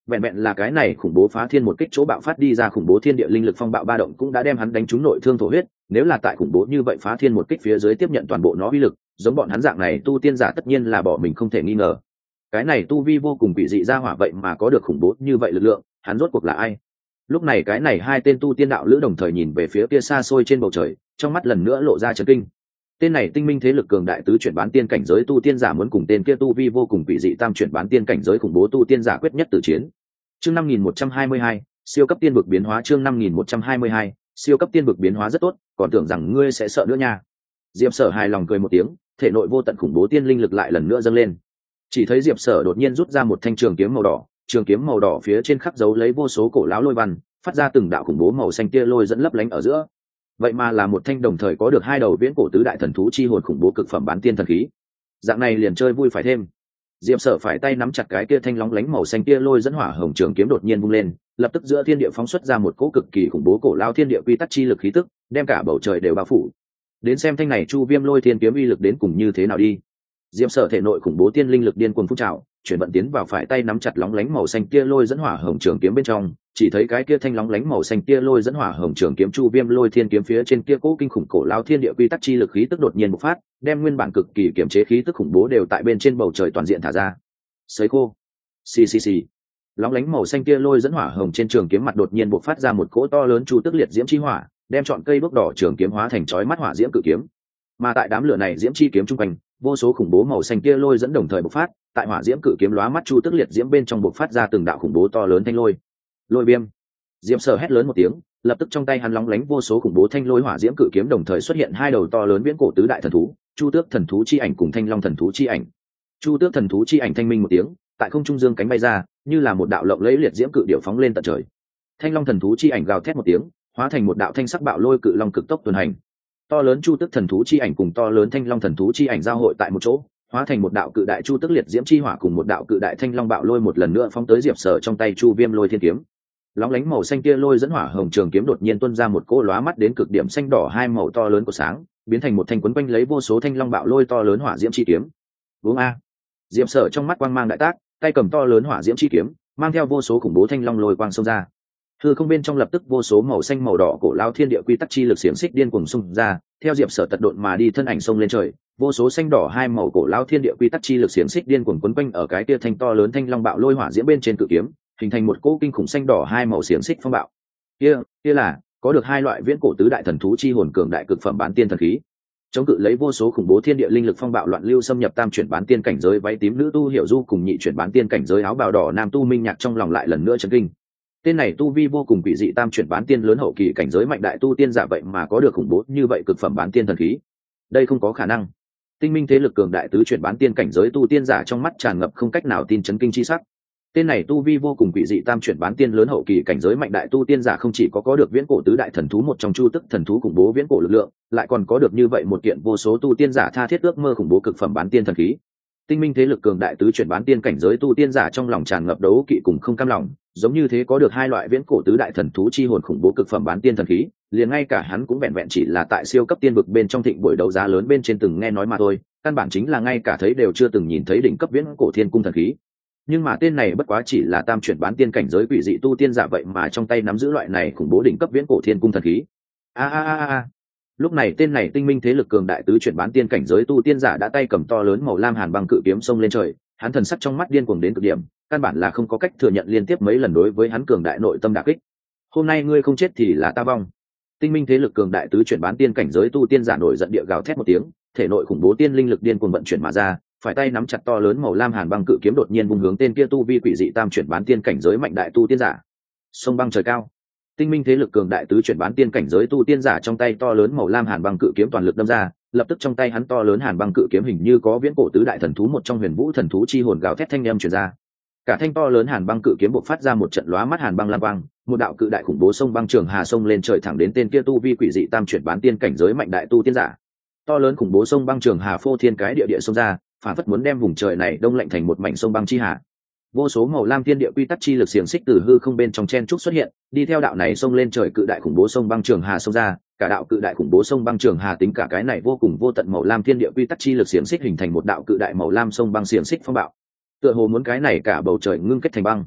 vẹn vẹn là cái này khủng bố phá thiên một kích chỗ bạo phát đi ra khủng bố thiên địa linh lực phong bạo ba động cũng đã đem hắn đánh trúng nội thương thổ huyết. Nếu là tại khủng bố như vậy phá thiên một kích phía dưới tiếp nhận toàn bộ nó uy lực, giống bọn hắn dạng này tu tiên giả tất nhiên là bỏ mình không thể nghi ngờ. Cái này tu vi vô cùng quỷ dị ra hỏa vậy mà có được khủng bố như vậy lực lượng, hắn rốt cuộc là ai? Lúc này cái này hai tên tu tiên đạo lữ đồng thời nhìn về phía kia xa xôi trên bầu trời, trong mắt lần nữa lộ ra chấn kinh. Tên này tinh minh thế lực cường đại tứ chuyển bán tiên cảnh giới tu tiên giả muốn cùng tên kia tu vi vô cùng quỷ dị tam chuyển bán tiên cảnh giới khủng bố tu tiên giả quyết nhất tử chiến. Chương năm nghìn một trăm hai mươi hai, siêu cấp tiên vực biến hóa. Chương năm nghìn một trăm hai mươi hai, siêu cấp tiên vực biến hóa rất tốt, còn tưởng rằng ngươi sẽ sợ nữa nha. Diệp Sở hài lòng cười một tiếng, thể nội vô tận khủng bố tiên linh lực lại lần nữa dâng lên. Chỉ thấy Diệp Sở đột nhiên rút ra một thanh trường kiếm màu đỏ, trường kiếm màu đỏ phía trên khắc dấu lấy vô số cổ lão lôi văn, phát ra từng đạo khủng bố màu xanh tia lôi dẫn lấp lánh ở giữa. Vậy mà là một thanh đồng thời có được hai đầu viễn cổ tứ đại thần thú chi hồn khủng bố cực phẩm bán tiên thần khí. Dạng này liền chơi vui phải thêm. Diệp Sở phải tay nắm chặt cái kia thanh lóng lánh màu xanh tia lôi dẫn hỏa hồng trường kiếm đột nhiên vung lên, lập tức giữa thiên địa phóng xuất ra một cỗ cực kỳ khủng bố cổ lao thiên địa quy tắc chi lực khí tức, đem cả bầu trời đều bao phủ. Đến xem thanh này Chu Viêm Lôi Thiên kiếm uy lực đến cùng như thế nào đi. Diệp Sở thể nội khủng bố tiên linh lực điên cuồng phun trào, chuyển vận tiến vào phải tay nắm chặt lóng lánh màu xanh tia lôi dẫn hỏa hồng trường kiếm bên trong, chỉ thấy cái kia thanh lóng lánh màu xanh tia lôi dẫn hỏa hồng trường kiếm Chu Viêm Lôi Thiên kiếm phía trên kia cỗ kinh khủng cổ lao thiên địa quy tắc chi lực khí tức đột nhiên bộc phát, đem nguyên bản cực kỳ kiểm chế khí tức khủng bố đều tại bên trên bầu trời toàn diện thả ra. Sấy khô. Xì xì xì. Lóng lánh màu xanh tia lôi dẫn hỏa hồng trên trường kiếm mặt đột nhiên bộc phát ra một cỗ to lớn chu tức liệt diễm chi hỏa, đem trọn cây bước đỏ trường kiếm hóa thành chói mắt hỏa diễm cự kiếm. Mà tại đám lửa này diễm chi kiếm trung quanh, vô số khủng bố màu xanh tia lôi dẫn đồng thời bộc phát, tại hỏa diễm cự kiếm lóa mắt chu tức liệt diễm bên trong bộc phát ra từng đạo khủng bố to lớn thanh lôi. Lôi viêm. Diệp Sở hét lớn một tiếng, lập tức trong tay hắn lóng lánh vô số khủng bố thanh lôi hỏa diễm cự kiếm đồng thời xuất hiện hai đầu to lớn viễn cổ tứ đại thần thú, Chu Tước thần thú chi ảnh cùng Thanh Long thần thú chi ảnh. Chu Tước thần thú chi ảnh thanh minh một tiếng, tại không trung dương cánh bay ra, như là một đạo lộng lẫy liệt diễm cự điểu phóng lên tận trời. Thanh Long thần thú chi ảnh gào thét một tiếng, hóa thành một đạo thanh sắc bạo lôi cự long cực tốc tuần hành. To lớn Chu Tước thần thú chi ảnh cùng to lớn Thanh Long thần thú chi ảnh giao hội tại một chỗ, hóa thành một đạo cự đại Chu Tước liệt diễm chi hỏa cùng một đạo cự đại Thanh Long bạo lôi một lần nữa phóng tới Diệp Sở trong tay Chu Viêm Lôi Thiên kiếm. Lóng lánh màu xanh kia lôi dẫn hỏa hồng trường kiếm đột nhiên tuôn ra một cỗ lóa mắt đến cực điểm xanh đỏ hai màu to lớn của sáng, biến thành một thanh quấn quanh lấy vô số thanh long bạo lôi to lớn hỏa diễm chi kiếm. Uống a. Diệp Sở trong mắt quang mang đại tác, tay cầm to lớn hỏa diễm chi kiếm, mang theo vô số khủng bố thanh long lôi quang xông ra. Hư không bên trong lập tức vô số màu xanh màu đỏ cổ lao thiên địa quy tắc chi lực xiển xích điên cuồng xông ra, theo Diệp Sở tật độn mà đi thân ảnh xông lên trời, vô số xanh đỏ hai màu cổ lao thiên địa quy tắc chi lực xiển xích điên cuồng quấn quanh ở cái kia thanh to lớn thanh long bạo lôi hỏa diễm bên trên cự kiếm, hình thành một cỗ kinh khủng xanh đỏ hai màu xiển xích phong bạo. Kia, kia là có được hai loại viễn cổ tứ đại thần thú chi hồn cường đại cực phẩm bán tiên thần khí. Chống cự lấy vô số khủng bố thiên địa linh lực phong bạo loạn lưu xâm nhập tam chuyển bán tiên cảnh giới váy tím nữ tu Hiểu Du cùng nhị chuyển bán tiên cảnh giới áo bào đỏ nam tu Minh Nhạc trong lòng lại lần nữa chấn kinh. Tên này tu vi vô cùng quỷ dị tam chuyển bán tiên lớn hậu kỳ cảnh giới mạnh đại tu tiên giả vậy mà có được khủng bố như vậy cực phẩm bán tiên thần khí. Đây không có khả năng. Tinh minh thế lực cường đại tứ chuyển bán tiên cảnh giới tu tiên giả trong mắt tràn ngập không cách nào tin chấn kinh chi sắc. Tên này tu vi vô cùng quỷ dị tam chuyển bán tiên lớn hậu kỳ cảnh giới mạnh đại tu tiên giả không chỉ có có được viễn cổ tứ đại thần thú một trong chu tức thần thú khủng bố viễn cổ lực lượng, lại còn có được như vậy một kiện vô số tu tiên giả tha thiết ước mơ khủng bố cực phẩm bán tiên thần khí. Tinh minh thế lực cường đại tứ chuyển bán tiên cảnh giới tu tiên giả trong lòng tràn ngập đấu kỵ cùng không cam lòng, giống như thế có được hai loại viễn cổ tứ đại thần thú chi hồn khủng bố cực phẩm bán tiên thần khí, liền ngay cả hắn cũng vẹn vẹn chỉ là tại siêu cấp tiên vực bên trong thịnh buổi đấu giá lớn bên trên từng nghe nói mà thôi, căn bản chính là ngay cả thấy đều chưa từng nhìn thấy đỉnh cấp viễn cổ thiên cung thần khí. Nhưng mà tên này bất quá chỉ là tam chuyển bán tiên cảnh giới quỷ dị tu tiên giả vậy mà trong tay nắm giữ loại này khủng bố đỉnh cấp viễn cổ thiên cung thần khí. A a a a. Lúc này tên này tinh minh thế lực cường đại tứ chuyển bán tiên cảnh giới tu tiên giả đã tay cầm to lớn màu lam hàn băng cự kiếm xông lên trời, hắn thần sắc trong mắt điên cuồng đến cực điểm, căn bản là không có cách thừa nhận liên tiếp mấy lần đối với hắn cường đại nội tâm đả kích. Hôm nay ngươi không chết thì là ta vong. Tinh minh thế lực cường đại tứ chuyển bán tiên cảnh giới tu tiên giả nổi giận địa gào thét một tiếng, thể nội khủng bố tiên linh lực điên cuồng vận chuyển mà ra, phải tay nắm chặt to lớn màu lam hàn băng cự kiếm đột nhiên vung hướng tên kia tu vi quỷ dị tam chuyển bán tiên cảnh giới mạnh đại tu tiên giả. Sông băng trời cao. Tinh minh thế lực cường đại tứ chuyển bán tiên cảnh giới tu tiên giả trong tay to lớn màu lam hàn băng cự kiếm toàn lực đâm ra, lập tức trong tay hắn to lớn hàn băng cự kiếm hình như có viễn cổ tứ đại thần thú một trong huyền vũ thần thú chi hồn gào thét thanh âm truyền ra. Cả thanh to lớn hàn băng cự kiếm bộc phát ra một trận lóa mắt hàn băng lam quang, một đạo cự đại khủng bố sông băng trường hà sông lên trời thẳng đến tên kia tu vi quỷ dị tam chuyển bán tiên cảnh giới mạnh đại tu tiên giả. To lớn khủng bố sông băng trường hà phô thiên cái địa địa sông ra, phản phất muốn đem vùng trời này đông lạnh thành một mảnh sông băng chi hà. Vô số màu lam thiên địa quy tắc chi lực xiềng xích từ hư không bên trong chen trúc xuất hiện, đi theo đạo này sông lên trời cự đại khủng bố sông băng trường hà sông ra, cả đạo cự đại khủng bố sông băng trường hà tính cả cái này vô cùng vô tận màu lam thiên địa quy tắc chi lực xiềng xích hình thành một đạo cự đại màu lam sông băng xiềng xích phong bạo. Tựa hồ muốn cái này cả bầu trời ngưng kết thành băng.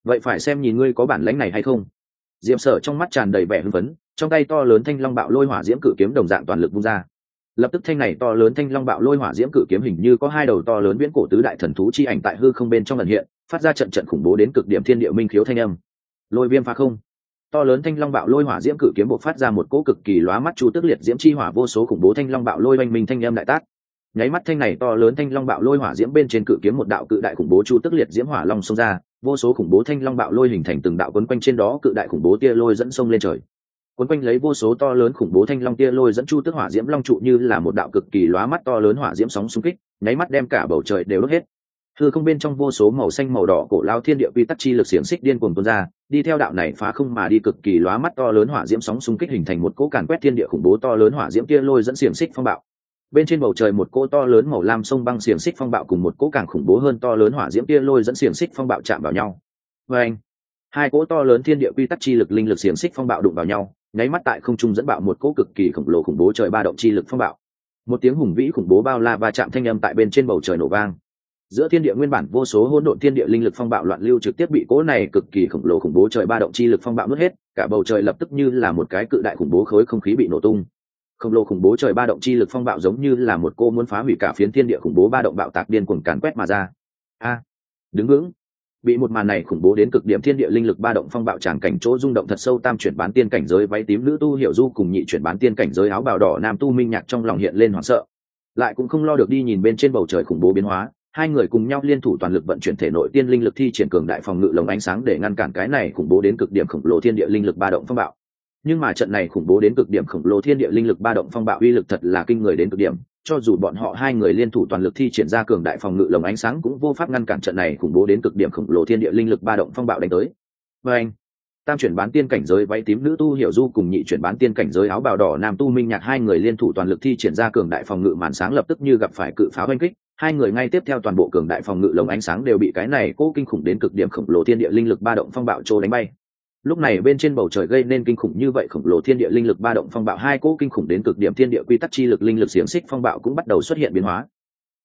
vậy phải xem nhìn ngươi có bản lãnh này hay không. Diệm Sở trong mắt tràn đầy vẻ hưng phấn, trong tay to lớn thanh long bạo lôi hỏa diễm cự kiếm đồng dạng toàn lực vung ra. Lập tức thanh này to lớn thanh long bạo lôi hỏa diễm cự kiếm hình như có hai đầu to lớn viễn cổ tứ đại thần thú chi ảnh tại hư không bên trong lần hiện, phát ra trận trận khủng bố đến cực điểm thiên địa minh khiếu thanh âm. Lôi viêm phá không. To lớn thanh long bạo lôi hỏa diễm cự kiếm bộc phát ra một cỗ cực kỳ lóa mắt chu tức liệt diễm chi hỏa vô số khủng bố thanh long bạo lôi oanh minh thanh âm đại tác. Nháy mắt thanh này to lớn thanh long bạo lôi hỏa diễm bên trên cự kiếm một đạo cự đại khủng bố chu tức liệt diễm hỏa long xông ra, vô số khủng bố thanh long bạo lôi hình thành từng đạo quấn quanh trên đó cự đại khủng bố tia lôi dẫn sông lên trời. Quấn quanh lấy vô số to lớn khủng bố thanh long tia lôi dẫn chu tức hỏa diễm long trụ như là một đạo cực kỳ lóa mắt to lớn hỏa diễm sóng xung kích, nháy mắt đem cả bầu trời đều đốt hết. Hư không bên trong vô số màu xanh màu đỏ cổ lao thiên địa quy tắc chi lực xiềng xích điên cuồng tuôn ra, đi theo đạo này phá không mà đi cực kỳ lóa mắt to lớn hỏa diễm sóng xung kích hình thành một cỗ càn quét thiên địa khủng bố to lớn hỏa diễm tia lôi dẫn xiềng xích phong bạo. Bên trên bầu trời một cỗ to lớn màu lam sông băng xiềng xích phong bạo cùng một cỗ càng khủng bố hơn to lớn hỏa diễm tia lôi dẫn xiềng xích phong bạo chạm vào nhau. Và anh, hai cỗ to lớn thiên địa quy tắc chi lực linh lực xiềng xích phong bạo đụng vào nhau, nháy mắt tại không trung dẫn bạo một cỗ cực kỳ khổng lồ khủng bố trời ba động chi lực phong bạo. Một tiếng hùng vĩ khủng bố bao la va chạm thanh âm tại bên trên bầu trời nổ vang. Giữa thiên địa nguyên bản vô số hỗn độn thiên địa linh lực phong bạo loạn lưu trực tiếp bị cỗ này cực kỳ khổng lồ khủng bố trời ba động chi lực phong bạo nuốt hết, cả bầu trời lập tức như là một cái cự đại khủng bố khối không khí bị nổ tung. Khổng lồ khủng bố trời ba động chi lực phong bạo giống như là một cô muốn phá hủy cả phiến thiên địa khủng bố ba động bạo tạc điên cuồng càn quét mà ra. A, đứng vững. Bị một màn này khủng bố đến cực điểm thiên địa linh lực ba động phong bạo tràn cảnh chỗ rung động thật sâu tam chuyển bán tiên cảnh giới váy tím nữ tu hiểu du cùng nhị chuyển bán tiên cảnh giới áo bào đỏ nam tu minh nhạc trong lòng hiện lên hoảng sợ, lại cũng không lo được đi nhìn bên trên bầu trời khủng bố biến hóa. Hai người cùng nhau liên thủ toàn lực vận chuyển thể nội tiên linh lực thi triển cường đại phòng ngự lồng ánh sáng để ngăn cản cái này khủng bố đến cực điểm khổng lồ thiên địa linh lực ba động phong bạo. Nhưng mà trận này khủng bố đến cực điểm khổng lồ thiên địa linh lực ba động phong bạo uy lực thật là kinh người đến cực điểm, cho dù bọn họ hai người liên thủ toàn lực thi triển ra cường đại phòng ngự lồng ánh sáng cũng vô pháp ngăn cản trận này khủng bố đến cực điểm khổng lồ thiên địa linh lực ba động phong bạo đánh tới. Và anh, tam chuyển bán tiên cảnh giới váy tím nữ tu hiểu du cùng nhị chuyển bán tiên cảnh giới áo bào đỏ nam tu minh nhạc hai người liên thủ toàn lực thi triển ra cường đại phòng ngự màn sáng lập tức như gặp phải cự pháo oanh kích, hai người ngay tiếp theo toàn bộ cường đại phòng ngự lồng ánh sáng đều bị cái này cố kinh khủng đến cực điểm khổng lồ thiên địa linh lực ba động phong bạo trô đánh bay. Lúc này bên trên bầu trời gây nên kinh khủng như vậy khổng lồ thiên địa linh lực ba động phong bạo hai cố kinh khủng đến cực điểm thiên địa quy tắc chi lực linh lực xiềng xích phong bạo cũng bắt đầu xuất hiện biến hóa.